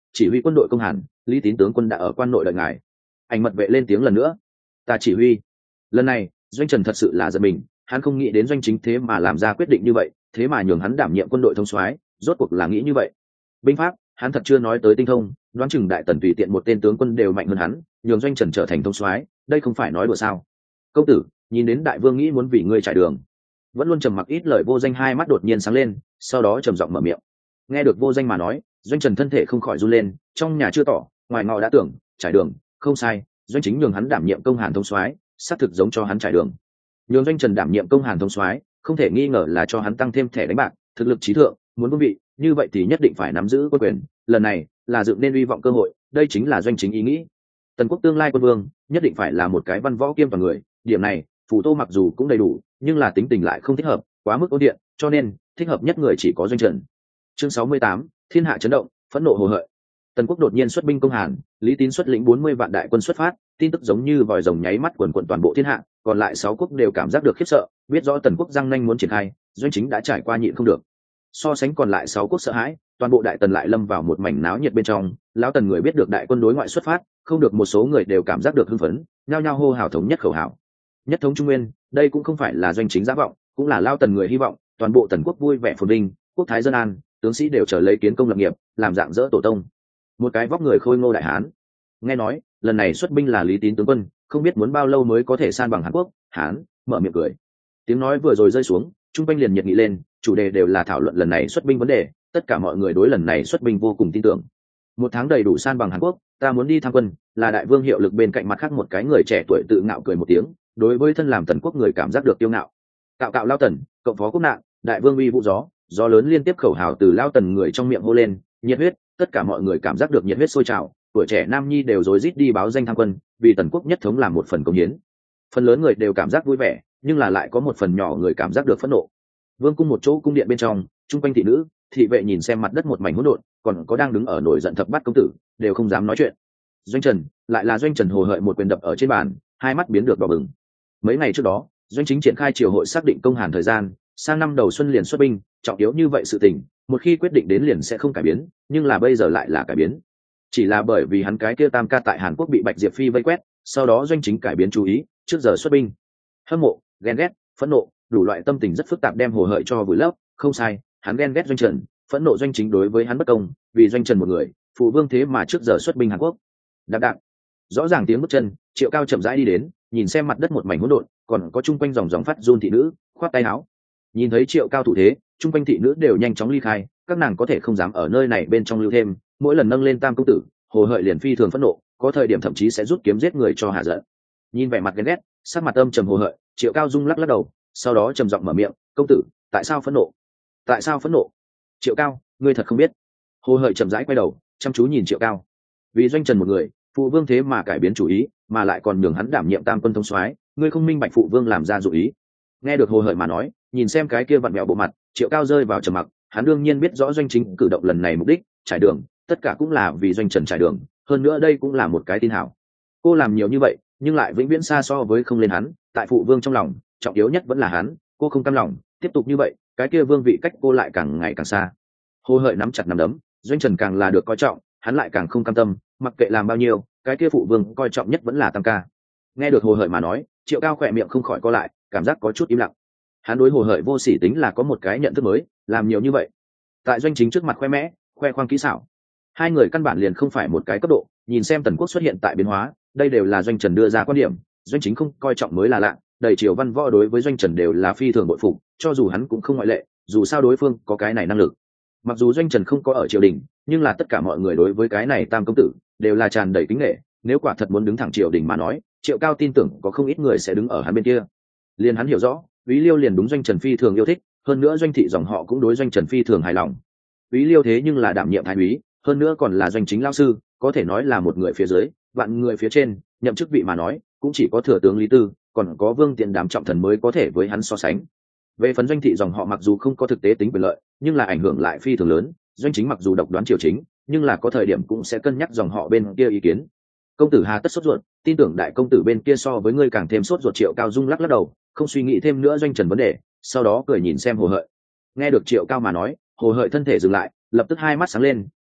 chỉ huy quân đội công hàn, Lý Tín tướng quân đã ở quan nội đợi ngài. Ảnh mật vệ lên tiếng lần nữa. Ta chỉ huy. Lần này Doanh Trần thật sự là giật mình, hắn không nghĩ đến Doanh Chính thế mà làm ra quyết định như vậy, thế mà nhường hắn đảm nhiệm quân đội thống soái, rốt cuộc là nghĩ như vậy. Binh pháp hắn thật chưa nói tới tinh thông, đoán chừng đại tần tùy tiện một tên tướng quân đều mạnh hơn hắn, nhường Doanh Trần trở thành thống soái, đây không phải nói đùa sao? Công tử, nhìn đến đại vương nghĩ muốn vì ngươi trải đường. Vẫn luôn trầm mặc ít lời Vô Danh hai mắt đột nhiên sáng lên, sau đó trầm giọng mở miệng. Nghe được Vô Danh mà nói, Doanh Trần thân thể không khỏi run lên, trong nhà chưa tỏ, ngoài ngọ đã tưởng, trải đường, không sai, Doanh Chính nhường hắn đảm nhiệm công hàn thống soái, xác thực giống cho hắn trải đường. Nhường Doanh Trần đảm nhiệm công hàn thống soái, không thể nghi ngờ là cho hắn tăng thêm thẻ đánh bạc, thực lực trí thượng, muốn vương vị, như vậy thì nhất định phải nắm giữ quân quyền, lần này là dựng nên hy vọng cơ hội, đây chính là Doanh Chính ý nghĩ. Tần quốc tương lai quân vương, nhất định phải là một cái văn võ kiêm toàn người, điểm này, Phủ Tô mặc dù cũng đầy đủ, nhưng là tính tình lại không thích hợp, quá mức ôn điện, cho nên thích hợp nhất người chỉ có Doanh Trần. Chương sáu mươi tám, thiên hạ chấn động, phẫn nộ hồ hợi. Tần quốc đột nhiên xuất binh công hàn, Lý Tín xuất lĩnh bốn mươi vạn đại quân xuất phát, tin tức giống như vòi rồng nháy mắt quần quần toàn bộ thiên hạ, còn lại sáu quốc đều cảm giác được khiếp sợ, biết rõ Tần quốc răng nanh muốn triển khai, Doanh Chính đã trải qua nhịn không được. So sánh còn lại sáu quốc sợ hãi, toàn bộ đại tần lại lâm vào một mảnh náo nhiệt bên trong, lão tần người biết được đại quân đối ngoại xuất phát, không được một số người đều cảm giác được hưng phấn, nhao nhao hô hào thống nhất khẩu hào. Nhất thống Trung Nguyên, đây cũng không phải là Doanh Chính giả vọng, cũng là lão tần người hy vọng, toàn bộ tần quốc vui vẻ phồn vinh, quốc thái dân an, tướng sĩ đều trở lấy kiến công lập nghiệp, làm dạng dỡ tổ tông. Một cái vóc người khôi ngô đại hán. Nghe nói, lần này xuất binh là Lý Tín tướng quân, không biết muốn bao lâu mới có thể san bằng Hàn Quốc, hán mở miệng cười. Tiếng nói vừa rồi rơi xuống, trung quanh liền nhiệt nghị lên, chủ đề đều là thảo luận lần này xuất binh vấn đề, tất cả mọi người đối lần này xuất binh vô cùng tin tưởng. Một tháng đầy đủ san bằng Hàn Quốc, ta muốn đi tham quân, là đại vương hiệu lực bên cạnh mặt khác một cái người trẻ tuổi tự ngạo cười một tiếng, đối với thân làm tần quốc người cảm giác được tiêu ngạo. Cạo cạo lao tần, cộng phó quốc nạn, đại vương uy vũ gió, gió lớn liên tiếp khẩu hào từ lao tần người trong miệng hô lên, nhiệt huyết, tất cả mọi người cảm giác được nhiệt huyết sôi trào, tuổi trẻ nam nhi đều rối rít đi báo danh tham quân, vì tần quốc nhất thống làm một phần công hiến. Phần lớn người đều cảm giác vui vẻ, nhưng là lại có một phần nhỏ người cảm giác được phẫn nộ. Vương cung một chỗ cung điện bên trong, trung quanh thị nữ, thị vệ nhìn xem mặt đất một mảnh hỗn độn, còn có đang đứng ở nổi giận thập bát công tử, đều không dám nói chuyện. Doanh Trần, lại là Doanh Trần hồ hợi một quyền đập ở trên bàn, hai mắt biến được đỏ bừng. Mấy ngày trước đó, Doanh Chính triển khai triều hội xác định công hàn thời gian, sang năm đầu xuân liền xuất binh, trọng yếu như vậy sự tình, một khi quyết định đến liền sẽ không cải biến, nhưng là bây giờ lại là cải biến. Chỉ là bởi vì hắn cái kia tam ca tại Hàn Quốc bị Bạch Diệp Phi vây quét, sau đó Doanh Chính cải biến chú ý, trước giờ xuất binh. Hâm mộ, ghen ghét, phẫn nộ, đủ loại tâm tình rất phức tạp đem hồ hợi cho vùi lấp, không sai, hắn ghen ghét Doanh Trần, phẫn nộ Doanh Chính đối với hắn bất công, vì Doanh Trần một người, phụ vương thế mà trước giờ xuất binh Hàn Quốc. Đạp đạp, rõ ràng tiếng bước chân, Triệu Cao chậm rãi đi đến, nhìn xem mặt đất một mảnh hỗn độn, còn có chung quanh dòng dòng phát run thị nữ, khoát tay áo. Nhìn thấy Triệu Cao thủ thế, chung quanh thị nữ đều nhanh chóng ly khai, các nàng có thể không dám ở nơi này bên trong lưu thêm, mỗi lần nâng lên tam công tử, hồ hợi liền phi thường phẫn nộ, có thời điểm thậm chí sẽ rút kiếm giết người cho hạ giận. Nhìn vẻ mặt ghen ghét, sắc mặt âm trầm hồ hợi, Triệu Cao rung lắc lắc đầu, sau đó trầm giọng mở miệng, công tử, tại sao phẫn nộ? Tại sao phẫn nộ? Triệu Cao, ngươi thật không biết. Hồ hợi chậm rãi quay đầu, chăm chú nhìn Triệu Cao. Vì Doanh Trần một người, phụ vương thế mà cải biến chủ ý, mà lại còn nhường hắn đảm nhiệm tam quân thống soái, ngươi không minh bạch phụ vương làm ra dụ ý. Nghe được hồ hợi mà nói, nhìn xem cái kia vặn vẹo bộ mặt, Triệu Cao rơi vào trầm mặc, hắn đương nhiên biết rõ Doanh Chính cử động lần này mục đích, trải đường, tất cả cũng là vì Doanh Trần trải đường, hơn nữa đây cũng là một cái tin hảo. Cô làm nhiều như vậy, nhưng lại vĩnh viễn xa so với không lên hắn, tại phụ vương trong lòng, trọng yếu nhất vẫn là hắn, cô không cam lòng, tiếp tục như vậy, cái kia vương vị cách cô lại càng ngày càng xa. Hồ hợi nắm chặt nắm đấm, Doanh Trần càng là được coi trọng, hắn lại càng không cam tâm, mặc kệ làm bao nhiêu, cái kia phụ vương coi trọng nhất vẫn là tam ca. Nghe được hồ hợi mà nói, Triệu Cao khỏe miệng không khỏi co lại, cảm giác có chút im lặng. Hắn đối hồ hợi vô sỉ tính là có một cái nhận thức mới, làm nhiều như vậy, tại Doanh Chính trước mặt khoe mẽ, khoe khoang kỹ xảo, hai người căn bản liền không phải một cái cấp độ. Nhìn xem tần quốc xuất hiện tại biến hóa, đây đều là Doanh Trần đưa ra quan điểm, Doanh Chính không coi trọng mới là lạ, đầy triều văn võ đối với Doanh Trần đều là phi thường bội phục, cho dù hắn cũng không ngoại lệ, dù sao đối phương có cái này năng lực. Mặc dù Doanh Trần không có ở triều đình, nhưng là tất cả mọi người đối với cái này tam công tử đều là tràn đầy kính nể, nếu quả thật muốn đứng thẳng triều đình mà nói, Triệu Cao tin tưởng có không ít người sẽ đứng ở hắn bên kia. Liền hắn hiểu rõ, Úy Liêu liền đúng Doanh Trần phi thường yêu thích, hơn nữa Doanh thị dòng họ cũng đối Doanh Trần phi thường hài lòng. Úy Liêu thế nhưng là đảm nhiệm thái úy, hơn nữa còn là Doanh Chính lão sư, có thể nói là một người phía dưới, vạn người phía trên, nhậm chức vị mà nói, cũng chỉ có thừa tướng Lý Tư, còn có Vương Tiện đám trọng thần mới có thể với hắn so sánh. Về phần Doanh thị dòng họ mặc dù không có thực tế tính quyền lợi, nhưng là ảnh hưởng lại phi thường lớn, Doanh Chính mặc dù độc đoán triều chính, nhưng là có thời điểm cũng sẽ cân nhắc dòng họ bên kia ý kiến. Công tử hà tất sốt ruột, tin tưởng đại công tử bên kia so với ngươi càng thêm sốt ruột. Triệu Cao rung lắc lắc đầu, không suy nghĩ thêm nữa Doanh Trần vấn đề, sau đó cười nhìn xem hồ hợi. Nghe được Triệu Cao mà nói, hồ hợi thân thể dừng lại, lập tức hai mắt sáng lên, đúng,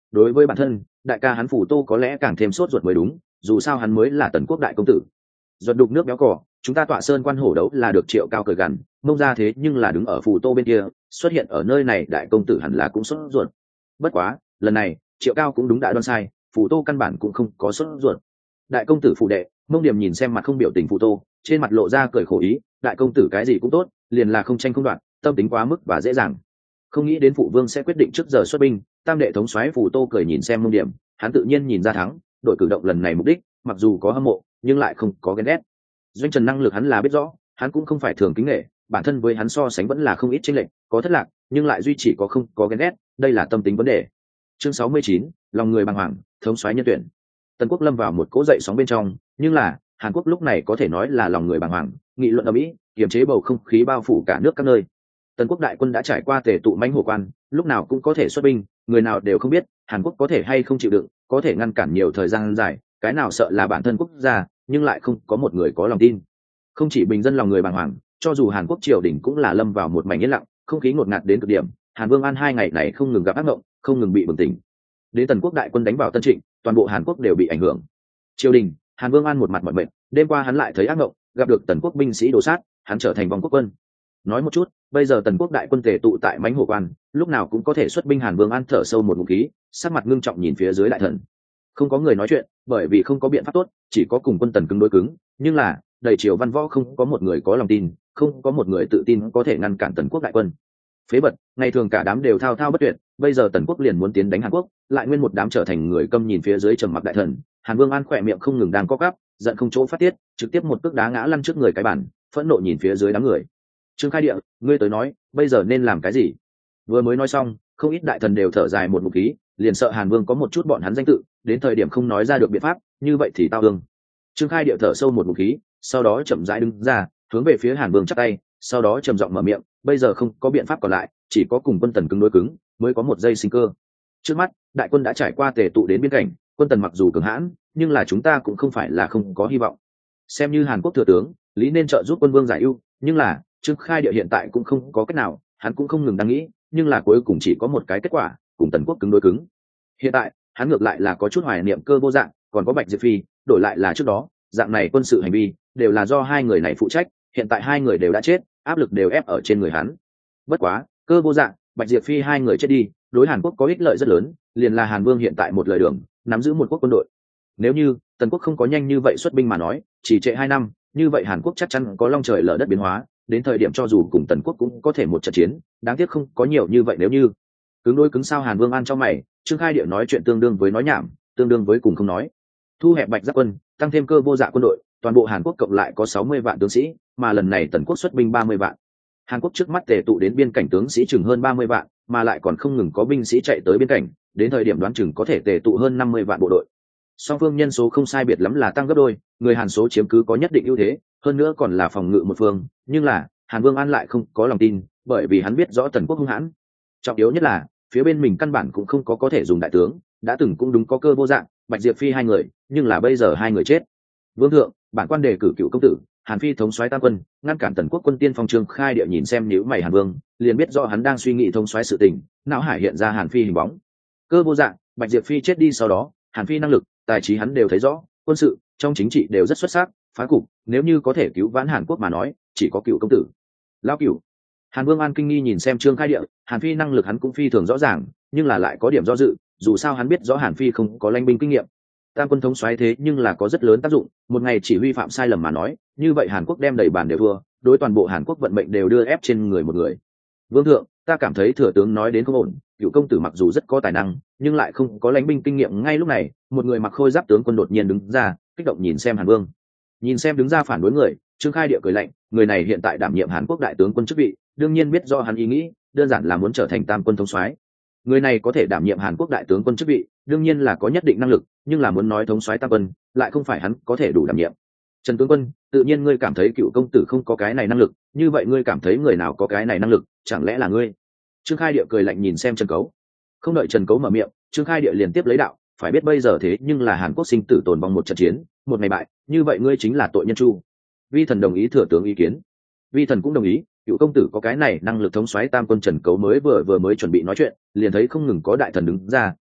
đối với bản thân đại ca hắn Phù Tô có lẽ càng thêm sốt ruột mới đúng, dù sao hắn mới là tần quốc đại công tử. Giọt đục nước béo cỏ, chúng ta tọa sơn quan hổ đấu là được Triệu Cao cười gằn, mông ra thế nhưng là đứng ở Phù Tô bên kia, xuất hiện ở nơi này đại công tử hẳn là cũng sốt ruột. Bất quá lần này Triệu Cao cũng đúng đã đoán sai, Phù Tô căn bản cũng không có sốt ruột. Đại công tử Phù đệ, mông điểm nhìn xem mặt không biểu tình Phù Tô, trên mặt lộ ra cười khổ ý, đại công tử cái gì cũng tốt, liền là không tranh không đoạn, tâm tính quá mức và dễ dàng. Không nghĩ đến phụ vương sẽ quyết định trước giờ xuất binh. Tam đệ thống soái Phù Tô cười nhìn xem mông điểm, hắn tự nhiên nhìn ra thắng, đội cử động lần này mục đích mặc dù có hâm mộ nhưng lại không có ghen ghét. Doanh Trần năng lực hắn là biết rõ, hắn cũng không phải thường kính nghệ, bản thân với hắn so sánh vẫn là không ít chênh lệch, có thất lạc nhưng lại duy trì có không có ghen ghét, đây là tâm tính vấn đề. Chương sáu mươi chín, lòng người bàng hoàng, thống soái nhân tuyển. Tần Quốc lâm vào một cỗ dậy sóng bên trong, nhưng là Hàn Quốc lúc này có thể nói là lòng người bàng hoàng, nghị luận ở Mỹ, kiềm chế bầu không khí bao phủ cả nước các nơi. Tần Quốc đại quân đã trải qua tề tụ mãnh hổ quan, lúc nào cũng có thể xuất binh, người nào đều không biết Hàn Quốc có thể hay không chịu đựng, có thể ngăn cản nhiều thời gian dài, cái nào sợ là bản thân quốc gia, nhưng lại không có một người có lòng tin. Không chỉ bình dân lòng người bàng hoàng, cho dù Hàn Quốc triều đình cũng là lâm vào một mảnh yên lặng, không khí ngột ngạt đến cực điểm. Hàn Vương An hai ngày này không ngừng gặp ác mộng, không ngừng bị bừng tỉnh. Đến Tần Quốc đại quân đánh vào Tân Trịnh, toàn bộ Hàn Quốc đều bị ảnh hưởng. Triều đình, Hàn Vương An một mặt mỏi mệt, đêm qua hắn lại thấy ác mộng, gặp được Tần Quốc binh sĩ đổ sát, hắn trở thành vong quốc quân. Nói một chút, bây giờ Tần Quốc đại quân tề tụ tại mãnh hổ quan, lúc nào cũng có thể xuất binh. Hàn Vương An thở sâu một ngụm khí, sắc mặt ngưng trọng nhìn phía dưới đại thần. Không có người nói chuyện, bởi vì không có biện pháp tốt, chỉ có cùng quân Tần cứng đối cứng, nhưng là đầy triều văn võ không có một người có lòng tin, không có một người tự tin có thể ngăn cản Tần Quốc đại quân. Phế bật, ngày thường cả đám đều thao thao bất tuyệt, bây giờ Tần Quốc liền muốn tiến đánh Hàn Quốc, lại nguyên một đám trở thành người câm nhìn phía dưới trầm mặc đại thần. Hàn Vương An khỏe miệng không ngừng đang co quắp, giận không chỗ phát tiết, trực tiếp một cước đá ngã lăn trước người cái bản, phẫn nộ nhìn phía dưới đám người. Trương Khai Địa, ngươi tới nói, bây giờ nên làm cái gì? Vừa mới nói xong, không ít đại thần đều thở dài một ngụm khí, liền sợ Hàn Vương có một chút bọn hắn danh tự, đến thời điểm không nói ra được biện pháp, như vậy thì tao ương. Trương Khai Địa thở sâu một ngụm khí, sau đó chậm rãi đứng ra, hướng về phía Hàn Vương chắp tay, sau đó trầm giọng mở miệng, bây giờ không có biện pháp còn lại, chỉ có cùng quân Tần cứng đối cứng, mới có một giây sinh cơ. Trước mắt, đại quân đã trải qua tề tụ đến biên cảnh, quân Tần mặc dù cường hãn, nhưng là chúng ta cũng không phải là không có hy vọng. Xem như Hàn Quốc thừa tướng, lý nên trợ giúp quân vương giải ưu, nhưng là Trương Khai Địa hiện tại cũng không có cách nào, hắn cũng không ngừng đang nghĩ, nhưng là cuối cùng chỉ có một cái kết quả, cùng Tần Quốc cứng đối cứng. Hiện tại, hắn ngược lại là có chút hoài niệm Cơ Vô Dạng, còn có Bạch Diệp Phi, đổi lại là trước đó, dạng này quân sự hành vi đều là do hai người này phụ trách, hiện tại hai người đều đã chết, áp lực đều ép ở trên người hắn. Bất quá, Cơ Vô Dạng, Bạch Diệp Phi hai người chết đi, đối Hàn Quốc có ích lợi rất lớn, liền là Hàn Vương hiện tại một lời đường, nắm giữ một quốc quân đội. Nếu như Tần Quốc không có nhanh như vậy xuất binh mà nói, chỉ trễ hai năm, như vậy Hàn Quốc chắc chắn có long trời lở đất biến hóa, đến thời điểm cho dù cùng Tần Quốc cũng có thể một trận chiến, đáng tiếc không có nhiều như vậy. Nếu như cứng đôi cứng sao, Hàn Vương An cho mày. Trương Khai Địa nói chuyện tương đương với nói nhảm, tương đương với cùng không nói. Thu hẹp Bạch Giáp quân, tăng thêm Cơ Vô Dạ quân đội, toàn bộ Hàn Quốc cộng lại có sáu mươi vạn tướng sĩ, mà lần này Tần Quốc xuất binh ba mươi vạn. Hàn Quốc trước mắt tề tụ đến biên cảnh tướng sĩ chừng hơn ba mươi vạn, mà lại còn không ngừng có binh sĩ chạy tới biên cảnh, đến thời điểm đoán chừng có thể tề tụ hơn năm mươi vạn bộ đội. Song phương nhân số không sai biệt lắm là tăng gấp đôi, người Hàn số chiếm cứ có nhất định ưu thế, hơn nữa còn là phòng ngự một phương, nhưng là Hàn Vương An lại không có lòng tin, bởi vì hắn biết rõ Tần Quốc hung hãn. Trọng yếu nhất là phía bên mình căn bản cũng không có có thể dùng đại tướng, đã từng cũng đúng có Cơ Vô Dạng, Bạch Diệp Phi hai người, nhưng là bây giờ hai người chết. Vương thượng, bản quan đề cử cựu công tử Hàn Phi thống soái tam quân, ngăn cản Tần Quốc quân tiên phong. Trương Khai Địa nhìn xem nhíu mày Hàn Vương, liền biết rõ hắn đang suy nghĩ thống soái sự tình, não hải hiện ra Hàn Phi hình bóng. Cơ Vô Dạng, Bạch Diệp Phi chết đi sau đó, Hàn Phi năng lực, tài trí hắn đều thấy rõ, quân sự, trong chính trị đều rất xuất sắc, phá cục, nếu như có thể cứu vãn Hàn Quốc mà nói, chỉ có cựu công tử. Lão cựu. Hàn Vương An kinh nghi nhìn xem Trương Khai Địa, Hàn Phi năng lực hắn cũng phi thường rõ ràng, nhưng là lại có điểm do dự, dù sao hắn biết rõ Hàn Phi không có lãnh binh kinh nghiệm. Tam quân thống soái thế nhưng là có rất lớn tác dụng, một ngày chỉ huy phạm sai lầm mà nói, như vậy Hàn Quốc đem đầy bàn đều thua, đối toàn bộ Hàn Quốc vận mệnh đều đưa ép trên người một người. Vương thượng, ta cảm thấy thừa tướng nói đến không ổn, cựu công tử mặc dù rất có tài năng, nhưng lại không có lãnh binh kinh nghiệm. Ngay lúc này, một người mặc khôi giáp tướng quân đột nhiên đứng ra, kích động nhìn xem Hàn Vương. Nhìn xem đứng ra phản đối người, Trương Khai Địa cười lạnh, người này hiện tại đảm nhiệm Hàn Quốc đại tướng quân chức vị, đương nhiên biết do hắn ý nghĩ, đơn giản là muốn trở thành tam quân thống soái. Người này có thể đảm nhiệm Hàn Quốc đại tướng quân chức vị, đương nhiên là có nhất định năng lực, nhưng là muốn nói thống soái tam quân, lại không phải hắn có thể đủ đảm nhiệm. Trần tướng quân, tự nhiên ngươi cảm thấy cựu công tử không có cái này năng lực, như vậy ngươi cảm thấy người nào có cái này năng lực, chẳng lẽ là ngươi? Trương Khai Địa cười lạnh nhìn xem Trần Cấu. Không đợi Trần Cấu mở miệng, Trương Khai Địa liền tiếp lấy đạo, phải biết bây giờ thế nhưng là Hàn Quốc sinh tử tồn vong một trận chiến, một ngày bại, như vậy ngươi chính là tội nhân chu. Vi thần đồng ý thừa tướng ý kiến. Vi thần cũng đồng ý, cựu công tử có cái này năng lực thống soái tam quân. Trần Cấu mới vừa vừa mới chuẩn bị nói chuyện, liền thấy không ngừng có đại thần đứng ra,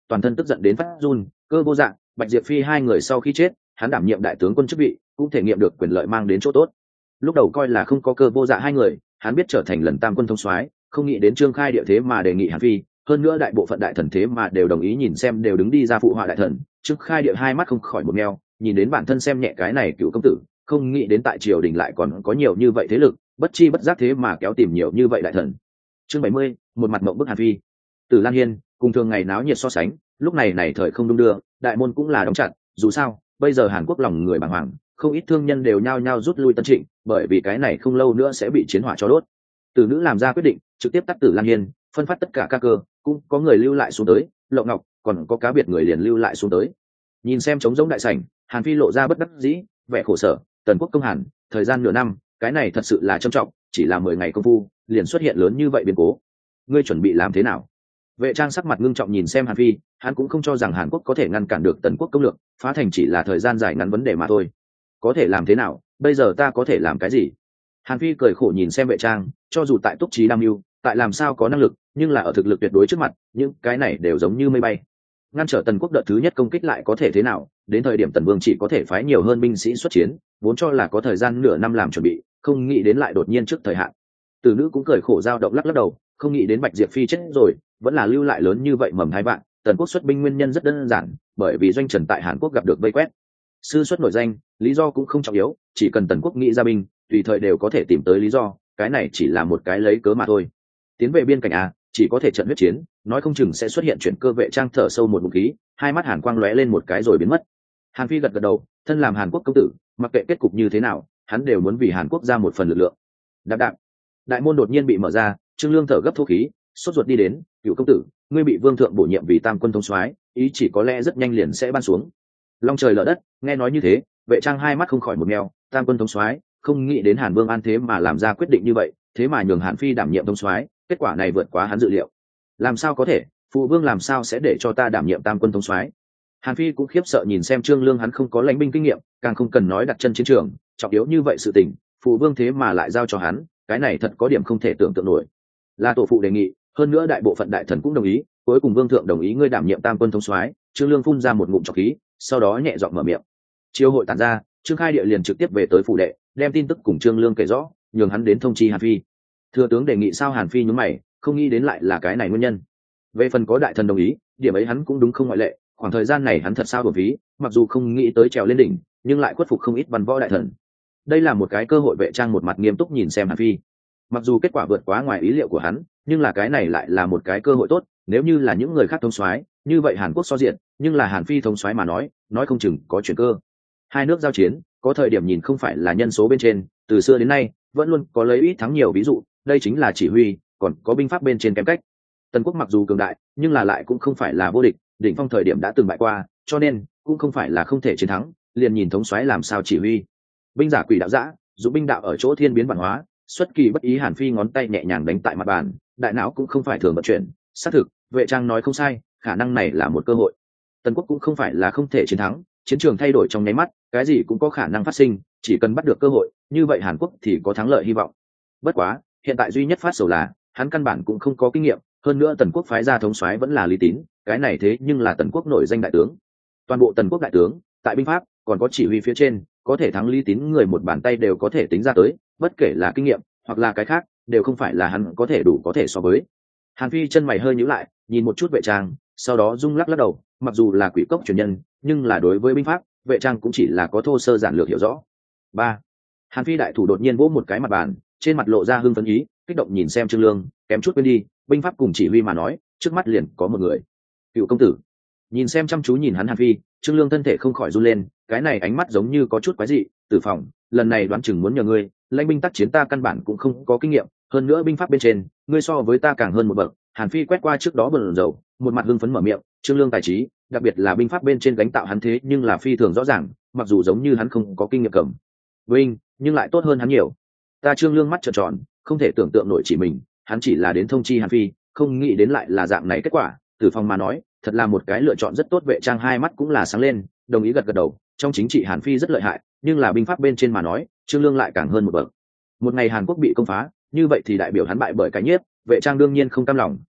toàn thân tức giận đến phát run. Cơ Vô Dạng, Bạch Diệp Phi hai người sau khi chết, hắn đảm nhiệm đại tướng quân chức vị, cũng thể nghiệm được quyền lợi mang đến chỗ tốt. Lúc đầu coi là không có Cơ Vô Dạ hai người, hắn biết trở thành lần tam quân thống soái, không nghĩ đến Trương Khai Địa thế mà đề nghị Hàn Phi, hơn nữa đại bộ phận đại thần thế mà đều đồng ý, nhìn xem đều đứng đi ra phụ họa đại thần. Trương Khai Địa hai mắt không khỏi một meo, nhìn đến bản thân xem nhẹ cái này cựu công tử, không nghĩ đến tại triều đình lại còn có nhiều như vậy thế lực, bất chi bất giác thế mà kéo tìm nhiều như vậy đại thần. Chương bảy mươi, một mặt mộng bức Hàn Phi. Từ Lan Hiên cùng thường ngày náo nhiệt so sánh, lúc này này thời không đung đưa, đại môn cũng là đóng chặt. Dù sao bây giờ Hàn Quốc lòng người bàng hoàng, không ít thương nhân đều nhao nhao rút lui Tân Trịnh, bởi vì cái này không lâu nữa sẽ bị chiến hỏa cho đốt. Từ nữ làm ra quyết định trực tiếp tắt Tử Lan Hiên, phân phát tất cả các cơ, cũng có người lưu lại xuống tới. Lộng Ngọc còn có cá biệt người liền lưu lại xuống tới. Nhìn xem trống rỗng đại sảnh, Hàn Phi lộ ra bất đắc dĩ, vẻ khổ sở. Tần quốc công Hàn, thời gian nửa năm, cái này thật sự là trầm trọng, chỉ là mười ngày công phu liền xuất hiện lớn như vậy biến cố. Ngươi chuẩn bị làm thế nào? Vệ Trang sắc mặt ngưng trọng nhìn xem Hàn Phi, hắn cũng không cho rằng Hàn Quốc có thể ngăn cản được Tần quốc công lược, phá thành chỉ là thời gian dài ngắn vấn đề mà thôi. Có thể làm thế nào? Bây giờ ta có thể làm cái gì? Hàn Phi cười khổ nhìn xem Vệ Trang, cho dù tại Túc Trí Đam Mưu, tại làm sao có năng lực, nhưng là ở thực lực tuyệt đối trước mặt, những cái này đều giống như mây bay. Ngăn trở Tần quốc đợt thứ nhất công kích lại có thể thế nào? Đến thời điểm Tần Vương chỉ có thể phái nhiều hơn binh sĩ xuất chiến, vốn cho là có thời gian nửa năm làm chuẩn bị, không nghĩ đến lại đột nhiên trước thời hạn. Từ nữ cũng cười khổ dao động lắc lắc đầu, không nghĩ đến Bạch Diệp Phi chết rồi, vẫn là lưu lại lớn như vậy mầm hai vạn. Tần quốc xuất binh nguyên nhân rất đơn giản, bởi vì doanh trần tại Hàn Quốc gặp được vây quét. Sư xuất nổi danh, lý do cũng không trọng yếu, chỉ cần Tần quốc nghĩ ra binh, tùy thời đều có thể tìm tới lý do, cái này chỉ là một cái lấy cớ mà thôi. Tiến về biên cảnh à, chỉ có thể trận huyết chiến, nói không chừng sẽ xuất hiện chuyển cơ. Vệ Trang thở sâu một ngụm khí, hai mắt hàn quang lóe lên một cái rồi biến mất. Hàn Phi gật gật đầu, thân làm Hàn Quốc công tử, mặc kệ kết cục như thế nào, hắn đều muốn vì Hàn Quốc ra một phần lực lượng. Đạp đạp, đại môn đột nhiên bị mở ra, Trương Lương thở gấp thô khí, sốt ruột đi đến. Cựu công tử, ngươi bị vương thượng bổ nhiệm vì tam quân thống soái, ý chỉ có lẽ rất nhanh liền sẽ ban xuống. Long trời lở đất, nghe nói như thế, Vệ Trang hai mắt không khỏi một mèo. Tam quân thống soái, không nghĩ đến Hàn Vương an thế mà làm ra quyết định như vậy, thế mà nhường Hàn Phi đảm nhiệm thống soái, kết quả này vượt quá hắn dự liệu. Làm sao có thể? Phụ vương làm sao sẽ để cho ta đảm nhiệm tam quân thống soái? Hàn Phi cũng khiếp sợ nhìn xem Trương Lương, hắn không có lãnh binh kinh nghiệm, càng không cần nói đặt chân chiến trường, trọng yếu như vậy sự tình, phụ vương thế mà lại giao cho hắn, cái này thật có điểm không thể tưởng tượng nổi. Là tổ phụ đề nghị, hơn nữa đại bộ phận đại thần cũng đồng ý, cuối cùng vương thượng đồng ý ngươi đảm nhiệm tam quân thống soái. Trương Lương phun ra một ngụm trọc khí, sau đó nhẹ giọng mở miệng. Chiêu hội tản ra, Trương Khai Địa liền trực tiếp về tới phủ đệ, đem tin tức cùng Trương Lương kể rõ, nhường hắn đến thông chi Hàn Phi. Thừa tướng đề nghị sao? Hàn Phi nhún mày, không nghĩ đến lại là cái này nguyên nhân. Về phần có đại thần đồng ý, điểm ấy hắn cũng đúng không ngoại lệ, khoảng thời gian này hắn thật sao bổ phí, mặc dù không nghĩ tới trèo lên đỉnh, nhưng lại khuất phục không ít văn võ đại thần. Đây là một cái cơ hội. Vệ Trang một mặt nghiêm túc nhìn xem Hàn Phi, mặc dù kết quả vượt quá ngoài ý liệu của hắn, nhưng là cái này lại là một cái cơ hội tốt. Nếu như là những người khác thống soái, như vậy Hàn Quốc so diện, nhưng là Hàn Phi thống soái mà nói, nói không chừng có chuyển cơ. Hai nước giao chiến, có thời điểm nhìn không phải là nhân số bên trên, từ xưa đến nay vẫn luôn có lấy ít thắng nhiều ví dụ, đây chính là chỉ huy, còn có binh pháp bên trên kém cách. Tần quốc mặc dù cường đại, nhưng là lại cũng không phải là vô địch, đỉnh phong thời điểm đã từng bại qua, cho nên cũng không phải là không thể chiến thắng, liền nhìn thống soái làm sao chỉ huy. Binh giả quỷ đạo dã, dụng binh đạo ở chỗ thiên biến bản hóa, xuất kỳ bất ý. Hàn Phi ngón tay nhẹ nhàng đánh tại mặt bàn, đại não cũng không phải thường vận chuyển. Xác thực, Vệ Trang nói không sai, khả năng này là một cơ hội. Tần quốc cũng không phải là không thể chiến thắng, chiến trường thay đổi trong nháy mắt, cái gì cũng có khả năng phát sinh, chỉ cần bắt được cơ hội, như vậy Hàn Quốc thì có thắng lợi hy vọng. Bất quá, hiện tại duy nhất phát sầu là, hắn căn bản cũng không có kinh nghiệm, hơn nữa Tần quốc phái ra thống soái vẫn là Lý Tín, cái này thế nhưng là Tần quốc nổi danh đại tướng. Toàn bộ Tần quốc đại tướng, tại binh pháp, còn có chỉ huy phía trên, có thể thắng Lý Tín người một bàn tay đều có thể tính ra tới, bất kể là kinh nghiệm hoặc là cái khác, đều không phải là hắn có thể đủ có thể so với. Hàn Phi chân mày hơi nhíu lại, nhìn một chút Vệ Trang, sau đó rung lắc lắc đầu, mặc dù là quỷ cốc truyền nhân, nhưng là đối với binh pháp, Vệ Trang cũng chỉ là có thô sơ giản lược hiểu rõ. Ba. Hàn Phi đại thủ đột nhiên vỗ một cái mặt bàn, trên mặt lộ ra hưng phấn ý, kích động nhìn xem Trương Lương, kém chút quên đi, binh pháp cùng chỉ huy mà nói, trước mắt liền có một người. Cựu công tử. Nhìn xem chăm chú nhìn hắn Hàn Phi, Trương Lương thân thể không khỏi run lên, cái này ánh mắt giống như có chút quái dị. Tử Phòng, lần này đoán chừng muốn nhờ ngươi, lãnh binh tác chiến ta căn bản cũng không có kinh nghiệm, hơn nữa binh pháp bên trên, ngươi so với ta càng hơn một bậc. Hàn Phi quét qua trước đó bần dầu, một mặt hưng phấn mở miệng. Trương Lương tài trí, đặc biệt là binh pháp bên trên gánh tạo hắn thế nhưng là phi thường rõ ràng, mặc dù giống như hắn không có kinh nghiệm cầm binh, nhưng lại tốt hơn hắn nhiều. Ta Trương Lương mắt trợn tròn, không thể tưởng tượng nổi, chỉ mình hắn chỉ là đến thông chi Hàn Phi, không nghĩ đến lại là dạng này kết quả. Tử Phong mà nói, thật là một cái lựa chọn rất tốt. Vệ Trang hai mắt cũng là sáng lên, đồng ý gật gật đầu. Trong chính trị Hàn Phi rất lợi hại, nhưng là binh pháp bên trên mà nói, Trương Lương lại càng hơn một bậc. Một ngày Hàn Quốc bị công phá, như vậy thì đại biểu hắn bại bởi cái nhiếp. Vệ Trang đương nhiên không cam lòng,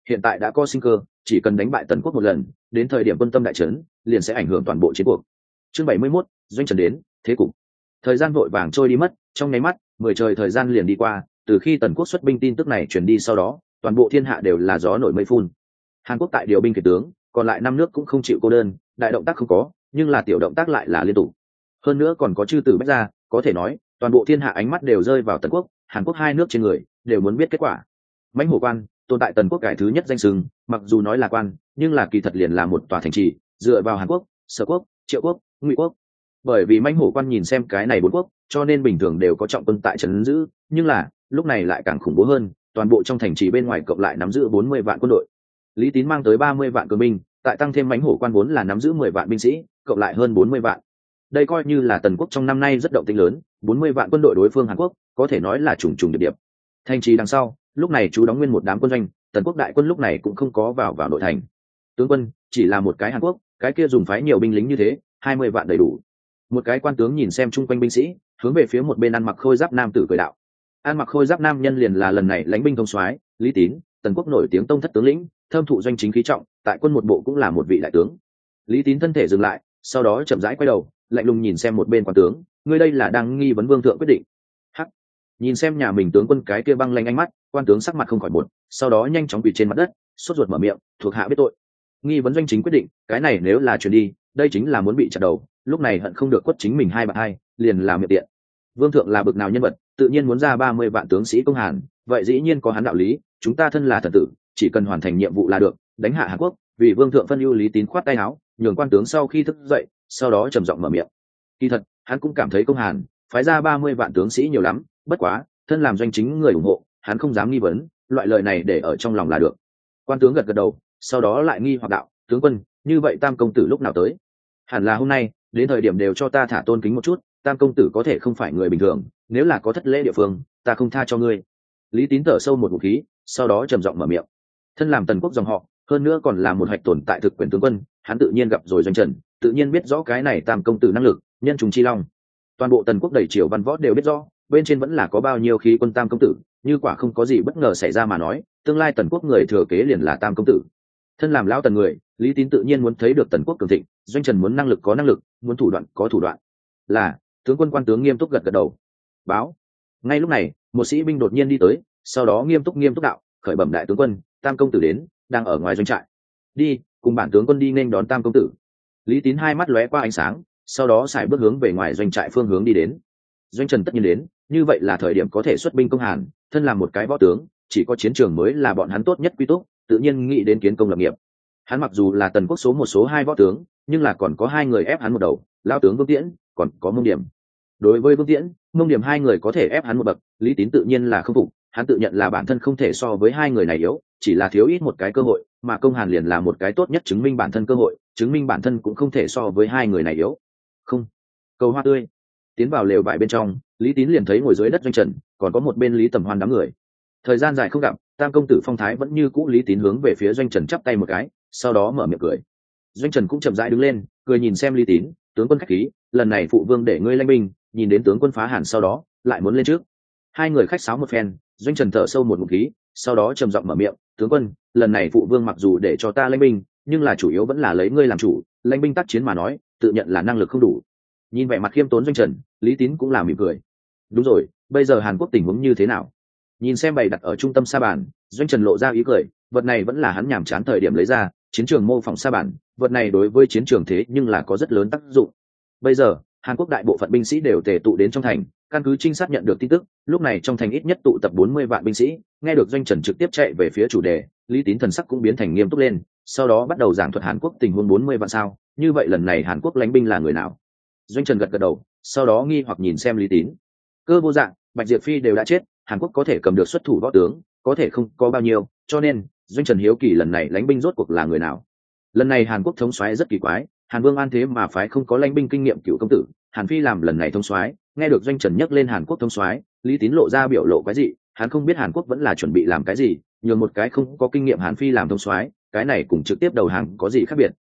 hiện tại đã có sinh cơ, chỉ cần đánh bại Tần quốc một lần, đến thời điểm quân tâm đại trấn liền sẽ ảnh hưởng toàn bộ chiến cuộc. Chương bảy mươi mốt, doanh trần đến, thế cục. Thời gian vội vàng trôi đi mất, trong nháy mắt mười trời thời gian liền đi qua. Từ khi Tần quốc xuất binh tin tức này truyền đi sau đó, toàn bộ thiên hạ đều là gió nổi mây phun. Hàn Quốc tại điều binh kể tướng, còn lại năm nước cũng không chịu cô đơn, đại động tác không có, nhưng là tiểu động tác lại là liên tục. Hơn nữa còn có chư tử bách gia, có thể nói toàn bộ thiên hạ ánh mắt đều rơi vào Tần quốc, Hàn Quốc hai nước trên người đều muốn biết kết quả. Mãnh hổ quan tồn tại Tần quốc cải thứ nhất danh sừng, mặc dù nói là quan, nhưng là kỳ thật liền là một tòa thành trì, dựa vào Hàn Quốc, Sở quốc, Triệu quốc, Ngụy quốc. Bởi vì mãnh hổ quan nhìn xem cái này bốn quốc, cho nên bình thường đều có trọng quân tại trấn giữ, nhưng là lúc này lại càng khủng bố hơn, toàn bộ trong thành trì bên ngoài cộng lại nắm giữ bốn mươi vạn quân đội. Lý Tín mang tới ba mươi vạn cường binh, tại tăng thêm mãnh hổ quan vốn là nắm giữ mười vạn binh sĩ, cộng lại hơn bốn mươi vạn. Đây coi như là Tần quốc trong năm nay rất động tĩnh lớn, bốn mươi vạn quân đội đối phương Hàn Quốc, có thể nói là trùng trùng điệp điệp. Thành trì đằng sau, lúc này chú đóng nguyên một đám quân doanh, Tần quốc đại quân lúc này cũng không có vào vào nội thành. Tướng quân chỉ là một cái Hàn Quốc, cái kia dùng phái nhiều binh lính như thế, hai mươi vạn đầy đủ. Một cái quan tướng nhìn xem chung quanh binh sĩ, hướng về phía một bên ăn mặc khôi giáp nam tử cười đạo. Ăn mặc khôi giáp nam nhân liền là lần này lãnh binh thống soái Lý Tín, Tần quốc nổi tiếng tông thất tướng lĩnh, thâm thụ doanh chính khí trọng, tại quân một bộ cũng là một vị đại tướng. Lý Tín thân thể dừng lại, sau đó chậm rãi quay đầu, lạnh lùng nhìn xem một bên quan tướng, ngươi đây là đang nghi vấn vương thượng quyết định. Hắc. Nhìn xem nhà mình tướng quân cái kia băng lanh ánh mắt, quan tướng sắc mặt không khỏi buồn, sau đó nhanh chóng quỳ trên mặt đất, sốt ruột mở miệng, thuộc hạ biết tội. Nghi vấn doanh chính quyết định, cái này nếu là truyền đi, đây chính là muốn bị chặt đầu, lúc này hận không được quất chính mình hai bạn hai, liền là miệng tiện. Vương thượng là bực nào nhân vật, tự nhiên muốn ra ba mươi vạn tướng sĩ công Hàn, vậy dĩ nhiên có hắn đạo lý, chúng ta thân là thần tử, chỉ cần hoàn thành nhiệm vụ là được, đánh hạ Hàn Quốc, vì vương thượng phân ưu. Lý Tín khoát tay áo, nhường quan tướng sau khi thức dậy, sau đó trầm giọng mở miệng. Kỳ thật, hắn cũng cảm thấy công Hàn phái ra ba mươi vạn tướng sĩ nhiều lắm, bất quá, thân làm doanh chính người ủng hộ, hắn không dám nghi vấn, loại lời này để ở trong lòng là được. Quan tướng gật gật đầu, sau đó lại nghi hoặc đạo, tướng quân, như vậy Tam công tử lúc nào tới? Hẳn là hôm nay, đến thời điểm đều cho ta thả tôn kính một chút, Tam công tử có thể không phải người bình thường, nếu là có thất lễ địa phương, ta không tha cho ngươi. Lý Tín thở sâu một ngụm khí, sau đó trầm giọng mở miệng. Thân làm Tần quốc dòng họ, hơn nữa còn là một hạch tồn tại thực quyền tướng quân, hắn tự nhiên gặp rồi doanh trần, tự nhiên biết rõ cái này Tam công tử năng lực, nhân trùng chi long. Toàn bộ Tần quốc đầy triều văn võ đều biết rõ, bên trên vẫn là có bao nhiêu khí quân Tam công tử, như quả không có gì bất ngờ xảy ra mà nói, tương lai Tần quốc người thừa kế liền là Tam công tử. Thân làm lão Tần người, Lý Tín tự nhiên muốn thấy được Tần quốc cường thịnh, doanh trần muốn năng lực có năng lực, muốn thủ đoạn có thủ đoạn. Là, tướng quân quan tướng nghiêm túc gật gật đầu. Báo. Ngay lúc này, một sĩ binh đột nhiên đi tới, sau đó nghiêm túc nghiêm túc đạo, khởi bẩm đại tướng quân, Tam công tử đến, đang ở ngoài doanh trại. Đi, cùng bản tướng quân đi nên đón Tam công tử. Lý Tín hai mắt lóe qua ánh sáng, sau đó xài bước hướng về ngoài doanh trại phương hướng đi đến. Doanh trần tất nhiên đến, như vậy là thời điểm có thể xuất binh công Hàn, thân làm một cái võ tướng, chỉ có chiến trường mới là bọn hắn tốt nhất quy túc, tự nhiên nghĩ đến kiến công lập nghiệp. Hắn mặc dù là Tần quốc số một số hai võ tướng, nhưng là còn có hai người ép hắn một đầu, lão tướng Vương Tiễn, còn có Mông Điểm. Đối với Vương Tiễn, Mông Điểm hai người có thể ép hắn một bậc, Lý Tín tự nhiên là không phục, hắn tự nhận là bản thân không thể so với hai người này yếu, chỉ là thiếu ít một cái cơ hội, mà công Hàn liền là một cái tốt nhất chứng minh bản thân cơ hội, chứng minh bản thân cũng không thể so với hai người này yếu. Không. Cầu hoa tươi. Tiến vào lều vải bên trong, Lý Tín liền thấy ngồi dưới đất doanh trần, còn có một bên Lý Tầm Hoan đám người. Thời gian dài không gặp, Tam công tử phong thái vẫn như cũ. Lý Tín hướng về phía doanh trần chắp tay một cái, sau đó mở miệng cười. Doanh trần cũng chậm rãi đứng lên, cười nhìn xem Lý Tín, tướng quân khách khí, lần này phụ vương để ngươi lãnh binh, nhìn đến tướng quân phá Hàn sau đó, lại muốn lên trước. Hai người khách sáo một phen, doanh trần thở sâu một ngụm khí, sau đó trầm giọng mở miệng, tướng quân, lần này phụ vương mặc dù để cho ta lãnh binh, nhưng là chủ yếu vẫn là lấy ngươi làm chủ, lãnh binh tác chiến mà nói, tự nhận là năng lực không đủ. Nhìn vẻ mặt khiêm tốn doanh trần, Lý Tín cũng là mỉm cười. Đúng rồi, bây giờ Hàn Quốc tình huống như thế nào? Nhìn xem bày đặt ở trung tâm sa bàn, doanh trần lộ ra ý cười, vật này vẫn là hắn nhàm chán thời điểm lấy ra, chiến trường mô phỏng sa bàn, vật này đối với chiến trường thế nhưng là có rất lớn tác dụng. Bây giờ, Hàn Quốc đại bộ phận binh sĩ đều tề tụ đến trong thành, căn cứ trinh sát nhận được tin tức, lúc này trong thành ít nhất tụ tập bốn mươi vạn binh sĩ, nghe được doanh trần trực tiếp chạy về phía chủ đề, Lý Tín thần sắc cũng biến thành nghiêm túc lên, sau đó bắt đầu giảng thuật Hàn Quốc tình huống bốn mươi vạn sao, như vậy lần này Hàn Quốc lãnh binh là người nào? Doanh trần gật gật đầu, sau đó nghi hoặc nhìn xem Lý Tín. Cơ vô dạng, Bạch Diệp Phi đều đã chết, Hàn Quốc có thể cầm được xuất thủ võ tướng, có thể không có bao nhiêu, cho nên doanh trần hiếu kỳ lần này lãnh binh rốt cuộc là người nào. Lần này Hàn Quốc thống soái rất kỳ quái, Hàn Vương An thế mà phái không có lãnh binh kinh nghiệm cựu công tử, Hàn Phi làm lần này thống soái. Nghe được doanh trần nhắc lên Hàn Quốc thống soái, Lý Tín lộ ra biểu lộ quái dị, hắn không biết Hàn Quốc vẫn là chuẩn bị làm cái gì, nhường một cái không có kinh nghiệm Hàn Phi làm thống soái, cái này cùng trực tiếp đầu hàng có gì khác biệt.